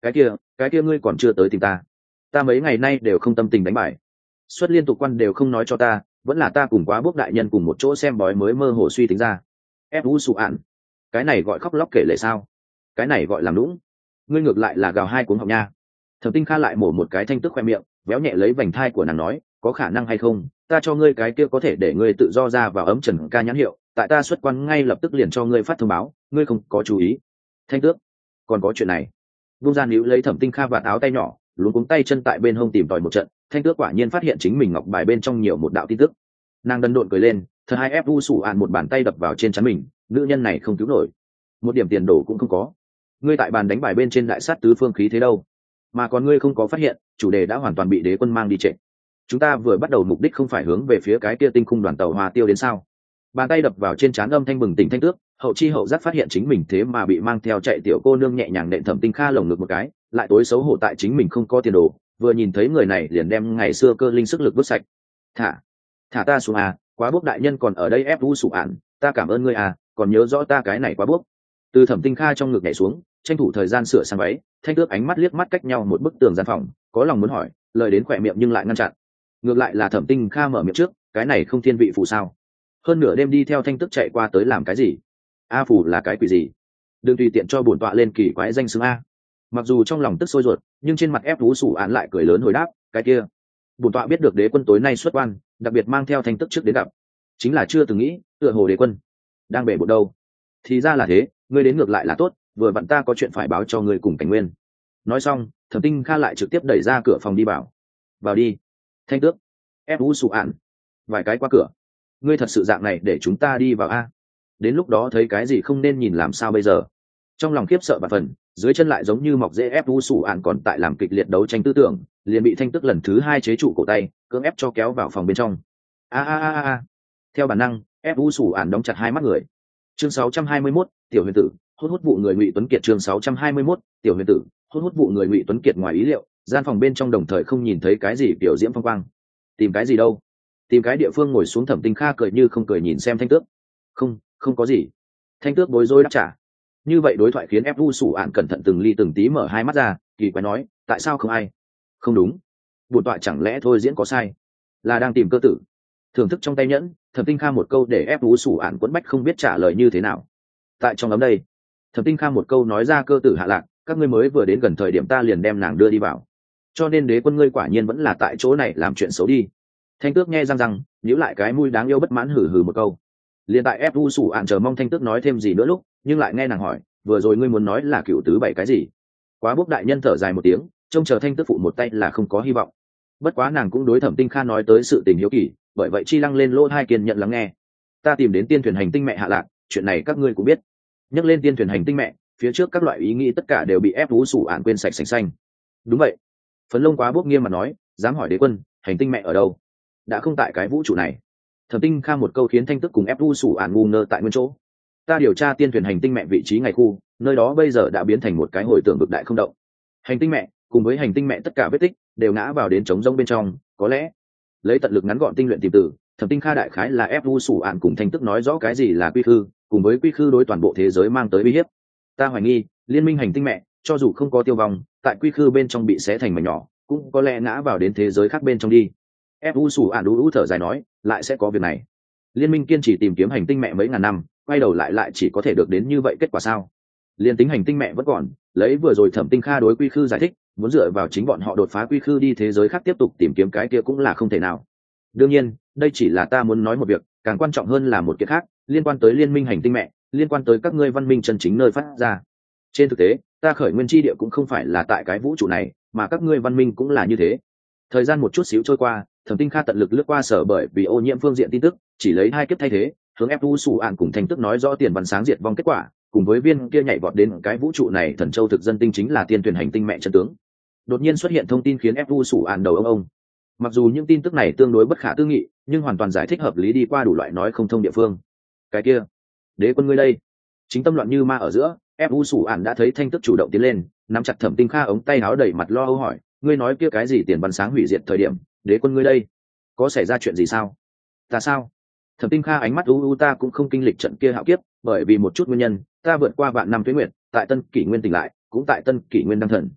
cái kia cái kia ngươi còn chưa tới tìm ta? Ta mấy ngày nay đều không tâm tình đánh bài, xuất liên tục quan đều không nói cho ta, vẫn là ta cùng quá bước đại nhân cùng một chỗ xem bói mới mơ hồ suy tính ra. Ép u sụ ạn, cái này gọi khóc lóc kể lể sao? Cái này gọi làm lũng. Ngươi ngược lại là gào hai cuốn họng nha. Thẩm Tinh Kha lại mổ một cái thanh tức khoe miệng, véo nhẹ lấy vành thai của nàng nói, có khả năng hay không, ta cho ngươi cái kia có thể để ngươi tự do ra vào ấm trần ca nhãn hiệu, tại ta xuất quan ngay lập tức liền cho ngươi phát thông báo, ngươi không có chú ý. Thanh tước, còn có chuyện này. Vung ra níu lấy Thẩm Tinh Kha vạt áo tay nhỏ, luống cuống tay chân tại bên hông tìm tòi một trận, thanh tước quả nhiên phát hiện chính mình ngọc bài bên trong nhiều một đạo tin tức. Nàng đần độn cười lên, thật hai ép u sủ ạn một bàn tay đập vào trên trán mình, nữ nhân này không cứu nổi, một điểm tiền đồ cũng không có. Ngươi tại bàn đánh bài bên trên đại sát tứ phương khí thế đâu, mà còn ngươi không có phát hiện chủ đề đã hoàn toàn bị đế quân mang đi trệ. Chúng ta vừa bắt đầu mục đích không phải hướng về phía cái kia tinh khung đoàn tàu hoa tiêu đến sao? Bàn tay đập vào trên trán âm thanh bừng tỉnh thanh tước, hậu chi hậu giác phát hiện chính mình thế mà bị mang theo chạy tiểu cô nương nhẹ nhàng nện Thẩm Tinh Kha lồng ngực một cái, lại tối xấu hổ tại chính mình không có tiền đồ, vừa nhìn thấy người này liền đem ngày xưa cơ linh sức lực vứt sạch. Thả, thả ta xuống à, quá bước đại nhân còn ở đây ép u sụ ạn, ta cảm ơn ngươi à, còn nhớ rõ ta cái này quá bước. Từ Thẩm Tinh Kha trong ngực nhảy xuống, tranh thủ thời gian sửa sang váy, thanh tước ánh mắt liếc mắt cách nhau một bức tường gian phòng, có lòng muốn hỏi, lời đến khỏe miệng nhưng lại ngăn chặn. Ngược lại là Thẩm Tinh Kha mở miệng trước, cái này không thiên vị phù sao? Hơn nửa đêm đi theo thanh tước chạy qua tới làm cái gì? A phù là cái quỷ gì? Đừng tùy tiện cho bổn tọa lên kỳ quái danh xưng a. Mặc dù trong lòng tức sôi ruột, nhưng trên mặt ép thú sủ án lại cười lớn hồi đáp, cái kia, bổn tọa biết được đế quân tối nay xuất quan, đặc biệt mang theo thanh tước trước đến gặp, chính là chưa từng nghĩ, tựa hồ đế quân đang bể bộ đâu. Thì ra là thế, ngươi đến ngược lại là tốt, vừa vặn ta có chuyện phải báo cho ngươi cùng Cảnh Nguyên. Nói xong, Thẩm Tinh Kha lại trực tiếp đẩy ra cửa phòng đi bảo, vào đi. Thanh tước, ép thú sủ án, vài cái qua cửa. Ngươi thật sự dạng này để chúng ta đi vào a? Đến lúc đó thấy cái gì không nên nhìn làm sao bây giờ? Trong lòng khiếp sợ và phần, dưới chân lại giống như mọc dễ ép u sủ ạn còn tại làm kịch liệt đấu tranh tư tưởng, liền bị thanh tức lần thứ hai chế trụ cổ tay, cưỡng ép cho kéo vào phòng bên trong. A a a a. Theo bản năng, ép u sủ ạn đóng chặt hai mắt người. Chương sáu trăm hai mươi mốt, tiểu huyền tử, hút hút vụ người Ngụy Tuấn Kiệt. Chương sáu trăm hai mươi mốt, tiểu huyền tử, hút hút vụ người Ngụy Tuấn Kiệt. Ngoài ý liệu, gian phòng bên trong đồng thời không nhìn thấy cái gì biểu diễm phong quang. Tìm cái gì đâu? Tìm cái địa phương ngồi xuống. Thẩm Tinh Kha cười như không cười nhìn xem thanh tước. Không, không có gì. Thanh tước bối rối đáp trả. Như vậy đối thoại khiến ép u sủ ạn cẩn thận từng ly từng tí mở hai mắt ra, kỳ quái nói, tại sao không ai? Không đúng, bổn tọa chẳng lẽ thôi diễn có sai, là đang tìm cơ tử. Thưởng thức trong tay nhẫn, Thẩm Tinh Kha một câu để ép u sủ ạn quẫn bách không biết trả lời như thế nào. Tại trong ấm đây, Thẩm Tinh Kha một câu nói ra cơ tử hạ lạc, các ngươi mới vừa đến gần thời điểm ta liền đem nàng đưa đi vào, cho nên đế quân ngươi quả nhiên vẫn là tại chỗ này làm chuyện xấu đi. Thanh tước nghe răng răng, nhíu lại cái mũi đáng yêu bất mãn hừ hừ một câu. Liên tại ép u sủ ạn chờ mong thanh tước nói thêm gì nữa lúc, nhưng lại nghe nàng hỏi, vừa rồi ngươi muốn nói là cựu tứ bảy cái gì? Quá bốc đại nhân thở dài một tiếng, trông chờ thanh tước phụ một tay là không có hy vọng. Bất quá nàng cũng đối Thẩm Tinh Kha nói tới sự tình hiếu kỳ, bởi vậy chi lăng lên lỗ hai kiên nhận lắng nghe. Ta tìm đến tiên thuyền hành tinh mẹ hạ lạc, chuyện này các ngươi cũng biết. Nhắc lên tiên thuyền hành tinh mẹ, phía trước các loại ý nghĩ tất cả đều bị ép u sủ ạn quên sạch sành xanh. Đúng vậy. Phấn Lông Quá bốc nghiêm mà nói, dám hỏi đế quân, hành tinh mẹ ở đâu? Đã không tại cái vũ trụ này. Thẩm Tinh Kha một câu khiến thanh tước cùng ép u sủ ạn ngu ngơ tại nguyên chỗ. Ta điều tra tiên thuyền hành tinh mẹ vị trí ngày khu, nơi đó bây giờ đã biến thành một cái hồi tưởng vực đại không động. Hành tinh mẹ cùng với hành tinh mẹ tất cả vết tích đều ngã vào đến trống rỗng bên trong, có lẽ lấy tận lực ngắn gọn tinh luyện tìm từ, Thẩm Tinh Kha đại khái là ép u sủ ạn cùng thanh tức nói rõ cái gì là quy khư, cùng với quy khư đối toàn bộ thế giới mang tới uy hiếp. Ta hoài nghi liên minh hành tinh mẹ cho dù không có tiêu vong, tại quy khư bên trong bị xé thành mảnh nhỏ, cũng có lẽ ngã vào đến thế giới khác bên trong đi. ép u sủ ạn ú ú thở dài nói, lại sẽ có việc này. Liên minh kiên trì tìm kiếm hành tinh mẹ mấy ngàn năm, quay đầu lại lại chỉ có thể được đến như vậy kết quả sao? Liên tính hành tinh mẹ vẫn còn, lấy vừa rồi Thẩm Tinh Kha đối quy khư giải thích, muốn dựa vào chính bọn họ đột phá quy khư đi thế giới khác tiếp tục tìm kiếm cái kia cũng là không thể nào. Đương nhiên, đây chỉ là ta muốn nói một việc, càng quan trọng hơn là một việc khác, liên quan tới liên minh hành tinh mẹ, liên quan tới các ngươi văn minh chân chính nơi phát ra. Trên thực tế, ta khởi nguyên chi địa cũng không phải là tại cái vũ trụ này, mà các ngươi văn minh cũng là như thế. Thời gian một chút xíu trôi qua, Thẩm Tinh Kha tận lực lướt qua sở bởi vì ô nhiễm phương diện tin tức, chỉ lấy hai kiếp thay thế, hướng ép u sủ ạn cùng thành tức nói rõ tiền văn sáng diệt vong kết quả, cùng với viên kia nhảy vọt đến cái vũ trụ này thần châu thực dân tinh chính là tiên tuyển hành tinh mẹ chân tướng. Đột nhiên xuất hiện thông tin khiến ép u sủ ạn đầu ông ông. Mặc dù những tin tức này tương đối bất khả tư nghị, nhưng hoàn toàn giải thích hợp lý đi qua đủ loại nói không thông địa phương. Cái kia, đế quân ngươi đây, chính tâm loạn như ma ở giữa, ép u sủ ạn đã thấy thanh tức chủ động tiến lên, nắm chặt Thẩm Tinh Kha ống tay áo đầy mặt lo âu hỏi, ngươi nói kia cái gì tiền văn sáng hủy diệt thời điểm, đế quân ngươi đây, có xảy ra chuyện gì sao? Ta sao? Thẩm Tinh Kha ánh mắt u u, ta cũng không kinh lịch trận kia hạo kiếp, bởi vì một chút nguyên nhân, ta vượt qua vạn năm tuế nguyệt, tại tân kỷ nguyên tỉnh lại, cũng tại tân kỷ nguyên đăng thần,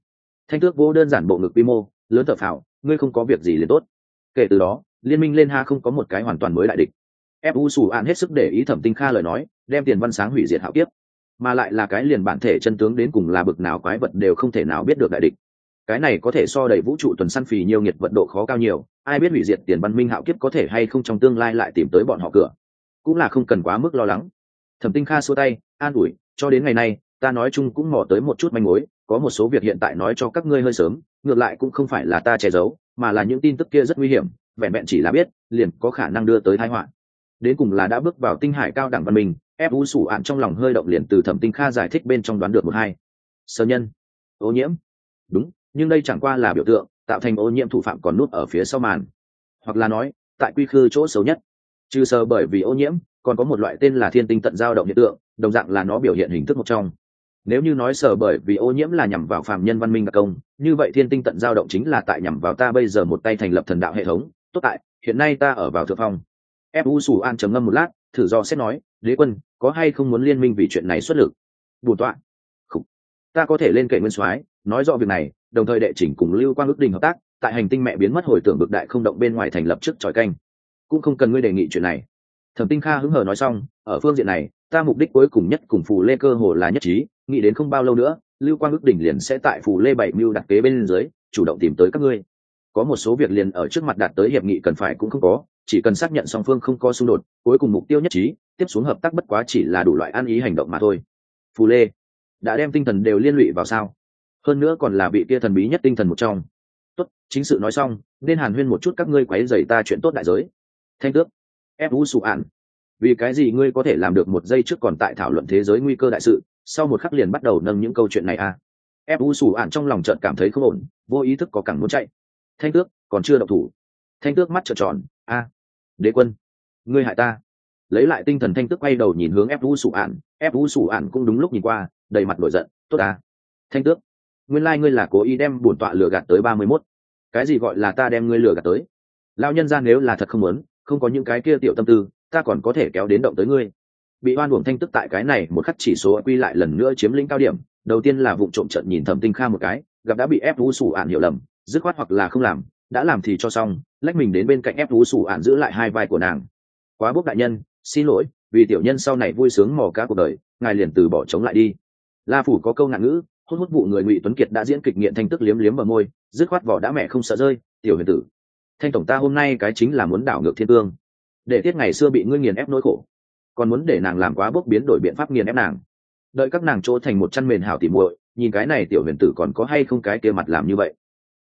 Thanh tước vô đơn giản bộ ngực quy mô lớn thở phào, ngươi không có việc gì liền tốt. Kể từ đó liên minh lên ha không có một cái hoàn toàn mới đại địch. Fu Sủ An hết sức để ý Thẩm Tinh Kha lời nói, đem Tiền Văn Sáng hủy diệt hạo kiếp, mà lại là cái liền bản thể chân tướng đến cùng là bực nào quái vật đều không thể nào biết được đại địch. Cái này có thể so đầy vũ trụ tuần săn phì nhiều nghiệt vận độ khó cao nhiều, ai biết hủy diệt Tiền Văn Minh hạo kiếp có thể hay không trong tương lai lại tìm tới bọn họ cửa, cũng là không cần quá mức lo lắng. Thẩm Tinh Kha xua tay an ủi, cho đến ngày nay ta nói chung cũng mò tới một chút manh mối, có một số việc hiện tại nói cho các ngươi hơi sớm, ngược lại cũng không phải là ta che giấu, mà là những tin tức kia rất nguy hiểm, vẹn vẹn chỉ là biết liền có khả năng đưa tới tai họa. Đến cùng là đã bước vào tinh hải cao đẳng văn minh. Fu Sủ Ạn trong lòng hơi động liền từ Thẩm Tinh Kha giải thích bên trong đoán được một hai. Sơ nhân, ô nhiễm. Đúng, nhưng đây chẳng qua là biểu tượng, tạo thành ô nhiễm thủ phạm còn núp ở phía sau màn, hoặc là nói tại quy khư chỗ xấu nhất. Trừ sơ bởi vì ô nhiễm, còn có một loại tên là thiên tinh tận dao động hiện tượng, đồng dạng là nó biểu hiện hình thức một trong. Nếu như nói sờ bởi vì ô nhiễm là nhằm vào phàm nhân văn minh đặc công, như vậy thiên tinh tận dao động chính là tại nhằm vào ta bây giờ một tay thành lập thần đạo hệ thống. Tốt tại hiện nay ta ở vào thượng phong. Fu Sủ An trầm ngâm một lát, thử do xét nói, đế quân có hay không muốn liên minh vì chuyện này xuất lực? Bổn tọa, Khủ. Ta có thể lên kệ nguyên soái nói rõ việc này, đồng thời đệ chỉnh cùng Lưu Quang ước đình hợp tác, tại hành tinh mẹ biến mất hồi tưởng bực đại không động bên ngoài thành lập trước tròi canh, cũng không cần ngươi đề nghị chuyện này. Thẩm Tinh Kha hứng hờ nói xong, ở phương diện này ta mục đích cuối cùng nhất cùng Phù Lê cơ hồ là nhất trí, nghĩ đến không bao lâu nữa Lưu Quang ước đỉnh liền sẽ tại Phù Lê bảy mưu đặt kế bên dưới chủ động tìm tới các ngươi. Có một số việc liền ở trước mặt đạt tới hiệp nghị cần phải cũng không có, chỉ cần xác nhận song phương không có xung đột, cuối cùng mục tiêu nhất trí, tiếp xuống hợp tác bất quá chỉ là đủ loại ăn ý hành động mà thôi. Phù Lê đã đem tinh thần đều liên lụy vào sao? Hơn nữa còn là vị kia thần bí nhất tinh thần một trong. Tốt, chính sự nói xong, nên hàn huyên một chút các ngươi quấy rầy ta chuyện tốt đại giới. Thanh tước, Fu Sủ Ạn, vì cái gì ngươi có thể làm được một giây trước còn tại thảo luận thế giới nguy cơ đại sự, sau một khắc liền bắt đầu nâng những câu chuyện này à? Fu Sủ Ạn trong lòng chợt cảm thấy không ổn, vô ý thức có cẳng muốn chạy. Thanh tước còn chưa động thủ. Thanh tước mắt trợn tròn, a, đế quân, ngươi hại ta. Lấy lại tinh thần thanh tước quay đầu nhìn hướng Fu Sủ Ạn, Fu Sủ Ạn cũng đúng lúc nhìn qua, đầy mặt nổi giận, tốt à? Thanh tước, nguyên lai ngươi là cố ý đem bổn tọa lừa gạt tới ba mươi mốt. Cái gì gọi là ta đem ngươi lừa gạt tới? Lão nhân gia nếu là thật không muốn, không có những cái kia tiểu tâm tư, ta còn có thể kéo đến động tới ngươi. Bị oan uổng thanh tức tại cái này một khắc chỉ số quy lại lần nữa chiếm lĩnh cao điểm, đầu tiên là vụng trộm trận nhìn Thẩm Tinh Kha một cái, gặp đã bị Fu Sủ Ạn hiểu lầm, dứt khoát hoặc là không làm, đã làm thì cho xong, lách mình đến bên cạnh Fu Sủ Ạn giữ lại hai vai của nàng. Quá bốc đại nhân, xin lỗi, vì tiểu nhân sau này vui sướng mò cá cuộc đời, ngài liền từ bỏ chống lại đi. La phủ có câu ngạn ngữ, hút hút vụ người Ngụy Tuấn Kiệt đã diễn kịch nghiện thanh tức liếm liếm bờ môi, dứt khoát vỏ đã mẹ không sợ rơi, tiểu huyền tử. Thanh tổng ta hôm nay cái chính là muốn đảo ngược thiên cương, để tiết ngày xưa bị ngươi nghiền ép nỗi khổ, còn muốn để nàng làm quá bốc biến đổi biện pháp nghiền ép nàng, đợi các nàng chỗ thành một chăn mền hảo tỉ muội, nhìn cái này tiểu huyền tử còn có hay không cái kia mặt làm như vậy.